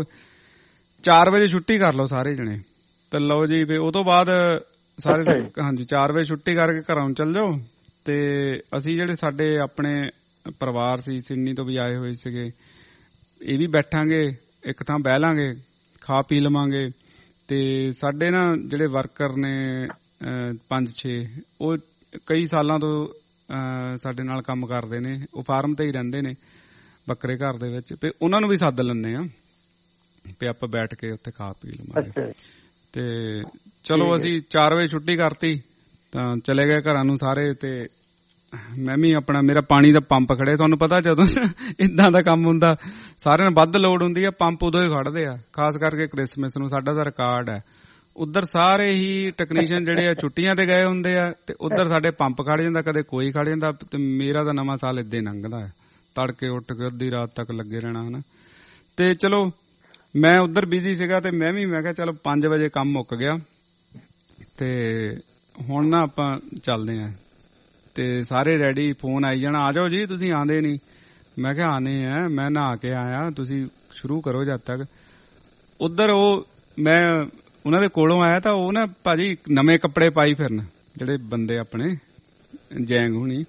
ਚਾਰ ਵਜੇ ਛੁੱਟੀ ਕਰ ਲਓ ਸਾਰੇ ਜਣੇ। ਤੇ ਲਓ ਜੀ, ਵੀ ਉਹ ਤੋਂ ਬਾਅਦ ਸਾਰੇ ਹਾਂਜੀ ਚਾਰ ਵਜੇ ਛੁੱਟੀ ਕਰਕੇ ਘਰਾਂ ਨੂੰ ਚੱਲ ਜਾਓ। ਤੇ ਅਸੀਂ ਜਿਹੜੇ ਸਾਡੇ ਆਪਣੇ ਪਰਿਵਾਰ ਸੀ ਸਿਡਨੀ ਤੋਂ ਵੀ ਆਏ ਹੋਏ ਸੀਗੇ, ਇਹ ਵੀ ਬੈਠਾਂਗੇ ਇੱਕ ਥਾਂ ਬਹਿ ਲਾਂਗੇ, ਖਾ ਪੀ ਲਵਾਂਗੇ। ਤੇ ਸਾਡੇ ਨਾ ਜਿਹੜੇ ਵਰਕਰ ਨੇ ਪੰਜ ਛੇ, ਉਹ ਕਈ ਸਾਲਾਂ ਤੋਂ ਸਾਡੇ ਨਾਲ ਕੰਮ ਕਰਦੇ ਨੇ, ਉਹ ਫਾਰਮ ਤੇ ਹੀ ਰਹਿੰਦੇ ਨੇ ਬੱਕਰੇ ਘਰ ਦੇ ਵਿੱਚ, ਤੇ ਉਹਨਾਂ ਨੂੰ ਵੀ ਸੱਦ ਲੈਂਦੇ ਆ ਵੀ ਆਪਾਂ ਬੈਠ ਕੇ ਉੱਥੇ ਖਾ ਪੀ ਲਵਾਂਗੇ। ਤੇ ਚਲੋ ਅਸੀਂ ਚਾਰ ਵਜੇ ਛੁੱਟੀ ਕਰਤੀ ਤਾਂ ਚਲੇ ਗਏ ਘਰਾਂ ਨੂੰ ਸਾਰੇ। ਤੇ ਮੈਂ ਵੀ ਆਪਣਾ, ਮੇਰਾ ਪਾਣੀ ਦਾ ਪੰਪ ਖੜੇ, ਤੁਹਾਨੂੰ ਪਤਾ ਜਦੋਂ ਇਦਾਂ ਦਾ ਕੰਮ ਹੁੰਦਾ ਸਾਰਿਆਂ ਨੂੰ ਵੱਧ ਲੋੜ ਹੁੰਦੀ ਆ, ਪੰਪ ਉਦੋਂ ਹੀ ਖੜਦੇ ਆ, ਖਾਸ ਕਰਕੇ ਕ੍ਰਿਸਮਸ ਨੂੰ। ਸਾਡਾ ਤਾਂ ਰਿਕਾਰਡ ਹੈ, ਉੱਧਰ ਸਾਰੇ ਹੀ ਟੈਕਨੀਸ਼ੀਅਨ ਜਿਹੜੇ ਆ ਛੁੱਟੀਆਂ ਤੇ ਗਏ ਹੁੰਦੇ ਆ, ਤੇ ਉੱਧਰ ਸਾਡੇ ਪੰਪ ਖੜ ਜਾਂਦਾ, ਕਦੇ ਕੋਈ ਖੜ ਜਾਂਦਾ। ਤੇ ਮੇਰਾ ਤਾਂ ਨਵਾਂ ਸਾਲ ਏਦਾਂ ਹੀ ਲੰਘਦਾ ਹੈ, ਤੜਕੇ ਉੱਠ ਕੇ ਅੱਧੀ ਰਾਤ ਤੱਕ ਲੱਗੇ ਰਹਿਣਾ ਹਨਾ। ਤੇ ਚਲੋ ਮੈਂ ਉੱਧਰ ਬਿਜ਼ੀ ਸੀਗਾ, ਤੇ ਮੈਂ ਵੀ ਮੈਂ ਕਿਹਾ ਚਲੋ ਪੰਜ ਵਜੇ ਕੰਮ ਮੁੱਕ ਗਿਆ, ਤੇ ਹੁਣ ਨਾ ਆਪਾਂ ਚੱਲਦੇ ਆ। ਤੇ ਸਾਰੇ ਰੈਡੀ, ਫੋਨ ਆਈ ਜਾਣਾ, ਆ ਜਾਓ ਜੀ, ਤੁਸੀਂ ਆਂਦੇ ਨਹੀਂ। ਮੈਂ ਕਿਹਾ ਆਨੇ ਆ, ਮੈਂ ਨਹਾ ਕੇ ਆਇਆ, ਤੁਸੀਂ ਸ਼ੁਰੂ ਕਰੋ ਜਦ ਤੱਕ। ਉੱਧਰ ਉਹ ਮੈਂ ਉਹਨਾਂ ਦੇ ਕੋਲੋਂ ਆਇਆ ਤਾਂ ਉਹ ਨਾ ਭਾਜੀ ਨਵੇਂ ਕੱਪੜੇ ਪਾਈ ਫਿਰਨ, ਜਿਹੜੇ ਬੰਦੇ ਆਪਣੇ ਜੈਂਗ ਹੁਣੀ।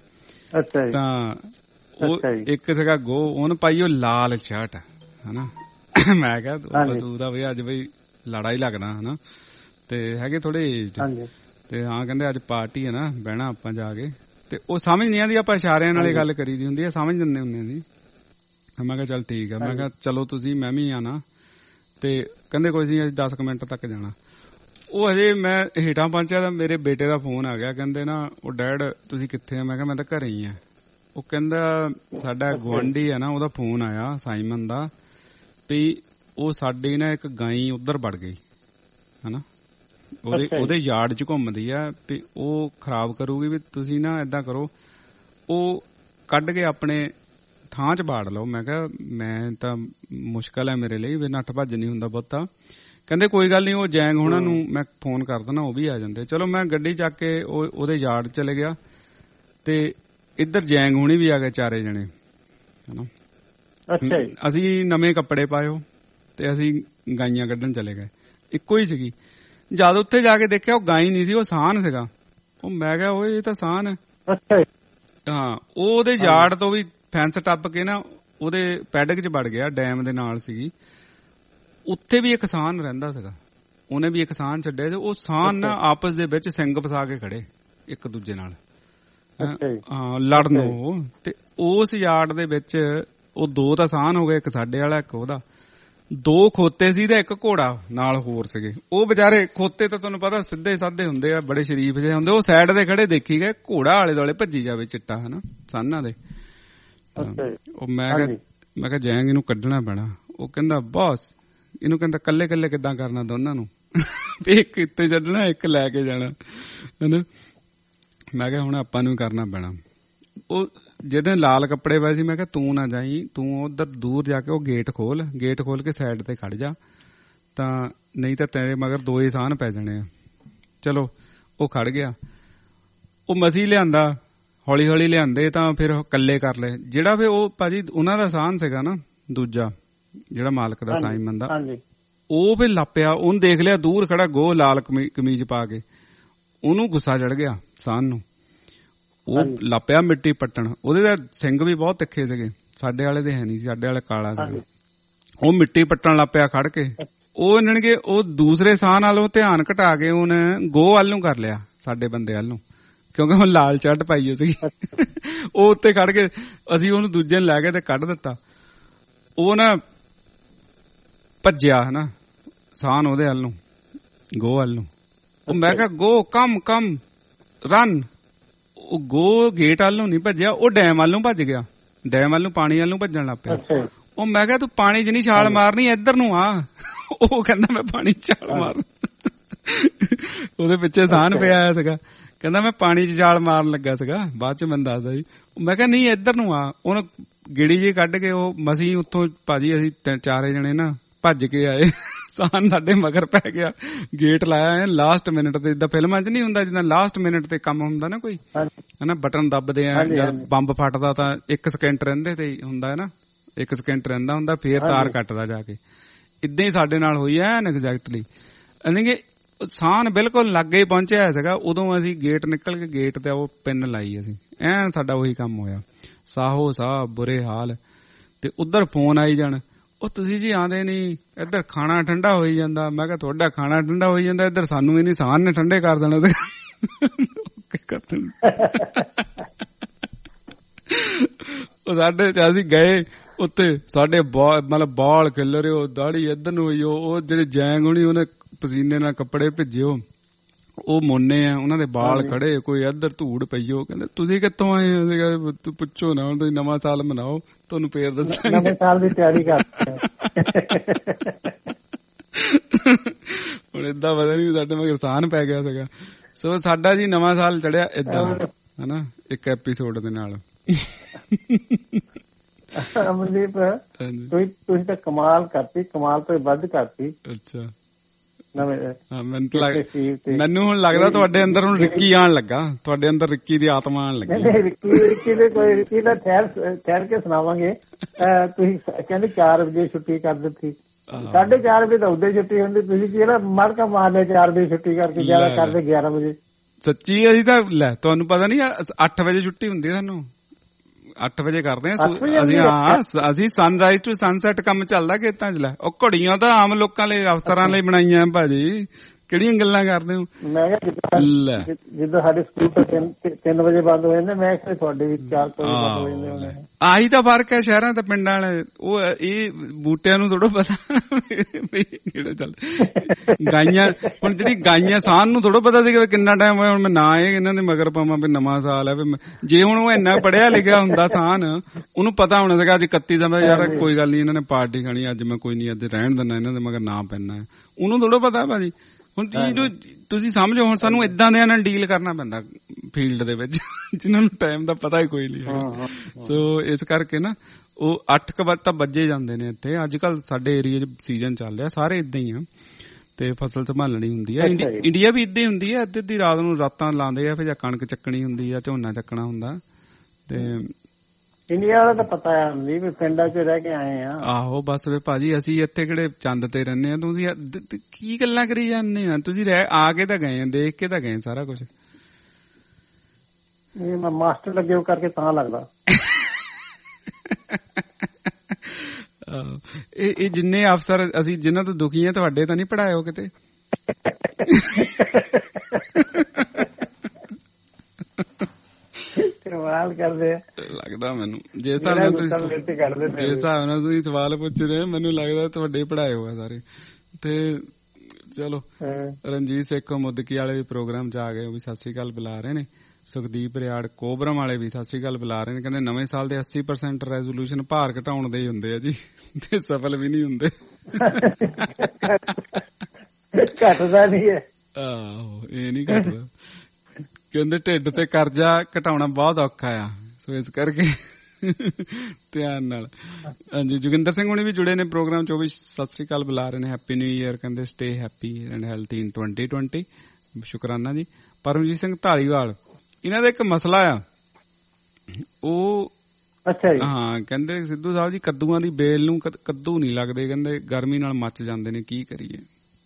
ਤਾਂ ਉਹ ਇੱਕ ਸੀਗਾ ਗੋ, ਉਹਨੂੰ ਪਾਈ ਉਹ ਲਾਲ ਸ਼ਰਟ ਹਨਾ। ਮੈਂ ਕਿਹਾ ਤੂੰ ਤਾਂ ਬਈ ਅੱਜ ਬਈ ਲਾੜਾ ਹੀ ਲੱਗਦਾ ਹਨਾ। ਤੇ ਹੈਗੇ ਥੋੜੇ ਏਜਡ, ਤੇ ਹਾਂ ਕਹਿੰਦੇ ਅੱਜ ਪਾਰਟੀ ਹੈ ਨਾ, ਬਹਿਣਾ ਆਪਾਂ ਜਾ ਕੇ। ਤੇ ਉਹ ਸਮਝ ਨਹੀਂ ਆਉਂਦੀ, ਆਪਾਂ ਇਸ਼ਾਰਿਆਂ ਨਾਲ ਗੱਲ ਕਰੀ ਦੀ ਹੁੰਦੀ ਹੈ, ਸਮਝ ਦਿੰਦੇ ਹੁੰਦੇ ਸੀ। ਮੈਂ ਕਿਹਾ ਚੱਲ ਠੀਕ ਆ, ਮੈਂ ਕਿਹਾ ਚਲੋ ਤੁਸੀਂ, ਮੈਂ ਵੀ ਆਣਾ। ਤੇ ਕਹਿੰਦੇ ਕੋਈ ਨਹੀਂ, ਅਸੀਂ ਦਸ ਕੁ ਮਿੰਟ ਤੱਕ ਜਾਣਾ। ਉਹ ਹਜੇ ਮੈਂ ਹੇਠਾਂ ਪਹੁੰਚਿਆ ਤਾਂ ਮੇਰੇ ਬੇਟੇ ਦਾ ਫੋਨ ਆ ਗਿਆ, ਕਹਿੰਦੇ ਨਾ ਉਹ ਡੈਡ ਤੁਸੀਂ ਕਿੱਥੇ ਆ? ਮੈਂ ਕਿਹਾ ਮੈਂ ਤਾਂ ਘਰੇ ਹੀ ਆ। ਉਹ ਕਹਿੰਦਾ ਸਾਡਾ ਗੁਆਂਢੀ ਆ ਨਾ, ਉਹਦਾ ਫੋਨ ਆਇਆ ਸਾਈਮਨ ਦਾ, ਵੀ ਉਹ ਸਾਡੀ ਨਾ ਇੱਕ ਗਾਈ ਉੱਧਰ ਵੜ ਗਈ ਹਨਾ, ਉਹਦੇ ਉਹਦੇ ਯਾਰਡ ਚ ਘੁੰਮਦੀ ਆ, ਵੀ ਉਹ ਖਰਾਬ ਕਰੂਗੀ, ਵੀ ਤੁਸੀਂ ਨਾ ਏਦਾਂ ਕਰੋ, ਉਹ ਕੱਢ ਕੇ ਆਪਣੇ ਥਾਂ ਚ ਬਾੜ ਲਓ। ਮੈਂ ਕਿਹਾ ਮੈਂ ਤਾਂ ਮੁਸ਼ਕਲ ਹੈ ਮੇਰੇ ਲਈ, ਵੀ ਨੱਠ ਭੱਜ ਨਹੀਂ ਹੁੰਦਾ ਬਹੁਤਾ। ਕਹਿੰਦੇ ਕੋਈ ਗੱਲ ਨਹੀਂ, ਉਹ ਜੈਂਗ ਹੋਣਾ ਨੂੰ ਮੈਂ ਫੋਨ ਕਰ ਦੇਣਾ, ਉਹ ਵੀ ਆ ਜਾਂਦੇ। ਚਲੋ ਮੈਂ ਗੱਡੀ ਚੱਕ ਕੇ ਉਹ ਉਹਦੇ ਯਾਰਡ ਚਲੇ ਗਿਆ, ਤੇ ਇੱਧਰ ਜੈਂਗ ਹੋਣੀ ਵੀ ਆ ਗਏ ਚਾਰੇ ਜਣੇ ਹਨਾ। ਅਸੀਂ ਨਵੇਂ ਕੱਪੜੇ ਪਾਇਓ ਤੇ ਅਸੀਂ ਗਾਈਆਂ ਕੱਢਣ ਚਲੇ ਗਏ, ਇੱਕੋ ਹੀ ਸੀਗੀ। ਜਦ ਉੱਥੇ ਜਾ ਕੇ ਦੇਖਿਆ ਉਹ ਗਾਈ ਨਹੀਂ ਸੀ, ਉਹ ਸਾਨ ਸੀਗਾ। ਉਹ ਮੈਂ ਕਿਹਾ ਓਏ ਇਹ ਤਾਂ ਸਾਨ ਹੈ। ਹਾਂ, ਉਹ ਉਹਦੇ ਯਾਰਡ ਤੋਂ ਵੀ ਫੈਂਸ ਟੱਪ ਕੇ ਨਾ ਉਹਦੇ ਪੈਡਕ ਚ ਵੜ ਗਿਆ, ਡੈਮ ਦੇ ਨਾਲ ਸੀਗੀ। ਉੱਥੇ ਵੀ ਇੱਕ ਸਾਨ ਰਹਿੰਦਾ ਸੀਗਾ, ਉਹਨੇ ਵੀ ਇੱਕ ਸਾਨ ਛੱਡਿਆ, ਤੇ ਉਹ ਸਾਨ ਨਾ ਆਪਸ ਦੇ ਵਿੱਚ ਸਿੰਘ ਫਸਾ ਕੇ ਖੜੇ ਇੱਕ ਦੂਜੇ ਨਾਲ, ਹਾਂ ਲੜਨ। ਉਹ ਤੇ ਉਸ ਯਾਰਡ ਦੇ ਵਿੱਚ ਉਹ ਦੋ ਤਾਂ ਸਾਨ ਹੋ ਗਏ, ਇੱਕ ਸਾਡੇ ਵਾਲਾ ਇੱਕ ਉਹਦਾ। ਦੋ ਖੋਤੇ ਸੀ ਤੇ ਇੱਕ ਘੋੜਾ ਨਾਲ ਹੋਰ ਸੀਗੇ। ਉਹ ਵਿਚਾਰੇ ਖੋਤੇ ਤਾਂ ਤੁਹਾਨੂੰ ਪਤਾ ਸਿੱਧੇ ਸਾਧੇ ਹੁੰਦੇ ਆ, ਬੜੇ ਸ਼ਰੀਫ ਜਿਹੇ ਹੁੰਦੇ, ਉਹ ਸਾਈਡ ਦੇ ਖੜੇ ਦੇਖੀ ਗਏ, ਘੋੜਾ ਆਲੇ ਦੁਆਲੇ ਭੱਜੀ ਜਾਵੇ ਚਿੱਟਾ ਹਨਾ ਸਾਨਾਂ ਦੇ। ਉਹ ਮੈਂ ਕਿਹਾ ਮੈਂ ਕਿਹਾ ਜੈਂਗ ਇਹਨੂੰ ਕੱਢਣਾ ਪੈਣਾ। ਉਹ ਕਹਿੰਦਾ ਬੌਸ ਇਹਨੂੰ ਕਹਿੰਦਾ ਕੱਲੇ ਕੱਲੇ ਕਿੱਦਾਂ ਕਰਨਾ ਦੋਨਾਂ ਨੂੰ, ਇੱਕ ਇੱਥੇ ਛੱਡਣਾ ਇੱਕ ਲੈ ਕੇ ਜਾਣਾ ਹਨਾ। ਮੈਂ ਕਿਹਾ ਹੁਣ ਆਪਾਂ ਨੂੰ ਕਰਨਾ ਪੈਣਾ। ਉਹ ਜਿਹਦੇ ਲਾਲ ਕੱਪੜੇ ਪਾਏ ਸੀ, ਮੈਂ ਕਿਹਾ ਤੂੰ ਨਾ ਜਾਈ, ਤੂੰ ਉਧਰ ਦੂਰ ਜਾ ਕੇ ਉਹ ਗੇਟ ਖੋਲ, ਗੇਟ ਖੋਲ ਕੇ ਸਾਈਡ ਤੇ ਖੜ ਜਾ, ਤਾਂ ਨਹੀਂ ਤਾਂ ਤੇਰੇ ਮਗਰ ਦੋ ਹੀ ਸਾਨ ਪੈ ਜਾਣੇ ਆ। ਚਲੋ ਉਹ ਖੜ ਗਿਆ, ਉਹ ਮਸੀਂ ਲਿਆਂਦਾ, ਹੌਲੀ ਹੌਲੀ ਲਿਆਂਦੇ ਤਾਂ ਫਿਰ ਕੱਲੇ ਕਰ ਲਏ। ਜਿਹੜਾ ਫਿਰ ਉਹ ਭਾਜੀ ਉਹਨਾਂ ਦਾ ਸਾਨ ਸੀਗਾ ਨਾ ਦੂਜਾ, ਜਿਹੜਾ ਮਾਲਕ ਦਾ ਸਾਈਮਨ ਦਾ, ਉਹ ਫਿਰ ਲਾਪਿਆ, ਉਹਨੂੰ ਦੇਖ ਲਿਆ ਦੂਰ ਖੜਾ ਗੋ ਲਾਲ ਕਮੀਜ਼ ਪਾ ਕੇ, ਉਹਨੂੰ ਗੁੱਸਾ ਚੜ ਗਿਆ ਸਾਨ ਨੂੰ। ਉਹ ਲਾਪਿਆ ਮਿੱਟੀ ਪੱਟਣ, ਉਹਦੇ ਤਾਂ ਸਿੰਘ ਵੀ ਬਹੁਤ ਤਿੱਖੇ ਸੀਗੇ, ਸਾਡੇ ਵਾਲੇ ਦੇ ਹੈ ਨਹੀਂ ਸੀ, ਸਾਡੇ ਵਾਲੇ ਕਾਲਾ ਸੀਗਾ। ਉਹ ਮਿੱਟੀ ਪੱਟਣ ਲਾਪਿਆ ਖੜ ਕੇ। ਉਹ ਇਹਨਾਂ ਨੇ ਉਹ ਦੂਸਰੇ ਸਾਨ ਵੱਲੋਂ ਧਿਆਨ ਘਟਾ ਕੇ ਉਹਨੇ ਗੋ ਵੱਲ ਨੂੰ ਕਰ ਲਿਆ, ਸਾਡੇ ਬੰਦੇ ਵੱਲ ਨੂੰ, ਕਿਉਂਕਿ ਹੁਣ ਲਾਲ ਸ਼ਰਟ ਪਾਈ ਸੀ। ਉਹ ਉੱਤੇ ਖੜ ਕੇ ਅਸੀਂ ਉਹਨੂੰ ਦੂਜੇ ਨੂੰ ਲੈ ਕੇ ਤੇ ਕੱਢ ਦਿੱਤਾ। ਉਹ ਨਾ ਭੱਜਿਆ ਹਨਾ ਸਾਨ ਉਹਦੇ ਵੱਲ ਨੂੰ, ਗੋ ਵੱਲ ਨੂੰ। ਉਹ ਮੈਂ ਕਿਹਾ ਗੋ ਕਮ ਕਮ ਰਨ। ਉਹ ਗੋ ਗੇਟ ਵੱਲ ਨੂੰ ਨਹੀਂ ਭੱਜਿਆ, ਉਹ ਡੈਮ ਵੱਲ ਨੂੰ ਭੱਜ ਗਿਆ, ਡੈਮ ਵੱਲ ਨੂੰ ਪਾਣੀ ਵੱਲ ਨੂੰ ਭੱਜਣ ਲੱਗ ਪਿਆ। ਉਹ ਮੈਂ ਕਿਹਾ ਤੂੰ ਪਾਣੀ 'ਚ ਨਹੀਂ ਛਾਲ ਮਾਰਨੀ, ਇੱਧਰ ਨੂੰ ਆ। ਉਹ ਕਹਿੰਦਾ ਮੈਂ ਪਾਣੀ 'ਚ ਛਾਲ ਮਾਰ। ਉਹਦੇ ਪਿੱਛੇ ਸਾਨ ਪਿਆ ਆਇਆ ਸੀਗਾ, ਕਹਿੰਦਾ ਮੈਂ ਪਾਣੀ 'ਚ ਜਾਲ ਮਾਰਨ ਲੱਗਾ ਸੀਗਾ, ਬਾਅਦ 'ਚ ਮੈਨੂੰ ਦੱਸਦਾ ਜੀ। ਮੈਂ ਕਿਹਾ ਨਹੀਂ ਇੱਧਰ ਨੂੰ ਆ। ਉਹਨੇ ਗੇੜੀ ਜੀ ਕੱਢ ਕੇ ਉਹ ਮਸੀਂ ਉੱਥੋਂ ਭਾਜੀ ਅਸੀਂ ਤਿੰਨ ਚਾਰੇ ਜਣੇ ਨਾ ਭੱਜ ਕੇ ਆਏ, ਸਾਨ ਸਾਡੇ ਮਗਰ ਪੈ ਗਿਆ, ਗੇਟ ਲਾਇਆ ਲਾਸਟ ਮਿੰਟ ਤੇ। ਜਿੱਦਾਂ ਫਿਲਮਾਂ 'ਚ ਨਹੀਂ ਹੁੰਦਾ, ਜਿੱਦਾਂ ਲਾਸਟ ਮਿੰਟ ਤੇ ਕੰਮ ਹੁੰਦਾ ਨਾ ਕੋਈ ਹਨਾ, ਬਟਨ ਦੱਬਦੇ ਆ ਜਦ ਬੰਬ ਫਟਦਾ ਤਾਂ ਇੱਕ ਸਕਿੰਟ ਰਹਿੰਦੇ ਤੇ ਹੁੰਦਾ ਹੈ ਨਾ, ਇੱਕ ਸਕਿੰਟ ਰਹਿੰਦਾ ਹੁੰਦਾ, ਫੇਰ ਤਾਰ ਕੱਟਦਾ ਜਾ ਕੇ। ਏਦਾਂ ਹੀ ਸਾਡੇ ਨਾਲ ਹੋਈ ਐ ਐਗਜ਼ੈਕਟਲੀ। ਯਾਨੀ ਕਿ ਸਾਨ ਬਿਲਕੁਲ ਲਾਗੇ ਹੀ ਪਹੁੰਚਿਆ ਸੀਗਾ। ਉਦੋਂ ਅਸੀਂ ਗੇਟ ਨਿਕਲ ਕੇ ਗੇਟ ਤੇ ਉਹ ਪਿੰਨ ਲਾਈ ਅਸੀਂ, ਐਨ ਸਾਡਾ ਉਹੀ ਕੰਮ ਹੋਇਆ। ਸਾਹੋ ਸਾਹ ਬੁਰੇ ਹਾਲ। ਤੇ ਉਧਰ ਫੋਨ ਆਈ ਜਾਣ, ਉਹ ਤੁਸੀਂ ਜੀ ਆਂਦੇ ਨੀ, ਇੱਧਰ ਖਾਣਾ ਠੰਡਾ ਹੋਈ ਜਾਂਦਾ। ਮੈਂ ਕਿਹਾ ਤੁਹਾਡਾ ਖਾਣਾ ਠੰਡਾ ਹੋਈ ਜਾਂਦਾ, ਇੱਧਰ ਸਾਨੂੰ ਵੀ ਨੀ, ਸਾਨ ਨੇ ਠੰਡੇ ਕਰ ਦੇਣਾ। ਉਹ ਸਾਡੇ ਚ ਅਸੀਂ ਗਏ ਉੱਥੇ, ਸਾਡੇ ਮਤਲਬ ਬਾਲ ਖਿਲ ਰਹੇ, ਉਹ ਦਾੜੀ ਇੱਧਰ ਨੂੰ ਹੋਈ, ਉਹ ਜਿਹੜੇ ਜੈਂਗ ਹੋਣੀ ਉਹਨੇ ਪਸੀਨੇ ਨਾਲ ਕੱਪੜੇ ਭਿੱਜਿਓ, ਉਹ ਮੋਨੇ ਆ, ਉਹਨਾਂ ਦੇ ਬਾਲ ਖੜੇ, ਕੋਈ ਇੱਧਰ ਧੂੜ ਪਈਓ। ਕਹਿੰਦੇ ਤੁਸੀਂ ਕਿੱਥੋਂ ਆਏ ਹੋ? ਤੂੰ ਪੁੱਛੋ ਨਾ, ਹੁਣ ਤੁਸੀਂ ਨਵਾਂ ਸਾਲ ਮਨਾਓ, ਤੁਹਾਨੂੰ ਫੇਰ ਦੱਸਾਂਗੇ। ਨਵੇਂ ਸਾਲ ਦੀ ਤਿਆਰੀ ਕਰ ਹੁਣ ਏਦਾਂ ਪਤਾ ਨੀ ਸਾਡੇ ਮਗਰ ਸਾਨ ਪੈ ਗਿਆ ਸੀਗਾ। ਸੋ ਸਾਡਾ ਜੀ ਨਵਾਂ ਸਾਲ ਚੜਿਆ ਏਦਾਂ ਹਨਾ, ਇੱਕ ਐਪੀਸੋਡ ਦੇ ਨਾਲ। ਅਮਨਦੀਪ ਤੁਸੀਂ ਤਾਂ ਕਮਾਲ ਕਰਤੀ, ਕਮਾਲ ਤੋਂ ਵੱਧ ਕਰਤੀ। ਅੱਛਾ, ਮੈਨੂੰ ਹੁਣ ਲੱਗਦਾ ਤੁਹਾਡੇ ਅੰਦਰ ਹੁਣ ਰਿੱਕੀ ਆਉਣ ਲੱਗਾ, ਤੁਹਾਡੇ ਅੰਦਰ ਰਿੱਕੀ ਦੀ ਆਤਮਾ ਆਉਣ ਲੱਗੀ। ਰਿੱਕੀ ਰਿੱਕੀ ਦੇ ਕੋਈ ਰਿੱਕੀ ਦਾ ਠਹਿਰ ਠਹਿਰ ਕੇ ਸੁਣਾਵਾਂਗੇ। ਤੁਸੀਂ ਕਹਿੰਦੇ ਚਾਰ ਵਜੇ ਛੁੱਟੀ ਕਰ ਦਿੱਤੀ, ਸਾਢੇ ਚਾਰ ਵਜੇ ਤਾਂ ਉਦੋਂ ਛੁੱਟੀ ਹੁੰਦੀ, ਤੁਸੀਂ ਕਿਹੜਾ ਮੜਕਾ ਮਾਰ ਲਿਆ ਚਾਰ ਵਜੇ ਛੁੱਟੀ ਕਰਕੇ, ਗਿਆਰਾਂ ਕਰਦੇ ਗਿਆਰਾਂ ਵਜੇ। ਸੱਚੀ ਅਸੀਂ ਤਾਂ ਲੈ ਤੁਹਾਨੂੰ ਪਤਾ ਨੀ, ਅੱਠ ਵਜੇ ਛੁੱਟੀ ਹੁੰਦੀ ਹੈ ਸਾਨੂੰ, ਅੱਠ ਵਜੇ ਕਰਦੇ ਆ ਅਸੀਂ। ਹਾਂ ਅਸੀਂ ਸਨਰਾਈਜ਼ ਟੂ ਸਨਸੈਟ ਕੰਮ ਚੱਲਦਾ ਖੇਤਾਂ ਚ। ਲੈ ਉਹ ਘੜੀਆਂ ਤਾਂ ਆਮ ਲੋਕਾਂ ਲਈ, ਅਫਸਰਾਂ ਲਈ ਬਣਾਈਆਂ ਭਾਜੀ, ਕਿਹੜੀਆਂ ਗੱਲਾਂ ਕਰਦੇ ਹੋ? ਮੈਂ ਕਿਹਾ ਜਿੱਦਾਂ ਸਾਡੇ ਸਕੂਲ ਤਾਂ ਤਿੰਨ ਵਜੇ ਬੰਦ ਹੋ ਜਾਂਦੇ, ਮੈਂ ਕਿਹਾ ਤੁਹਾਡੇ ਵੀ ਚਾਰ ਵਜੇ ਬੰਦ ਹੋ ਜਾਂਦੇ। ਆਹੀ ਤਾਂ ਫਰਕ ਹੈ ਸ਼ਹਿਰਾਂ ਤੇ ਪਿੰਡਾਂ ਵਾਲੇ। ਉਹ ਇਹ ਬੂਟਿਆਂ ਨੂੰ ਥੋੜਾ ਪਤਾ ਕਿਹੜਾ ਚੱਲਦਾ। ਗਾਈਆਂ ਹੁਣ ਜਿਹੜੀ ਗਾਈਆਂ ਸਾਨ ਨੂੰ ਥੋੜਾ ਪਤਾ ਸੀ ਕਿੰਨਾ ਟਾਈਮ ਹੋਇਆ, ਹੁਣ ਮੈਂ ਨਾ ਇਹ ਇਹਨਾਂ ਦੇ ਮਗਰ ਪਾਵਾਂ ਵੀ ਨਵਾਂ ਸਾਲ ਹੈ। ਜੇ ਹੁਣ ਉਹ ਇੰਨਾ ਪੜ੍ਹਿਆ ਲਿਖਿਆ ਹੁੰਦਾ ਸਾਨ, ਉਹਨੂੰ ਪਤਾ ਹੋਣਾ ਸੀਗਾ ਅੱਜ ਇਕੱਤੀ ਦਾ, ਯਾਰ ਕੋਈ ਗੱਲ ਨੀ ਇਹਨਾਂ ਨੇ ਪਾਰਟੀ ਖਾਣੀ, ਅੱਜ ਮੈਂ ਕੋਈ ਨੀ ਅੱਜ ਰਹਿਣ ਦਿੰਦਾ, ਇਹਨਾਂ ਦੇ ਮਗਰ ਨਾ ਪੈਣਾ। ਉਹਨੂੰ ਥੋੜਾ ਪਤਾ ਭਾਜੀ। ਹੁਣ ਤੁਸੀਂ ਸਮਝੋ, ਹੁਣ ਸਾਨੂੰ ਏਦਾਂ ਦੇ ਨਾਲ ਡੀਲ ਕਰਨਾ ਪੈਂਦਾ ਫੀਲਡ ਦੇ ਵਿੱਚ, ਜਿਹਨਾਂ ਨੂੰ ਟਾਈਮ ਦਾ ਪਤਾ ਹੀ ਕੋਈ ਨਹੀਂ। ਸੋ ਇਸ ਕਰਕੇ ਨਾ ਉਹ ਅੱਠ ਕੁ ਵਜੇ ਤਾਂ ਵੱਜੇ ਜਾਂਦੇ ਨੇ ਇੱਥੇ। ਅੱਜ ਕੱਲ ਸਾਡੇ ਏਰੀਏ ਚ ਸੀਜ਼ਨ ਚੱਲ ਰਿਹਾ, ਸਾਰੇ ਏਦਾਂ ਹੀ ਆ, ਤੇ ਫਸਲ ਸੰਭਾਲਣੀ ਹੁੰਦੀ ਹੈ। ਇੰਡੀਆ ਵੀ ਏਦਾਂ ਹੀ ਹੁੰਦੀ ਹੈ, ਅੱਧੀ ਅੱਧੀ ਰਾਤ ਨੂੰ ਰਾਤਾਂ ਲਾਉਂਦੇ ਆ, ਫਿਰ ਜਾਂ ਕਣਕ ਚੱਕਣੀ ਹੁੰਦੀ ਆ, ਝੋਨਾ ਚੱਕਣਾ ਹੁੰਦਾ। ਤੇ ਇੰਡੀਆ ਵਾਲਾ ਤਾਂ ਪਤਾ ਹੈ ਵੀ ਪਿੰਡਾਂ ਚ ਰਹਿ ਕੇ ਆਏ ਆ। ਆਹੋ ਬਸ ਵੇ ਭਾਜੀ, ਅਸੀਂ ਇੱਥੇ ਕਿਹੜੇ ਚੰਦ ਤੇ ਰਹਿੰਦੇ ਆ, ਤੁਸੀਂ ਕੀ ਗੱਲਾਂ ਕਰੀ ਜਾਂਦੇ ਆ? ਤੁਸੀਂ ਰਹਿ ਆ ਕੇ ਤਾਂ ਗਏ ਆ, ਦੇਖ ਕੇ ਤਾਂ ਗਏ ਸਾਰਾ ਕੁਛ। ਇਹ ਮੈਂ ਮਾਸਟਰ ਲੱਗੇ ਹੋ ਕਰਕੇ ਤਾਂ ਲੱਗਦਾ। ਇਹ ਇਹ ਜਿੰਨੇ ਅਫਸਰ ਅਸੀਂ ਜਿਨ੍ਹਾਂ ਤੋਂ ਦੁਖੀ ਆ, ਤੁਹਾਡੇ ਤਾਂ ਨਹੀਂ ਪੜ੍ਹਾਇਓ ਕਿਤੇ? ਸਵਾਲ ਕਰਦੇ ਲੱਗਦਾ ਮੈਨੂੰ, ਜਿਸ ਹਿਸਾਬ ਨਾਲ ਤੁਸੀਂ ਜਿਸ ਹਿਸਾਬ ਨਾਲ ਤੁਸੀਂ ਸਵਾਲ ਪੁੱਛ ਰਹੇ, ਮੈਨੂੰ ਲੱਗਦਾ ਤੁਹਾਡੇ ਪੜ੍ਹਾਏ ਹੋਏ ਸਾਰੇ। ਤੇ ਚਲੋ, ਰਣਜੀਤ ਸੇਖੋਂ ਮੁੱਦਕੀ ਵਾਲੇ ਵੀ ਪ੍ਰੋਗਰਾਮ ਚ ਆ ਗਏ, ਉਹ ਵੀ ਸਤਿ ਸ੍ਰੀ ਅਕਾਲ ਬੁਲਾ ਰਹੇ ਨੇ। ਸੁਖਦੀਪ ਰਿਆੜ ਕੋਬਰਮ ਵਾਲੇ ਵੀ ਸਤਿ ਸ੍ਰੀ ਅਕਾਲ ਬੁਲਾ ਰਹੇ ਨੇ, ਕਹਿੰਦੇ ਨਵੇਂ ਸਾਲ ਦੇ ਅੱਸੀ ਪਰਸੈਂਟ ਰੈਜ਼ੋਲੂਸ਼ਨ ਭਾਰ ਘਟਾਉਣ ਦੇ ਹੀ ਹੁੰਦੇ ਆ ਜੀ, ਤੇ ਸਫਲ ਵੀ ਨਹੀਂ ਹੁੰਦੇ। ਘਟਦਾ ਨਹੀਂ ਹੈ। ਆਹੋ ਇਹ ਨੀ ਘਟਦਾ। ਕਹਿੰਦੇ ਢਿੱਡ ਤੇ ਕਰਜ਼ਾ ਘਟਾਉਣਾ ਬਹੁਤ ਔਖਾ ਆ, ਸੋ ਇਸ ਕਰਕੇ ਧਿਆਨ ਨਾਲ। ਹਾਂਜੀ, ਜੋਗਿੰਦਰ ਸਿੰਘ ਹੁਣੀ ਵੀ ਜੁੜੇ ਨੇ ਪ੍ਰੋਗਰਾਮ ਚ, ਉਹ ਵੀ ਸਤਿ ਸ੍ਰੀ ਅਕਾਲ ਬੁਲਾ ਰਹੇ ਨੇ। ਹੈਪੀ ਨਿਊ ਈਅਰ ਕਹਿੰਦੇ, stay happy and healthy in twenty twenty. ਸ਼ੁਕਰਾਨਾ ਜੀ। ਪਰਮਜੀਤ ਸਿੰਘ ਢਾਲੀਵਾਲ, ਇਹਨਾਂ ਦਾ ਇੱਕ ਮਸਲਾ ਆ, ਉਹ ਅੱਛਾ ਜੀ, ਹਾਂ ਕਹਿੰਦੇ ਸਿੱਧੂ ਸਾਹਿਬ ਜੀ ਕੱਦੂਆਂ ਦੀ ਬੇਲ ਨੂੰ ਕੱਦੂ ਨਹੀਂ ਲੱਗਦੇ, ਕਹਿੰਦੇ ਗਰਮੀ ਨਾਲ ਮੱਚ ਜਾਂਦੇ ਨੇ, ਕੀ ਕਰੀਏ?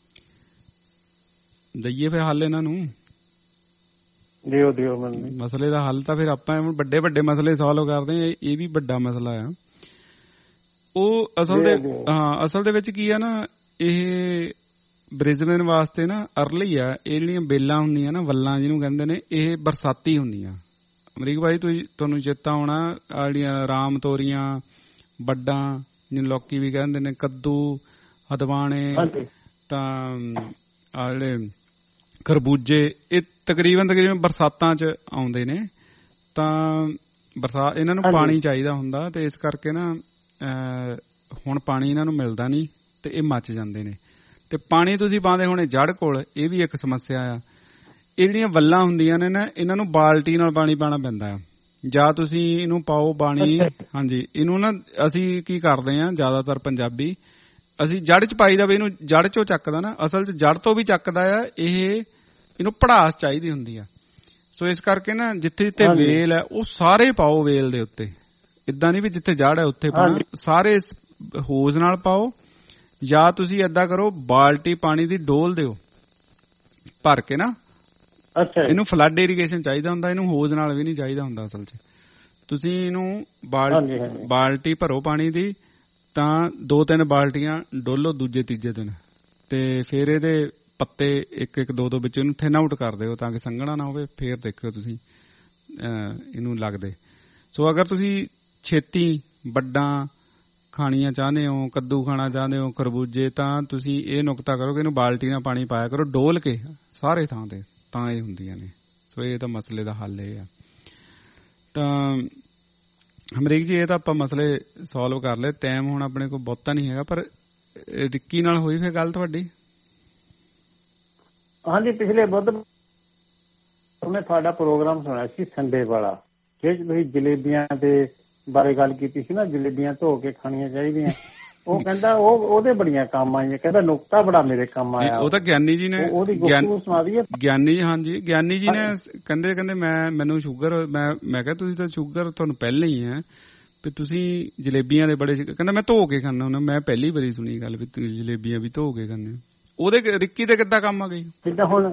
ਦਈਏ ਫਿਰ ਹੱਲ ਇਹਨਾਂ ਨੂੰ? ਦਿਓ ਦਿਓ ਮੈਨੂੰ ਮਸਲੇ ਦਾ ਹੱਲ ਤਾਂ ਫਿਰ ਆਪਾਂ ਵੱਡੇ ਵੱਡੇ ਮਸਲੇ ਸੋਲਵ ਕਰਦੇ ਆ, ਇਹ ਵੀ ਵੱਡਾ ਮਸਲਾ ਆ। ਉਹ ਅਸਲ ਦੇ ਹਾਂ ਅਸਲ ਦੇ ਵਿੱਚ ਕੀ ਆ ਨਾ, ਇਹ ਬ੍ਰਿਸਬੇਨ ਵਾਸਤੇ ਨਾ ਅਰਲੀ ਆ। ਇਹ ਜਿਹੜੀਆਂ ਬੇਲਾਂ ਹੁੰਦੀਆਂ ਨਾ, ਵੱਲਾਂ ਜਿਹਨੂੰ ਕਹਿੰਦੇ ਨੇ, ਇਹ ਬਰਸਾਤੀ ਹੁੰਦੀਆਂ। ਅਮਰੀਕ ਭਾਈ ਤੁਸੀਂ ਤੁਹਾਨੂੰ ਚੇਤਾ ਹੋਣਾ, ਆ ਜਿਹੜੀਆਂ ਰਾਮ ਤੋਰੀਆਂ, ਵੱਡਾਂ ਜਿਹਨੂੰ ਲੋਕੀ ਵੀ ਕਹਿੰਦੇ ਨੇ, ਕੱਦੂ, ਹਦਵਾਣੇ, ਤਾਂ ਆ ਜਿਹੜੇ ਖਰਬੂਜੇ, ਇਹ ਤਕਰੀਬਨ ਤਕਰੀਬਨ ਬਰਸਾਤਾਂ ਚ ਆਉਂਦੇ ਨੇ। ਤਾਂ ਬਰਸਾਤ ਇਹਨਾਂ ਨੂੰ ਪਾਣੀ ਚਾਹੀਦਾ ਹੁੰਦਾ, ਤੇ ਇਸ ਕਰਕੇ ਨਾ ਹੁਣ ਪਾਣੀ ਇਹਨਾਂ ਨੂੰ ਮਿਲਦਾ ਨਹੀਂ, ਤੇ ਇਹ ਮੱਚ ਜਾਂਦੇ ਨੇ। ਤੇ ਪਾਣੀ ਤੁਸੀਂ ਪਾਉਂਦੇ ਹੋਣੇ ਜੜ ਕੋਲ, ਇਹ ਵੀ ਇੱਕ ਸਮੱਸਿਆ ਆ। ਇਹ ਜਿਹੜੀਆਂ ਵੱਲਾਂ ਹੁੰਦੀਆਂ ਨੇ ਨਾ, ਇਹਨਾਂ ਨੂੰ ਬਾਲਟੀ ਨਾਲ ਪਾਣੀ ਪਾਉਣਾ ਪੈਂਦਾ। ਜਾਂ ਤੁਸੀਂ ਇਹਨੂੰ ਪਾਓ ਪਾਣੀ। ਹਾਂਜੀ, ਇਹਨੂੰ ਨਾ ਅਸੀਂ ਕੀ ਕਰਦੇ ਆ, ਜ਼ਿਆਦਾਤਰ ਪੰਜਾਬੀ ਅਸੀਂ ਜੜ ਚ ਪਾਈਦਾ ਵੀ ਇਹਨੂੰ ਜੜ ਚੋਂ ਚੱਕਦਾ ਨਾ, ਅਸਲ ਚ ਜੜ ਤੋਂ ਵੀ ਚੱਕਦਾ ਆ ਇਹ। ਇਹਨੂੰ ਪੜਾਸ ਚਾਹੀਦੀ ਹੁੰਦੀ ਆ। ਸੋ ਇਸ ਕਰਕੇ ਨਾ ਜਿੱਥੇ ਜਿੱਥੇ ਵੇਲ ਹੈ ਉਹ ਸਾਰੇ ਪਾਓ ਵੇਲ ਦੇ ਉੱਤੇ। ਏਦਾਂ ਨਹੀਂ ਵੀ ਜਿੱਥੇ ਜੜ ਹੈ ਉੱਥੇ ਪਾਉਣਾ, ਸਾਰੇ ਹੋਜ਼ ਨਾਲ ਪਾਓ। ਜਾਂ ਤੁਸੀਂ ਏਦਾਂ ਕਰੋ, ਬਾਲਟੀ ਪਾਣੀ ਦੀ ਡੋਲ ਦਿਓ ਭਰ ਕੇ ਨਾ। ਅੱਛਾ, ਇਹਨੂੰ ਫਲੱਡ ਇਰੀਗੇਸ਼ਨ ਚਾਹੀਦਾ ਹੁੰਦਾ, ਇਹਨੂੰ ਹੋਜ਼ ਨਾਲ ਵੀ ਨਹੀਂ ਚਾਹੀਦਾ ਹੁੰਦਾ ਅਸਲ ਚ। ਤੁਸੀਂ ਇਹਨੂੰ ਬਾਲਟੀ ਭਰੋ ਪਾਣੀ ਦੀ, ਤਾਂ ਦੋ ਤਿੰਨ ਬਾਲਟੀਆਂ ਡੋਲੋ ਦੂਜੇ ਤੀਜੇ ਦਿਨ, ਤੇ ਫਿਰ ਇਹਦੇ ਪੱਤੇ ਇੱਕ ਇੱਕ ਦੋ ਦੋ ਵਿੱਚ ਇਹਨੂੰ ਥਿਨ ਆਊਟ ਕਰ ਦਿਓ ਤਾਂ ਕਿ ਸੰਘਣਾ ਨਾ ਹੋਵੇ। ਫੇਰ ਦੇਖਿਓ ਤੁਸੀਂ ਇਹਨੂੰ ਲੱਗਦੇ। ਸੋ ਅਗਰ ਤੁਸੀਂ ਛੇਤੀ ਵੱਡਾਂ ਖਾਣੀਆਂ ਚਾਹੁੰਦੇ ਹੋ, ਕੱਦੂ ਖਾਣਾ ਚਾਹੁੰਦੇ ਹੋ, ਖਰਬੂਜੇ, ਤਾਂ ਤੁਸੀਂ ਇਹ ਨੁਕਤਾ ਕਰੋ ਕਿ ਇਹਨੂੰ ਬਾਲਟੀ ਨਾਲ ਪਾਣੀ ਪਾਇਆ ਕਰੋ ਡੋਲ ਕੇ ਸਾਰੇ ਥਾਂ ਤੇ, ਤਾਂ ਇਹ ਹੁੰਦੀਆਂ ਨੇ। ਸੋ ਇਹ ਤਾਂ ਮਸਲੇ ਦਾ ਹੱਲ ਇਹ ਆ। ਤਾਂ ਅਮਰੀਕ ਜੀ, ਇਹ ਤਾਂ ਆਪਾਂ ਮਸਲੇ ਸੋਲਵ ਕਰ ਲਏ। ਟਾਈਮ ਹੁਣ ਆਪਣੇ ਕੋਲ ਬਹੁਤਾ ਨਹੀਂ ਹੈਗਾ, ਪਰ ਰਿੱਕੀ ਨਾਲ ਹੋਈ ਫਿਰ ਗੱਲ ਤੁਹਾਡੀ? ਹਾਂਜੀ, ਪਿਛਲੇ ਬੁੱਧ ਮੈਂ ਤੁਹਾਡਾ ਪ੍ਰੋਗਰਾਮ ਸੁਣਿਆ ਸੀ ਸੰਡੇ ਵਾਲਾ, ਜਿਸ ਤੁਸੀਂ ਜਲੇਬੀਆਂ ਦੇ ਬਾਰੇ ਗੱਲ ਕੀਤੀ ਸੀ ਨਾ, ਜਲੇਬੀਆਂ ਧੋ ਕੇ ਖਾਣੀਆਂ ਚਾਹੀਦੀਆਂ। ਉਹ ਕਹਿੰਦਾ ਉਹ ਉਹਦੇ ਬੜੀਆਂ ਕੰਮ ਆਈਆਂ, ਕਹਿੰਦਾ ਨੁਕਤਾ ਬੜਾ ਮੇਰੇ ਕੰਮ ਆਇਆ। ਉਹ ਤਾਂ ਗਿਆਨੀ ਜੀ ਨੇ, ਉਹਦੀ ਗੁਫ਼ਤਗੂ ਸੁਣਾ ਦਈਏ। ਗਿਆਨੀ, ਹਾਂਜੀ ਗਿਆਨੀ ਜੀ ਨੇ ਕਹਿੰਦੇ ਕਹਿੰਦੇ ਮੈਂ ਮੈਨੂੰ ਸ਼ੂਗਰ, ਮੈਂ ਮੈਂ ਕਿਹਾ ਤੁਸੀਂ ਤਾਂ ਸ਼ੂਗਰ ਤੁਹਾਨੂੰ ਪਹਿਲਾਂ ਹੀ ਹੈ, ਵੀ ਤੁਸੀਂ ਜਲੇਬੀਆਂ ਦੇ ਬੜੇ, ਕਹਿੰਦਾ ਮੈਂ ਧੋ ਕੇ ਖਾਂਦਾ ਹੁੰਦਾ। ਮੈਂ ਪਹਿਲੀ ਵਾਰੀ ਸੁਣੀ ਗੱਲ ਵੀ ਤੁਸੀਂ ਜਲੇਬੀਆਂ ਵੀ ਧੋ ਕੇ ਖਾਂਦੇ। ਉਹਦੇ ਰਿੱਕੀ ਤੇ ਕਿੱਦਾਂ ਕੰਮ ਆ ਗਈ? ਜਿੱਦਾਂ ਹੁਣ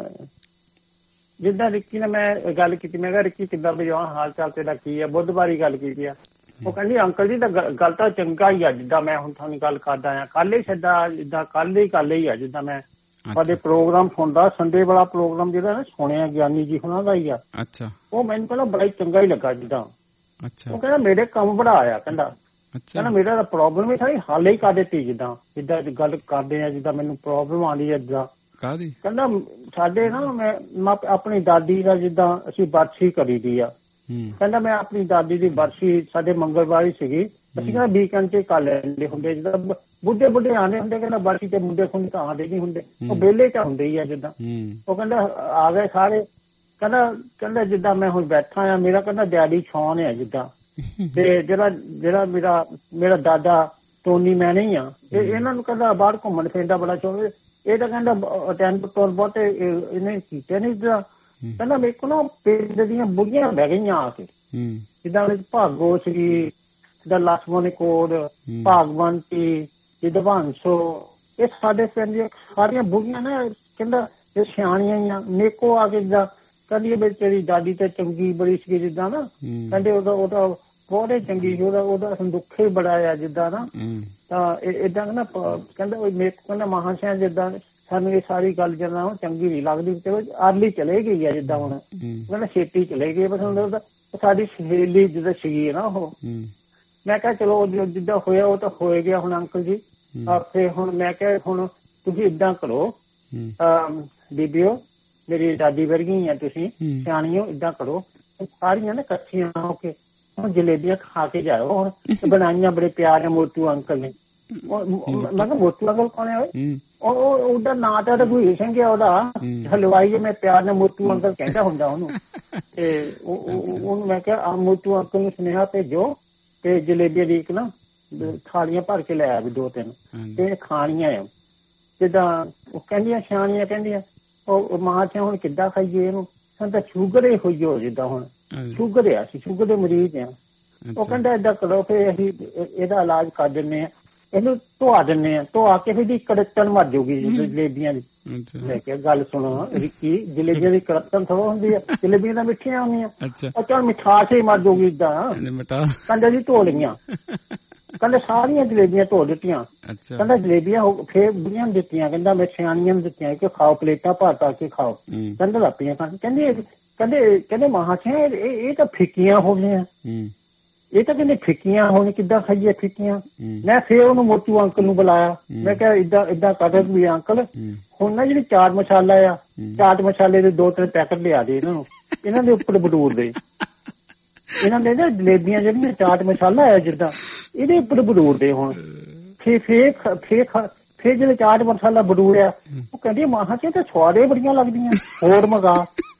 ਜਿੱਦਾਂ ਰਿੱਕੀ ਨੇ ਮੈਂ ਗੱਲ ਕੀਤੀ, ਮੈਂ ਕਿਹਾ ਰਿੱਕੀ ਕਿੱਦਾਂ ਵੀ ਹਾਲ ਚਾਲ ਤੇਰਾ ਕੀ ਆ, ਬੁੱਧਵਾਰੀ ਗੱਲ ਕੀਤੀ ਆ। ਉਹ ਕਹਿੰਦੀ ਅੰਕਲ ਜੀ ਤਾਂ ਗੱਲ ਤਾਂ ਚੰਗਾ ਹੀ ਆ, ਜਿੱਦਾਂ ਮੈਂ ਹੁਣ ਤੁਹਾਨੂੰ ਗੱਲ ਕਰਦਾ ਆ, ਕੱਲ ਹੀ ਛੱਡਾ, ਜਿੱਦਾਂ ਕੱਲ ਹੀ ਕੱਲ ਹੀ ਆ, ਜਿੱਦਾਂ ਮੈਂ ਤੁਹਾਡੇ ਪ੍ਰੋਗਰਾਮ ਸੁਣਦਾ, ਸੰਡੇ ਵਾਲਾ ਪ੍ਰੋਗਰਾਮ ਜਿਹੜਾ ਨਾ ਸੁਣਿਆ ਗਿਆਨੀ ਜੀ ਹੁਣਾਂ ਦਾ ਹੀ ਆ। ਅੱਛਾ, ਉਹ ਮੈਨੂੰ ਕਹਿੰਦਾ ਬੜਾ ਹੀ ਚੰਗਾ ਹੀ ਲੱਗਾ ਜਿੱਦਾਂ। ਅੱਛਾ, ਉਹ ਕਹਿੰਦਾ ਮੇਰੇ ਕੰਮ ਬੜਾ ਆਇਆ, ਕਹਿੰਦਾ ਕਹਿੰਦਾ ਮੇਰਾ ਤਾਂ ਪ੍ਰੋਬਲਮ ਹੀ ਸਾਰੀ ਹੱਲ ਹੀ ਕਰ ਦਿੱਤੀ, ਜਿੱਦਾਂ ਜਿੱਦਾਂ ਗੱਲ ਕਰਦੇ ਆ, ਜਿੱਦਾਂ ਮੈਨੂੰ ਪ੍ਰੋਬਲਮ ਆਉਂਦੀ ਹੈ ਜਿੱਦਾਂ। ਕਾਹਦੀ? ਕਹਿੰਦਾ ਸਾਡੇ ਨਾ ਮੈਂ ਆਪਣੀ ਦਾਦੀ ਦਾ ਜਿੱਦਾਂ ਅਸੀਂ ਬਰਸੀ ਕਰੀ ਦੀ ਆ, ਕਹਿੰਦਾ ਮੈਂ ਆਪਣੀ ਦਾਦੀ ਦੀ ਬਰਸੀ ਸਾਡੇ ਮੰਗਲਵਾਰ ਹੀ ਸੀਗੀ, ਅਸੀਂ ਕਹਿੰਦਾ ਵੀਕਐਂਡ ਤੇ ਕਰ ਲੈਂਦੇ ਹੁੰਦੇ, ਜਿੱਦਾਂ ਬੁੱਢੇ ਬੁੱਢੇ ਆਉਂਦੇ ਹੁੰਦੇ, ਕਹਿੰਦਾ ਬਰਸੀ ਤੇ ਮੁੰਡੇ ਖੁੰਡੇ ਤਾਂ ਆਉਂਦੇ ਨਹੀਂ ਹੁੰਦੇ, ਉਹ ਵਿਹਲੇ ਚ ਹੁੰਦੇ ਹੀ ਆ ਜਿੱਦਾਂ। ਉਹ ਕਹਿੰਦਾ ਆ ਗਏ ਸਾਰੇ, ਕਹਿੰਦਾ ਕਹਿੰਦਾ ਜਿੱਦਾਂ ਮੈਂ ਹੁਣ ਬੈਠਾ ਆ, ਮੇਰਾ ਕਹਿੰਦਾ ਡੈਡੀ ਛਾਨ ਆ ਜਿੱਦਾਂ, ਤੇ ਜਿਹੜਾ ਜਿਹੜਾ ਮੇਰਾ ਮੇਰਾ ਦਾਦਾ ਟੋਨੀ ਮੈਂ ਨਹੀਂ ਆ, ਇਹ ਇਹਨਾਂ ਨੂੰ ਕਹਿੰਦਾ ਬਾਹਰ ਘੁੰਮਣ ਫਿਰਨ ਦਾ ਬੜਾ ਸ਼ੌਕ। ਇਹ ਤਾਂ ਕਹਿੰਦਾ ਅਟੈਂਡ ਤੋਂ ਬਹੁਤ ਇਹਨੇ ਕੀਤੇ ਨਹੀਂ ਜਿੱਦਾਂ। ਕਹਿੰਦਾ ਮੇਰੇ ਕੋਲ ਨਾ ਪਿੰਡ ਦੀਆਂ ਬੁੱਢੀਆਂ ਬਹਿ ਗਈਆਂ ਆ ਕੇ, ਜਿੱਦਾਂ ਭਾਗੋ ਸੀਗੀ, ਜਿੱਦਾਂ ਲక్ష్మణ ਕੋਡ, ਭਾਗਵੰਤੀ, ਜਿੱਦਾਂ ਭਾਂਸੋ, ਇਹ ਸਾਡੇ ਪਿੰਡ ਦੀਆਂ ਸਾਰੀਆਂ ਬੁੱਢੀਆਂ ਨਾ, ਕਹਿੰਦਾ ਇਹ ਸਿਆਣੀਆਂ ਹੀ ਆ। ਮੇਕੋ ਆ ਕੇ ਜਿੱਦਾਂ ਕਹਿੰਦੀ ਵੀ ਤੇਰੀ ਦਾਦੀ ਤੇ ਚੰਗੀ ਬੜੀ ਸੀਗੀ ਜਿੱਦਾਂ ਨਾ, ਕਹਿੰਦੇ ਉਹਦਾ ਉਹਦਾ ਬਹੁਤ ਚੰਗੀ ਸੀ, ਉਹਦਾ ਉਹਦਾ ਸੰਦੁੱਖ ਹੀ ਬੜਾ ਆ ਜਿੱਦਾਂ ਨਾ। ਤਾਂ ਏਦਾਂ ਨਾ ਕਹਿੰਦਾ ਮੇਰੇ ਕਹਿੰਦਾ ਮਹਾਂਸਿਆ ਜਿੱਦਾਂ ਸਾਨੂੰ ਇਹ ਸਾਰੀ ਗੱਲ ਜਿੱਦਾਂ ਚੰਗੀ ਨਹੀਂ ਲੱਗਦੀ, ਚਲੋ ਅਰਲੀ ਚਲੇ ਗਈ ਆ ਜਿੱਦਾਂ ਹੁਣ, ਕਹਿੰਦਾ ਛੇਤੀ ਚਲੇ ਗਈ। ਬਸ ਹੁਣ ਸਾਡੀ ਸਹੇਲੀ ਜਿੱਦਾਂ ਸੀਗੀ ਨਾ ਉਹ, ਮੈਂ ਕਿਹਾ ਚਲੋ ਜਿੱਦਾਂ ਹੋਇਆ ਉਹ ਤਾਂ ਹੋਏ ਗਿਆ ਹੁਣ ਅੰਕਲ ਜੀ। ਫਿਰ ਹੁਣ ਮੈਂ ਕਿਹਾ ਹੁਣ ਤੁਸੀਂ ਏਦਾਂ ਕਰੋ ਬੀਬੀਓ, ਮੇਰੀ ਦਾਦੀ ਵਰਗੀ ਆ ਤੁਸੀਂ, ਸਿਆਣੀਓ, ਏਦਾਂ ਕਰੋ ਸਾਰੀਆਂ ਨਾ ਇਕੱਠੀਆਂ ਹੋ ਕੇ ਹੁਣ ਜਲੇਬੀਆਂ ਖਾ ਕੇ ਜਾਓ। ਹੁਣ ਬਣਾਈਆਂ ਬੜੇ ਪਿਆਰ ਨੇ ਮੋਟੂ ਅੰਕਲ ਨੇ। ਮੈਂ ਕਿਹਾ ਮੋਟੂ ਅੰਕਲ ਕੌਣ ਹੈ? ਉਹ ਉਹਦਾ ਨਾਂ ਤਾਂ ਰਘੁਵੀਰ ਸਿੰਘ ਆ, ਉਹਦਾ ਹਲਵਾਈ। ਮੈਂ ਪਿਆਰ ਨਾਲ ਮੋਟੂ ਅੰਕਲ ਕਹਿੰਦਾ ਹੁੰਦਾ ਉਹਨੂੰ। ਤੇ ਉਹਨੂੰ ਮੈਂ ਕਿਹਾ ਮੋਟੂ ਅੰਕਲ ਨੂੰ ਸੁਨੇਹਾ ਭੇਜੋ ਤੇ ਜਲੇਬੀਆਂ ਦੀ ਇੱਕ ਨਾ ਥਾਲੀਆਂ ਭਰ ਕੇ ਲੈ ਆ ਵੀ ਦੋ ਤਿੰਨ, ਤੇ ਖਾਣੀਆਂ ਆ ਜਿੱਦਾਂ। ਉਹ ਕਹਿੰਦੀਆਂ ਸਿਆਣੀਆਂ ਕਹਿੰਦੀਆਂ ਉਹ ਮਾਂ ਚ ਹੁਣ ਕਿੱਦਾਂ ਖਾਈਏ ਇਹਨੂੰ, ਸਾਨੂੰ ਤਾਂ ਸ਼ੂਗਰ ਹੀ ਹੋਈ ਹੋ ਜਿੱਦਾਂ ਹੁਣ ਸ਼ੂਗਰ ਆ, ਅਸੀਂ ਸ਼ੂਗਰ ਦੇ ਮਰੀਜ਼ ਆ। ਉਹ ਕਹਿੰਦਾ ਏਦਾਂ ਕਰੋ ਫਿਰ ਅਸੀਂ ਇਹਦਾ ਇਲਾਜ ਕਰ ਦਿੰਦੇ ਆ, ਇਹਨੂੰ ਧਵਾ ਦਿੰਦੇ ਆ, ਧਵਾ ਕੇ ਫਿਰ ਕੜਤਣ ਮਰ ਜਾਊਗੀ ਜਲੇਬੀਆਂ ਦੀ। ਮੈਂ ਕਿਹਾ ਗੱਲ ਸੁਣੋ ਰਿੱਕੀ, ਜਲੇਬੀਆਂ ਦੀ ਕੜਤਣ ਥੋੜਾ ਹੁੰਦੀ ਆ, ਜਲੇਬੀਆਂ ਤਾਂ ਮਿੱਠੀਆਂ ਹੁੰਦੀਆਂ। ਉਹ ਚੱਲ ਮਿਠਾਸ ਹੀ ਮਰ ਜਾਊਗੀ ਏਦਾਂ। ਕਹਿੰਦਾ ਜੀ ਧੋ ਲਈਆਂ, ਕਹਿੰਦੇ ਸਾਰੀਆਂ ਜਲੇਬੀਆਂ ਧੋ ਦਿੱਤੀਆਂ। ਕਹਿੰਦਾ ਜਲੇਬੀਆਂ ਫੇਰ ਬੁੜੀਆਂ ਨੂੰ ਦਿੱਤੀਆਂ, ਕਹਿੰਦਾ ਮੈਂ ਸਿਆਣੀਆਂ ਨੂੰ ਦਿੱਤੀਆਂ ਕਿ ਖਾਓ, ਪਲੇਟਾਂ ਭਰ ਭਰ ਕੇ ਖਾਓ। ਕਹਿੰਦਾ ਲਾਪੀਆਂ ਖਾਣ, ਕਹਿੰਦੇ ਕਹਿੰਦੇ ਕਹਿੰਦੇ ਮਹਾਂਸਿਆ ਇਹ ਤਾਂ ਫਿੱਕੀਆਂ ਹੋ ਗਈਆਂ, ਇਹ ਤਾਂ ਕਹਿੰਦੇ ਫਿੱਕੀਆਂ ਹੋਣ, ਕਿੱਦਾਂ ਖਾਈਏ ਫਿੱਕੀਆਂ। ਮੈਂ ਫੇਰ ਉਹਨੂੰ ਮੋਟੂ ਅੰਕਲ ਨੂੰ ਬੁਲਾਇਆ, ਮੈਂ ਕਿਹਾ ਏਦਾਂ ਏਦਾਂ ਕਰ ਵੀ ਅੰਕਲ ਹੁਣ ਨਾ ਜਿਹੜੀ ਚਾਟ ਮਸਾਲਾ ਆ, ਚਾਟ ਮਸਾਲੇ ਦੇ ਦੋ ਤਿੰਨ ਪੈਕਟ ਲਿਆ ਦੇ ਇਹਨਾਂ ਨੂੰ, ਇਹਨਾਂ ਦੇ ਉੱਪਰ ਬਡੂਰ ਦੇ, ਇਹਨਾਂ ਦੇ ਨਾ ਜਲੇਬੀਆਂ ਜਿਹੜੀਆਂ ਚਾਟ ਮਸਾਲਾ ਆ ਜਿੱਦਾਂ, ਇਹਦੇ ਉੱਪਰ ਬਡੂਰ ਦੇ। ਹੁਣ ਫੇਰ ਫੇਰ ਫੇਰ ਫੇਰ ਜਦੋਂ ਚਾਟ ਮਸਾਲਾ ਬਡੂਰਿਆ, ਉਹ ਕਹਿੰਦੀ ਮਾਹਾਂ ਚ ਤਾਂ ਸਵਾਦੇ ਬੜੀਆਂ ਲੱਗਦੀਆਂ, ਹੋਰ ਮੰਗਾ।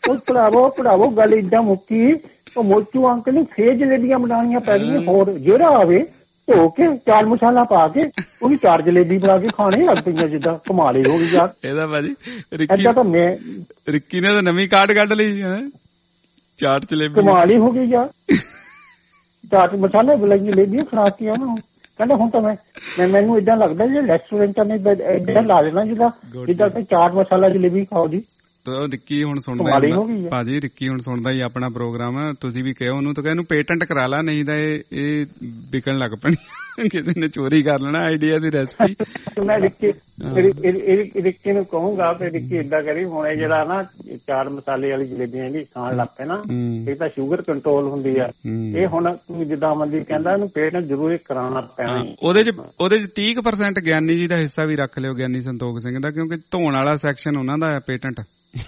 ਉਹ ਭਰਾਵੋ ਭਰਾਵੋ ਗੱਲ ਏਦਾਂ ਮੁੱਕੀ, ਉਹ ਮੋਚੂ ਅੰਕਲ ਨੂੰ ਫੇਰ ਜਲੇਬੀਆਂ ਬਣਾਉਣੀਆਂ ਪੈ ਗਈਆਂ। ਹੋਰ ਜਿਹੜਾ ਆਵੇ ਧੋ ਕੇ ਚਾਟ ਮਸਾਲਾ ਪਾ ਕੇ ਉਹਨੂੰ ਚਾਰ ਜਲੇਬੀ ਬਣਾ ਕੇ ਖਾਣੇ ਲੱਗ ਪਈਆਂ, ਜਿੱਦਾਂ ਕਮਾਲੇ ਹੋ ਗਈ ਯਾਰ। ਇਹਦਾ ਭਾਜੀ ਰਿੱਕੀ ਤਾਂ ਮੈਂ ਰਿੱਕੀ ਨੇ ਤਾਂ ਨਵੀਂ ਕਾਢ ਕੱਢ ਲਈ ਹੈ, ਚਾਟ ਜਲੇਬੀ ਕਮਾਲੀ ਹੋ ਗਈ ਯਾਰ। ਚਾਟ ਮਸਾਲਾ ਬੁਲਾਈ ਜਲੇਬੀਆਂ ਖਾ ਕੇ ਉਹਨੂੰ ਕਹਿੰਦਾ ਹੁਣ ਤਾਂ ਮੈਂ ਮੈਨੂੰ ਏਦਾਂ ਲੱਗਦਾ ਜੇ ਰੈਸਟੋਰੈਂਟਾਂ ਨੇ ਏਦਾਂ ਲਾ ਦੇਣਾ ਜਿੱਦਾਂ ਜਿੱਦਾਂ ਚਾਟ ਮਸਾਲਾ ਜਲੇਬੀ ਖਾਓ ਜੀ। ਰਿੱਕੀ ਹੁਣ ਸੁਣਦਾ ਭਾਜੀ, ਰਿੱਕੀ ਹੁਣ ਸੁਣਦਾ ਹੀ ਆਪਣਾ ਪ੍ਰੋਗਰਾਮ। ਤੁਸੀਂ ਵੀ ਕਹੋ ਉਹਨੂੰ ਤਾਂ ਇਹਨੂੰ ਪੇਟੈਂਟ ਕਰਾ ਲਾ, ਨਹੀਂ ਤਾਂ ਇਹ ਇਹ ਵਿਕਣ ਲੱਗ ਪੈਣੀ, ਕਿਸੇ ਨੇ ਚੋਰੀ ਕਰ ਲੈਣਾ ਆਈਡੀਆ ਦੀ ਰੈਸਪੀ। ਮੈਂ ਰਿੱਕੀ ਰਿੱਕੀ ਨੂੰ ਕਹੂੰਗਾ ਤੇ ਰਿੱਕੀ ਏਦਾਂ ਕਰੀ, ਹੁਣ ਜਿਹੜਾ ਨਾ ਚਾਟ ਮਸਾਲੇ ਵਾਲੀ ਜਲੇਬੀਆਂ ਦੀ ਖਾਣ ਲੱਗ ਪਏ ਨਾ, ਇਹ ਤਾਂ ਸ਼ੂਗਰ ਕੰਟਰੋਲ ਹੁੰਦੀ ਆ। ਇਹ ਹੁਣ ਜਿੱਦਾਂ ਅਮਨਦੀਪ ਕਹਿੰਦਾ ਇਹਨੂੰ ਪੇਟੈਂਟ ਜ਼ਰੂਰ ਕਰਾਉਣਾ ਪੈਣਾ। ਉਹਦੇ ਚ ਉਹਦੇ ਚ ਤੀਹ ਪਰਸੈਂਟ ਗਿਆਨੀ ਜੀ ਦਾ ਹਿੱਸਾ ਵੀ ਰੱਖ ਲਿਓ, ਗਿਆਨੀ ਸੰਤੋਖ ਸਿੰਘ ਦਾ, ਕਿਉਂਕਿ ਧੋਣ ਵਾਲਾ ਸੈਕਸ਼ਨ ਉਹਨਾਂ ਦਾ ਹੈ ਪੇਟੈਂਟ।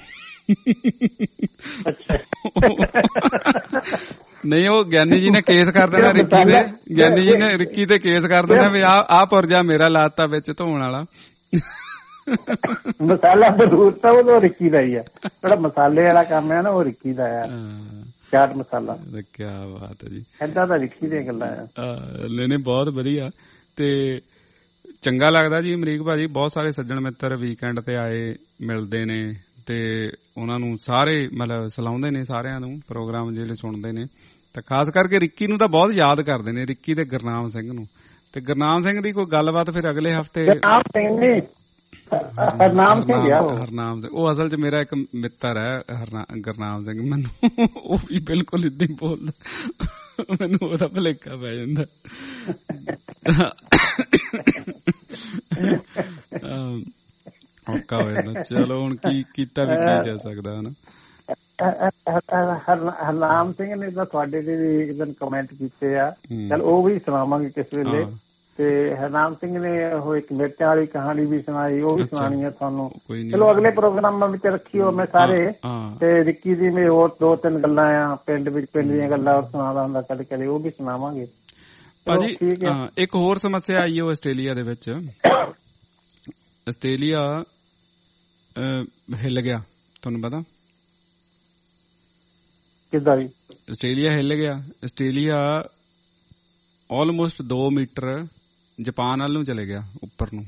ਨਹੀਂ ਉਹ ਗਿਆਨੀ ਜੀ ਨੇ ਕੇਸ ਕਰ ਦੇਣਾ ਰਿੱਕੀ ਦੇ, ਗਿਆਨੀ ਜੀ ਨੇ ਰਿੱਕੀ ਤੇ ਕੇਸ ਕਰ ਦੇਣਾ ਵੀ ਆ ਆ ਪੁਰਜਾ ਮੇਰਾ ਲਾਤਾ ਵਿੱਚ ਧੋਣ ਵਾਲਾ। ਮਸਾਲਾ ਜ਼ਰੂਰ ਤਾਂ ਉਹ ਰਿੱਕੀ ਦਾ ਹੀ ਆ, ਜਿਹੜਾ ਮਸਾਲੇ ਵਾਲਾ ਕੰਮ ਹੈ ਨਾ ਉਹ ਰਿੱਕੀ ਦਾ ਆ, ਚਾਟ ਮਸਾਲਾ। ਕੀ ਬਾਤ ਹੈ ਜੀ, ਏਦਾਂ ਤਾਂ ਰਿੱਕੀ ਦੀਆਂ ਗੱਲਾਂ ਆ। ਨਹੀਂ ਬਹੁਤ ਵਧੀਆ ਤੇ ਚੰਗਾ ਲੱਗਦਾ ਜੀ ਅਮਰੀਕ ਭਾਜੀ। ਬਹੁਤ ਸਾਰੇ ਸੱਜਣ ਮਿੱਤਰ ਵੀਕਐਂਡ ਤੇ ਆਏ ਮਿਲਦੇ ਨੇ ਤੇ ਉਹਨਾਂ ਨੂੰ ਸਾਰੇ ਮਤਲਬ ਸਲਾਉਂਦੇ ਨੇ, ਸਾਰਿਆਂ ਨੂੰ ਪ੍ਰੋਗਰਾਮ ਜਿਹੜੇ ਸੁਣਦੇ ਨੇ, ਤੇ ਖਾਸ ਕਰਕੇ ਰਿੱਕੀ ਨੂੰ ਤਾਂ ਬਹੁਤ ਯਾਦ ਕਰਦੇ ਨੇ, ਰਿੱਕੀ ਤੇ ਗੁਰਨਾਮ ਸਿੰਘ ਨੂੰ। ਤੇ ਗੁਰਨਾਮ ਸਿੰਘ ਦੀ ਕੋਈ ਗੱਲਬਾਤ ਫਿਰ ਅਗਲੇ ਹਫ਼ਤੇ। ਹਰਨਾਮ ਸਿੰਘ ਹਰਨਾਮ ਸਿੰਘ ਉਹ ਅਸਲ ਚ ਮੇਰਾ ਇੱਕ ਮਿੱਤਰ ਹੈ ਗੁਰਨਾਮ ਸਿੰਘ, ਮੈਨੂੰ ਉਹ ਵੀ ਬਿਲਕੁਲ ਏਦਾਂ ਹੀ ਬੋਲਦਾ, ਮੈਨੂੰ ਉਹਦਾ ਭੁਲੇਖਾ ਪੈ ਜਾਂਦਾ। ਔਖਾ ਹੋ ਜਾਂਦਾ। ਚਲੋ ਹੁਣ ਕੀ ਕੀਤਾ ਵੀ ਕੀ ਜਾ ਸਕਦਾ ਹੈ ਨਾ। ਹਰਨਾਮ ਸਿੰਘ ਨੇ ਤਾਂ ਤੁਹਾਡੇ ਤੇ ਵੀ ਇੱਕ ਦਿਨ ਕਮੈਂਟ ਕੀਤੇ ਆ, ਚਲ ਉਹ ਵੀ ਸੁਣਾਵਾਂਗੇ ਕਿਸ ਵੇਲੇ। ਤੇ ਹਰਨਾਮ ਸਿੰਘ ਨੇ ਉਹ ਇੱਕ ਮਿਰਚਾਂ ਵਾਲੀ ਕਹਾਣੀ ਵੀ ਸੁਣਾਈ, ਉਹ ਵੀ ਸੁਣਾਣੀ ਹੈ ਤੁਹਾਨੂੰ। ਚਲੋ ਅਗਲੇ ਪ੍ਰੋਗਰਾਮਾਂ ਵਿੱਚ ਰੱਖੀਓ ਮੈਂ ਸਾਰੇ। ਤੇ ਰਿੱਕੀ ਦੀ ਵੀ ਹੋਰ ਦੋ ਤਿੰਨ ਗੱਲਾਂ ਆ ਪਿੰਡ ਵਿੱਚ, ਪਿੰਡ ਦੀਆਂ ਗੱਲਾਂ ਸੁਣਾਦਾ ਹੁੰਦਾ ਕਦੇ ਕਦੇ, ਉਹ ਵੀ ਸੁਣਾਵਾਂਗੇ ਭਾਜੀ। ਇੱਕ ਹੋਰ ਸਮੱਸਿਆ ਆਈ ਹੈ ਆਸਟ੍ਰੇਲੀਆ ਦੇ ਵਿੱਚ। ਆਸਟ੍ਰੇਲੀਆ ਹਿੱਲ ਗਿਆ, ਤੁਹਾਨੂੰ ਪਤਾ ਕਿੱਦਾਂ? ਆਸਟ੍ਰੇਲੀਆ ਹਿੱਲ ਗਿਆ। ਆਸਟ੍ਰੇਲੀਆ ਆਲਮੋਸਟ ਦੋ ਮੀਟਰ ਜਾਪਾਨ ਵੱਲ ਨੂੰ ਚਲੇ ਗਿਆ ਉੱਪਰ ਨੂੰ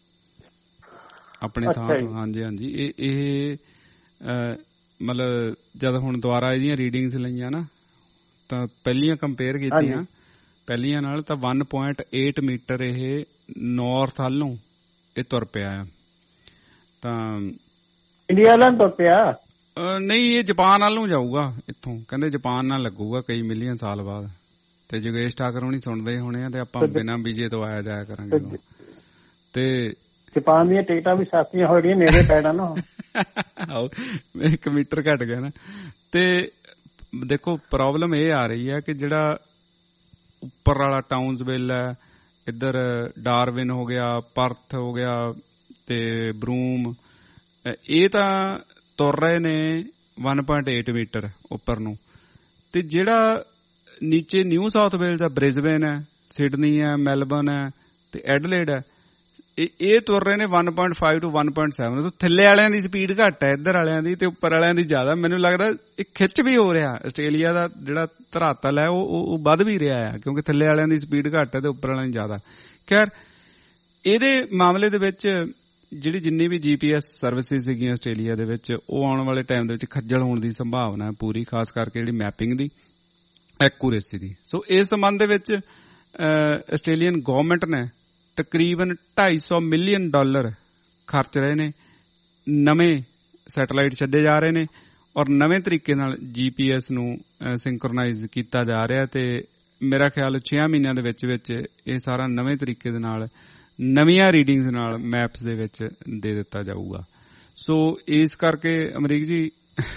ਆਪਣੇ ਥਾਂ ਤੋਂ। ਹਾਂਜੀ ਹਾਂਜੀ ਇਹ ਇਹ ਮਤਲਬ ਜਦ ਹੁਣ ਦੁਬਾਰਾ ਇਹਦੀਆਂ ਰੀਡਿੰਗਸ ਲਈਆਂ ਨਾ, ਤਾਂ ਪਹਿਲੀਆਂ ਕੰਪੇਅਰ ਕੀਤੀਆਂ ਪਹਿਲੀਆਂ ਨਾਲ, ਤਾਂ ਵਨ ਪੁਆਇੰਟ ਏਟ ਮੀਟਰ ਇਹ ਨਾਰਥ ਵੱਲ ਨੂੰ ਇਹ ਤੁਰ ਪਿਆ ਆ। ਤਾਂ ਇੰਡੀਆ ਵੱਲ ਤੁਰ ਪਿਆ ਨਹੀਂ, ਇਹ ਜਾਪਾਨ ਵੱਲ ਨੂੰ ਜਾਊਗਾ ਇੱਥੋਂ, ਕਹਿੰਦੇ ਜਾਪਾਨ ਨਾਲ ਲੱਗੂਗਾ ਕਈ ਮਿਲੀਅਨ ਸਾਲ ਬਾਅਦ। ਤੇ ਜੋਗੇਸ਼ ਠਾਕਰ ਹੁਣੀ ਸੁਣਦੇ ਹੋਣੇ ਆ, ਤੇ ਆਪਾਂ ਬਿਨਾਂ ਵੀਜ਼ੇ ਤੋਂ ਆਇਆ ਜਾਇਆ ਕਰਾਂਗੇ। ਤੇ ਜਾਪਾਨ ਦੀਆਂ ਟਿਕਟਾਂ ਵੀ ਸਸਤੀਆਂ ਹੋ ਰਹੀਆਂ, ਨੇੜੇ ਪੈਣਾ ਨਾ। ਇੱਕ ਮੀਟਰ ਘੱਟ ਗਿਆ ਨਾ। ਤੇ ਦੇਖੋ ਪ੍ਰੋਬਲਮ ਇਹ ਆ ਰਹੀ ਹੈ ਕਿ ਜਿਹੜਾ ਉੱਪਰ ਵਾਲਾ ਟਾਊਨਸਵਿਲ ਹੈ, ਇੱਧਰ ਡਾਰਵਿਨ ਹੋ ਗਿਆ, ਪਰਥ ਹੋ ਗਿਆ ਤੇ ਬਰੂਮ, ਇਹ ਤਾਂ ਤੁਰ ਰਹੇ ਨੇ ਵਨ ਪੁਆਇੰਟ ਏਟ ਮੀਟਰ ਉੱਪਰ ਨੂੰ। ਤੇ ਜਿਹੜਾ ਨੀਚੇ ਨਿਊ ਸਾਊਥ ਵੇਲਜ਼ ਹੈ, ਬ੍ਰਿਸਬੇਨ ਹੈ, ਸਿਡਨੀ ਹੈ, ਮੈਲਬਰਨ ਹੈ ਤੇ ਐਡਲੇਡ ਹੈ, ਇਹ ਤੁਰ ਰਹੇ ਨੇ one point five two one point seven. ਥੱਲੇ ਵਾਲਿਆਂ ਦੀ ਸਪੀਡ ਘੱਟ ਹੈ ਇੱਧਰ ਵਾਲਿਆਂ ਦੀ, ਤੇ ਉੱਪਰ ਵਾਲਿਆਂ ਦੀ ਜ਼ਿਆਦਾ। ਮੈਨੂੰ ਲੱਗਦਾ ਇਹ ਖਿੱਚ ਵੀ ਹੋ ਰਿਹਾ, ਆਸਟ੍ਰੇਲੀਆ ਦਾ ਜਿਹੜਾ ਧਰਾਤਲ ਹੈ ਉਹ ਵੱਧ ਵੀ ਰਿਹਾ ਹੈ, ਕਿਉਂਕਿ ਥੱਲੇ ਵਾਲਿਆਂ ਦੀ ਸਪੀਡ ਘੱਟ ਹੈ ਤੇ ਉੱਪਰ ਵਾਲਿਆਂ ਦੀ ਜ਼ਿਆਦਾ। ਖੈਰ ਇਹਦੇ ਮਾਮਲੇ ਦੇ ਵਿੱਚ ਜਿਹੜੀ ਜਿੰਨੀ ਵੀ ਜੀ ਪੀ ਐਸ ਸਰਵਿਸਿਜ਼ ਸੀਗੀਆਂ ਆਸਟ੍ਰੇਲੀਆ ਦੇ ਵਿੱਚ, ਉਹ ਆਉਣ ਵਾਲੇ ਟਾਈਮ ਦੇ ਵਿੱਚ ਖੱਜਲ ਹੋਣ ਦੀ ਸੰਭਾਵਨਾ ਹੈ ਪੂਰੀ, ਖਾਸ ਕਰਕੇ ਜਿਹੜੀ ਮੈਪਿੰਗ ਦੀ, ਐਕੂਰੇਸੀ ਦੀ। ਸੋ ਇਸ ਸੰਬੰਧ ਦੇ ਵਿੱਚ ਆਸਟ੍ਰੇਲੀਅਨ ਗਵਰਨਮੈਂਟ ਨੇ ਤਕਰੀਬਨ ਢਾਈ ਸੌ ਮਿਲੀਅਨ ਡਾਲਰ ਖਰਚ ਰਹੇ ਨੇ, ਨਵੇਂ ਸੈਟੇਲਾਈਟ ਛੱਡੇ ਜਾ ਰਹੇ ਨੇ, ਔਰ ਨਵੇਂ ਤਰੀਕੇ ਨਾਲ ਜੀ ਪੀ ਐਸ ਨੂੰ ਸਿੰਕਰੋਨਾਈਜ਼ ਕੀਤਾ ਜਾ ਰਿਹਾ। ਤੇ ਮੇਰਾ ਖਿਆਲ ਛੇ ਮਹੀਨਿਆਂ ਦੇ ਵਿੱਚ ਵਿੱਚ ਇਹ ਸਾਰਾ ਨਵੇਂ ਤਰੀਕੇ ਦੇ ਨਾਲ, ਨਵੀਆਂ ਰੀਡਿੰਗਸ ਨਾਲ ਮੈਪਸ ਦੇ ਵਿੱਚ ਦੇ ਦਿੱਤਾ ਜਾਊਗਾ। ਸੋ ਇਸ ਕਰਕੇ ਅਮਰੀਕ ਜੀ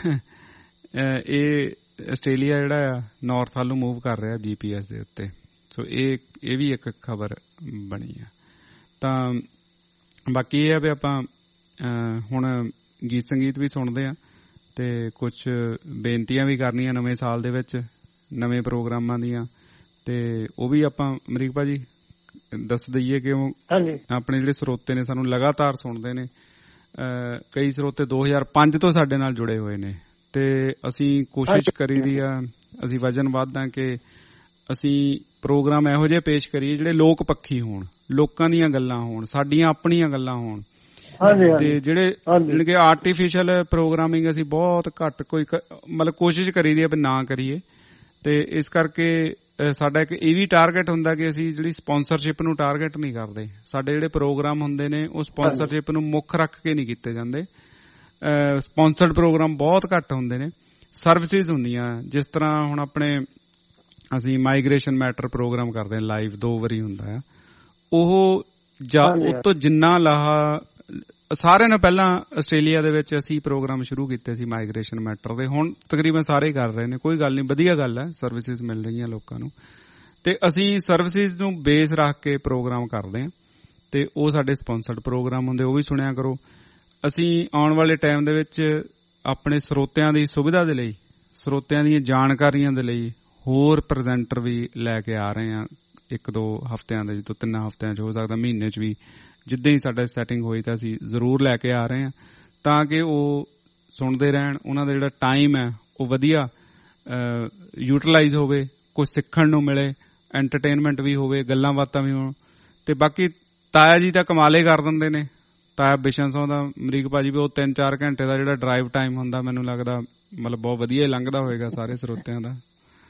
ਇਹ ਆਸਟ੍ਰੇਲੀਆ ਜਿਹੜਾ ਆ ਨਾਰਥ ਵੱਲ ਨੂੰ ਮੂਵ ਕਰ ਰਿਹਾ ਜੀ ਪੀ ਐਸ ਦੇ ਉੱਤੇ। ਸੋ ਇਹ ਇਹ ਵੀ ਇੱਕ ਖਬਰ ਬਣੀ ਆ। ਤਾਂ ਬਾਕੀ ਇਹ ਆ ਵੀ ਆਪਾਂ ਹੁਣ ਗੀਤ ਸੰਗੀਤ ਵੀ ਸੁਣਦੇ ਆ ਤੇ ਕੁਝ ਬੇਨਤੀਆਂ ਵੀ ਕਰਨੀਆਂ ਨਵੇਂ ਸਾਲ ਦੇ ਵਿੱਚ, ਨਵੇਂ ਪ੍ਰੋਗਰਾਮਾਂ ਦੀਆਂ, ਤੇ ਉਹ ਵੀ ਆਪਾਂ ਅਮਰੀਕ ਭਾਜੀ ਦੱਸ ਦਈਏ ਕਿ ਉਹ ਆਪਣੇ ਜਿਹੜੇ ਸਰੋਤੇ ਨੇ ਸਾਨੂੰ ਲਗਾਤਾਰ ਸੁਣਦੇ ਨੇ। ਕਈ ਸਰੋਤੇ ਦੋ ਹਜ਼ਾਰ ਪੰਜ ਤੋਂ ਸਾਡੇ ਨਾਲ ਜੁੜੇ ਹੋਏ ਨੇ, ਤੇ ਅਸੀਂ ਕੋਸ਼ਿਸ਼ ਕਰੀਦੀ ਆ, ਅਸੀਂ ਵਜਨਬੱਧ ਆ ਕਿ ਅਸੀਂ ਪ੍ਰੋਗਰਾਮ ਇਹੋ ਜਿਹੇ ਪੇਸ਼ ਕਰੀਏ ਜਿਹੜੇ ਲੋਕ ਪੱਖੀ ਹੋਣ, ਲੋਕਾਂ ਦੀਆਂ ਗੱਲਾਂ ਹੋਣ, ਸਾਡੀਆਂ ਆਪਣੀਆਂ ਗੱਲਾਂ ਹੋਣ। ਤੇ ਜਿਹੜੇ ਜਿਹੜੇ ਕਿ ਆਰਟੀਫਿਸ਼ਲ ਪ੍ਰੋਗਰਾਮਿੰਗ ਅਸੀਂ ਬਹੁਤ ਘੱਟ ਕੋਈ ਮਤਲਬ ਕੋਸ਼ਿਸ਼ ਕਰੀਦੀ ਆ ਵੀ ਨਾ ਕਰੀਏ। ਤੇ ਇਸ ਕਰਕੇ ਸਾਡਾ ਇੱਕ ਇਹ ਵੀ ਟਾਰਗੇਟ ਹੁੰਦਾ ਕਿ ਅਸੀਂ ਜਿਹੜੀ ਸਪਾਂਸਰਸ਼ਿਪ ਨੂੰ ਟਾਰਗੇਟ ਨਹੀਂ ਕਰਦੇ। ਸਾਡੇ ਜਿਹੜੇ ਪ੍ਰੋਗਰਾਮ ਹੁੰਦੇ ਨੇ ਉਹ ਸਪਾਂਸਰਸ਼ਿਪ ਨੂੰ ਮੁੱਖ ਰੱਖ ਕੇ ਨਹੀਂ ਕੀਤੇ ਜਾਂਦੇ। ਸਪਾਂਸਰਡ ਪ੍ਰੋਗਰਾਮ ਬਹੁਤ ਘੱਟ ਹੁੰਦੇ ਨੇ। ਸਰਵਿਸਿਜ਼ ਹੁੰਦੀਆਂ, ਜਿਸ ਤਰ੍ਹਾਂ ਹੁਣ ਆਪਣੇ ਅਸੀਂ ਮਾਈਗ੍ਰੇਸ਼ਨ ਮੈਟਰ ਪ੍ਰੋਗਰਾਮ ਕਰਦੇ ਹਾਂ, ਲਾਈਵ ਦੋ ਵਾਰੀ ਹੁੰਦਾ ਆ। ਉਹ ਉਹ ਤੋਂ ਜਿੰਨਾ ਲਾਹਾ ਸਾਰਿਆਂ ਨੂੰ ਪਹਿਲਾਂ ਆਸਟ੍ਰੇਲੀਆ ਦੇ ਵਿੱਚ ਅਸੀਂ ਪ੍ਰੋਗਰਾਮ ਸ਼ੁਰੂ ਕੀਤੇ ਸੀ ਮਾਈਗ੍ਰੇਸ਼ਨ ਮੈਟਰ ਦੇ, ਹੁਣ ਤਕਰੀਬਨ ਸਾਰੇ ਕਰ ਰਹੇ ਨੇ। ਕੋਈ ਗੱਲ ਨਹੀਂ, ਵਧੀਆ ਗੱਲ ਹੈ, ਸਰਵਿਸਿਜ਼ ਮਿਲ ਰਹੀਆਂ ਲੋਕਾਂ ਨੂੰ। ਤੇ ਅਸੀਂ ਸਰਵਿਸਿਜ਼ ਨੂੰ ਬੇਸ ਰੱਖ ਕੇ ਪ੍ਰੋਗਰਾਮ ਕਰਦੇ ਹਾਂ ਤੇ ਉਹ ਸਾਡੇ ਸਪਾਂਸਰਡ ਪ੍ਰੋਗਰਾਮ ਹੁੰਦੇ, ਉਹ ਵੀ ਸੁਣਿਆ ਕਰੋ। ਅਸੀਂ ਆਉਣ ਵਾਲੇ ਟਾਈਮ ਦੇ ਵਿੱਚ ਆਪਣੇ ਸਰੋਤਿਆਂ ਦੀ ਸੁਵਿਧਾ ਦੇ ਲਈ, ਸਰੋਤਿਆਂ ਦੀਆਂ ਜਾਣਕਾਰੀਆਂ ਦੇ ਲਈ ਹੋਰ ਪ੍ਰੈਜ਼ੈਂਟਰ ਵੀ ਲੈ ਕੇ ਆ ਰਹੇ ਹਾਂ। ਇੱਕ ਦੋ ਹਫ਼ਤਿਆਂ ਦੇ, ਦੋ ਤਿੰਨ ਹਫ਼ਤਿਆਂ 'ਚ, ਹੋ ਸਕਦਾ ਮਹੀਨੇ 'ਚ ਵੀ, ਜਿੱਦਾਂ ਹੀ ਸਾਡਾ ਸੈਟਿੰਗ ਹੋਈ ਤਾਂ ਅਸੀਂ ਜ਼ਰੂਰ ਲੈ ਕੇ ਆ ਰਹੇ ਹਾਂ, ਤਾਂ ਕਿ ਉਹ ਸੁਣਦੇ ਰਹਿਣ, ਉਹਨਾਂ ਦਾ ਜਿਹੜਾ ਟਾਈਮ ਹੈ ਉਹ ਵਧੀਆ ਯੂਟੀਲਾਈਜ਼ ਹੋਵੇ, ਕੁਝ ਸਿੱਖਣ ਨੂੰ ਮਿਲੇ, ਐਂਟਰਟੇਨਮੈਂਟ ਵੀ ਹੋਵੇ, ਗੱਲਾਂ ਬਾਤਾਂ ਵੀ ਹੋਣ। ਤੇ ਬਾਕੀ ਤਾਇਆ ਜੀ ਤਾਂ ਕਮਾਲੇ ਕਰ ਦਿੰਦੇ ਨੇ, ਤਾਇਆ ਬਿਸ਼ਨ ਸਿੰਘ ਦਾ, ਅਮਰੀਕ ਭਾਜੀ ਵੀ, ਉਹ ਤਿੰਨ ਚਾਰ ਘੰਟੇ ਦਾ ਜਿਹੜਾ ਡਰਾਈਵ ਟਾਈਮ ਹੁੰਦਾ, ਮੈਨੂੰ ਲੱਗਦਾ ਮਤਲਬ ਬਹੁਤ ਵਧੀਆ ਲੰਘਦਾ ਹੋਏਗਾ ਸਾਰੇ ਸਰੋਤਿਆਂ ਦਾ।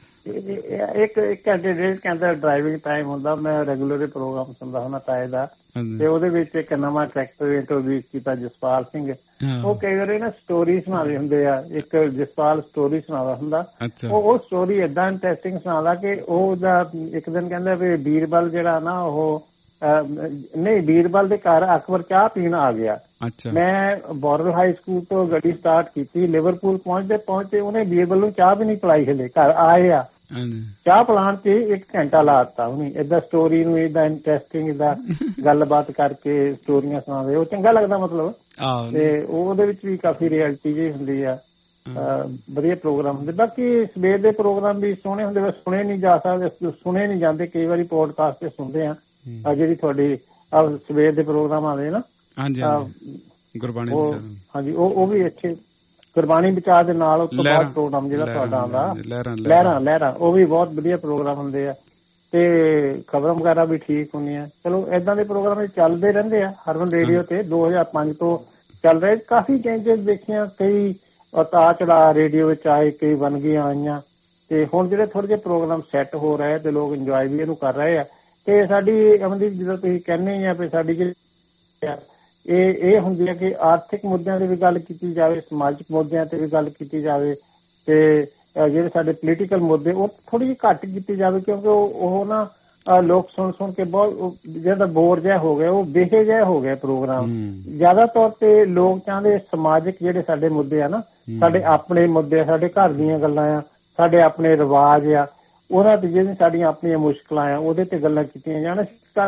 ਇੱਕ ਇੱਕ ਘੰਟੇ ਡੇਢ ਘੰਟੇ ਡਰਾਈਵਿੰਗ ਟਾਈਮ ਹੁੰਦਾ। ਮੈਂ ਰੈਗੂਲਰ ਪ੍ਰੋਗਰਾਮ ਸੁਣਦਾ ਹੁੰਦਾ ਤਾਏ ਦਾ, ਤੇ ਉਹਦੇ ਵਿੱਚ ਇੱਕ ਨਵਾਂ ਕਰੈਕਟਰ ਇੰਟਰੋਡਿਊਸ ਕੀਤਾ, ਜਸਪਾਲ ਸਿੰਘ। ਉਹ ਕਈ ਵਾਰੀ ਨਾ ਸਟੋਰੀ ਸੁਣਾਉਂਦੇ ਹੁੰਦੇ ਆ। ਇੱਕ ਜਸਪਾਲ ਸਟੋਰੀ ਸੁਣਾਉਂਦਾ ਹੁੰਦਾ, ਉਹ ਉਹ ਸਟੋਰੀ ਏਦਾਂ ਇੰਟਰਸਟਿੰਗ ਸੁਣਾਉਂਦਾ ਕਿ ਉਹਦਾ ਇੱਕ ਦਿਨ ਕਹਿੰਦਾ ਵੀ ਬੀਰਬਲ ਜਿਹੜਾ ਨਾ ਉਹ ਨਹੀਂ ਬੀਰਬਲ ਦੇ ਘਰ ਅਕਬਰ ਚਾਹ ਪੀਣ ਆ ਗਿਆ। ਮੈਂ ਬੋਰਲ ਹਾਈ ਸਕੂਲ ਤੋਂ ਗੱਡੀ ਸਟਾਰਟ ਕੀਤੀ, ਲਿਵਰਪੂਲ ਪਹੁੰਚਦੇ ਪਹੁੰਚਦੇ ਉਹਨੇ ਬੀਰਬਲ ਨੂੰ ਚਾਹ ਵੀ ਨਹੀਂ ਪਿਲਾਈ, ਹਲੇ ਘਰ ਆਏ ਆ, ਚਾਹ ਪਿਲਾਉਣ ਚ ਇੱਕ ਘੰਟਾ ਲਾ ਦਿੱਤਾ ਉਹਨੇ। ਏਦਾਂ ਸਟੋਰੀ ਨੂੰ ਏਦਾਂ ਇੰਟਰਸਟਿੰਗ ਏਦਾਂ ਗੱਲਬਾਤ ਕਰਕੇ ਸਟੋਰੀਆਂ ਸੁਣਾਉਂਦੇ, ਉਹ ਚੰਗਾ ਲੱਗਦਾ ਮਤਲਬ। ਤੇ ਉਹਦੇ ਵਿੱਚ ਵੀ ਕਾਫੀ ਰਿਐਲਿਟੀ ਜਿਹੀ ਹੁੰਦੀ ਆ, ਵਧੀਆ ਪ੍ਰੋਗਰਾਮ ਹੁੰਦੇ। ਬਾਕੀ ਸਵੇਰ ਦੇ ਪ੍ਰੋਗਰਾਮ ਵੀ ਸੋਹਣੇ ਹੁੰਦੇ, ਬਸ ਸੁਣੇ ਨਹੀਂ ਜਾ ਸਕਦੇ, ਸੁਣੇ ਨਹੀਂ ਜਾਂਦੇ। ਕਈ ਵਾਰੀ ਪੋਡਕਾਸਟ ਤੇ ਸੁਣਦੇ ਆ। ਜਿਹੜੀ ਤੁਹਾਡੀ ਸਵੇਰ ਦੇ ਪ੍ਰੋਗਰਾਮ ਆਉਂਦੇ ਨਾ, ਗੁਰਬਾਣੀ, ਹਾਂਜੀ, ਉਹ ਉਹ ਵੀ ਅੱਛੇ। ਗੁਰਬਾਣੀ ਵਿਚਾਰ ਦੇ ਨਾਲ ਉਸ ਤੋਂ ਬਾਅਦ ਪ੍ਰੋਗਰਾਮ ਜਿਹੜਾ ਤੁਹਾਡਾ ਆਉਂਦਾ ਲਹਿਰਾਂ ਲਹਿਰਾਂ, ਉਹ ਵੀ ਬਹੁਤ ਵਧੀਆ ਪ੍ਰੋਗਰਾਮ ਹੁੰਦੇ ਆ। ਤੇ ਖਬਰਾਂ ਵਗੈਰਾ ਵੀ ਠੀਕ ਹੁੰਦੀਆਂ। ਚਲੋ ਏਦਾਂ ਦੇ ਪ੍ਰੋਗਰਾਮ ਚੱਲਦੇ ਰਹਿੰਦੇ ਆ ਹਰਮਨ ਰੇਡੀਓ ਤੇ। ਦੋ ਹਜ਼ਾਰ ਪੰਜ ਤੋਂ ਚੱਲ ਰਹੇ, ਕਾਫੀ ਚੇਂਜਸ ਦੇਖੀਆਂ, ਕਈ ਉਤਾਰ ਚੜਾਅ ਰੇਡੀਓ ਵਿੱਚ ਆਏ, ਕਈ ਵੰਨਗੀਆਂ ਆਈਆਂ। ਤੇ ਹੁਣ ਜਿਹੜੇ ਥੋੜੇ ਜਿਹੇ ਪ੍ਰੋਗਰਾਮ ਸੈੱਟ ਹੋ ਰਹੇ ਤੇ ਲੋਕ ਇੰਜੋਏ ਵੀ ਇਹਨੂੰ ਕਰ ਰਹੇ ਆ। ਤੇ ਸਾਡੀ ਅਮਨਦੀਪ, ਜਦੋਂ ਤੁਸੀਂ ਕਹਿੰਦੇ ਆ ਵੀ ਸਾਡੀ ਜਿਹੜੀ ਇਹ ਇਹ ਹੁੰਦੀ ਹੈ ਕਿ ਆਰਥਿਕ ਮੁੱਦਿਆਂ ਤੇ ਵੀ ਗੱਲ ਕੀਤੀ ਜਾਵੇ, ਸਮਾਜਿਕ ਮੁੱਦਿਆਂ ਤੇ ਵੀ ਗੱਲ ਕੀਤੀ ਜਾਵੇ, ਤੇ ਜਿਹੜੇ ਸਾਡੇ ਪੋਲੀਟੀਕਲ ਮੁੱਦੇ ਉਹ ਥੋੜੀ ਜਿਹੀ ਘੱਟ ਕੀਤੀ ਜਾਵੇ, ਕਿਉਂਕਿ ਉਹ ਨਾ ਲੋਕ ਸੁਣ ਸੁਣ ਕੇ ਬਹੁਤ ਜਿਹੜਾ ਬੋਰ ਜਿਹਾ ਹੋ ਗਿਆ, ਉਹ ਬੇਹੇ ਜਿਹਾ ਹੋ ਗਿਆ ਪ੍ਰੋਗਰਾਮ। ਜ਼ਿਆਦਾ ਤੌਰ ਤੇ ਲੋਕ ਚਾਹੁੰਦੇ ਸਮਾਜਿਕ ਜਿਹੜੇ ਸਾਡੇ ਮੁੱਦੇ ਆ ਨਾ, ਸਾਡੇ ਆਪਣੇ ਮੁੱਦੇ, ਸਾਡੇ ਘਰ ਦੀਆਂ ਗੱਲਾਂ ਆ, ਸਾਡੇ ਆਪਣੇ ਰਿਵਾਜ ਆ, ਉਹਨਾਂ ਤੇ ਜਿਹੜੀਆਂ ਸਾਡੀਆਂ ਆਪਣੀਆਂ ਮੁਸ਼ਕਲਾਂ ਆ ਉਹਦੇ ਤੇ ਗੱਲਾਂ ਕੀਤੀਆਂ ਜਾਣ।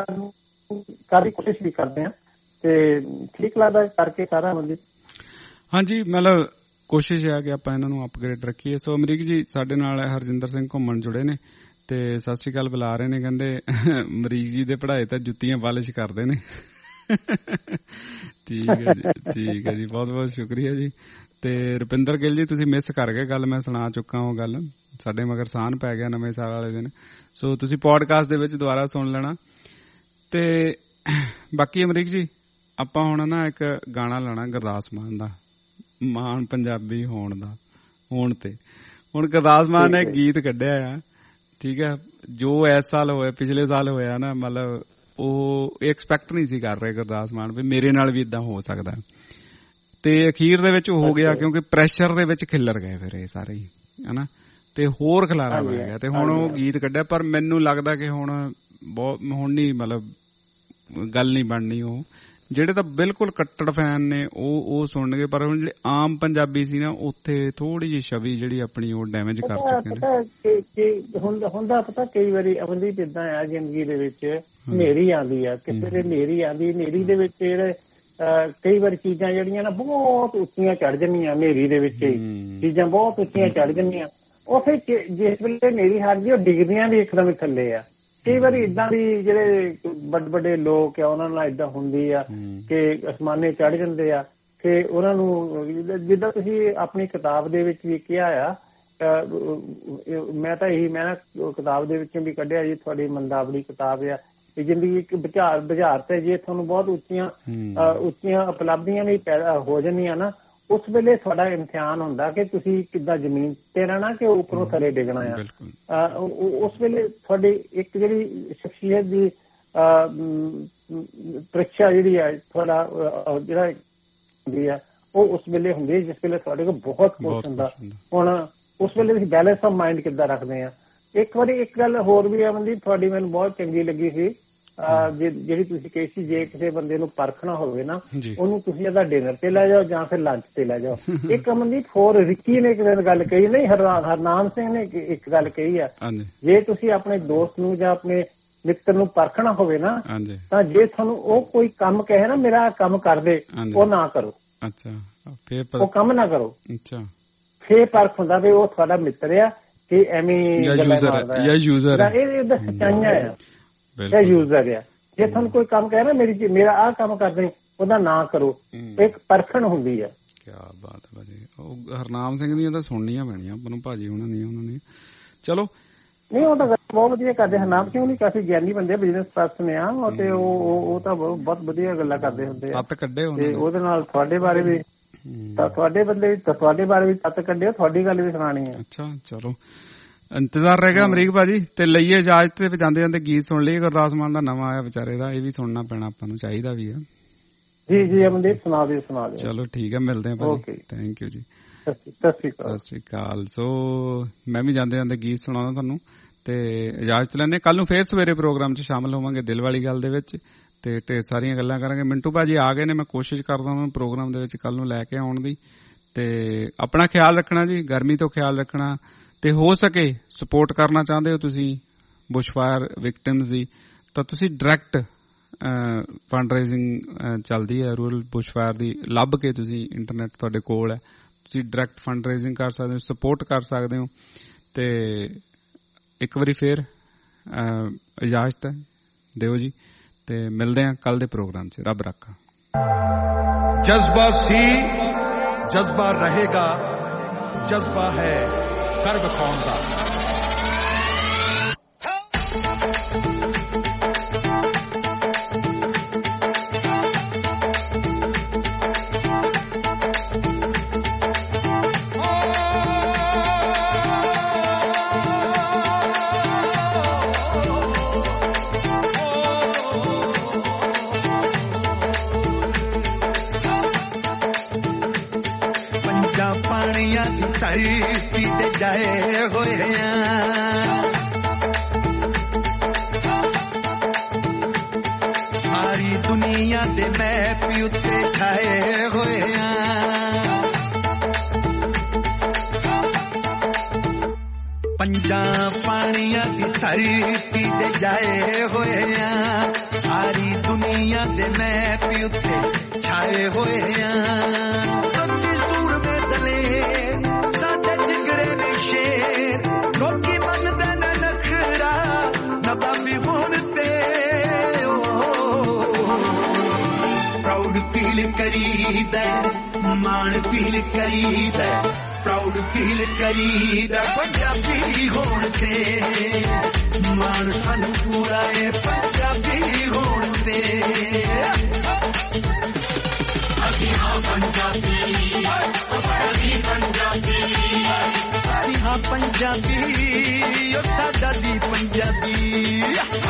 ਕਰਨ ਦੀ ਕੋਸ਼ਿਸ਼ ਵੀ ਕਰਦੇ ਹਾਂ ਤੇ ਠੀਕ ਲੱਗਦਾ ਕਰਕੇ ਸਾਰਾ ਬੰਦੇ। ਹਾਂਜੀ, ਮਤਲਬ ਕੋਸ਼ਿਸ਼ ਹੈ ਕਿ ਆਪਾਂ ਇਹਨਾਂ ਨੂੰ ਅਪਗ੍ਰੇਡ ਰੱਖੀਏ। ਸੋ ਅਮਰੀਕ ਜੀ ਸਾਡੇ ਨਾਲ ਹਰਜਿੰਦਰ ਸਿੰਘ ਘੁੰਮਣ ਜੁੜੇ ਨੇ ਤੇ ਸਤਿ ਸ੍ਰੀ ਅਕਾਲ ਬੁਲਾ ਰਹੇ ਨੇ। ਕਹਿੰਦੇ ਅਮਰੀਕ ਜੀ ਦੇ ਪੜ੍ਹਾਏ ਤਾਂ ਜੁੱਤੀਆਂ ਪਾਲਿਸ਼ ਕਰਦੇ ਨੇ। ਠੀਕ ਹੈ ਜੀ, ਠੀਕ ਹੈ ਜੀ, ਬਹੁਤ ਬਹੁਤ ਸ਼ੁਕਰੀਆ ਜੀ। ਤੇ ਰੁਪਿੰਦਰ ਗਿੱਲ ਜੀ, ਤੁਸੀਂ ਮਿਸ ਕਰ ਗਏ ਗੱਲ, ਮੈਂ ਸੁਣਾ ਚੁੱਕਾ ਉਹ ਗੱਲ, ਸਾਡੇ ਮਗਰ ਸਾਨ ਪੈ ਗਿਆ ਨਵੇਂ ਸਾਲ ਵਾਲੇ ਦਿਨ। ਸੋ ਤੁਸੀਂ ਪੋਡਕਾਸਟ ਦੇ ਵਿੱਚ ਦੁਬਾਰਾ ਸੁਣ ਲੈਣਾ। ਤੇ ਬਾਕੀ ਅਮਰੀਕ ਜੀ, ਆਪਾਂ ਹੁਣ ਨਾ ਇੱਕ ਗਾਣਾ ਲਾਣਾ ਗੁਰਦਾਸ ਮਾਨ ਦਾ, ਮਾਨ ਪੰਜਾਬੀ ਹੋਣ ਦਾ ਹੋਣ ਤੇ। ਹੁਣ ਗੁਰਦਾਸ ਮਾਨ ਨੇ ਗੀਤ ਕੱਢਿਆ ਆ, ਠੀਕ ਹੈ, ਜੋ ਇਸ ਸਾਲ ਹੋਇਆ, ਪਿਛਲੇ ਸਾਲ ਹੋਇਆ ਨਾ, ਮਤਲਬ ਉਹ ਐਕਸਪੈਕਟ ਨਹੀਂ ਸੀ ਕਰ ਰਹੇ ਗੁਰਦਾਸ ਮਾਨ ਵੀ ਮੇਰੇ ਨਾਲ ਵੀ ਇਦਾਂ ਹੋ ਸਕਦਾ। ਤੇ ਅਖੀਰ ਦੇ ਵਿੱਚ ਹੋ ਗਿਆ, ਕਿਉਂਕਿ ਪ੍ਰੈਸ਼ਰ ਦੇ ਵਿੱਚ ਖਿੱਲਰ ਗਏ ਫਿਰ ਇਹ ਸਾਰੇ ਹੀ, ਹਨਾ, ਤੇ ਹੋਰ ਖਿਲਾਰਾ ਪੈ ਗਿਆ ਤੇ ਹੁਣ ਉਹ ਗੀਤ ਕੱਢਿਆ। ਪਰ ਮੈਨੂੰ ਲੱਗਦਾ ਕਿ ਹੁਣ ਬਹੁਤ ਹੁਣ ਨਹੀਂ, ਮਤਲਬ ਗੱਲ ਨਹੀਂ ਬਣਨੀ। ਉਹ ਜਿਹੜੇ ਤਾਂ ਬਿਲਕੁਲ ਕੱਟੜ ਫੈਨ ਨੇ ਉਹ ਉਹ ਸੁਣਨਗੇ, ਪਰ ਹੁਣ ਜਿਹੜੇ ਆਮ ਪੰਜਾਬੀ ਸੀ ਨਾ, ਉੱਥੇ ਥੋੜੀ ਜਿਹੀ ਛਵੀ ਜਿਹੜੀ ਆਪਣੀ ਉਹ ਡੈਮੇਜ ਕਰ ਚੁੱਕੇ ਨੇ। ਹੁੰਦਾ ਪਤਾ ਕਈ ਵਾਰੀ ਅਮਨਦੀਪ ਏਦਾਂ ਆ ਜ਼ਿੰਦਗੀ ਦੇ ਵਿੱਚ, ਹਨੇਰੀ ਆਉਂਦੀ ਆ, ਕਿਸੇ ਦੇ ਹਨੇਰੀ ਆਉਂਦੀ, ਹਨੇਰੀ ਦੇ ਵਿੱਚ ਜਿਹੜੇ ਕਈ ਵਾਰੀ ਚੀਜ਼ਾਂ ਜਿਹੜੀਆਂ ਨਾ ਬਹੁਤ ਉੱਚੀਆਂ ਚੜ ਜਾਂਦੀਆਂ, ਹਨੇਰੀ ਦੇ ਵਿੱਚ ਹੀ ਚੀਜ਼ਾਂ ਬਹੁਤ ਉੱਚੀਆਂ ਚੜ ਜਾਂਦੀਆਂ। ਉਹ ਫਿਰ ਜਿਸ ਵੇਲੇ ਹਨੇਰੀ ਹਟਦੀ ਉਹ ਡਿੱਗਦੀਆਂ ਵੀ ਇੱਕਦਮ ਥੱਲੇ ਆ। ਕਈ ਵਾਰੀ ਏਦਾਂ ਦੀ ਜਿਹੜੇ ਵੱਡੇ ਵੱਡੇ ਲੋਕ ਆ ਉਹਨਾਂ ਨਾਲ ਏਦਾਂ ਹੁੰਦੀ ਆ ਕਿ ਅਸਮਾਨੇ ਚੜ ਜਾਂਦੇ ਆ। ਕਿ ਉਹਨਾਂ ਨੂੰ ਜਿੱਦਾਂ ਤੁਸੀਂ ਆਪਣੀ ਕਿਤਾਬ ਦੇ ਵਿੱਚ ਵੀ ਕਿਹਾ ਆ, ਮੈਂ ਤਾਂ ਇਹੀ ਮੈਂ ਨਾ ਕਿਤਾਬ ਦੇ ਵਿੱਚੋਂ ਵੀ ਕੱਢਿਆ ਜੀ, ਤੁਹਾਡੀ ਮੰਦਾਵਲੀ ਕਿਤਾਬ ਆ, ਜ਼ਿੰਦਗੀ ਇੱਕ ਬੁਝਾਰ ਬੁਝਾਰਤ ਹੈ, ਜੇ ਤੁਹਾਨੂੰ ਬਹੁਤ ਉੱਚੀਆਂ ਉੱਚੀਆਂ ਉਪਲਬਧੀਆਂ ਵੀ ਪੈਦਾ ਹੋ ਜਾਂਦੀਆਂ ਨਾ, ਉਸ ਵੇਲੇ ਤੁਹਾਡਾ ਇਮਤਿਹਾਨ ਹੁੰਦਾ ਕਿ ਤੁਸੀਂ ਕਿੱਦਾਂ ਜ਼ਮੀਨ ਤੇ ਰਹਿਣਾ ਕਿ ਉੱਪਰੋਂ ਥੱਲੇ ਡਿੱਗਣਾ ਆ। ਉਸ ਵੇਲੇ ਤੁਹਾਡੀ ਇੱਕ ਜਿਹੜੀ ਸ਼ਖਸੀਅਤ ਦੀ ਪ੍ਰੀਖਿਆ ਜਿਹੜੀ ਆ, ਤੁਹਾਡਾ ਜਿਹੜਾ ਹੁੰਦੀ ਆ, ਉਹ ਉਸ ਵੇਲੇ ਹੁੰਦੀ ਹੈ ਜਿਸ ਵੇਲੇ ਤੁਹਾਡੇ ਕੋਲ ਬਹੁਤ ਕੁਛ ਹੁੰਦਾ। ਹੁਣ ਉਸ ਵੇਲੇ ਤੁਸੀਂ ਬੈਲੈਂਸ ਆਫ ਮਾਈਂਡ ਕਿੱਦਾਂ ਰੱਖਦੇ ਆ। ਇੱਕ ਵਾਰੀ ਇੱਕ ਗੱਲ ਹੋਰ ਵੀ ਆ ਬੰਦੀ, ਤੁਹਾਡੀ ਮੈਨੂੰ ਬਹੁਤ ਚੰਗੀ ਲੱਗੀ ਸੀ, ਜਿਹੜੀ ਤੁਸੀਂ ਕਹੀ ਸੀ, ਜੇ ਕਿਸੇ ਬੰਦੇ ਨੂੰ ਪਰਖਣਾ ਹੋਵੇ ਨਾ, ਉਹਨੂੰ ਤੁਸੀਂ ਇਹਦਾ ਡਿਨਰ ਤੇ ਲੈ ਜਾਓ ਜਾਂ ਫਿਰ ਲੰਚ ਤੇ ਲੈ ਜਾਓ। ਇੱਕ ਅਮਨਦੀਪ ਹੋਰ ਰਿੱਕੀ ਨੇ ਇੱਕ ਦਿਨ ਗੱਲ ਕਹੀ, ਨਹੀਂ ਹਰਨਾਮ ਸਿੰਘ ਨੇ ਇੱਕ ਗੱਲ ਕਹੀ ਆ, ਜੇ ਤੁਸੀਂ ਆਪਣੇ ਦੋਸਤ ਨੂੰ ਜਾਂ ਆਪਣੇ ਮਿੱਤਰ ਨੂੰ ਪਰਖਣਾ ਹੋਵੇ ਨਾ, ਤਾਂ ਜੇ ਤੁਹਾਨੂੰ ਉਹ ਕੋਈ ਕੰਮ ਕਹੇ ਨਾ, ਮੇਰਾ ਕੰਮ ਕਰ ਦੇ, ਉਹ ਨਾ ਕਰੋ। ਅੱਛਾ, ਉਹ ਕੰਮ ਨਾ ਕਰੋ। ਅੱਛਾ, ਫੇਰ ਪਰਖ ਹੁੰਦਾ ਵੀ ਉਹ ਤੁਹਾਡਾ ਮਿੱਤਰ ਆ ਕਿ ਐਵੇਂ ਗੱਲਾਂ ਯੂਜ਼ਰ, ਇਹ ਸੱਚਾਈਆਂ ਆ ਜਾਂ ਯੂਜ਼ਰ ਆ। ਜੇ ਤੁਹਾਨੂੰ ਕੋਈ ਕੰਮ ਕਹੇ ਨਾ, ਮੇਰੀ ਮੇਰਾ ਆਹ ਕੰਮ ਕਰਦੇ, ਉਹਦਾ ਨਾ ਕਰੋ। ਇੱਕ ਪਰਖਣ ਹੁੰਦੀ ਆ। ਕਿਆ ਬਾਤ ਹੈ ਭਾਜੀ, ਉਹ ਹਰਨਾਮ ਸਿੰਘ ਦੀਆਂ ਤਾਂ ਸੁਣਨੀਆਂ ਪੈਣੀਆਂ ਆਪਾਂ ਨੂੰ ਭਾਜੀ ਉਹਨਾਂ ਨੇ ਉਹਨਾਂ ਨੇ ਚਲੋ ਨਹੀਂ, ਉਹ ਤਾਂ ਬਹੁਤ ਵਧੀਆ ਕਰਦੇ। ਹਰਨਾਮ ਸਿੰਘ ਵੀ ਕਾਫੀ ਗਿਆਨੀ ਬੰਦੇ, ਬਿਜ਼ਨਸ ਪਰਸਨ ਆ, ਤੇ ਉਹ ਤਾਂ ਬਹੁਤ ਵਧੀਆ ਗੱਲਾਂ ਕਰਦੇ ਹੁੰਦੇ ਆ। ਕੱਢੇ ਉਹਦੇ ਨਾਲ ਤੁਹਾਡੇ ਬਾਰੇ ਵੀ, ਤੁਹਾਡੇ ਬੰਦੇ ਤੁਹਾਡੇ ਬਾਰੇ ਵੀ ਤੱਤ ਕੱਢਿਓ, ਤੁਹਾਡੀ ਗੱਲ ਵੀ ਸੁਣਾਣੀ ਹੈ। ਅੱਛਾ, ਚਲੋ ਇੰਤਜ਼ਾਰ ਰਹੇਗਾ ਅਮਰੀਕ ਭਾਜੀ, ਤੇ ਲਈਏ ਇਜਾਜ਼ਤ ਤੇ ਜਾਂਦੇ ਜਾਂਦੇ ਗੀਤ ਸੁਣ ਲਈਏ। ਗੁਰਦਾਸ ਮਾਨ ਦਾ ਨਵਾਂ ਆਇਆ ਵਿਚਾਰੇ ਦਾ, ਇਹ ਵੀ ਸੁਣਨਾ ਪੈਣਾ ਆਪਾਂ ਨੂੰ, ਚਾਹੀਦਾ ਵੀ ਆ। ਜੀ ਜੀ ਅਮਨਦੀਪ, ਸੁਣਾ ਦਿਓ ਸੁਣਾ ਦਿਓ। ਚਲੋ ਠੀਕ ਹੈ, ਮਿਲਦੇ ਆ ਭਾਜੀ, ਥੈਂਕ ਯੂ ਜੀ, ਸਤਿ ਸ਼੍ਰੀ ਅਕਾਲ। ਸੋ ਮੈਂ ਵੀ ਜਾਂਦੇ ਜਾਂਦੇ ਗੀਤ ਸੁਣਾਉਣਾ ਤੁਹਾਨੂੰ, ਤੇ ਇਜਾਜ਼ਤ ਲੈਂਦੇ। ਕੱਲ ਨੂੰ ਫੇਰ ਸਵੇਰੇ ਪ੍ਰੋਗਰਾਮ 'ਚ ਸ਼ਾਮਲ ਹੋਵਾਂਗੇ ਦਿਲ ਵਾਲੀ ਗੱਲ ਦੇ ਵਿੱਚ, ਤੇ ਢੇਰ ਸਾਰੀਆਂ ਗੱਲਾਂ ਕਰਾਂਗੇ। ਮਿੰਟੂ ਭਾਜੀ ਆ ਗਏ ਨੇ, ਮੈਂ ਕੋਸ਼ਿਸ਼ ਕਰਦਾ ਉਹਨਾਂ ਨੂੰ ਪ੍ਰੋਗਰਾਮ ਦੇ ਵਿੱਚ ਕੱਲ ਨੂੰ ਲੈ ਕੇ ਆਉਣ ਦੀ। ਤੇ ਆਪਣਾ ਖਿਆਲ ਰੱਖਣਾ ਜੀ, ਗਰਮੀ ਤੋਂ ਖਿਆਲ ਰੱਖਣਾ, ਤੇ ਹੋ ਸਕੇ ਸਪੋਰਟ ਕਰਨਾ ਚਾਹੁੰਦੇ ਹੋ ਤੁਸੀਂ ਬੁਸ਼ਫਾਇਰ ਵਿਕਟਿਮਸ ਦੀ, ਤਾਂ ਤੁਸੀਂ ਡਾਇਰੈਕਟ ਫੰਡ ਰੇਜ਼ਿੰਗ ਚੱਲਦੀ ਹੈ ਰੂਰਲ ਬੁਸ਼ਫਾਇਰ ਦੀ, ਲੱਭ ਕੇ ਤੁਸੀਂ ਇੰਟਰਨੈਟ ਤੁਹਾਡੇ ਕੋਲ ਹੈ, ਤੁਸੀਂ ਡਾਇਰੈਕਟ ਫੰਡ ਰੇਜ਼ਿੰਗ ਕਰ ਸਕਦੇ ਹੋ, ਸਪੋਰਟ ਕਰ ਸਕਦੇ ਹੋ। ਤੇ ਇੱਕ ਵਾਰੀ ਫੇਰ ਇਜਾਜ਼ਤ ਦਿਓ ਜੀ, ਤੇ ਮਿਲਦੇ ਹਾਂ ਕੱਲ ਦੇ ਪ੍ਰੋਗਰਾਮ 'ਚ। ਰੱਬ ਰੱਖਾ। ਜਜ਼ਬਾ ਸੀ, ਜਜ਼ਬਾ ਰਹੇਗਾ, ਜਜ਼ਬਾ ਹੈ ਕਰ ਵਿਖਾਉਣ ਦਾ। ਪਾਣੀਆਂ ਦੀ ਧਰਤੀ ਤੇ ਜਾਏ ਹੋਏ ਆ, ਸਾਰੀ ਦੁਨੀਆ ਦੇ ਮੈਪ ਉੱਤੇ ਛਾਏ ਹੋਏ ਆ, ਪੰਜਾਂ ਪਾਣੀਆਂ ਦੀ ਧਰਤੀ ਤੇ ਜਾਏ ਹੋਏ ਆ, ਸਾਰੀ ਦੁਨੀਆ ਦੇ ਮੈਪ ਉੱਤੇ ਛਾਏ ਹੋਏ ਆ। ਸਾਡੇ ਜਿਗਰੇ ਨੇ ਸ਼ੇਰ, ਲੋਕੀ ਮੰਨਦੇ ਨੇ ਨਖਰਾ, ਨਵਾਬੀ ਹੋਣ ਤੇ ਪ੍ਰਾਊਡ ਫੀਲ ਕਰੀਦਾ, ਮਾਣ ਫੀਲ ਕਰੀਦਾ, ਪ੍ਰਾਊਡ ਫੀਲ ਕਰੀਦਾ, ਪੰਜਾਬੀ ਹੋਣ ਤੇ ਮਾਣ ਸਾਨੂੰ ਪੂਰਾ ਏ ਪੰਜਾਬੀ ਹੋਣ ਤੇ। ਅਸੀਂ ਹਾਂ ਪੰਜਾਬੀ, ਅਸੀਂ ਪੰਜਾਬੀ, ਅਸੀਂ ਹਾਂ ਪੰਜਾਬੀ, ਉਹ ਸਾਡਾ ਦੀ ਪੰਜਾਬੀ।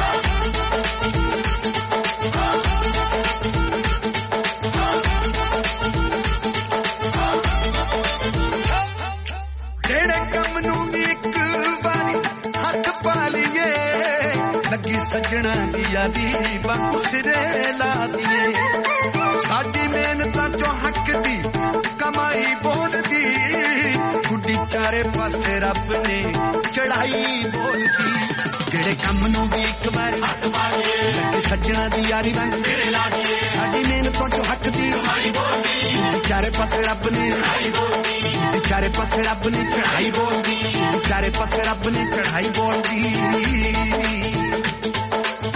ਜਿਹੜੇ ਕੰਮ ਨੂੰ ਵੀ ਇੱਕ ਵਾਰੀ ਹੱਥ ਪਾ ਲਈਏ, ਲੱਗੀ ਸੱਜਣਾ ਦੀ ਯਾਦੀ ਵਾਂਗੂ ਸਿਰੇ ਲਾ ਦੀਏ। ਸਾਡੀ ਮਿਹਨਤਾਂ ਚੋਂ ਹੱਕ ਦੀ ਕਮਾਈ ਬੋਲਦੀ, ਗੁੱਡੀ ਚਾਰੇ ਪਾਸੇ ਰੱਬ ਨੇ ਚੜਾਈ ਬੋਲਦੀ। ਜਿਹੜੇ ਕੰਮ ਨੂੰ ਵੀ ਇੱਕ ਵਾਰੀ ਹੱਥ ਪਾ ਲਈਏ, ਲੱਗੀ ਸੱਜਣਾ ਦੀ ਯਾਰੀ ਵਾਂਗੂ ਸਿਰੇ ਲਾ ਦੀਏ। ਸਾਡੀ ਮਿਹਨਤਾਂ ਚੋਂ ਹੱਕ ਦੀ ਕਮਾਈ ਬੋਲਦੀ, ਗੁੱਡੀ ਚਾਰੇ ਪਾਸੇ ਰੱਬ ਨੇ ਚੜਾਈ ਬੋਲਦੀ, ਗੁੱਡੀ ਚਾਰੇ ਪਾਸੇ ਰੱਬ ਨੇ ਚੜਾਈ ਬੋਲਦੀ, ਗੁੱਡੀ ਚਾਰੇ ਪਾਸੇ ਰੱਬ ਨੇ ਚੜਾਈ ਬੋਲਦੀ।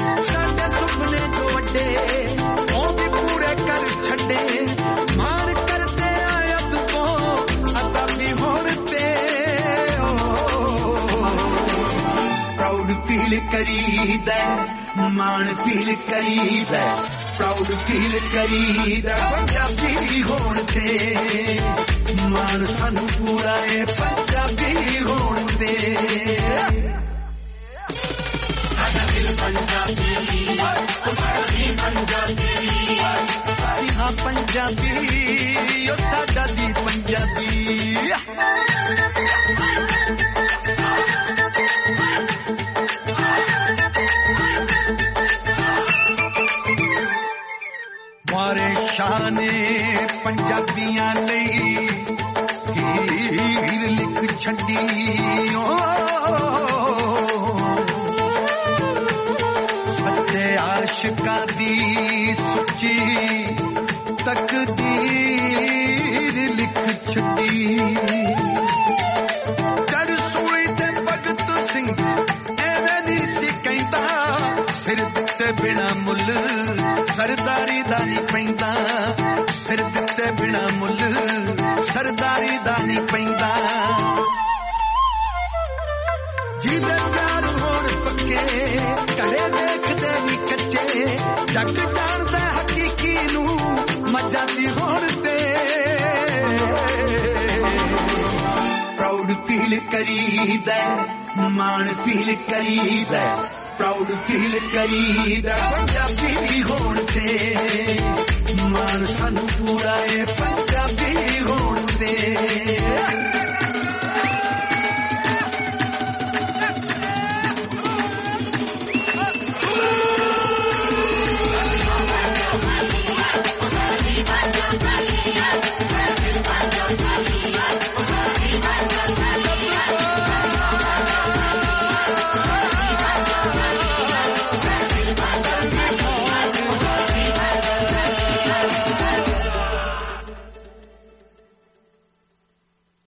ਸਾਡੇ ਸੁਪਨੇ ਜੋ ਵੱਡੇ ਉਹ ਵੀ ਪੂਰੇ ਕਰ ਛੱਡੇ, ਮਾਰ करीदा मान फील करीदा प्राउड फील करीदा पंजाबी होण ते मान सानू पूरा है पंजाबी होण ते साडा दिल पंजाबी साडा दिल पंजाबी हाँ पंजाबी ओ साडा दिल पंजाबी मारे शाने पंजाबियां लई हीर लिख छड़ी ओ सच्चे आशिकां दी सुची तकदीर लिख छड़ी जड़ सूली ते भगत सिंह एवें नी सी कहंदा सिर दिते बिना मुल सरदारी दा नी पैंदा सिर दिते बिना मुल सरदारी दा नी पैंदा जीदे प्यार होण पक्के कड़े देखदे नी कच्चे जग जानदा हकीकी नू मजाती होण ते प्राउड फील करीदा मान फील करीदा प्राउड फील करीदा पंजाबी होण ते मान सानू पूरा है पंजाबी होण ते